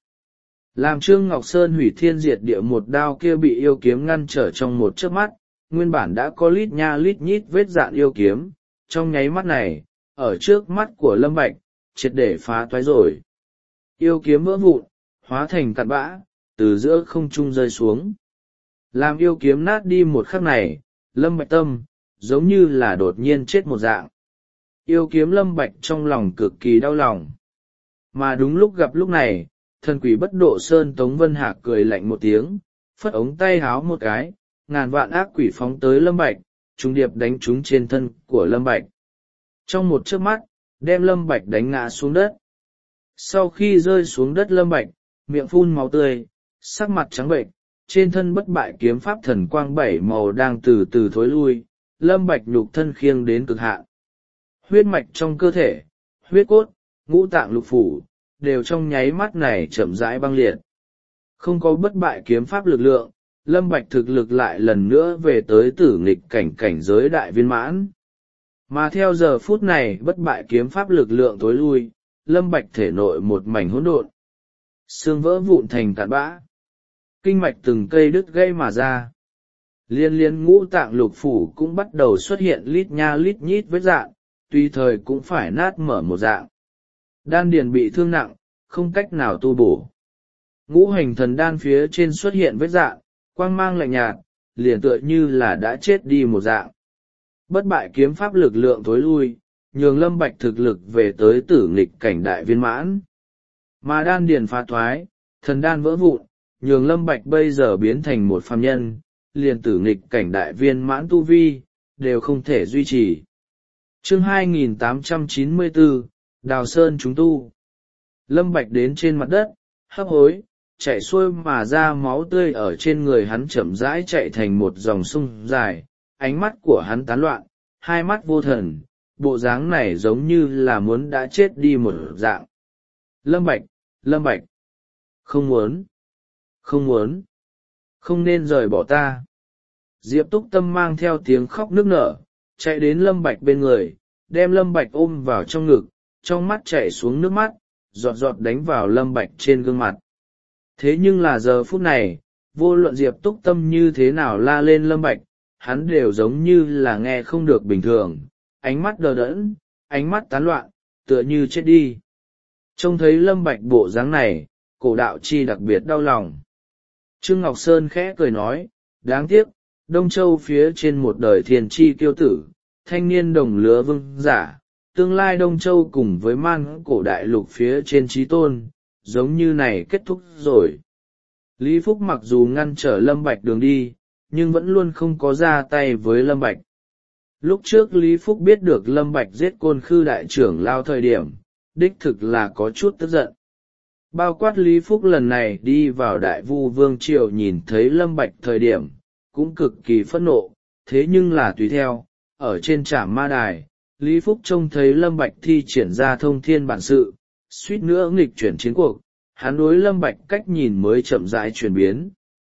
Làm Trương Ngọc Sơn hủy thiên diệt địa một đao kia bị yêu kiếm ngăn trở trong một chớp mắt, nguyên bản đã có lít nha lít nhít vết dạn yêu kiếm, trong nháy mắt này, ở trước mắt của Lâm Bạch, triệt để phá toái rồi. Yêu kiếm vỡ vụn, hóa thành cặn bã, từ giữa không trung rơi xuống. Làm yêu kiếm nát đi một khắc này, Lâm Bạch tâm, giống như là đột nhiên chết một dạng. Yêu kiếm Lâm Bạch trong lòng cực kỳ đau lòng. Mà đúng lúc gặp lúc này, thần quỷ bất độ sơn Tống Vân Hạc cười lạnh một tiếng, phất ống tay háo một cái, ngàn vạn ác quỷ phóng tới Lâm Bạch, trùng điệp đánh trúng trên thân của Lâm Bạch. Trong một chớp mắt, đem Lâm Bạch đánh ngã xuống đất. Sau khi rơi xuống đất Lâm Bạch, miệng phun máu tươi, sắc mặt trắng bệnh, trên thân bất bại kiếm pháp thần quang bảy màu đang từ từ thối lui, Lâm Bạch nhục thân khiêng đến cực hạn. Huyết mạch trong cơ thể, huyết cốt, ngũ tạng lục phủ, đều trong nháy mắt này chậm rãi băng liệt. Không có bất bại kiếm pháp lực lượng, Lâm Bạch thực lực lại lần nữa về tới tử nghịch cảnh cảnh giới đại viên mãn. Mà theo giờ phút này bất bại kiếm pháp lực lượng tối lui, Lâm Bạch thể nội một mảnh hỗn độn, xương vỡ vụn thành cát bã, kinh mạch từng cây đứt gãy mà ra. Liên liên ngũ tạng lục phủ cũng bắt đầu xuất hiện lít nha lít nhít vết dạng, tùy thời cũng phải nát mở một dạng. Đan điền bị thương nặng, không cách nào tu bổ. Ngũ hành thần đan phía trên xuất hiện vết dạng, quang mang lạnh nhạt, liền tựa như là đã chết đi một dạng. Bất bại kiếm pháp lực lượng thối lui, nhường Lâm Bạch thực lực về tới tử nghịch cảnh đại viên mãn. Mà đan điền phá thoái, thần đan vỡ vụn, nhường Lâm Bạch bây giờ biến thành một phàm nhân, liền tử nghịch cảnh đại viên mãn tu vi, đều không thể duy trì. Chương hai nghìn tám trăm chín mươi bốn, Đào Sơn chúng tu. Lâm Bạch đến trên mặt đất, hấp hối, chảy xuôi mà ra máu tươi ở trên người hắn chậm rãi chạy thành một dòng sông dài, ánh mắt của hắn tán loạn, hai mắt vô thần, bộ dáng này giống như là muốn đã chết đi một dạng. Lâm Bạch, Lâm Bạch, không muốn, không muốn, không nên rời bỏ ta. Diệp Túc Tâm mang theo tiếng khóc nức nở, chạy đến Lâm Bạch bên người, đem Lâm Bạch ôm vào trong ngực, trong mắt chảy xuống nước mắt, giọt giọt đánh vào Lâm Bạch trên gương mặt. Thế nhưng là giờ phút này, vô luận Diệp Túc Tâm như thế nào la lên Lâm Bạch, hắn đều giống như là nghe không được bình thường, ánh mắt đờ đẫn, ánh mắt tán loạn, tựa như chết đi. Trông thấy Lâm Bạch bộ dáng này, cổ đạo chi đặc biệt đau lòng. Trương Ngọc Sơn khẽ cười nói, đáng tiếc, Đông Châu phía trên một đời thiên chi kiêu tử, thanh niên đồng lứa vương giả, tương lai Đông Châu cùng với man cổ đại lục phía trên chí tôn, giống như này kết thúc rồi. Lý Phúc mặc dù ngăn trở Lâm Bạch đường đi, nhưng vẫn luôn không có ra tay với Lâm Bạch. Lúc trước Lý Phúc biết được Lâm Bạch giết Côn Khư đại trưởng lao thời điểm, đích thực là có chút tức giận. Bao quát Lý Phúc lần này đi vào Đại Vu Vương Triều nhìn thấy Lâm Bạch thời điểm, cũng cực kỳ phẫn nộ, thế nhưng là tùy theo, ở trên Trảm Ma Đài, Lý Phúc trông thấy Lâm Bạch thi triển ra thông thiên bản sự, suýt nữa nghịch chuyển chiến cuộc, hắn đối Lâm Bạch cách nhìn mới chậm rãi chuyển biến.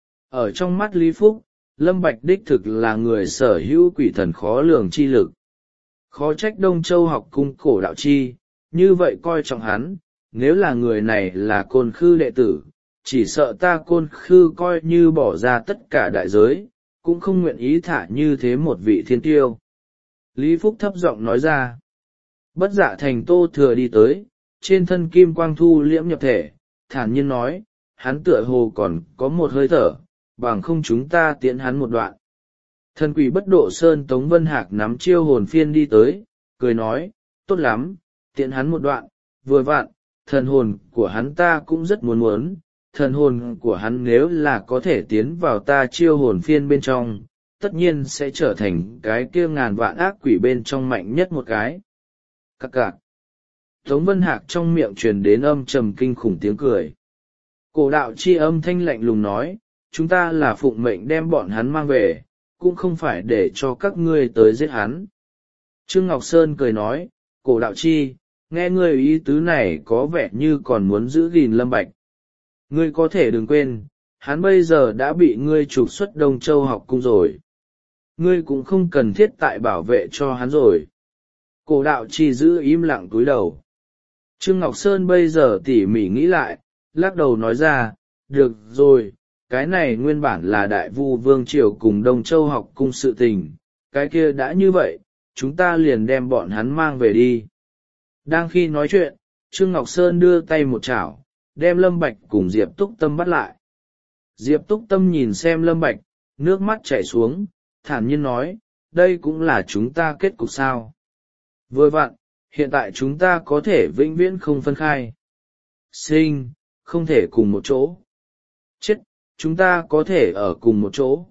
Ở trong mắt Lý Phúc, Lâm Bạch đích thực là người sở hữu quỷ thần khó lường chi lực. Khó trách Đông Châu học cung cổ đạo chi, như vậy coi trọng hắn, nếu là người này là Côn Khư đệ tử, chỉ sợ ta Côn Khư coi như bỏ ra tất cả đại giới, cũng không nguyện ý thả như thế một vị thiên tiêu. Lý Phúc thấp giọng nói ra. Bất dạ thành Tô Thừa đi tới, trên thân kim quang thu liễm nhập thể, thản nhiên nói, hắn tựa hồ còn có một hơi thở, bằng không chúng ta tiễn hắn một đoạn. Thần quỷ bất độ sơn Tống Vân Hạc nắm chiêu hồn phiên đi tới, cười nói, tốt lắm, tiễn hắn một đoạn, vừa vặn, thần hồn của hắn ta cũng rất muốn muốn, thần hồn của hắn nếu là có thể tiến vào ta chiêu hồn phiên bên trong, tất nhiên sẽ trở thành cái kia ngàn vạn ác quỷ bên trong mạnh nhất một cái. Các cạc. Tống Vân Hạc trong miệng truyền đến âm trầm kinh khủng tiếng cười. Cổ đạo chi âm thanh lạnh lùng nói, chúng ta là phụng mệnh đem bọn hắn mang về, cũng không phải để cho các ngươi tới giết hắn. Trương Ngọc Sơn cười nói, cổ đạo chi, nghe ngươi ý tứ này có vẻ như còn muốn giữ gìn Lâm Bạch. Ngươi có thể đừng quên, hắn bây giờ đã bị ngươi trục xuất Đông Châu học cung rồi. Ngươi cũng không cần thiết tại bảo vệ cho hắn rồi. Cổ đạo chi giữ im lặng cúi đầu. Trương Ngọc Sơn bây giờ tỉ mỉ nghĩ lại, lắc đầu nói ra, được rồi, cái này nguyên bản là đại vu vương triều cùng Đông Châu học cung sự tình, cái kia đã như vậy, chúng ta liền đem bọn hắn mang về đi. Đang khi nói chuyện, Trương Ngọc Sơn đưa tay một chảo, đem Lâm Bạch cùng Diệp Túc Tâm bắt lại. Diệp Túc Tâm nhìn xem Lâm Bạch, nước mắt chảy xuống, thản nhiên nói, đây cũng là chúng ta kết cục sao. Vừa vặn, hiện tại chúng ta có thể vĩnh viễn không phân khai. Sinh, không thể cùng một chỗ. Chết, chúng ta có thể ở cùng một chỗ.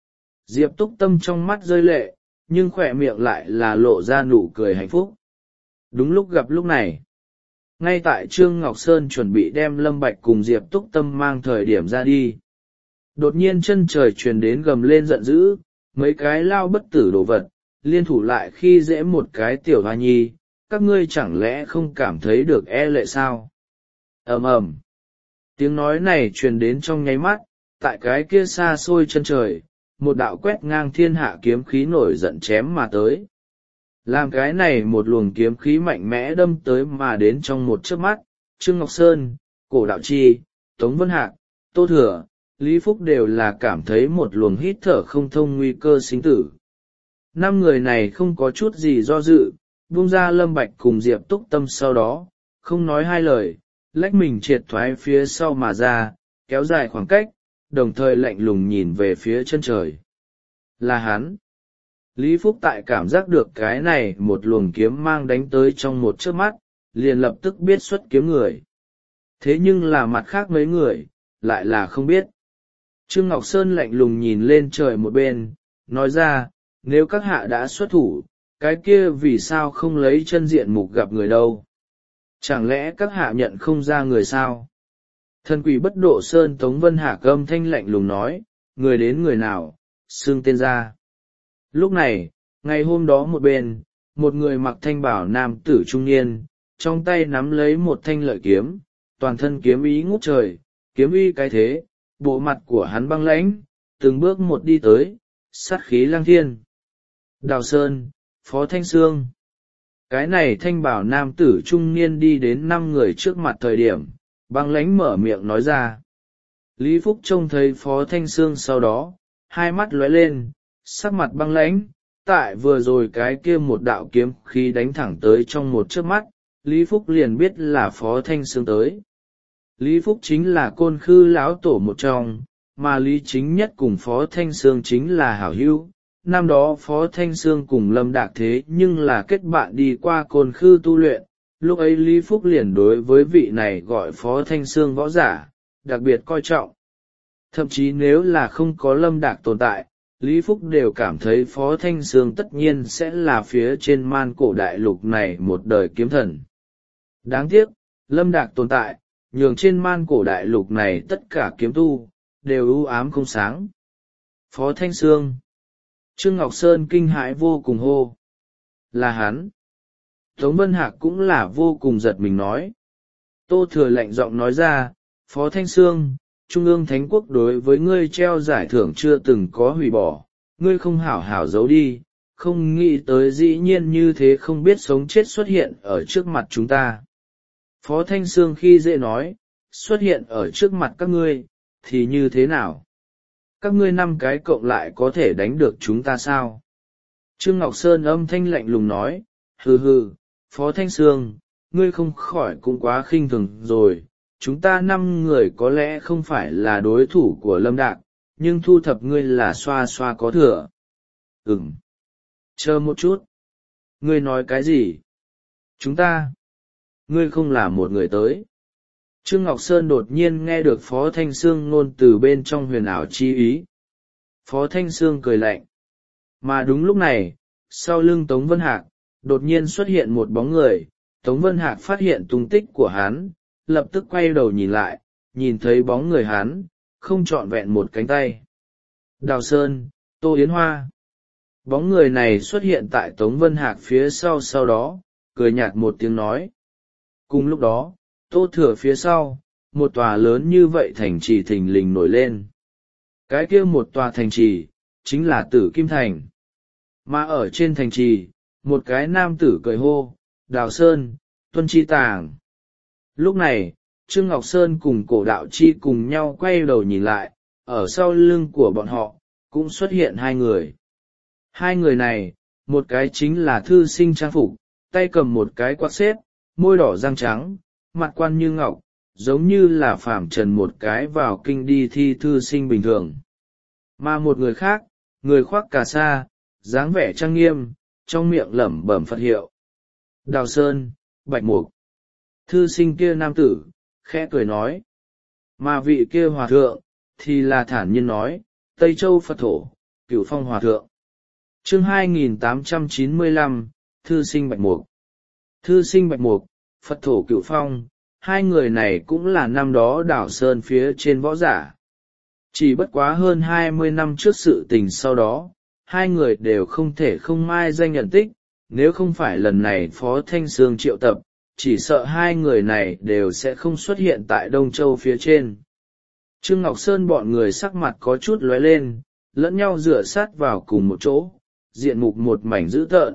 Diệp Túc Tâm trong mắt rơi lệ, nhưng khỏe miệng lại là lộ ra nụ cười hạnh phúc. Đúng lúc gặp lúc này, ngay tại Trương Ngọc Sơn chuẩn bị đem Lâm Bạch cùng Diệp Túc Tâm mang thời điểm ra đi. Đột nhiên chân trời truyền đến gầm lên giận dữ, mấy cái lao bất tử đồ vật, liên thủ lại khi dễ một cái tiểu hoa nhi, các ngươi chẳng lẽ không cảm thấy được e lệ sao? Ầm ầm. Tiếng nói này truyền đến trong nháy mắt, tại cái kia xa xôi chân trời, một đạo quét ngang thiên hạ kiếm khí nổi giận chém mà tới. Làm cái này một luồng kiếm khí mạnh mẽ đâm tới mà đến trong một chớp mắt, Trương Ngọc Sơn, Cổ Đạo Chi, Tống Vân Hạc, Tô Thừa, Lý Phúc đều là cảm thấy một luồng hít thở không thông nguy cơ sinh tử. Năm người này không có chút gì do dự, buông ra Lâm Bạch cùng Diệp Túc Tâm sau đó, không nói hai lời, lách mình triệt thoái phía sau mà ra, kéo dài khoảng cách, đồng thời lạnh lùng nhìn về phía chân trời. Là hắn. Lý Phúc tại cảm giác được cái này một luồng kiếm mang đánh tới trong một chớp mắt, liền lập tức biết xuất kiếm người. Thế nhưng là mặt khác mấy người, lại là không biết. Trương Ngọc Sơn lạnh lùng nhìn lên trời một bên, nói ra, nếu các hạ đã xuất thủ, cái kia vì sao không lấy chân diện mục gặp người đâu? Chẳng lẽ các hạ nhận không ra người sao? Thần quỷ bất độ Sơn Tống Vân Hạc âm thanh lạnh lùng nói, người đến người nào, xưng tên ra. Lúc này, ngày hôm đó một bên, một người mặc thanh bảo nam tử trung niên, trong tay nắm lấy một thanh lợi kiếm, toàn thân kiếm ý ngút trời, kiếm ý cái thế, bộ mặt của hắn băng lãnh, từng bước một đi tới, sát khí lang thiên. Đào Sơn, Phó Thanh Sương. Cái này thanh bảo nam tử trung niên đi đến năm người trước mặt thời điểm, băng lãnh mở miệng nói ra. Lý Phúc trông thấy Phó Thanh Sương sau đó, hai mắt lóe lên, sắc mặt băng lãnh, tại vừa rồi cái kia một đạo kiếm khí đánh thẳng tới trong một chớp mắt, Lý Phúc liền biết là Phó Thanh Sương tới. Lý Phúc chính là Côn Khư lão tổ một trong, mà Lý Chính Nhất cùng Phó Thanh Sương chính là hảo hữu. Năm đó Phó Thanh Sương cùng Lâm Đạc thế nhưng là kết bạn đi qua Côn Khư tu luyện, lúc ấy Lý Phúc liền đối với vị này gọi Phó Thanh Sương võ giả, đặc biệt coi trọng. Thậm chí nếu là không có Lâm Đạc tồn tại, Lý Phúc đều cảm thấy Phó Thanh Sương tất nhiên sẽ là phía trên man cổ đại lục này một đời kiếm thần. Đáng tiếc, Lâm Đạc tồn tại, nhường trên man cổ đại lục này tất cả kiếm tu, đều u ám không sáng. Phó Thanh Sương. Trương Ngọc Sơn kinh hãi vô cùng hô. Là hắn. Tống Vân Hạc cũng là vô cùng giật mình nói. Tô Thừa lạnh giọng nói ra, Phó Thanh Sương, Trung ương Thánh Quốc đối với ngươi treo giải thưởng chưa từng có hủy bỏ, ngươi không hảo hảo giấu đi, không nghĩ tới dĩ nhiên như thế không biết sống chết xuất hiện ở trước mặt chúng ta. Phó Thanh Sương khi dễ nói, xuất hiện ở trước mặt các ngươi, thì như thế nào? Các ngươi năm cái cộng lại có thể đánh được chúng ta sao? Trương Ngọc Sơn âm thanh lạnh lùng nói, hừ hừ, Phó Thanh Sương, ngươi không khỏi cũng quá khinh thường rồi, chúng ta năm người có lẽ không phải là đối thủ của Lâm Đạc, nhưng thu thập ngươi là xoa xoa có thừa. Ừm. Chờ một chút. Ngươi nói cái gì? Chúng ta. Ngươi không là một người tới. Trương Ngọc Sơn đột nhiên nghe được Phó Thanh Sương ngôn từ bên trong huyền ảo chi ý. Phó Thanh Sương cười lạnh. Mà đúng lúc này, sau lưng Tống Vân Hạc, đột nhiên xuất hiện một bóng người. Tống Vân Hạc phát hiện tung tích của hắn, lập tức quay đầu nhìn lại, nhìn thấy bóng người hắn, không trọn vẹn một cánh tay. Đào Sơn, Tô Yến Hoa. Bóng người này xuất hiện tại Tống Vân Hạc phía sau sau đó, cười nhạt một tiếng nói. Cùng lúc đó, Tô Thừa phía sau, một tòa lớn như vậy thành trì thình lình nổi lên. Cái kia một tòa thành trì, chính là Tử Kim Thành. Mà ở trên thành trì, một cái nam tử cười hô, Đào Sơn, Tuân Chi Tàng. Lúc này, Trương Ngọc Sơn cùng Cổ Đạo Chi cùng nhau quay đầu nhìn lại, ở sau lưng của bọn họ, cũng xuất hiện hai người. Hai người này, một cái chính là thư sinh trang phục, tay cầm một cái quạt xếp, môi đỏ răng trắng, mặt quan như ngọc, giống như là phàm trần một cái vào kinh đi thi thư sinh bình thường. Mà một người khác, người khoác cà sa, dáng vẻ trang nghiêm, trong miệng lẩm bẩm Phật hiệu. Đào Sơn, Bạch Mục. Thư sinh kia nam tử, khẽ cười nói. Mà vị kia hòa thượng, thì là thản nhiên nói, Tây Châu Phật Thổ, Cửu Phong Hòa Thượng. Chương hai nghìn tám trăm chín mươi lăm, Thư sinh Bạch Mục. Thư sinh Bạch Mục, Phật Thổ Cửu Phong, hai người này cũng là năm đó Đào Sơn phía trên võ giả. Chỉ bất quá hơn hai mươi năm trước sự tình sau đó, hai người đều không thể không mai danh nhận tích, nếu không phải lần này Phó Thanh Sương triệu tập, chỉ sợ hai người này đều sẽ không xuất hiện tại Đông Châu phía trên. Trương Ngọc Sơn bọn người sắc mặt có chút lóe lên, lẫn nhau dựa sát vào cùng một chỗ, diện mục một mảnh dữ tợn.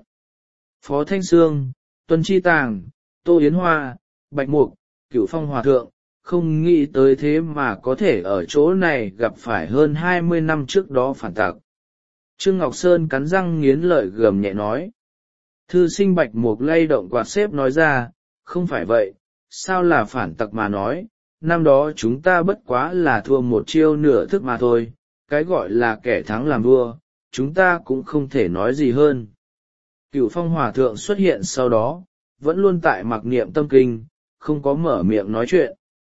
Phó Thanh Sương, Tuân Chi Tàng, Tô Yến Hoa, Bạch Mục, Cửu Phong Hòa Thượng, không nghĩ tới thế mà có thể ở chỗ này gặp phải hơn hai mươi năm trước đó phản tặc. Trương Ngọc Sơn cắn răng nghiến lợi gầm nhẹ nói. Thư sinh Bạch Mục lay động quạt xếp nói ra, không phải vậy, sao là phản tặc mà nói, năm đó chúng ta bất quá là thua một chiêu nửa thức mà thôi, cái gọi là kẻ thắng làm vua, chúng ta cũng không thể nói gì hơn. Cửu Phong Hòa Thượng xuất hiện sau đó, vẫn luôn tại mặc niệm tâm kinh, không có mở miệng nói chuyện.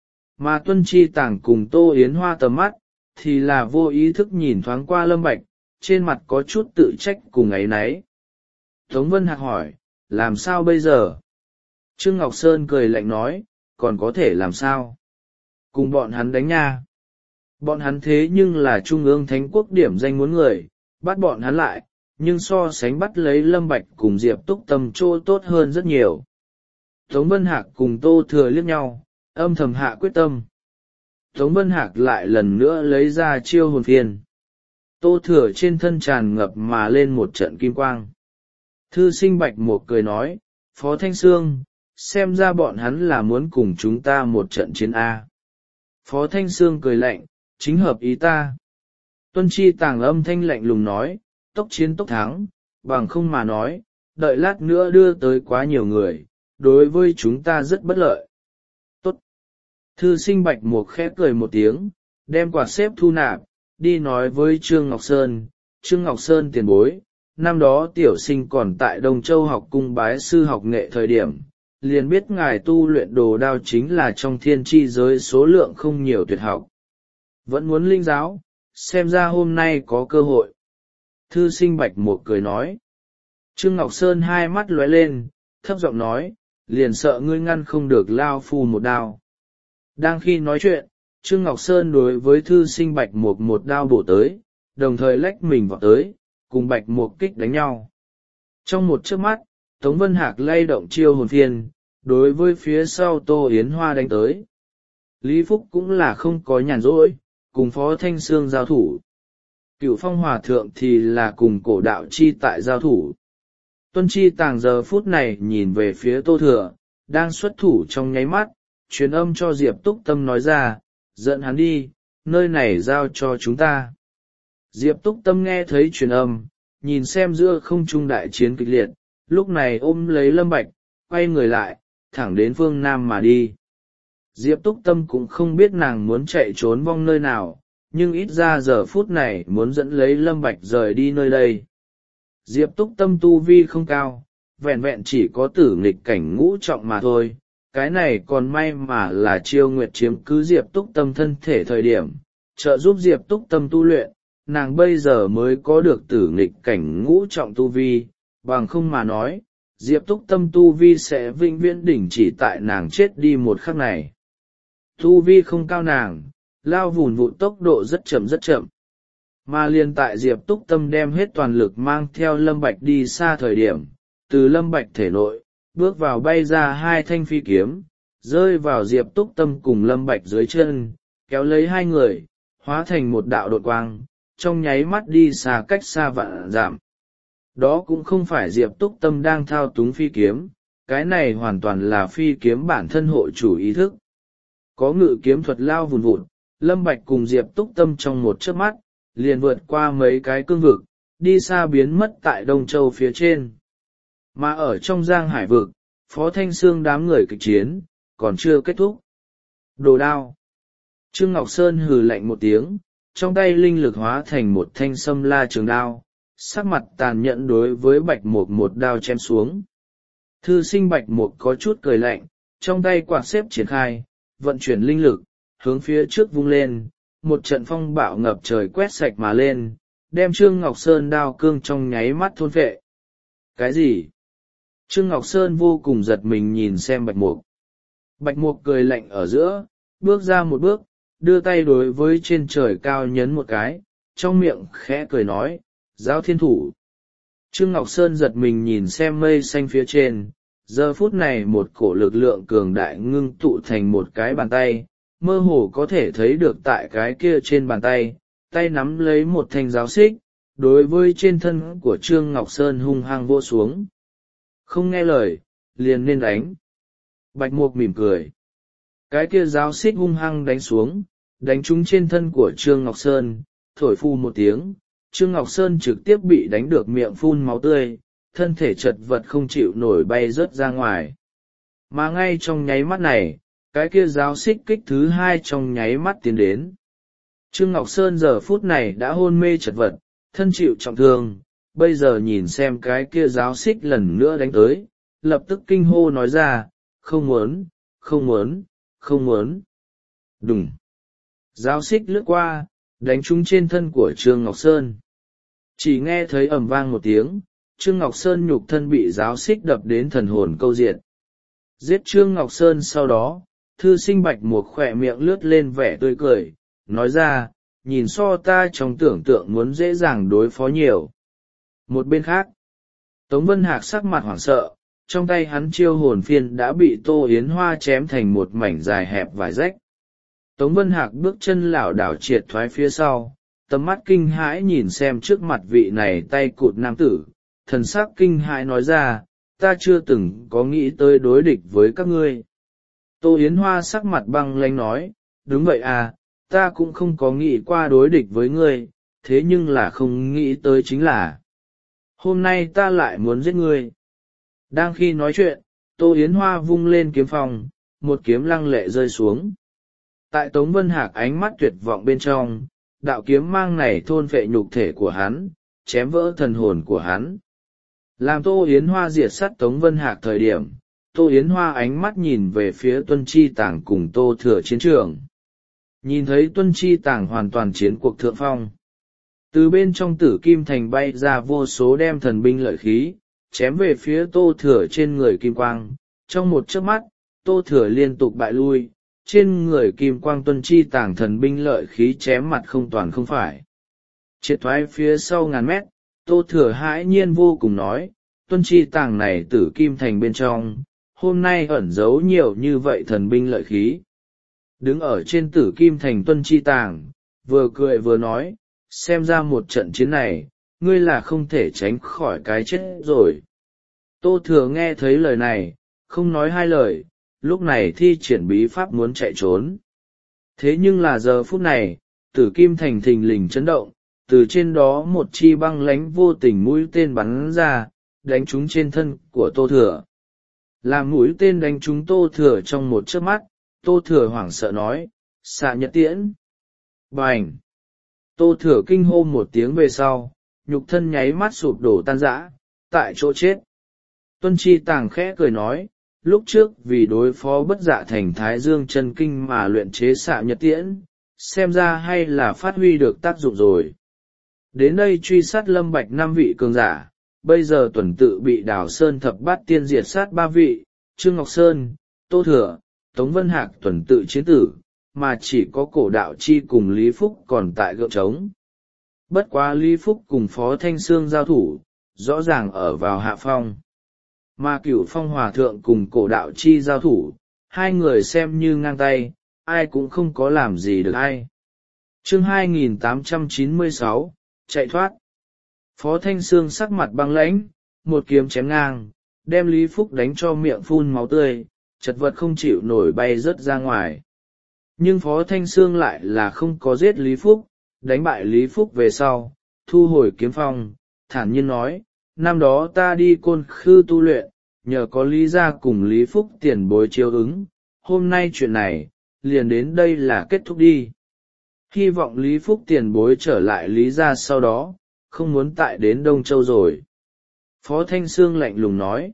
Mà Tuân Chi Tàng cùng Tô Yến Hoa tầm mắt, thì là vô ý thức nhìn thoáng qua Lâm Bạch, trên mặt có chút tự trách cùng ấy nấy. Tống Vân Hạc hỏi, làm sao bây giờ? Trương Ngọc Sơn cười lạnh nói, còn có thể làm sao? Cùng bọn hắn đánh nha. Bọn hắn thế nhưng là trung ương thánh quốc điểm danh muốn người, bắt bọn hắn lại, nhưng so sánh bắt lấy Lâm Bạch cùng Diệp Túc Tâm chỗ tốt hơn rất nhiều. Tống Vân Hạc cùng Tô Thừa liếc nhau, âm thầm hạ quyết tâm. Tống Vân Hạc lại lần nữa lấy ra chiêu hồn phiên. Tô Thừa trên thân tràn ngập mà lên một trận kim quang. Thư sinh Bạch Mục cười nói, Phó Thanh Sương, xem ra bọn hắn là muốn cùng chúng ta một trận chiến A. Phó Thanh Sương cười lạnh, chính hợp ý ta. Tuân Chi Tàng âm thanh lạnh lùng nói, tốc chiến tốc thắng, bằng không mà nói, đợi lát nữa đưa tới quá nhiều người, đối với chúng ta rất bất lợi. Tốt. Thư sinh Bạch Mục khẽ cười một tiếng, đem quạt xếp thu nạp, đi nói với Trương Ngọc Sơn, Trương Ngọc Sơn tiền bối, năm đó tiểu sinh còn tại Đông Châu học cung bái sư học nghệ thời điểm, liền biết ngài tu luyện đồ đao chính là trong thiên tri giới số lượng không nhiều tuyệt học. Vẫn muốn linh giáo, xem ra hôm nay có cơ hội. Thư sinh Bạch Mục cười nói. Trương Ngọc Sơn hai mắt lóe lên, thấp giọng nói, liền sợ ngươi ngăn không được lao phu một đao. Đang khi nói chuyện, Trương Ngọc Sơn đối với thư sinh Bạch Mục một đao bổ tới, đồng thời lách mình vào tới, cùng Bạch Mục kích đánh nhau. Trong một chớp mắt, Tống Vân Hạc lay động chiêu hồn phiên, đối với phía sau Tô Yến Hoa đánh tới. Lý Phúc cũng là không có nhàn rỗi, cùng Phó Thanh Sương giao thủ. Cửu Phong Hòa Thượng thì là cùng Cổ Đạo Chi tại giao thủ. Tuân Chi Tàng giờ phút này nhìn về phía Tô Thừa, đang xuất thủ trong nháy mắt, truyền âm cho Diệp Túc Tâm nói ra, dẫn hắn đi, nơi này giao cho chúng ta. Diệp Túc Tâm nghe thấy truyền âm, nhìn xem giữa không trung đại chiến kịch liệt, lúc này ôm lấy Lâm Bạch, quay người lại, thẳng đến phương Nam mà đi. Diệp Túc Tâm cũng không biết nàng muốn chạy trốn vong nơi nào, nhưng ít ra giờ phút này muốn dẫn lấy Lâm Bạch rời đi nơi đây. Diệp Túc Tâm tu vi không cao, vẹn vẹn chỉ có tử nghịch cảnh ngũ trọng mà thôi, cái này còn may mà là Chiêu Nguyệt chiếm cứ Diệp Túc Tâm thân thể thời điểm, trợ giúp Diệp Túc Tâm tu luyện, nàng bây giờ mới có được tử nghịch cảnh ngũ trọng tu vi, bằng không mà nói, Diệp Túc Tâm tu vi sẽ vĩnh viễn đỉnh chỉ tại nàng chết đi một khắc này. Tu vi không cao nàng, lao vùn vụn tốc độ rất chậm rất chậm. Mà liền tại Diệp Túc Tâm đem hết toàn lực mang theo Lâm Bạch đi xa thời điểm, từ Lâm Bạch thể nội, bước vào bay ra hai thanh phi kiếm, rơi vào Diệp Túc Tâm cùng Lâm Bạch dưới chân, kéo lấy hai người, hóa thành một đạo đột quang, trong nháy mắt đi xa cách xa vạn dặm. Đó cũng không phải Diệp Túc Tâm đang thao túng phi kiếm, cái này hoàn toàn là phi kiếm bản thân hộ chủ ý thức. Có ngự kiếm thuật lao vùn vụn, Lâm Bạch cùng Diệp Túc Tâm trong một chớp mắt, liền vượt qua mấy cái cương vực, đi xa biến mất tại Đông Châu phía trên. Mà ở trong Giang Hải vực, Phó Thanh Sương đám người kịch chiến, còn chưa kết thúc. Đồ đao. Trương Ngọc Sơn hừ lạnh một tiếng, trong tay linh lực hóa thành một thanh sâm la trường đao, sắc mặt tàn nhẫn đối với Bạch Mục một đao chém xuống. Thư sinh Bạch Mục có chút cười lạnh, trong tay quạt xếp triển khai, vận chuyển linh lực, hướng phía trước vung lên, một trận phong bạo ngập trời quét sạch mà lên, đem Trương Ngọc Sơn đao cương trong nháy mắt thôn phệ. Cái gì? Trương Ngọc Sơn vô cùng giật mình nhìn xem Bạch Mục. Bạch Mục cười lạnh ở giữa, bước ra một bước, đưa tay đối với trên trời cao nhấn một cái, trong miệng khẽ cười nói, Giao Thiên Thủ. Trương Ngọc Sơn giật mình nhìn xem mây xanh phía trên, giờ phút này một cổ lực lượng cường đại ngưng tụ thành một cái bàn tay, mơ hồ có thể thấy được tại cái kia trên bàn tay, tay nắm lấy một thanh giáo xích, đối với trên thân của Trương Ngọc Sơn hung hăng vỗ xuống. Không nghe lời, liền nên đánh. Bạch Mục mỉm cười. Cái kia giáo xích hung hăng đánh xuống, đánh trúng trên thân của Trương Ngọc Sơn, thổi phu một tiếng, Trương Ngọc Sơn trực tiếp bị đánh được miệng phun máu tươi, thân thể chật vật không chịu nổi bay rớt ra ngoài. Mà ngay trong nháy mắt này, cái kia giáo xích kích thứ hai trong nháy mắt tiến đến. Trương Ngọc Sơn giờ phút này đã hôn mê chật vật, thân chịu trọng thương, bây giờ nhìn xem cái kia giáo xích lần nữa đánh tới, lập tức kinh hô nói ra, không muốn, không muốn, không muốn. Đùng. Giáo xích lướt qua, đánh trúng trên thân của Trương Ngọc Sơn. Chỉ nghe thấy ầm vang một tiếng, Trương Ngọc Sơn nhục thân bị giáo xích đập đến thần hồn câu diệt. Giết Trương Ngọc Sơn sau đó, thư sinh Bạch Mục khỏe miệng lướt lên vẻ tươi cười, nói ra, nhìn so ta trong tưởng tượng muốn dễ dàng đối phó nhiều. Một bên khác, Tống Vân Hạc sắc mặt hoảng sợ, trong tay hắn chiêu hồn phiên đã bị Tô Yến Hoa chém thành một mảnh dài hẹp vài rách. Tống Vân Hạc bước chân lảo đảo triệt thoái phía sau, tầm mắt kinh hãi nhìn xem trước mặt vị này tay cụt nam tử, thần sắc kinh hãi nói ra, ta chưa từng có nghĩ tới đối địch với các ngươi. Tô Yến Hoa sắc mặt băng lãnh nói, đúng vậy à, ta cũng không có nghĩ qua đối địch với ngươi, thế nhưng là không nghĩ tới chính là, hôm nay ta lại muốn giết ngươi. Đang khi nói chuyện, Tô Yến Hoa vung lên kiếm phong, một kiếm lăng lệ rơi xuống. Tại Tống Vân Hạc ánh mắt tuyệt vọng bên trong, đạo kiếm mang này thôn phệ nhục thể của hắn, chém vỡ thần hồn của hắn. Làm Tô Yến Hoa diệt sát Tống Vân Hạc thời điểm, Tô Yến Hoa ánh mắt nhìn về phía Tuân Chi Tàng cùng Tô Thừa chiến trường. Nhìn thấy Tuân Chi Tàng hoàn toàn chiến cuộc thượng phong. Từ bên trong Tử Kim Thành bay ra vô số đem thần binh lợi khí, chém về phía Tô Thừa trên người Kim Quang. Trong một chớp mắt, Tô Thừa liên tục bại lui, trên người Kim Quang Tuân Chi Tàng thần binh lợi khí chém mặt không toàn không phải. Triệt thoái phía sau ngàn mét, Tô Thừa hãi nhiên vô cùng nói, Tuân Chi Tàng này Tử Kim Thành bên trong, hôm nay ẩn giấu nhiều như vậy thần binh lợi khí. Đứng ở trên Tử Kim Thành Tuân Chi Tàng, vừa cười vừa nói, xem ra một trận chiến này, ngươi là không thể tránh khỏi cái chết rồi. Tô Thừa nghe thấy lời này, không nói hai lời, lúc này thi triển bí pháp muốn chạy trốn. Thế nhưng là giờ phút này, Tử Kim Thành thình lình chấn động, từ trên đó một chi băng lánh vô tình mũi tên bắn ra, đánh trúng trên thân của Tô Thừa. Làm mũi tên đánh trúng Tô Thừa trong một chớp mắt, Tô Thừa hoảng sợ nói, xạ nhật tiễn. Bành! Tô Thừa kinh hô một tiếng về sau, nhục thân nháy mắt sụp đổ tan rã, tại chỗ chết. Tuân Chi Tàng khẽ cười nói, lúc trước vì đối phó bất dạ thành Thái Dương chân kinh mà luyện chế xạ nhật tiễn, xem ra hay là phát huy được tác dụng rồi. Đến đây truy sát Lâm Bạch năm vị cường giả, bây giờ tuần tự bị Đào Sơn thập bát tiên diệt sát ba vị, Trương Ngọc Sơn, Tô Thừa, Tống Vân Hạc tuần tự chiến tử, mà chỉ có Cổ Đạo Chi cùng Lý Phúc còn tại gượng trống. Bất quá Lý Phúc cùng Phó Thanh Sương giao thủ, rõ ràng ở vào hạ phong. Mà Cửu Phong Hòa Thượng cùng Cổ Đạo Chi giao thủ, hai người xem như ngang tay, ai cũng không có làm gì được ai. Chương hai nghìn tám trăm chín mươi sáu, chạy thoát. Phó Thanh Sương sắc mặt băng lãnh, một kiếm chém ngang, đem Lý Phúc đánh cho miệng phun máu tươi, chật vật không chịu nổi bay rớt ra ngoài. Nhưng Phó Thanh Sương lại là không có giết Lý Phúc, đánh bại Lý Phúc về sau, thu hồi kiếm phong, thản nhiên nói, năm đó ta đi Côn Khư tu luyện, nhờ có Lý gia cùng Lý Phúc tiền bối chiếu ứng, hôm nay chuyện này, liền đến đây là kết thúc đi. Hy vọng Lý Phúc tiền bối trở lại Lý gia sau đó, không muốn tại đến Đông Châu rồi. Phó Thanh Sương lạnh lùng nói.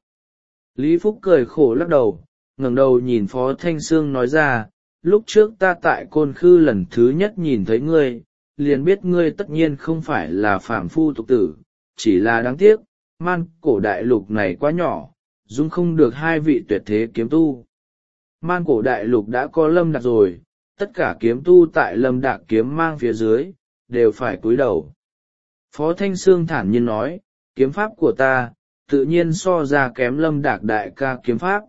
Lý Phúc cười khổ lắc đầu, ngẩng đầu nhìn Phó Thanh Sương nói ra, lúc trước ta tại Côn Khư lần thứ nhất nhìn thấy ngươi, liền biết ngươi tất nhiên không phải là phàm phu tục tử, chỉ là đáng tiếc, man cổ đại lục này quá nhỏ, dung không được hai vị tuyệt thế kiếm tu. Man cổ đại lục đã có Lâm Đạc rồi, tất cả kiếm tu tại Lâm Đạc kiếm mang phía dưới, đều phải cúi đầu. Phó Thanh Sương thản nhiên nói, kiếm pháp của ta, tự nhiên so ra kém Lâm Đạc đại ca kiếm pháp.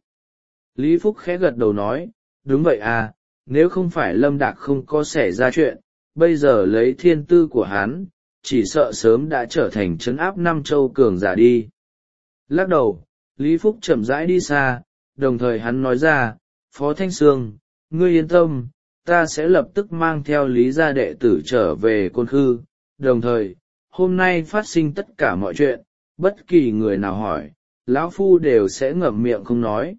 Lý Phúc khẽ gật đầu nói, đúng vậy à, nếu không phải Lâm Đạc không có xảy ra chuyện, bây giờ lấy thiên tư của hắn, chỉ sợ sớm đã trở thành trấn áp năm châu cường giả đi. Lắc đầu, Lý Phúc chậm rãi đi xa, đồng thời hắn nói ra, Phó Thanh Sương, ngươi yên tâm, ta sẽ lập tức mang theo Lý gia đệ tử trở về Côn Khư, đồng thời, hôm nay phát sinh tất cả mọi chuyện, bất kỳ người nào hỏi, lão phu đều sẽ ngậm miệng không nói.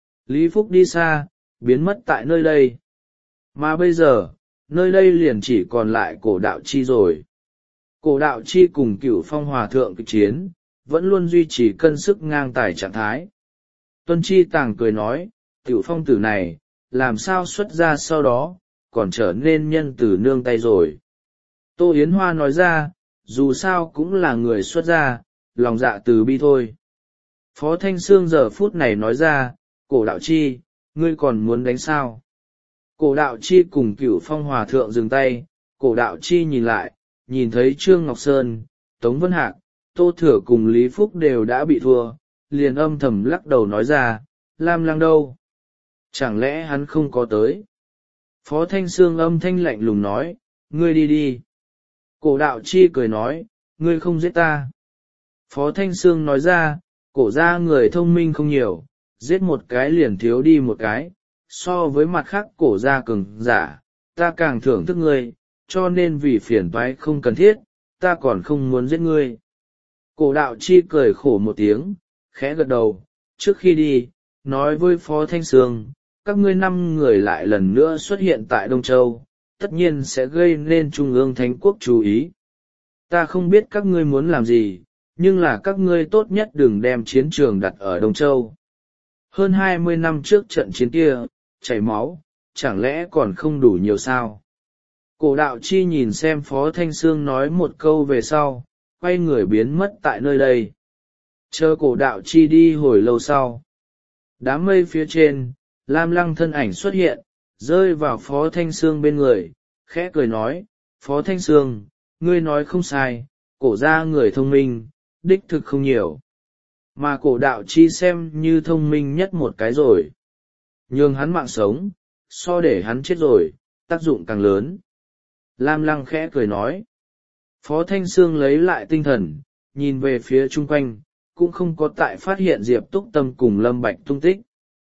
Lý Phúc đi xa, biến mất tại nơi đây. Mà bây giờ, nơi đây liền chỉ còn lại Cổ Đạo Chi rồi. Cổ Đạo Chi cùng Cửu Phong Hòa Thượng kịch chiến, vẫn luôn duy trì cân sức ngang tài trạng thái. Tuân Chi Tàng cười nói, Tiểu Phong tử này, làm sao xuất ra sau đó, còn trở nên nhân từ nương tay rồi. Tô Yến Hoa nói ra, dù sao cũng là người xuất gia, lòng dạ từ bi thôi. Phó Thanh Sương giờ phút này nói ra, Cổ Đạo Chi, ngươi còn muốn đánh sao? Cổ Đạo Chi cùng Cửu Phong Hòa Thượng dừng tay, Cổ Đạo Chi nhìn lại, nhìn thấy Trương Ngọc Sơn, Tống Vân Hạc, Tô Thừa cùng Lý Phúc đều đã bị thua, liền âm thầm lắc đầu nói ra, Lam Lăng đâu? Chẳng lẽ hắn không có tới? Phó Thanh Sương âm thanh lạnh lùng nói, ngươi đi đi. Cổ Đạo Chi cười nói, ngươi không giết ta. Phó Thanh Sương nói ra, cổ ra người thông minh không nhiều, giết một cái liền thiếu đi một cái, so với mặt khác cổ ra cường giả, ta càng thưởng thức ngươi, cho nên vì phiền toái không cần thiết, ta còn không muốn giết ngươi. Cổ Đạo Chi cười khổ một tiếng, khẽ gật đầu, trước khi đi, nói với Phó Thanh Sương, các ngươi năm người lại lần nữa xuất hiện tại Đông Châu, tất nhiên sẽ gây nên Trung ương Thánh Quốc chú ý. Ta không biết các ngươi muốn làm gì, nhưng là các ngươi tốt nhất đừng đem chiến trường đặt ở Đông Châu. Hơn hai mươi năm trước trận chiến kia, chảy máu, chẳng lẽ còn không đủ nhiều sao? Cổ Đạo Chi nhìn xem Phó Thanh Sương nói một câu về sau, quay người biến mất tại nơi đây. Chờ Cổ Đạo Chi đi hồi lâu sau. Đám mây phía trên, Lam Lăng thân ảnh xuất hiện, rơi vào Phó Thanh Sương bên người, khẽ cười nói, Phó Thanh Sương, ngươi nói không sai, cổ ra người thông minh, đích thực không nhiều. Mà Cổ Đạo Chi xem như thông minh nhất một cái rồi. Nhường hắn mạng sống, so để hắn chết rồi, tác dụng càng lớn. Lam Lăng khẽ cười nói. Phó Thanh Sương lấy lại tinh thần, nhìn về phía chung quanh, cũng không có tại phát hiện Diệp Túc Tâm cùng Lâm Bạch tung tích.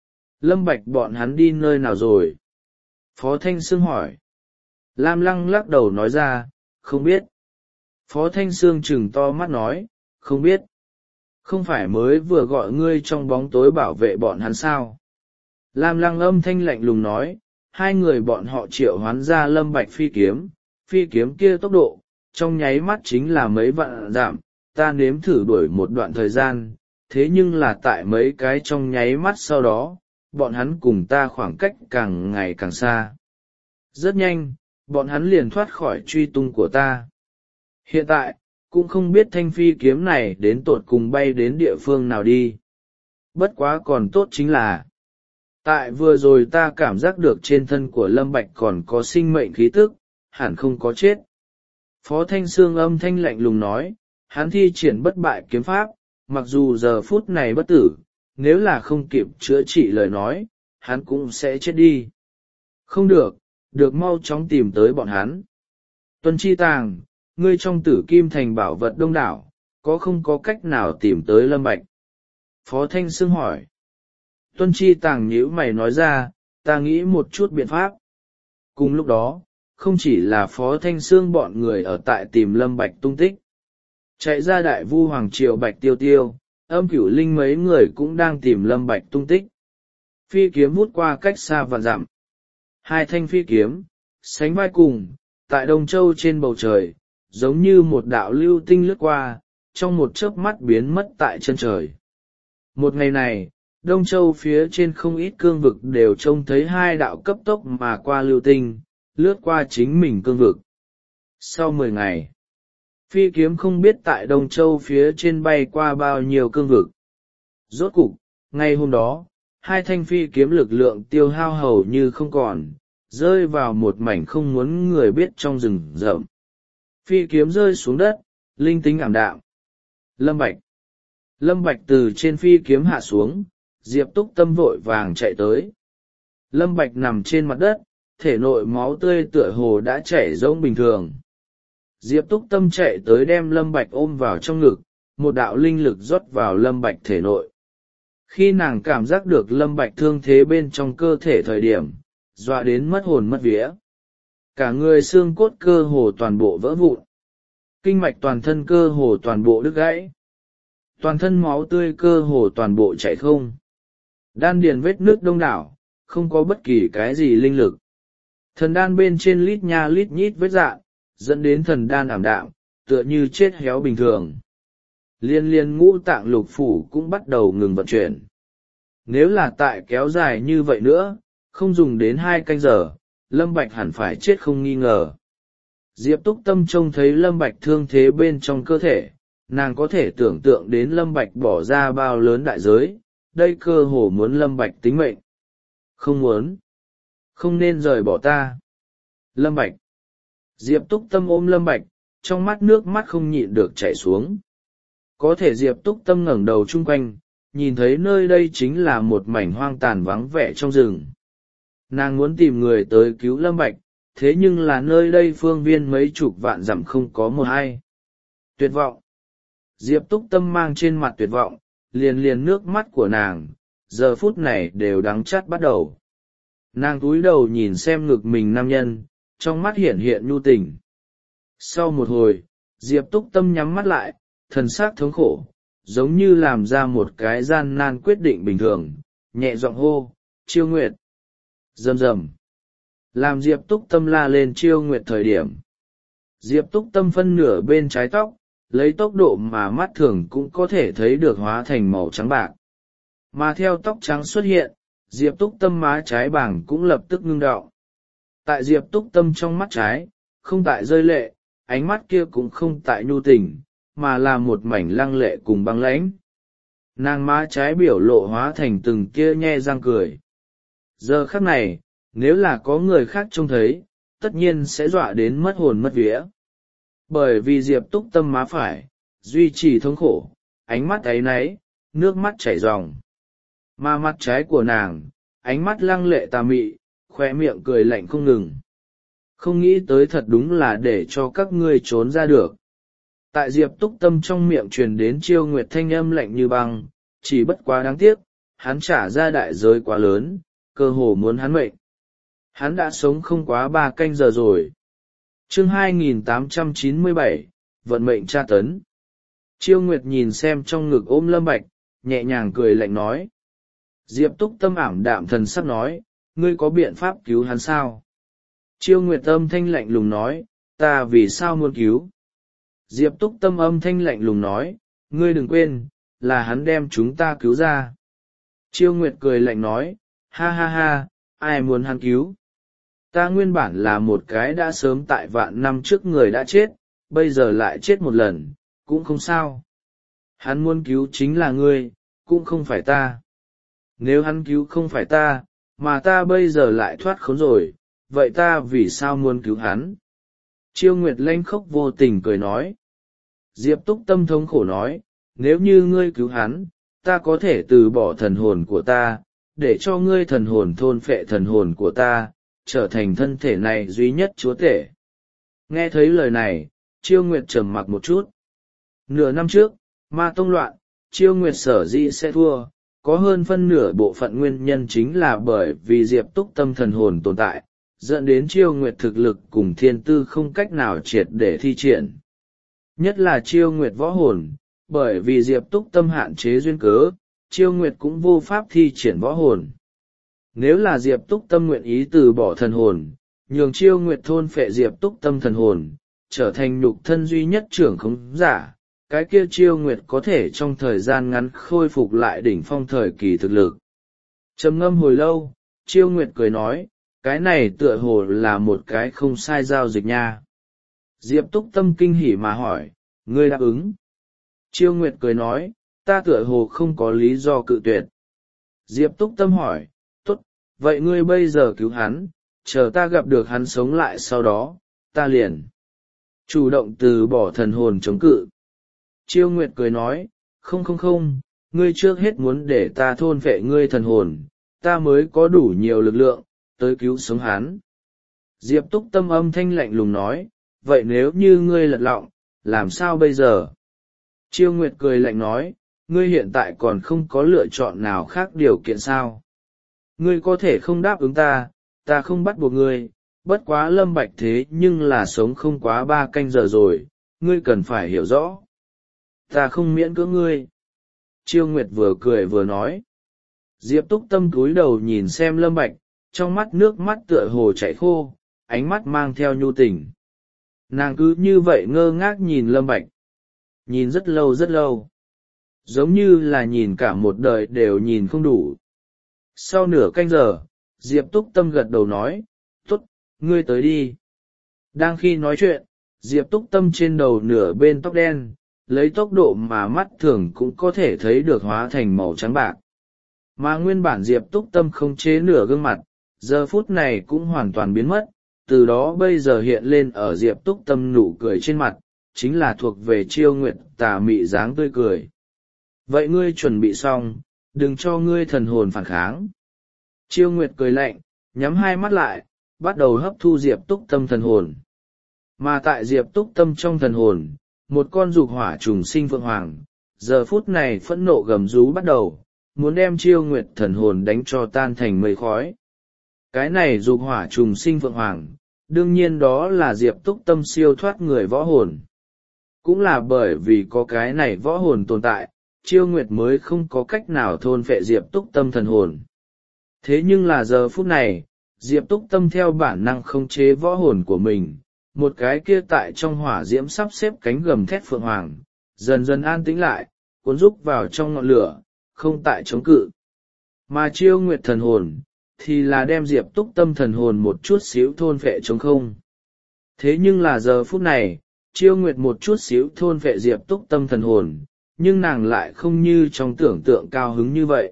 Lâm Bạch bọn hắn đi nơi nào rồi? Phó Thanh Sương hỏi. Lam Lăng lắc đầu nói ra, không biết. Phó Thanh Sương trừng to mắt nói, không biết. Không phải mới vừa gọi ngươi trong bóng tối bảo vệ bọn hắn sao? Lam Lăng âm thanh lạnh lùng nói, hai người bọn họ triệu hoán ra Lâm Bạch phi kiếm, phi kiếm kia tốc độ, trong nháy mắt chính là mấy vạn dặm, ta nếm thử đuổi một đoạn thời gian, thế nhưng là tại mấy cái trong nháy mắt sau đó, bọn hắn cùng ta khoảng cách càng ngày càng xa. Rất nhanh, bọn hắn liền thoát khỏi truy tung của ta. Hiện tại, cũng không biết thanh phi kiếm này đến tột cùng bay đến địa phương nào đi. Bất quá còn tốt chính là, tại vừa rồi ta cảm giác được trên thân của Lâm Bạch còn có sinh mệnh khí tức, hẳn không có chết. Phó Thanh Sương âm thanh lạnh lùng nói, hắn thi triển bất bại kiếm pháp, mặc dù giờ phút này bất tử, nếu là không kịp chữa trị lời nói, hắn cũng sẽ chết đi. Không được, được mau chóng tìm tới bọn hắn. Tuân Chi Tàng, ngươi trong Tử Kim Thành bảo vật đông đảo, có không có cách nào tìm tới Lâm Bạch? Phó Thanh Sương hỏi. Tuân Chi Tàng nhíu mày nói ra, ta nghĩ một chút biện pháp. Cùng lúc đó, không chỉ là Phó Thanh Sương bọn người ở tại tìm Lâm Bạch tung tích. Chạy ra Đại Vu Hoàng Triều Bạch Tiêu Tiêu, Âm Cửu Linh mấy người cũng đang tìm Lâm Bạch tung tích. Phi kiếm vút qua cách xa vạn dặm. Hai thanh phi kiếm, sánh vai cùng, tại Đông Châu trên bầu trời, giống như một đạo lưu tinh lướt qua, trong một chớp mắt biến mất tại chân trời. Một ngày này, Đông Châu phía trên không ít cương vực đều trông thấy hai đạo cấp tốc mà qua lưu tinh, lướt qua chính mình cương vực. Sau mười ngày, phi kiếm không biết tại Đông Châu phía trên bay qua bao nhiêu cương vực. Rốt cục, ngay hôm đó, hai thanh phi kiếm lực lượng tiêu hao hầu như không còn, rơi vào một mảnh không muốn người biết trong rừng rậm. Phi kiếm rơi xuống đất, linh tính ảm đạm. Lâm Bạch. Lâm Bạch từ trên phi kiếm hạ xuống, Diệp Túc Tâm vội vàng chạy tới. Lâm Bạch nằm trên mặt đất, thể nội máu tươi tựa hồ đã chảy rỗng bình thường. Diệp Túc Tâm chạy tới đem Lâm Bạch ôm vào trong ngực, một đạo linh lực rót vào Lâm Bạch thể nội. Khi nàng cảm giác được Lâm Bạch thương thế bên trong cơ thể thời điểm, dọa đến mất hồn mất vía. Cả người xương cốt cơ hồ toàn bộ vỡ vụn. Kinh mạch toàn thân cơ hồ toàn bộ đứt gãy. Toàn thân máu tươi cơ hồ toàn bộ chảy không. Đan điền vết nước đông đảo, không có bất kỳ cái gì linh lực. Thần đan bên trên lít nha lít nhít vết dạn, dẫn đến thần đan ảm đạm, tựa như chết héo bình thường. Liên liên ngũ tạng lục phủ cũng bắt đầu ngừng vận chuyển. Nếu là tại kéo dài như vậy nữa, không dùng đến hai canh giờ, Lâm Bạch hẳn phải chết không nghi ngờ. Diệp Túc Tâm trông thấy Lâm Bạch thương thế bên trong cơ thể, nàng có thể tưởng tượng đến Lâm Bạch bỏ ra bao lớn đại giới, đây cơ hồ muốn Lâm Bạch tính mệnh. Không muốn. Không nên rời bỏ ta. Lâm Bạch. Diệp Túc Tâm ôm Lâm Bạch, trong mắt nước mắt không nhịn được chảy xuống. Có thể Diệp Túc Tâm ngẩng đầu chung quanh, nhìn thấy nơi đây chính là một mảnh hoang tàn vắng vẻ trong rừng. Nàng muốn tìm người tới cứu Lâm Bạch, thế nhưng là nơi đây phương viên mấy chục vạn dặm không có một ai. Tuyệt vọng. Diệp Túc Tâm mang trên mặt tuyệt vọng, liền liền nước mắt của nàng, giờ phút này đều đắng chát bắt đầu. Nàng cúi đầu nhìn xem ngực mình nam nhân, trong mắt hiện hiện nhu tình. Sau một hồi, Diệp Túc Tâm nhắm mắt lại, thần sắc thống khổ, giống như làm ra một cái gian nan quyết định bình thường, nhẹ giọng hô, Chiêu Nguyệt. Rầm rầm. Làm Diệp Túc Tâm la lên Chiêu Nguyệt thời điểm. Diệp Túc Tâm phân nửa bên trái tóc, lấy tốc độ mà mắt thường cũng có thể thấy được hóa thành màu trắng bạc. Mà theo tóc trắng xuất hiện, Diệp Túc Tâm má trái bảng cũng lập tức ngưng đọng. Tại Diệp Túc Tâm trong mắt trái, không tại rơi lệ, ánh mắt kia cũng không tại nhu tình, mà là một mảnh lăng lệ cùng băng lãnh. Nàng má trái biểu lộ hóa thành từng kia nhe răng cười. Giờ khắc này, nếu là có người khác trông thấy, tất nhiên sẽ dọa đến mất hồn mất vía. Bởi vì Diệp Túc Tâm má phải, duy trì thống khổ, ánh mắt áy náy, nước mắt chảy ròng. Mà mặt trái của nàng, ánh mắt lăng lệ tà mị, khoe miệng cười lạnh không ngừng. Không nghĩ tới thật đúng là để cho các ngươi trốn ra được. Tại Diệp Túc Tâm trong miệng truyền đến Chiêu Nguyệt thanh âm lạnh như băng, chỉ bất quá đáng tiếc, hắn trả ra đại giới quá lớn, cơ hồ muốn hắn mệnh. Hắn đã sống không quá ba canh giờ rồi. Chương hai nghìn tám trăm chín mươi bảy, vận mệnh tra tấn. Chiêu Nguyệt nhìn xem trong ngực ôm Lâm Bạch, nhẹ nhàng cười lạnh nói. Diệp Túc Tâm ảm đạm thần sắc nói, ngươi có biện pháp cứu hắn sao? Chiêu Nguyệt âm thanh lạnh lùng nói, ta vì sao muốn cứu? Diệp Túc Tâm âm thanh lạnh lùng nói, ngươi đừng quên, là hắn đem chúng ta cứu ra. Chiêu Nguyệt cười lạnh nói, ha ha ha, ai muốn hắn cứu? Ta nguyên bản là một cái đã sớm tại vạn năm trước người đã chết, bây giờ lại chết một lần, cũng không sao. Hắn muốn cứu chính là ngươi, cũng không phải ta. Nếu hắn cứu không phải ta, mà ta bây giờ lại thoát khốn rồi, vậy ta vì sao muốn cứu hắn? Chiêu Nguyệt lanh khóc vô tình cười nói. Diệp Túc Tâm thống khổ nói, nếu như ngươi cứu hắn, ta có thể từ bỏ thần hồn của ta, để cho ngươi thần hồn thôn phệ thần hồn của ta, trở thành thân thể này duy nhất chúa tể. Nghe thấy lời này, Chiêu Nguyệt trầm mặc một chút. Nửa năm trước, ma tông loạn, Chiêu Nguyệt sở dĩ sẽ thua, có hơn phân nửa bộ phận nguyên nhân chính là bởi vì Diệp Túc Tâm thần hồn tồn tại, dẫn đến Chiêu Nguyệt thực lực cùng thiên tư không cách nào triệt để thi triển. Nhất là Chiêu Nguyệt võ hồn, bởi vì Diệp Túc Tâm hạn chế duyên cớ, Chiêu Nguyệt cũng vô pháp thi triển võ hồn. Nếu là Diệp Túc Tâm nguyện ý từ bỏ thần hồn, nhường Chiêu Nguyệt thôn phệ Diệp Túc Tâm thần hồn, trở thành nhục thân duy nhất trưởng khống giả, cái kia Chiêu Nguyệt có thể trong thời gian ngắn khôi phục lại đỉnh phong thời kỳ thực lực. Trầm ngâm hồi lâu, Chiêu Nguyệt cười nói, cái này tựa hồ là một cái không sai giao dịch nha. Diệp Túc Tâm kinh hỉ mà hỏi, ngươi đáp ứng? Chiêu Nguyệt cười nói, ta tựa hồ không có lý do cự tuyệt. Diệp Túc Tâm hỏi, tốt, vậy ngươi bây giờ cứu hắn, chờ ta gặp được hắn sống lại sau đó, ta liền chủ động từ bỏ thần hồn chống cự. Chiêu Nguyệt cười nói, không không không, ngươi trước hết muốn để ta thôn phệ ngươi thần hồn, ta mới có đủ nhiều lực lượng, tới cứu sống hắn. Diệp Túc Tâm âm thanh lạnh lùng nói, vậy nếu như ngươi lật lọng, làm sao bây giờ? Chiêu Nguyệt cười lạnh nói, ngươi hiện tại còn không có lựa chọn nào khác điều kiện sao? Ngươi có thể không đáp ứng ta, ta không bắt buộc ngươi, bất quá Lâm Bạch thế nhưng là sống không quá ba canh giờ rồi, ngươi cần phải hiểu rõ. Ta không miễn cưỡng ngươi. Chiêu Nguyệt vừa cười vừa nói. Diệp Túc Tâm cúi đầu nhìn xem Lâm Bạch, trong mắt nước mắt tựa hồ chảy khô, ánh mắt mang theo nhu tình. Nàng cứ như vậy ngơ ngác nhìn Lâm Bạch. Nhìn rất lâu rất lâu. Giống như là nhìn cả một đời đều nhìn không đủ. Sau nửa canh giờ, Diệp Túc Tâm gật đầu nói, tốt, ngươi tới đi. Đang khi nói chuyện, Diệp Túc Tâm trên đầu nửa bên tóc đen, lấy tốc độ mà mắt thường cũng có thể thấy được hóa thành màu trắng bạc. Mà nguyên bản Diệp Túc Tâm không chế nửa gương mặt, giờ phút này cũng hoàn toàn biến mất, từ đó bây giờ hiện lên ở Diệp Túc Tâm nụ cười trên mặt, chính là thuộc về Chiêu Nguyệt tà mị dáng tươi cười. Vậy ngươi chuẩn bị xong, đừng cho ngươi thần hồn phản kháng. Chiêu Nguyệt cười lạnh, nhắm hai mắt lại, bắt đầu hấp thu Diệp Túc Tâm thần hồn. Mà tại Diệp Túc Tâm trong thần hồn, một con dục hỏa trùng sinh phượng hoàng, giờ phút này phẫn nộ gầm rú bắt đầu, muốn đem Chiêu Nguyệt thần hồn đánh cho tan thành mây khói. Cái này dục hỏa trùng sinh phượng hoàng, đương nhiên đó là Diệp Túc Tâm siêu thoát người võ hồn. Cũng là bởi vì có cái này võ hồn tồn tại, Chiêu Nguyệt mới không có cách nào thôn phệ Diệp Túc Tâm thần hồn. Thế nhưng là giờ phút này, Diệp Túc Tâm theo bản năng khống chế võ hồn của mình, một cái kia tại trong hỏa diễm sắp xếp cánh gầm thét phượng hoàng, dần dần an tĩnh lại, cuốn rúc vào trong ngọn lửa, không tại chống cự. Mà Chiêu Nguyệt thần hồn, thì là đem Diệp Túc Tâm thần hồn một chút xíu thôn phệ chống không. Thế nhưng là giờ phút này, Chiêu Nguyệt một chút xíu thôn phệ Diệp Túc Tâm thần hồn, nhưng nàng lại không như trong tưởng tượng cao hứng như vậy.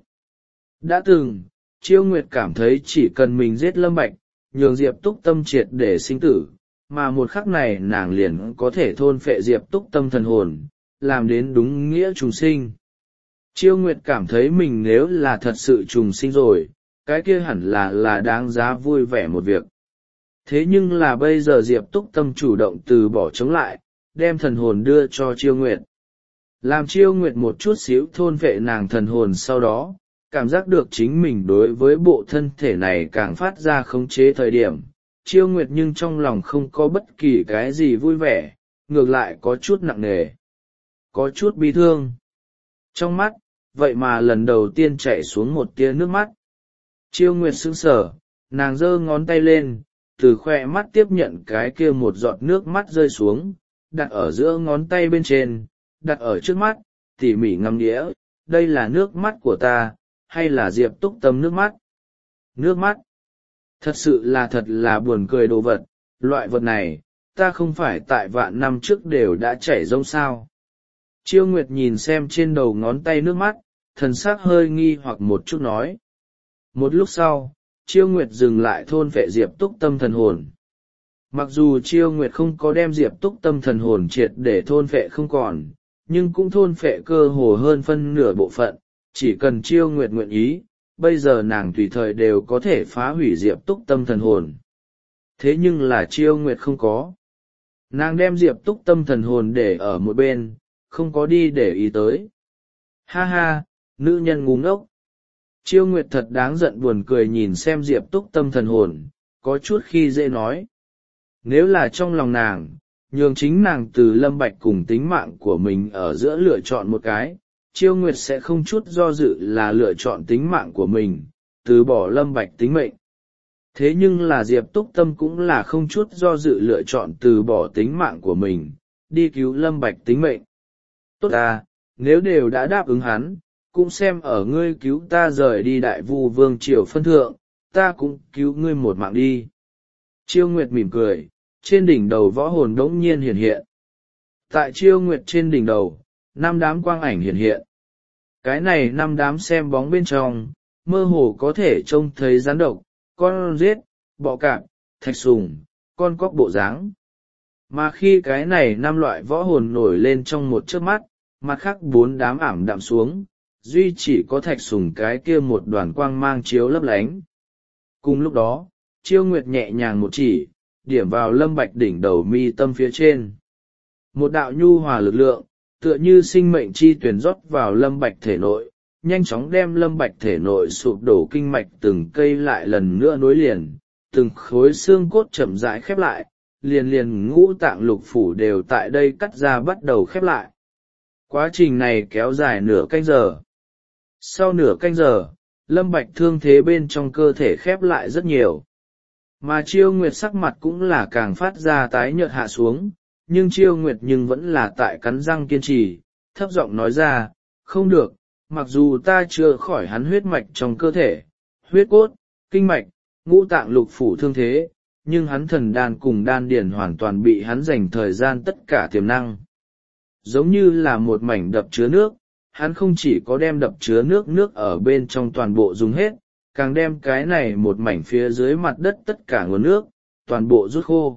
Đã từng, Chiêu Nguyệt cảm thấy chỉ cần mình giết Lâm Bạch, nhường Diệp Túc Tâm triệt để sinh tử, mà một khắc này nàng liền có thể thôn phệ Diệp Túc Tâm thần hồn, làm đến đúng nghĩa trùng sinh. Chiêu Nguyệt cảm thấy mình nếu là thật sự trùng sinh rồi, cái kia hẳn là là đáng giá vui vẻ một việc. Thế nhưng là bây giờ Diệp Túc Tâm chủ động từ bỏ chống lại, đem thần hồn đưa cho Chiêu Nguyệt. Làm Chiêu Nguyệt một chút xíu thôn vệ nàng thần hồn sau đó, cảm giác được chính mình đối với bộ thân thể này càng phát ra khống chế thời điểm. Chiêu Nguyệt nhưng trong lòng không có bất kỳ cái gì vui vẻ, ngược lại có chút nặng nề, có chút bi thương. Trong mắt vậy mà lần đầu tiên chảy xuống một tia nước mắt. Chiêu Nguyệt sững sờ, nàng giơ ngón tay lên, từ khoe mắt tiếp nhận cái kia một giọt nước mắt rơi xuống, đặt ở giữa ngón tay bên trên, đặt ở trước mắt, tỉ mỉ ngắm đĩa, đây là nước mắt của ta, hay là Diệp Túc Tâm nước mắt? Nước mắt? Thật sự là thật là buồn cười đồ vật, loại vật này, ta không phải tại vạn năm trước đều đã chảy rông sao. Chiêu Nguyệt nhìn xem trên đầu ngón tay nước mắt, thần sắc hơi nghi hoặc một chút nói. Một lúc sau, Chiêu Nguyệt dừng lại thôn phệ Diệp Túc Tâm thần hồn. Mặc dù Chiêu Nguyệt không có đem Diệp Túc Tâm thần hồn triệt để thôn phệ không còn, nhưng cũng thôn phệ cơ hồ hơn phân nửa bộ phận, chỉ cần Chiêu Nguyệt nguyện ý, bây giờ nàng tùy thời đều có thể phá hủy Diệp Túc Tâm thần hồn. Thế nhưng là Chiêu Nguyệt không có. Nàng đem Diệp Túc Tâm thần hồn để ở một bên, không có đi để ý tới. Ha ha, nữ nhân ngu ngốc. Chiêu Nguyệt thật đáng giận buồn cười nhìn xem Diệp Túc Tâm thần hồn, có chút khi dễ nói. Nếu là trong lòng nàng, nhường chính nàng từ Lâm Bạch cùng tính mạng của mình ở giữa lựa chọn một cái, Chiêu Nguyệt sẽ không chút do dự là lựa chọn tính mạng của mình, từ bỏ Lâm Bạch tính mệnh. Thế nhưng là Diệp Túc Tâm cũng là không chút do dự lựa chọn từ bỏ tính mạng của mình, đi cứu Lâm Bạch tính mệnh. Tốt à, nếu đều đã đáp ứng hắn, cũng xem ở ngươi cứu ta rời đi Đại Vu Vương triều phân thượng, ta cũng cứu ngươi một mạng đi. Chiêu Nguyệt mỉm cười, trên đỉnh đầu võ hồn đống nhiên hiện hiện. Tại Chiêu Nguyệt trên đỉnh đầu, năm đám quang ảnh hiện hiện. Cái này năm đám xem bóng bên trong, mơ hồ có thể trông thấy rắn độc, con giết, bọ cạp, thạch sùng, con cóc bộ dáng. Mà khi cái này năm loại võ hồn nổi lên trong một chớp mắt, mặt khác bốn đám ảm đạm xuống, duy chỉ có thạch sùng cái kia một đoàn quang mang chiếu lấp lánh. Cùng lúc đó, Chiêu Nguyệt nhẹ nhàng một chỉ, điểm vào Lâm Bạch đỉnh đầu mi tâm phía trên. Một đạo nhu hòa lực lượng, tựa như sinh mệnh chi tuyển rót vào Lâm Bạch thể nội, nhanh chóng đem Lâm Bạch thể nội sụp đổ kinh mạch từng cây lại lần nữa nối liền, từng khối xương cốt chậm rãi khép lại, liền liền ngũ tạng lục phủ đều tại đây cắt ra bắt đầu khép lại. Quá trình này kéo dài nửa canh giờ. Sau nửa canh giờ, Lâm Bạch thương thế bên trong cơ thể khép lại rất nhiều. Mà Chiêu Nguyệt sắc mặt cũng là càng phát ra tái nhợt hạ xuống, nhưng Chiêu Nguyệt nhưng vẫn là tại cắn răng kiên trì, thấp giọng nói ra, không được, mặc dù ta chưa khỏi hắn huyết mạch trong cơ thể, huyết cốt, kinh mạch, ngũ tạng lục phủ thương thế, nhưng hắn thần đan cùng đan điển hoàn toàn bị hắn dành thời gian tất cả tiềm năng. Giống như là một mảnh đập chứa nước, hắn không chỉ có đem đập chứa nước nước ở bên trong toàn bộ dùng hết, càng đem cái này một mảnh phía dưới mặt đất tất cả nguồn nước, toàn bộ rút khô.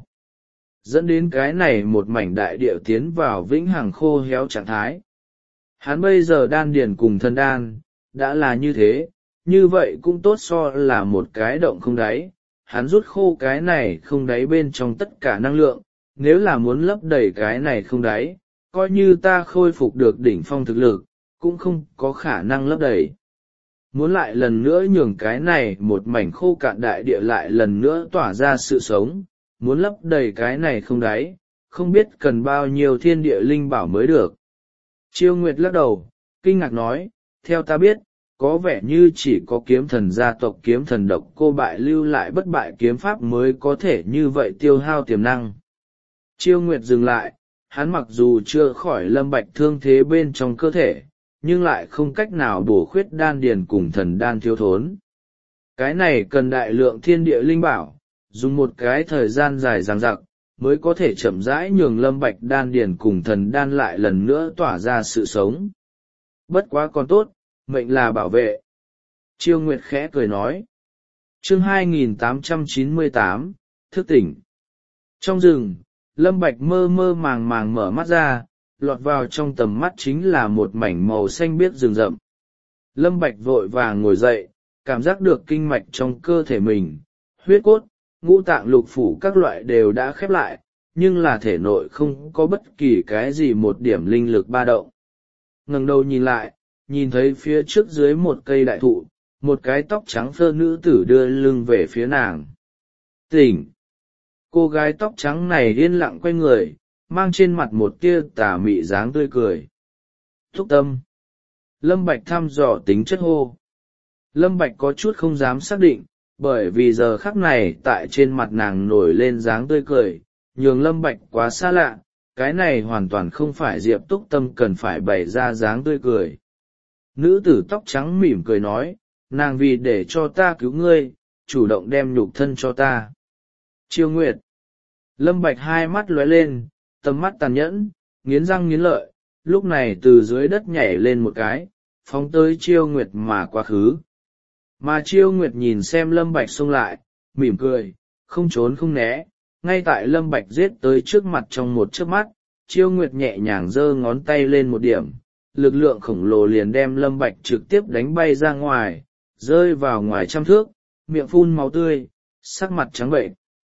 Dẫn đến cái này một mảnh đại địa tiến vào vĩnh hằng khô héo trạng thái. Hắn bây giờ đan điền cùng thần đan, đã là như thế, như vậy cũng tốt so là một cái động không đáy, hắn rút khô cái này không đáy bên trong tất cả năng lượng, nếu là muốn lấp đầy cái này không đáy, coi như ta khôi phục được đỉnh phong thực lực, cũng không có khả năng lấp đầy. Muốn lại lần nữa nhường cái này một mảnh khô cạn đại địa lại lần nữa tỏa ra sự sống, muốn lấp đầy cái này không đáy, không biết cần bao nhiêu thiên địa linh bảo mới được. Chiêu Nguyệt lắc đầu, kinh ngạc nói, theo ta biết, có vẻ như chỉ có kiếm thần gia tộc kiếm thần độc cô bại lưu lại bất bại kiếm pháp mới có thể như vậy tiêu hao tiềm năng. Chiêu Nguyệt dừng lại, hắn mặc dù chưa khỏi Lâm Bạch thương thế bên trong cơ thể, nhưng lại không cách nào bổ khuyết đan điền cùng thần đan thiếu thốn. Cái này cần đại lượng thiên địa linh bảo, dùng một cái thời gian dài dằng dặc, mới có thể chậm rãi nhường Lâm Bạch đan điền cùng thần đan lại lần nữa tỏa ra sự sống. Bất quá còn tốt, mệnh là bảo vệ. Chiêu Nguyệt khẽ cười nói. Chương hai nghìn tám trăm chín mươi tám, thức tỉnh. Trong rừng, Lâm Bạch mơ mơ màng màng mở mắt ra, lọt vào trong tầm mắt chính là một mảnh màu xanh biếc rừng rậm. Lâm Bạch vội vàng ngồi dậy, cảm giác được kinh mạch trong cơ thể mình, huyết cốt, ngũ tạng lục phủ các loại đều đã khép lại, nhưng là thể nội không có bất kỳ cái gì một điểm linh lực ba động. Ngẩng đầu nhìn lại, nhìn thấy phía trước dưới một cây đại thụ, một cái tóc trắng phơ nữ tử đưa lưng về phía nàng. Tỉnh! Cô gái tóc trắng này yên lặng quay người, mang trên mặt một tia tà mị dáng tươi cười. Thúc tâm. Lâm Bạch thăm dò tính chất hô. Lâm Bạch có chút không dám xác định, bởi vì giờ khắc này tại trên mặt nàng nổi lên dáng tươi cười, nhường Lâm Bạch quá xa lạ, cái này hoàn toàn không phải Diệp Túc Tâm cần phải bày ra dáng tươi cười. Nữ tử tóc trắng mỉm cười nói, nàng vì để cho ta cứu ngươi, chủ động đem nhục thân cho ta. Chiêu Nguyệt. Lâm Bạch hai mắt lóe lên, tầm mắt tàn nhẫn, nghiến răng nghiến lợi, lúc này từ dưới đất nhảy lên một cái, phóng tới Chiêu Nguyệt mà quá khứ. Mà Chiêu Nguyệt nhìn xem Lâm Bạch xông lại, mỉm cười, không trốn không né, ngay tại Lâm Bạch giết tới trước mặt trong một chớp mắt, Chiêu Nguyệt nhẹ nhàng giơ ngón tay lên một điểm, lực lượng khổng lồ liền đem Lâm Bạch trực tiếp đánh bay ra ngoài, rơi vào ngoài trăm thước, miệng phun máu tươi, sắc mặt trắng bệch.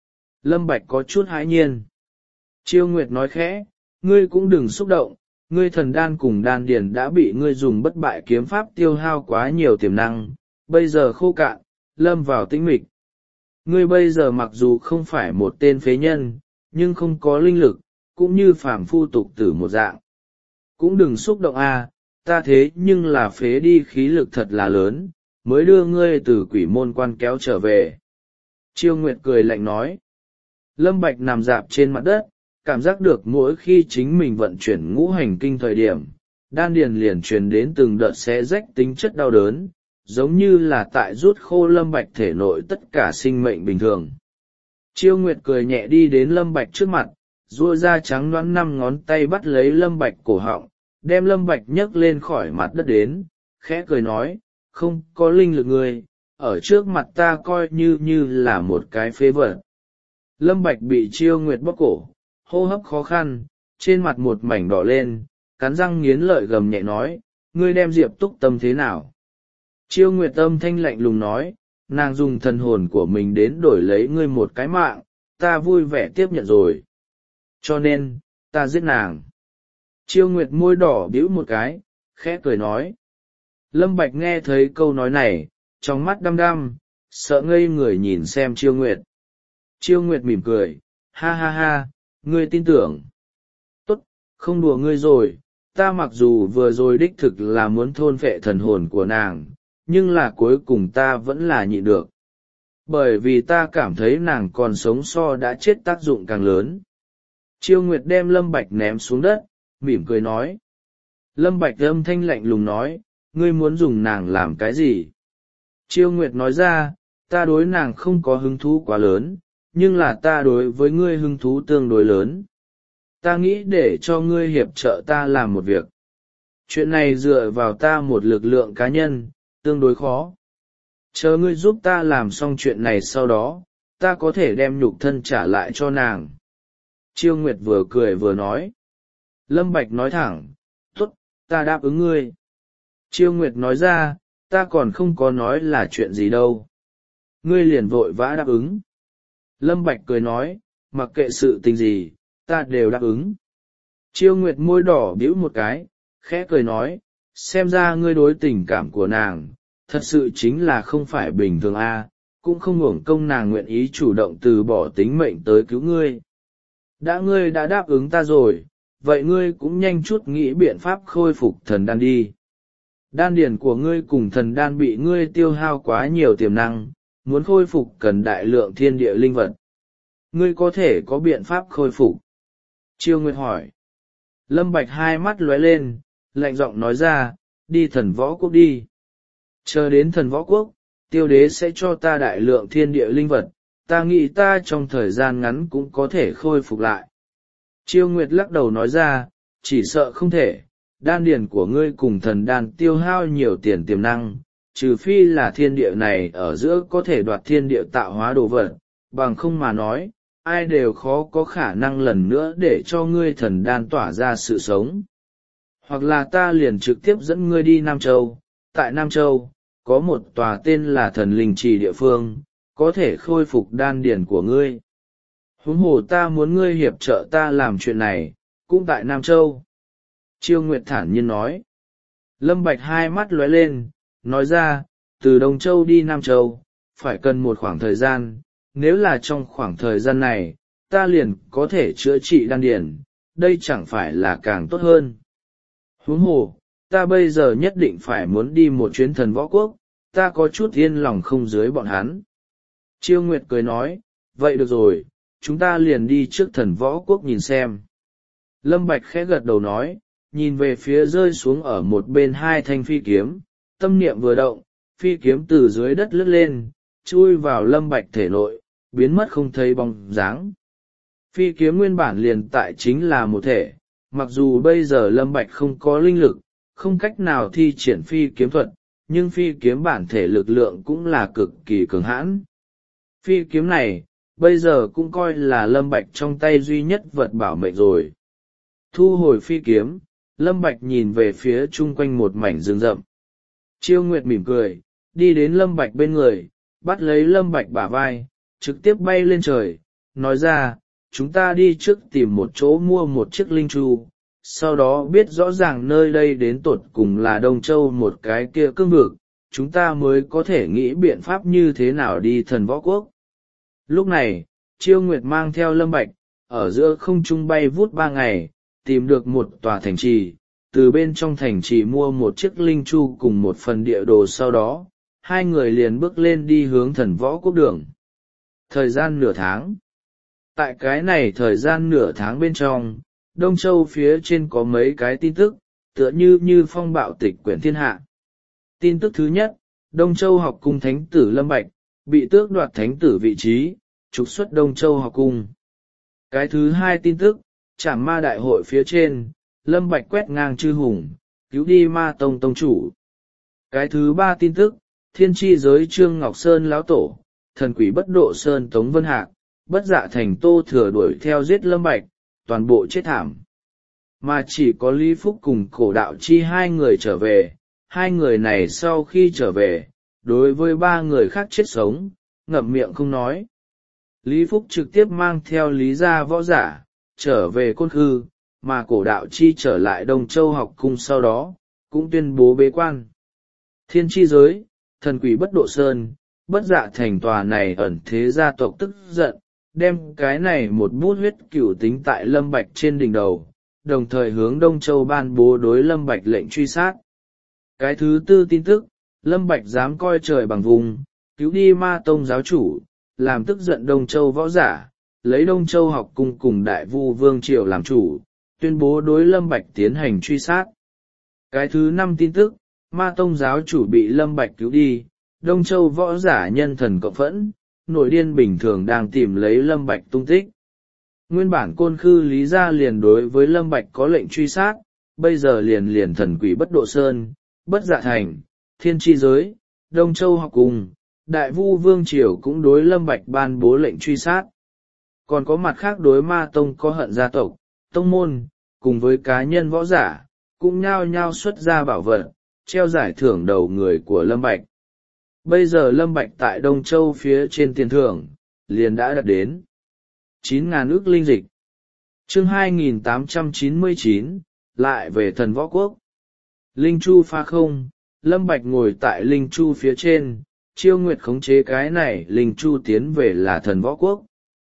Lâm Bạch có chút hãi nhiên. Chiêu Nguyệt nói khẽ, ngươi cũng đừng xúc động, ngươi thần đan cùng đan điền đã bị ngươi dùng bất bại kiếm pháp tiêu hao quá nhiều tiềm năng, bây giờ khô cạn, lâm vào tĩnh mịch. Ngươi bây giờ mặc dù không phải một tên phế nhân, nhưng không có linh lực, cũng như phàm phu tục tử một dạng. Cũng đừng xúc động a, ta thế nhưng là phế đi khí lực thật là lớn, mới đưa ngươi từ quỷ môn quan kéo trở về. Chiêu Nguyệt cười lạnh nói. Lâm Bạch nằm dạp trên mặt đất, cảm giác được mỗi khi chính mình vận chuyển ngũ hành kinh thời điểm, đan điền liền truyền đến từng đợt xé rách tính chất đau đớn, giống như là tại rút khô Lâm Bạch thể nội tất cả sinh mệnh bình thường. Chiêu Nguyệt cười nhẹ đi đến Lâm Bạch trước mặt, duỗi ra trắng nõn năm ngón tay bắt lấy Lâm Bạch cổ họng, đem Lâm Bạch nhấc lên khỏi mặt đất đến, khẽ cười nói, không có linh lực người, ở trước mặt ta coi như như là một cái phế vật. Lâm Bạch bị Chiêu Nguyệt bóp cổ, hô hấp khó khăn, trên mặt một mảnh đỏ lên, cắn răng nghiến lợi gầm nhẹ nói, ngươi đem Diệp Túc Tâm thế nào? Chiêu Nguyệt âm thanh lạnh lùng nói, nàng dùng thần hồn của mình đến đổi lấy ngươi một cái mạng, ta vui vẻ tiếp nhận rồi. Cho nên, ta giết nàng. Chiêu Nguyệt môi đỏ bĩu một cái, khẽ cười nói. Lâm Bạch nghe thấy câu nói này, trong mắt đăm đăm, sợ ngây người nhìn xem Chiêu Nguyệt. Chiêu Nguyệt mỉm cười, ha ha ha, ngươi tin tưởng. Tốt, không đùa ngươi rồi, ta mặc dù vừa rồi đích thực là muốn thôn phệ thần hồn của nàng, nhưng là cuối cùng ta vẫn là nhịn được. Bởi vì ta cảm thấy nàng còn sống so đã chết tác dụng càng lớn. Chiêu Nguyệt đem Lâm Bạch ném xuống đất, mỉm cười nói. Lâm Bạch âm thanh lạnh lùng nói, ngươi muốn dùng nàng làm cái gì? Chiêu Nguyệt nói ra, ta đối nàng không có hứng thú quá lớn, nhưng là ta đối với ngươi hứng thú tương đối lớn. Ta nghĩ để cho ngươi hiệp trợ ta làm một việc. Chuyện này dựa vào ta một lực lượng cá nhân, tương đối khó. Chờ ngươi giúp ta làm xong chuyện này sau đó, ta có thể đem nhục thân trả lại cho nàng. Chiêu Nguyệt vừa cười vừa nói. Lâm Bạch nói thẳng, tốt, ta đáp ứng ngươi. Chiêu Nguyệt nói ra, ta còn không có nói là chuyện gì đâu. Ngươi liền vội vã đáp ứng. Lâm Bạch cười nói, mặc kệ sự tình gì, ta đều đáp ứng. Chiêu Nguyệt môi đỏ bĩu một cái, khẽ cười nói, xem ra ngươi đối tình cảm của nàng, thật sự chính là không phải bình thường a, cũng không uổng công nàng nguyện ý chủ động từ bỏ tính mệnh tới cứu ngươi. Đã ngươi đã đáp ứng ta rồi, vậy ngươi cũng nhanh chút nghĩ biện pháp khôi phục thần đan đi. Đan điển của ngươi cùng thần đan bị ngươi tiêu hao quá nhiều tiềm năng, muốn khôi phục cần đại lượng thiên địa linh vật. Ngươi có thể có biện pháp khôi phục? Chiêu Nguyệt hỏi. Lâm Bạch hai mắt lóe lên, lạnh giọng nói ra, đi thần võ quốc đi. Chờ đến thần võ quốc, tiêu đế sẽ cho ta đại lượng thiên địa linh vật, ta nghĩ ta trong thời gian ngắn cũng có thể khôi phục lại. Chiêu Nguyệt lắc đầu nói ra, chỉ sợ không thể, đan điển của ngươi cùng thần đan tiêu hao nhiều tiền tiềm năng, trừ phi là thiên địa này ở giữa có thể đoạt thiên địa tạo hóa đồ vật, bằng không mà nói, ai đều khó có khả năng lần nữa để cho ngươi thần đan tỏa ra sự sống. Hoặc là ta liền trực tiếp dẫn ngươi đi Nam Châu, tại Nam Châu, có một tòa tên là thần linh trì địa phương, có thể khôi phục đan điển của ngươi. Huống hồ ta muốn ngươi hiệp trợ ta làm chuyện này, cũng tại Nam Châu. Chiêu Nguyệt thản nhiên nói. Lâm Bạch hai mắt lóe lên, nói ra, từ Đông Châu đi Nam Châu, phải cần một khoảng thời gian, nếu là trong khoảng thời gian này, ta liền có thể chữa trị đan điển, đây chẳng phải là càng tốt hơn. Huống hồ, ta bây giờ nhất định phải muốn đi một chuyến thần võ quốc, ta có chút yên lòng không dưới bọn hắn. Chiêu Nguyệt cười nói, vậy được rồi, chúng ta liền đi trước thần võ quốc nhìn xem. Lâm Bạch khẽ gật đầu nói, nhìn về phía rơi xuống ở một bên hai thanh phi kiếm, tâm niệm vừa động, phi kiếm từ dưới đất lướt lên, chui vào Lâm Bạch thể nội, biến mất không thấy bóng dáng. Phi kiếm nguyên bản liền tại chính là một thể, mặc dù bây giờ Lâm Bạch không có linh lực, không cách nào thi triển phi kiếm thuật, nhưng phi kiếm bản thể lực lượng cũng là cực kỳ cường hãn. Phi kiếm này, bây giờ cũng coi là Lâm Bạch trong tay duy nhất vật bảo mệnh rồi. Thu hồi phi kiếm, Lâm Bạch nhìn về phía chung quanh một mảnh rừng rậm. Chiêu Nguyệt mỉm cười, đi đến Lâm Bạch bên người, bắt lấy Lâm Bạch bả vai, trực tiếp bay lên trời, nói ra, chúng ta đi trước tìm một chỗ mua một chiếc linh chu, sau đó biết rõ ràng nơi đây đến tột cùng là Đông Châu một cái kia cương vực, chúng ta mới có thể nghĩ biện pháp như thế nào đi thần võ quốc. Lúc này, Chiêu Nguyệt mang theo Lâm Bạch, ở giữa không trung bay vút ba ngày, tìm được một tòa thành trì, từ bên trong thành trì mua một chiếc linh chu cùng một phần địa đồ, sau đó, hai người liền bước lên đi hướng thần võ quốc đường. Thời gian nửa tháng. Tại cái này thời gian nửa tháng bên trong, Đông Châu phía trên có mấy cái tin tức, tựa như như phong bạo tịch quyển thiên hạ. Tin tức thứ nhất, Đông Châu học cung thánh tử Lâm Bạch, bị tước đoạt thánh tử vị trí, trục xuất Đông Châu học cung. Cái thứ hai tin tức, Trảm Ma đại hội phía trên, Lâm Bạch quét ngang chư hùng, cứu đi Ma Tông tông chủ. Cái thứ ba tin tức, Thiên Chi giới Trương Ngọc Sơn lão tổ, thần quỷ Bất Độ Sơn Tống Vân Hạc, Bất Dạ Thành Tô Thừa đuổi theo giết Lâm Bạch, toàn bộ chết thảm. Mà chỉ có Lý Phúc cùng Cổ Đạo Chi hai người trở về, hai người này sau khi trở về, đối với ba người khác chết sống, ngậm miệng không nói. Lý Phúc trực tiếp mang theo Lý gia võ giả, trở về Côn Khư, mà Cổ Đạo Chi trở lại Đông Châu học cung sau đó, cũng tuyên bố bế quan. Thiên Chi giới, thần quỷ Bất Độ Sơn, Bất Dạ Thành tòa này ẩn thế gia tộc tức giận, đem cái này một bút huyết cửu tính tại Lâm Bạch trên đỉnh đầu, đồng thời hướng Đông Châu ban bố đối Lâm Bạch lệnh truy sát. Cái thứ tư tin tức, Lâm Bạch dám coi trời bằng vùng, cứu đi Ma Tông giáo chủ, làm tức giận Đông Châu võ giả, lấy Đông Châu học cung cùng Đại Vu Vương Triều làm chủ, tuyên bố đối Lâm Bạch tiến hành truy sát. Cái thứ năm tin tức, Ma Tông giáo chủ bị Lâm Bạch cứu đi, Đông Châu võ giả nhân thần cộng phẫn, nổi điên bình thường đang tìm lấy Lâm Bạch tung tích. Nguyên bản Côn Khư Lý gia liền đối với Lâm Bạch có lệnh truy sát, bây giờ liền liền thần quỷ Bất Độ Sơn, Bất Dạ Thành, Thiên Chi giới, Đông Châu học cùng, Đại Vu Vương Triều cũng đối Lâm Bạch ban bố lệnh truy sát. Còn có mặt khác đối Ma Tông có hận gia tộc, tông môn, cùng với cá nhân võ giả, cũng nhao nhao xuất ra bảo vật, treo giải thưởng đầu người của Lâm Bạch. Bây giờ Lâm Bạch tại Đông Châu phía trên tiền thưởng, liền đã đạt đến chín ngàn ức linh dịch. Chương hai nghìn tám trăm chín mươi chín, lại về thần võ quốc. Linh Chu pha không, Lâm Bạch ngồi tại Linh Chu phía trên, Chiêu Nguyệt khống chế cái này Linh Chu tiến về là thần võ quốc.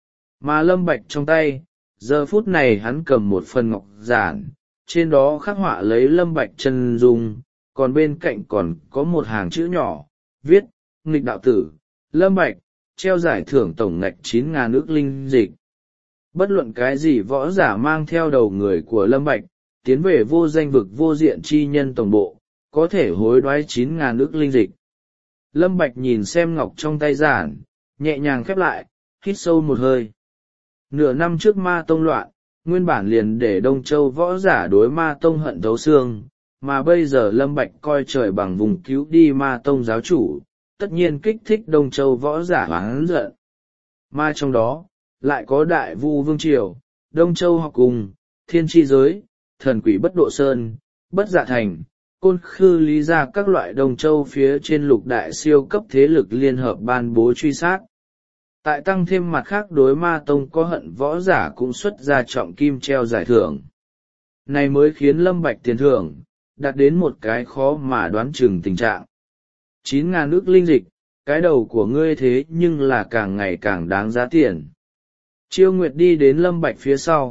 Mà Lâm Bạch trong tay, giờ phút này hắn cầm một phần ngọc giản, trên đó khắc họa lấy Lâm Bạch chân dung, còn bên cạnh còn có một hàng chữ nhỏ, viết, nghịch đạo tử, Lâm Bạch, treo giải thưởng tổng ngạch chín ngàn ức linh dịch. Bất luận cái gì võ giả mang theo đầu người của Lâm Bạch, tiến về vô danh vực vô diện chi nhân tổng bộ, có thể hối đoái chín ngàn ức linh dịch. Lâm Bạch nhìn xem ngọc trong tay giản, nhẹ nhàng khép lại, hít sâu một hơi. Nửa năm trước Ma Tông loạn, nguyên bản liền để Đông Châu võ giả đối Ma Tông hận thấu xương, mà bây giờ Lâm Bạch coi trời bằng vùng cứu đi Ma Tông giáo chủ, tất nhiên kích thích Đông Châu võ giả oán giận. Mà trong đó, lại có Đại Vu Vương Triều, Đông Châu học cùng, Thiên Chi giới, thần quỷ Bất Độ Sơn, Bất Dạ Thành, Côn Khư Lý gia các loại Đông Châu phía trên lục đại siêu cấp thế lực liên hợp ban bố truy sát. Tại tăng thêm mặt khác đối Ma Tông có hận võ giả cũng xuất ra trọng kim treo giải thưởng. Này mới khiến Lâm Bạch tiền thưởng, đạt đến một cái khó mà đoán chừng tình trạng. Chín ngàn ức linh dịch, cái đầu của ngươi thế nhưng là càng ngày càng đáng giá tiền. Chiêu Nguyệt đi đến Lâm Bạch phía sau,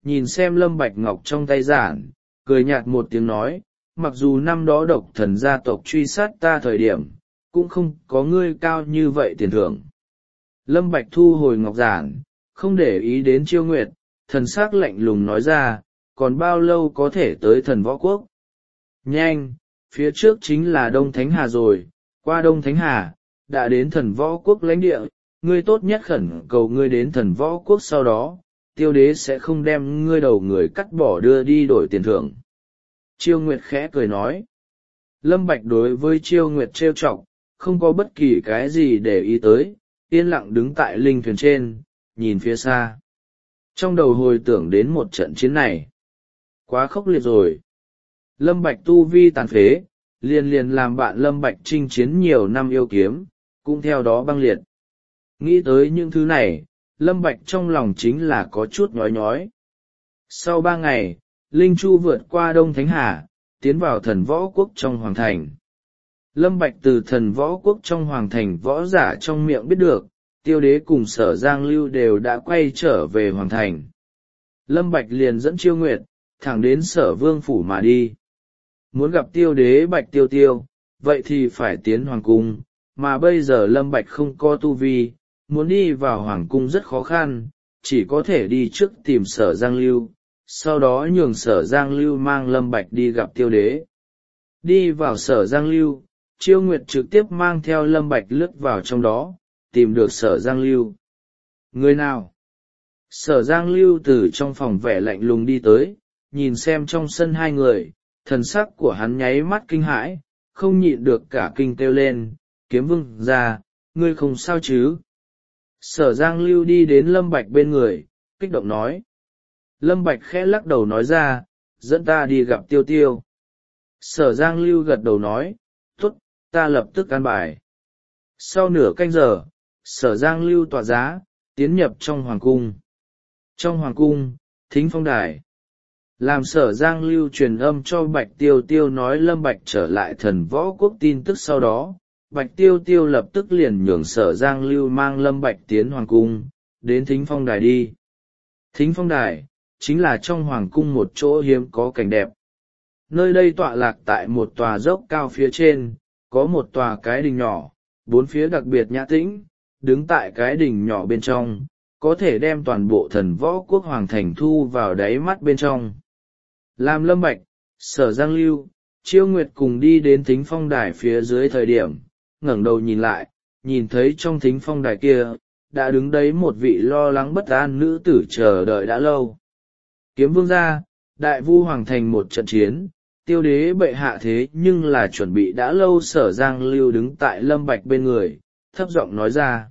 nhìn xem Lâm Bạch Ngọc trong tay giản, cười nhạt một tiếng nói, mặc dù năm đó độc thần gia tộc truy sát ta thời điểm, cũng không có ngươi cao như vậy tiền thưởng. Lâm Bạch thu hồi ngọc giản, không để ý đến Chiêu Nguyệt, thần sắc lạnh lùng nói ra, còn bao lâu có thể tới thần võ quốc? Nhanh, phía trước chính là Đông Thánh Hà rồi, qua Đông Thánh Hà, đã đến thần võ quốc lãnh địa, ngươi tốt nhất khẩn cầu ngươi đến thần võ quốc sau đó, tiêu đế sẽ không đem ngươi đầu người cắt bỏ đưa đi đổi tiền thưởng. Chiêu Nguyệt khẽ cười nói. Lâm Bạch đối với Chiêu Nguyệt trêu chọc, không có bất kỳ cái gì để ý tới, yên lặng đứng tại linh thuyền trên, nhìn phía xa. Trong đầu hồi tưởng đến một trận chiến này. Quá khốc liệt rồi. Lâm Bạch tu vi tàn phế, liền liền làm bạn Lâm Bạch chinh chiến nhiều năm yêu kiếm, cũng theo đó băng liệt. Nghĩ tới những thứ này, Lâm Bạch trong lòng chính là có chút nhói nhói. Sau ba ngày, Linh Chu vượt qua Đông Thánh Hà, tiến vào thần võ quốc trong hoàng thành. Lâm Bạch từ thần võ quốc trong hoàng thành võ giả trong miệng biết được, tiêu đế cùng Sở Giang Lưu đều đã quay trở về hoàng thành. Lâm Bạch liền dẫn Chiêu Nguyệt, thẳng đến Sở Vương phủ mà đi. Muốn gặp tiêu đế Bạch Tiêu Tiêu, vậy thì phải tiến hoàng cung, mà bây giờ Lâm Bạch không có tu vi, muốn đi vào hoàng cung rất khó khăn, chỉ có thể đi trước tìm Sở Giang Lưu, sau đó nhường Sở Giang Lưu mang Lâm Bạch đi gặp tiêu đế. Đi vào Sở Giang Lưu, Chiêu Nguyệt trực tiếp mang theo Lâm Bạch lướt vào trong đó, tìm được Sở Giang Lưu. Người nào? Sở Giang Lưu từ trong phòng vẻ lạnh lùng đi tới, nhìn xem trong sân hai người, thần sắc của hắn nháy mắt kinh hãi, không nhịn được cả kinh kêu lên, Kiếm Vương ra, ngươi không sao chứ? Sở Giang Lưu đi đến Lâm Bạch bên người, kích động nói. Lâm Bạch khẽ lắc đầu nói ra, dẫn ta đi gặp Tiêu Tiêu. Sở Giang Lưu gật đầu nói, tốt, ta lập tức an bài. Sau nửa canh giờ, Sở Giang Lưu tỏa giá, tiến nhập trong hoàng cung. Trong hoàng cung, thính phong đài. Làm Sở Giang Lưu truyền âm cho Bạch Tiêu Tiêu nói Lâm Bạch trở lại thần võ quốc tin tức sau đó, Bạch Tiêu Tiêu lập tức liền nhường Sở Giang Lưu mang Lâm Bạch tiến hoàng cung, đến thính phong đài đi. Thính phong đài, chính là trong hoàng cung một chỗ hiếm có cảnh đẹp. Nơi đây tọa lạc tại một tòa dốc cao phía trên, có một tòa cái đình nhỏ, bốn phía đặc biệt nhã tĩnh, đứng tại cái đình nhỏ bên trong, có thể đem toàn bộ thần võ quốc hoàng thành thu vào đáy mắt bên trong. Làm Lâm Bạch, Sở Giang Lưu, Chiêu Nguyệt cùng đi đến thính phong đài phía dưới thời điểm, ngẩng đầu nhìn lại, nhìn thấy trong thính phong đài kia, đã đứng đấy một vị lo lắng bất an nữ tử chờ đợi đã lâu. Kiếm Vương gia, đại vu hoàng thành một trận chiến, tiêu đế bệ hạ thế nhưng là chuẩn bị đã lâu. Sở Giang Lưu đứng tại Lâm Bạch bên người, thấp giọng nói ra.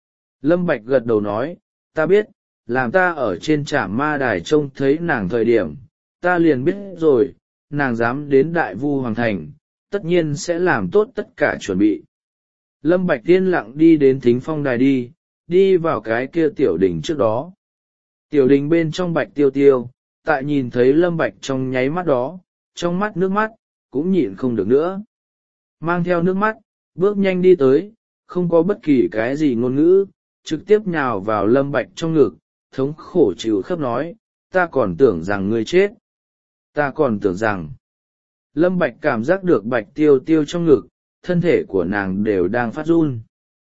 Lâm Bạch gật đầu nói, ta biết, làm ta ở trên Trảm Ma đài trông thấy nàng thời điểm, ta liền biết rồi, nàng dám đến đại vu hoàng thành, tất nhiên sẽ làm tốt tất cả chuẩn bị. Lâm Bạch yên lặng đi đến thính phong đài đi, đi vào cái kia tiểu đình trước đó. Tiểu đình bên trong Bạch Tiêu Tiêu, tại nhìn thấy Lâm Bạch trong nháy mắt đó, trong mắt nước mắt, cũng nhịn không được nữa. Mang theo nước mắt, bước nhanh đi tới, không có bất kỳ cái gì ngôn ngữ, trực tiếp nhào vào Lâm Bạch trong ngực, thống khổ chịu khắp nói, ta còn tưởng rằng ngươi chết. Ta còn tưởng rằng. Lâm Bạch cảm giác được Bạch Tiêu Tiêu trong ngực, thân thể của nàng đều đang phát run.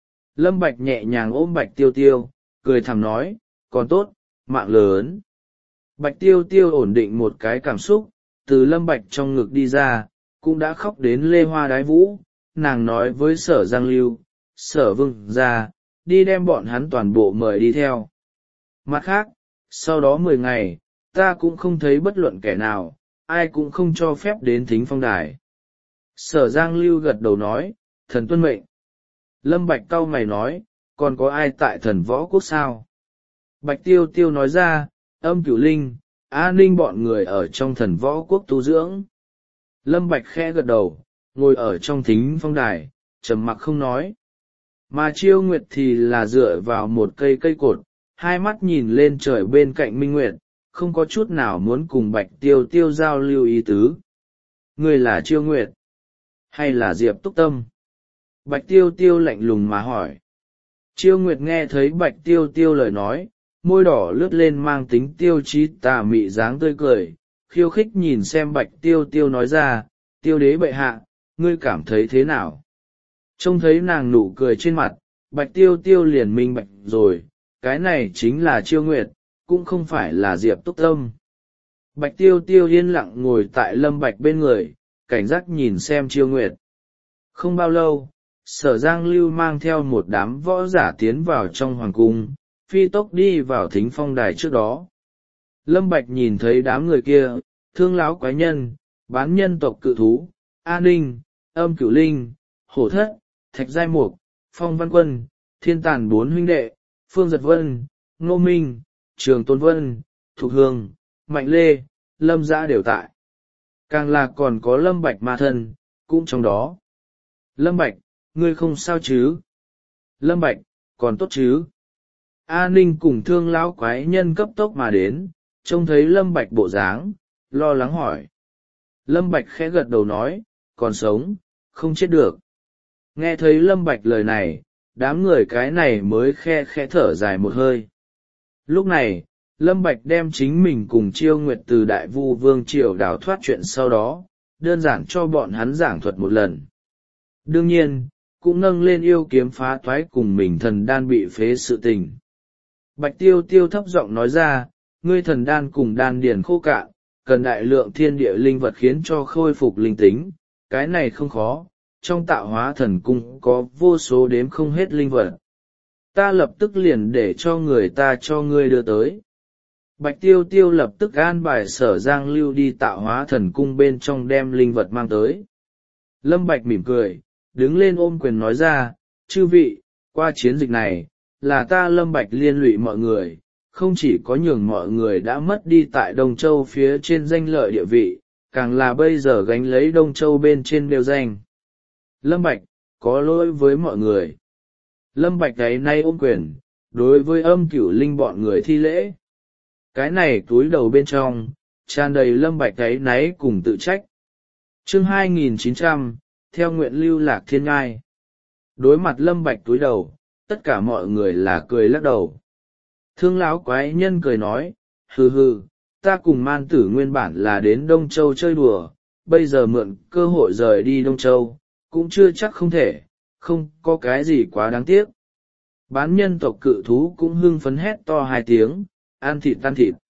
Lâm Bạch nhẹ nhàng ôm Bạch Tiêu Tiêu, cười thầm nói, còn tốt, mạng lớn. Bạch Tiêu Tiêu ổn định một cái cảm xúc, từ Lâm Bạch trong ngực đi ra, cũng đã khóc đến lê hoa đái vũ. Nàng nói với Sở Giang Lưu, Sở Vương gia, đi đem bọn hắn toàn bộ mời đi theo. Mặt khác, sau đó mười ngày, ta cũng không thấy bất luận kẻ nào, ai cũng không cho phép đến thính phong đài. Sở Giang Lưu gật đầu nói, thần tuân mệnh. Lâm Bạch cau mày nói, còn có ai tại thần võ quốc sao? Bạch Tiêu Tiêu nói ra, Âm Cửu Linh, A Ninh bọn người ở trong thần võ quốc tu dưỡng. Lâm Bạch khẽ gật đầu, ngồi ở trong thính phong đài, trầm mặc không nói. Mà Chiêu Nguyệt thì là dựa vào một cây cây cột, hai mắt nhìn lên trời bên cạnh Minh Nguyệt, không có chút nào muốn cùng Bạch Tiêu Tiêu giao lưu ý tứ. Người là Chiêu Nguyệt, hay là Diệp Túc Tâm? Bạch Tiêu Tiêu lạnh lùng mà hỏi. Chiêu Nguyệt nghe thấy Bạch Tiêu Tiêu lời nói, môi đỏ lướt lên mang tính tiêu chí tà mị dáng tươi cười, khiêu khích nhìn xem Bạch Tiêu Tiêu nói ra, Tiêu đế bệ hạ, ngươi cảm thấy thế nào? Trông thấy nàng nụ cười trên mặt, Bạch Tiêu Tiêu liền minh bạch rồi, cái này chính là Chiêu Nguyệt, cũng không phải là Diệp Túc Tâm. Bạch Tiêu Tiêu yên lặng ngồi tại Lâm Bạch bên người, cảnh giác nhìn xem Chiêu Nguyệt. Không bao lâu, Sở Giang Lưu mang theo một đám võ giả tiến vào trong hoàng cung, phi tốc đi vào thính phong đài trước đó. Lâm Bạch nhìn thấy đám người kia, Thương Lão Quái Nhân, Bán Nhân Tộc Cự Thú, A Ninh, Âm Cửu Linh, Hổ Thất, Thạch Giai Mục, Phong Văn Quân, Thiên Tàn bốn huynh đệ, Phương Giật Vân, Ngô Minh, Trường Tôn Vân, Thục Hương, Mạnh Lê, Lâm Dã đều tại. Càng là còn có Lâm Bạch ma thân, cũng trong đó. Lâm Bạch, ngươi không sao chứ? Lâm Bạch, còn tốt chứ? A Ninh cùng Thương Lão Quái Nhân cấp tốc mà đến, trông thấy Lâm Bạch bộ dáng, lo lắng hỏi. Lâm Bạch khẽ gật đầu nói, còn sống, không chết được. Nghe thấy Lâm Bạch lời này, đám người cái này mới khe khẽ thở dài một hơi. Lúc này, Lâm Bạch đem chính mình cùng Chiêu Nguyệt từ Đại Vu Vương Triều đào thoát chuyện sau đó, đơn giản cho bọn hắn giảng thuật một lần. Đương nhiên, cũng nâng lên yêu kiếm phá toái cùng mình thần đan bị phế sự tình. Bạch Tiêu Tiêu thấp giọng nói ra, ngươi thần đan cùng đan điền khô cạn, cần đại lượng thiên địa linh vật khiến cho khôi phục linh tính, cái này không khó, trong tạo hóa thần cung có vô số đếm không hết linh vật. Ta lập tức liền để cho người ta cho ngươi đưa tới. Bạch Tiêu Tiêu lập tức an bài Sở Giang Lưu đi tạo hóa thần cung bên trong đem linh vật mang tới. Lâm Bạch mỉm cười, đứng lên ôm quyền nói ra, chư vị, qua chiến dịch này, là ta Lâm Bạch liên lụy mọi người, không chỉ có nhường mọi người đã mất đi tại Đông Châu phía trên danh lợi địa vị, càng là bây giờ gánh lấy Đông Châu bên trên đều danh. Lâm Bạch, có lỗi với mọi người. Lâm Bạch ấy nay ôm quyền, đối với Âm Cửu Linh bọn người thi lễ. Cái này túi đầu bên trong, tràn đầy Lâm Bạch ấy náy cùng tự trách. Chương hai nghìn chín trăm, theo nguyện lưu lạc thiên ngai. Đối mặt Lâm Bạch túi đầu, tất cả mọi người là cười lắc đầu. Thương Lão Quái Nhân cười nói, hừ hừ, ta cùng Man Tử nguyên bản là đến Đông Châu chơi đùa, bây giờ mượn cơ hội rời đi Đông Châu, cũng chưa chắc không thể, không có cái gì quá đáng tiếc. Bán Nhân Tộc Cự Thú cũng hưng phấn hét to hai tiếng, ăn thịt ăn thịt.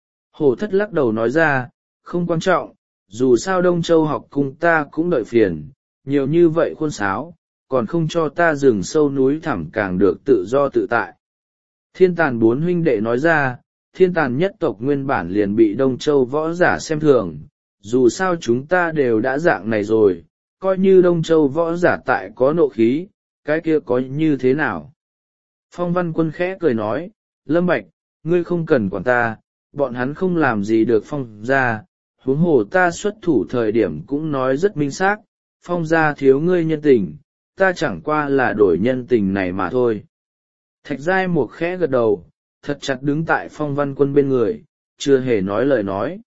Hổ Thất lắc đầu nói ra, không quan trọng, dù sao Đông Châu học cung ta cũng đợi phiền, nhiều như vậy khuôn sáo, còn không cho ta rừng sâu núi thẳm càng được tự do tự tại. Thiên Tàn bốn huynh đệ nói ra, Thiên Tàn nhất tộc nguyên bản liền bị Đông Châu võ giả xem thường, dù sao chúng ta đều đã dạng này rồi, coi như Đông Châu võ giả tại có nộ khí, cái kia có như thế nào? Phong Văn Quân khẽ cười nói, Lâm Bạch, ngươi không cần quản ta, bọn hắn không làm gì được Phong gia, huống hồ ta xuất thủ thời điểm cũng nói rất minh xác, Phong gia thiếu ngươi nhân tình, ta chẳng qua là đổi nhân tình này mà thôi. Thạch Giai Mục khẽ gật đầu, thật chặt đứng tại Phong Văn Quân bên người, chưa hề nói lời nói.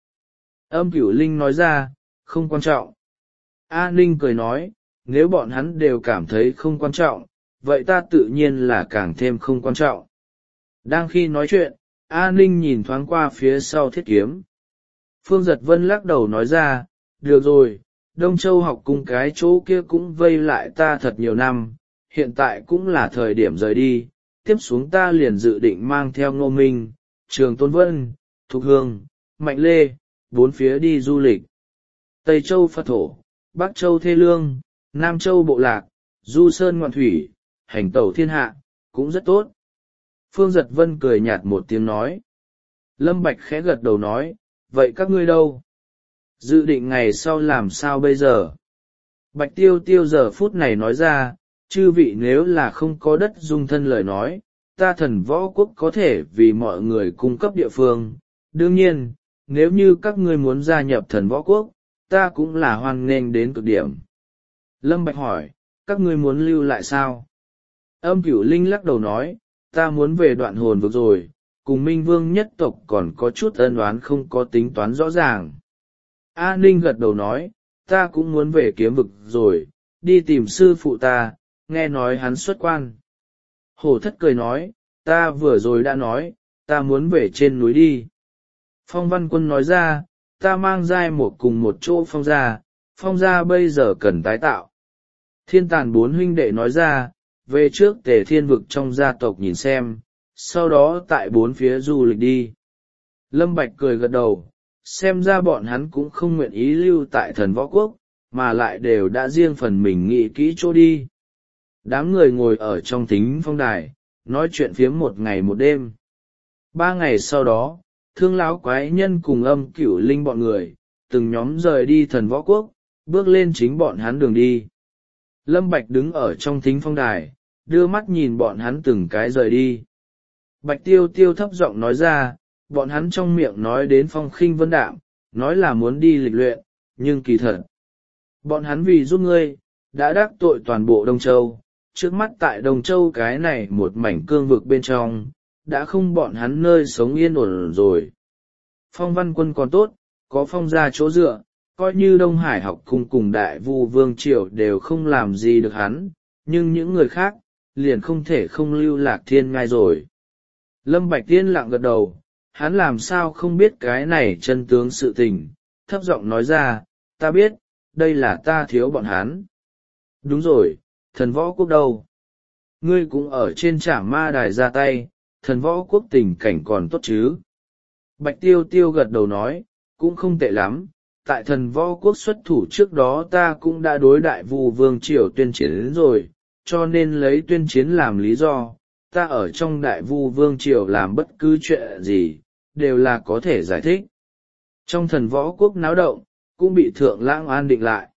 Âm Cửu Linh nói ra, không quan trọng. A Ninh cười nói, nếu bọn hắn đều cảm thấy không quan trọng, vậy ta tự nhiên là càng thêm không quan trọng. Đang khi nói chuyện, A Ninh nhìn thoáng qua phía sau thiết kiếm. Phương Giật Vân lắc đầu nói ra, được rồi, Đông Châu học cung cái chỗ kia cũng vây lại ta thật nhiều năm, hiện tại cũng là thời điểm rời đi, tiếp xuống ta liền dự định mang theo Ngô Minh, Trường Tôn Vân, Thục Hương, Mạnh Lê, bốn phía đi du lịch. Tây Châu Phật Thổ, Bắc Châu Thê Lương, Nam Châu Bộ Lạc, Du Sơn Ngoạn Thủy, hành tẩu thiên hạ, cũng rất tốt. Phương Giật Vân cười nhạt một tiếng nói. Lâm Bạch khẽ gật đầu nói, vậy các ngươi đâu? Dự định ngày sau làm sao bây giờ? Bạch Tiêu Tiêu giờ phút này nói ra, chư vị nếu là không có đất dung thân lời nói, ta Thần Võ Quốc có thể vì mọi người cung cấp địa phương. Đương nhiên, nếu như các ngươi muốn gia nhập Thần Võ Quốc, ta cũng là hoan nghênh đến cực điểm. Lâm Bạch hỏi, các ngươi muốn lưu lại sao? Âm Cửu Linh lắc đầu nói, ta muốn về Đoạn Hồn Vực rồi, cùng Minh Vương nhất tộc còn có chút ân oán không có tính toán rõ ràng. A Ninh gật đầu nói, ta cũng muốn về Kiếm Vực rồi, đi tìm sư phụ ta, nghe nói hắn xuất quan. Hổ Thất cười nói, ta vừa rồi đã nói, ta muốn về trên núi đi. Phong Văn Quân nói ra, ta mang giai một cùng một chỗ phong gia, phong gia bây giờ cần tái tạo. Thiên Tàn bốn huynh đệ nói ra, về trước Tề Thiên vực trong gia tộc nhìn xem, sau đó tại bốn phía du lịch đi. Lâm Bạch cười gật đầu, xem ra bọn hắn cũng không nguyện ý lưu tại Thần Võ Quốc, mà lại đều đã riêng phần mình nghĩ kỹ chỗ đi. Đám người ngồi ở trong Thính Phong đài, nói chuyện phiếm một ngày một đêm. Ba ngày sau đó, Thương Lão Quái Nhân cùng Âm Cửu Linh bọn người, từng nhóm rời đi Thần Võ Quốc, bước lên chính bọn hắn đường đi. Lâm Bạch đứng ở trong Thính Phong đài, đưa mắt nhìn bọn hắn từng cái rời đi. Bạch Tiêu Tiêu thấp giọng nói ra, bọn hắn trong miệng nói đến phong khinh vân đạm, nói là muốn đi lịch luyện, nhưng kỳ thật. Bọn hắn vì giúp ngươi, đã đắc tội toàn bộ Đông Châu, trước mắt tại Đông Châu cái này một mảnh cương vực bên trong, đã không bọn hắn nơi sống yên ổn rồi. Phong Văn Quân còn tốt, có phong ra chỗ dựa, coi như Đông Hải học cung cùng Đại Vu Vương Triều đều không làm gì được hắn, nhưng những người khác, liền không thể không lưu lạc thiên ngai rồi. Lâm Bạch Tiên lặng gật đầu, hắn làm sao không biết cái này chân tướng sự tình, thấp giọng nói ra, ta biết, đây là ta thiếu bọn hắn. Đúng rồi, Thần Võ Quốc đâu? Ngươi cũng ở trên Trảm Ma Đài ra tay, Thần Võ Quốc tình cảnh còn tốt chứ? Bạch Tiêu Tiêu gật đầu nói, cũng không tệ lắm, tại Thần Võ Quốc xuất thủ trước đó ta cũng đã đối Đại Vu Vương Triều tuyên chiến đến rồi, cho nên lấy tuyên chiến làm lý do, ta ở trong Đại Vu Vương Triều làm bất cứ chuyện gì, đều là có thể giải thích. Trong Thần Võ Quốc náo động, cũng bị Thượng Lãng an định lại.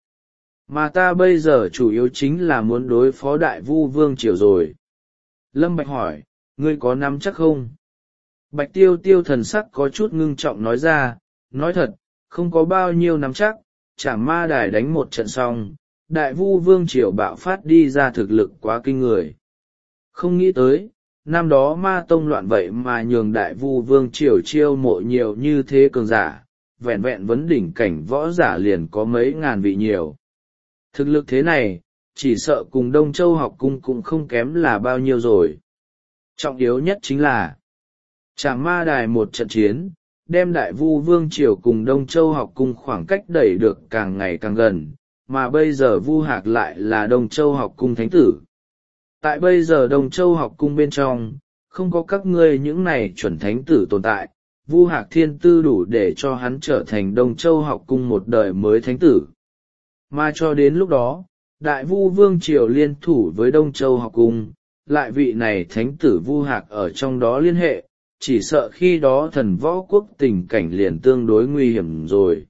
Mà ta bây giờ chủ yếu chính là muốn đối phó Đại Vu Vương Triều rồi. Lâm Bạch hỏi, ngươi có nắm chắc không? Bạch Tiêu Tiêu thần sắc có chút ngưng trọng nói ra, nói thật, không có bao nhiêu nắm chắc, Trảm Ma Đài đánh một trận xong, Đại Vu Vương Triều bạo phát đi ra thực lực quá kinh người. Không nghĩ tới, năm đó Ma Tông loạn vậy mà nhường Đại Vu Vương Triều chiêu mộ nhiều như thế cường giả, vẹn vẹn vấn đỉnh cảnh võ giả liền có mấy ngàn vị nhiều. Thực lực thế này, chỉ sợ cùng Đông Châu học cung cũng không kém là bao nhiêu rồi. Trọng yếu nhất chính là, Trảm Ma Đài một trận chiến, đem Đại Vu Vương Triều cùng Đông Châu học cung khoảng cách đẩy được càng ngày càng gần, mà bây giờ Vu Hạc lại là Đông Châu học cung thánh tử. Tại bây giờ Đông Châu học cung bên trong, không có các ngươi những này chuẩn thánh tử tồn tại, Vu Hạc thiên tư đủ để cho hắn trở thành Đông Châu học cung một đời mới thánh tử. Mà cho đến lúc đó, Đại Vu Vương Triều liên thủ với Đông Châu học cung, lại vị này thánh tử Vu Hạc ở trong đó liên hệ, chỉ sợ khi đó Thần Võ Quốc tình cảnh liền tương đối nguy hiểm rồi.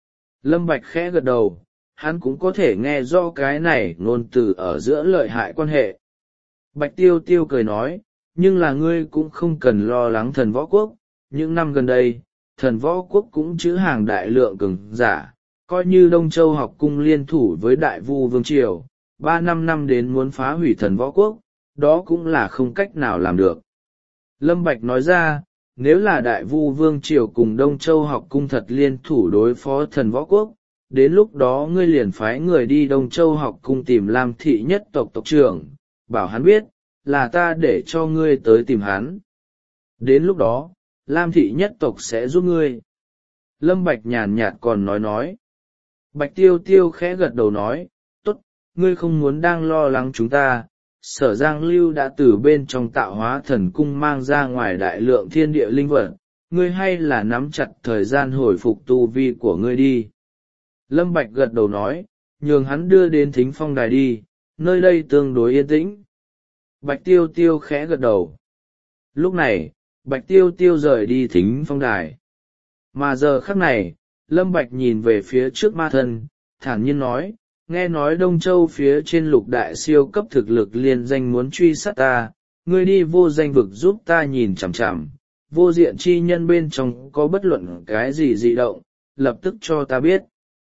Lâm Bạch khẽ gật đầu, hắn cũng có thể nghe rõ cái này ngôn từ ở giữa lợi hại quan hệ. Bạch Tiêu Tiêu cười nói, nhưng là ngươi cũng không cần lo lắng Thần Võ Quốc, những năm gần đây, Thần Võ Quốc cũng trữ hàng đại lượng cường giả, coi như Đông Châu học cung liên thủ với Đại Vu Vương Triều, ba năm năm đến muốn phá hủy Thần Võ Quốc, đó cũng là không cách nào làm được. Lâm Bạch nói ra, nếu là Đại Vu Vương Triều cùng Đông Châu học cung thật liên thủ đối phó Thần Võ Quốc, đến lúc đó ngươi liền phái người đi Đông Châu học cung tìm Lam thị nhất tộc tộc trưởng, bảo hắn biết, là ta để cho ngươi tới tìm hắn. Đến lúc đó, Lam thị nhất tộc sẽ giúp ngươi. Lâm Bạch nhàn nhạt còn nói nói. Bạch Tiêu Tiêu khẽ gật đầu nói, tốt, ngươi không muốn đang lo lắng chúng ta. Sở Giang Lưu đã từ bên trong tạo hóa thần cung mang ra ngoài đại lượng thiên địa linh vật, ngươi hay là nắm chặt thời gian hồi phục tu vi của ngươi đi. Lâm Bạch gật đầu nói, nhường hắn đưa đến Thính Phong đài đi, nơi đây tương đối yên tĩnh. Bạch Tiêu Tiêu khẽ gật đầu. Lúc này, Bạch Tiêu Tiêu rời đi Thính Phong đài. Mà giờ khắc này, Lâm Bạch nhìn về phía trước Ma Thân, thản nhiên nói, nghe nói Đông Châu phía trên lục đại siêu cấp thực lực liên danh muốn truy sát ta, ngươi đi vô danh vực giúp ta nhìn chằm chằm, vô diện chi nhân bên trong có bất luận cái gì dị động, lập tức cho ta biết.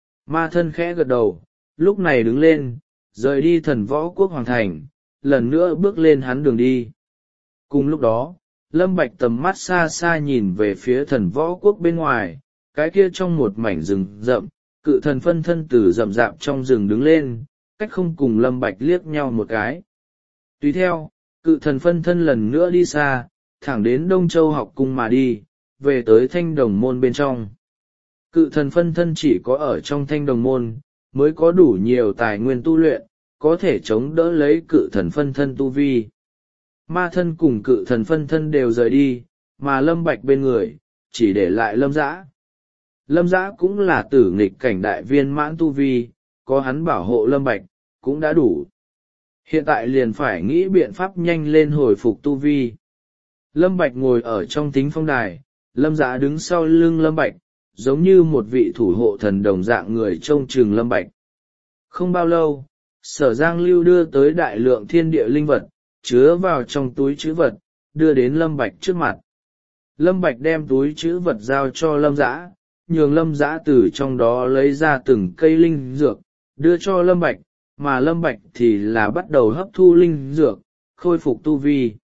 Ma Thân khẽ gật đầu, lúc này đứng lên, rời đi Thần Võ Quốc hoàng thành, lần nữa bước lên hắn đường đi. Cùng lúc đó, Lâm Bạch tầm mắt xa xa nhìn về phía Thần Võ Quốc bên ngoài, cái kia trong một mảnh rừng rậm, cự thần phân thân từ rậm rạp trong rừng đứng lên, cách không cùng Lâm Bạch liếc nhau một cái. Tùy theo, cự thần phân thân lần nữa đi xa, thẳng đến Đông Châu học cung mà đi, về tới thanh đồng môn bên trong. Cự thần phân thân chỉ có ở trong thanh đồng môn, mới có đủ nhiều tài nguyên tu luyện, có thể chống đỡ lấy cự thần phân thân tu vi. Ma thân cùng cự thần phân thân đều rời đi, mà Lâm Bạch bên người, chỉ để lại Lâm Dã. Lâm Dã cũng là tử nghịch cảnh đại viên mãn tu vi, có hắn bảo hộ Lâm Bạch, cũng đã đủ. Hiện tại liền phải nghĩ biện pháp nhanh lên hồi phục tu vi. Lâm Bạch ngồi ở trong Tính Phong đài, Lâm Dã đứng sau lưng Lâm Bạch, giống như một vị thủ hộ thần đồng dạng người trông chừng Lâm Bạch. Không bao lâu, Sở Giang Lưu đưa tới đại lượng thiên địa linh vật, chứa vào trong túi trữ vật, đưa đến Lâm Bạch trước mặt. Lâm Bạch đem túi trữ vật giao cho Lâm Dã, nhường Lâm Dã từ trong đó lấy ra từng cây linh dược, đưa cho Lâm Bạch, mà Lâm Bạch thì là bắt đầu hấp thu linh dược, khôi phục tu vi.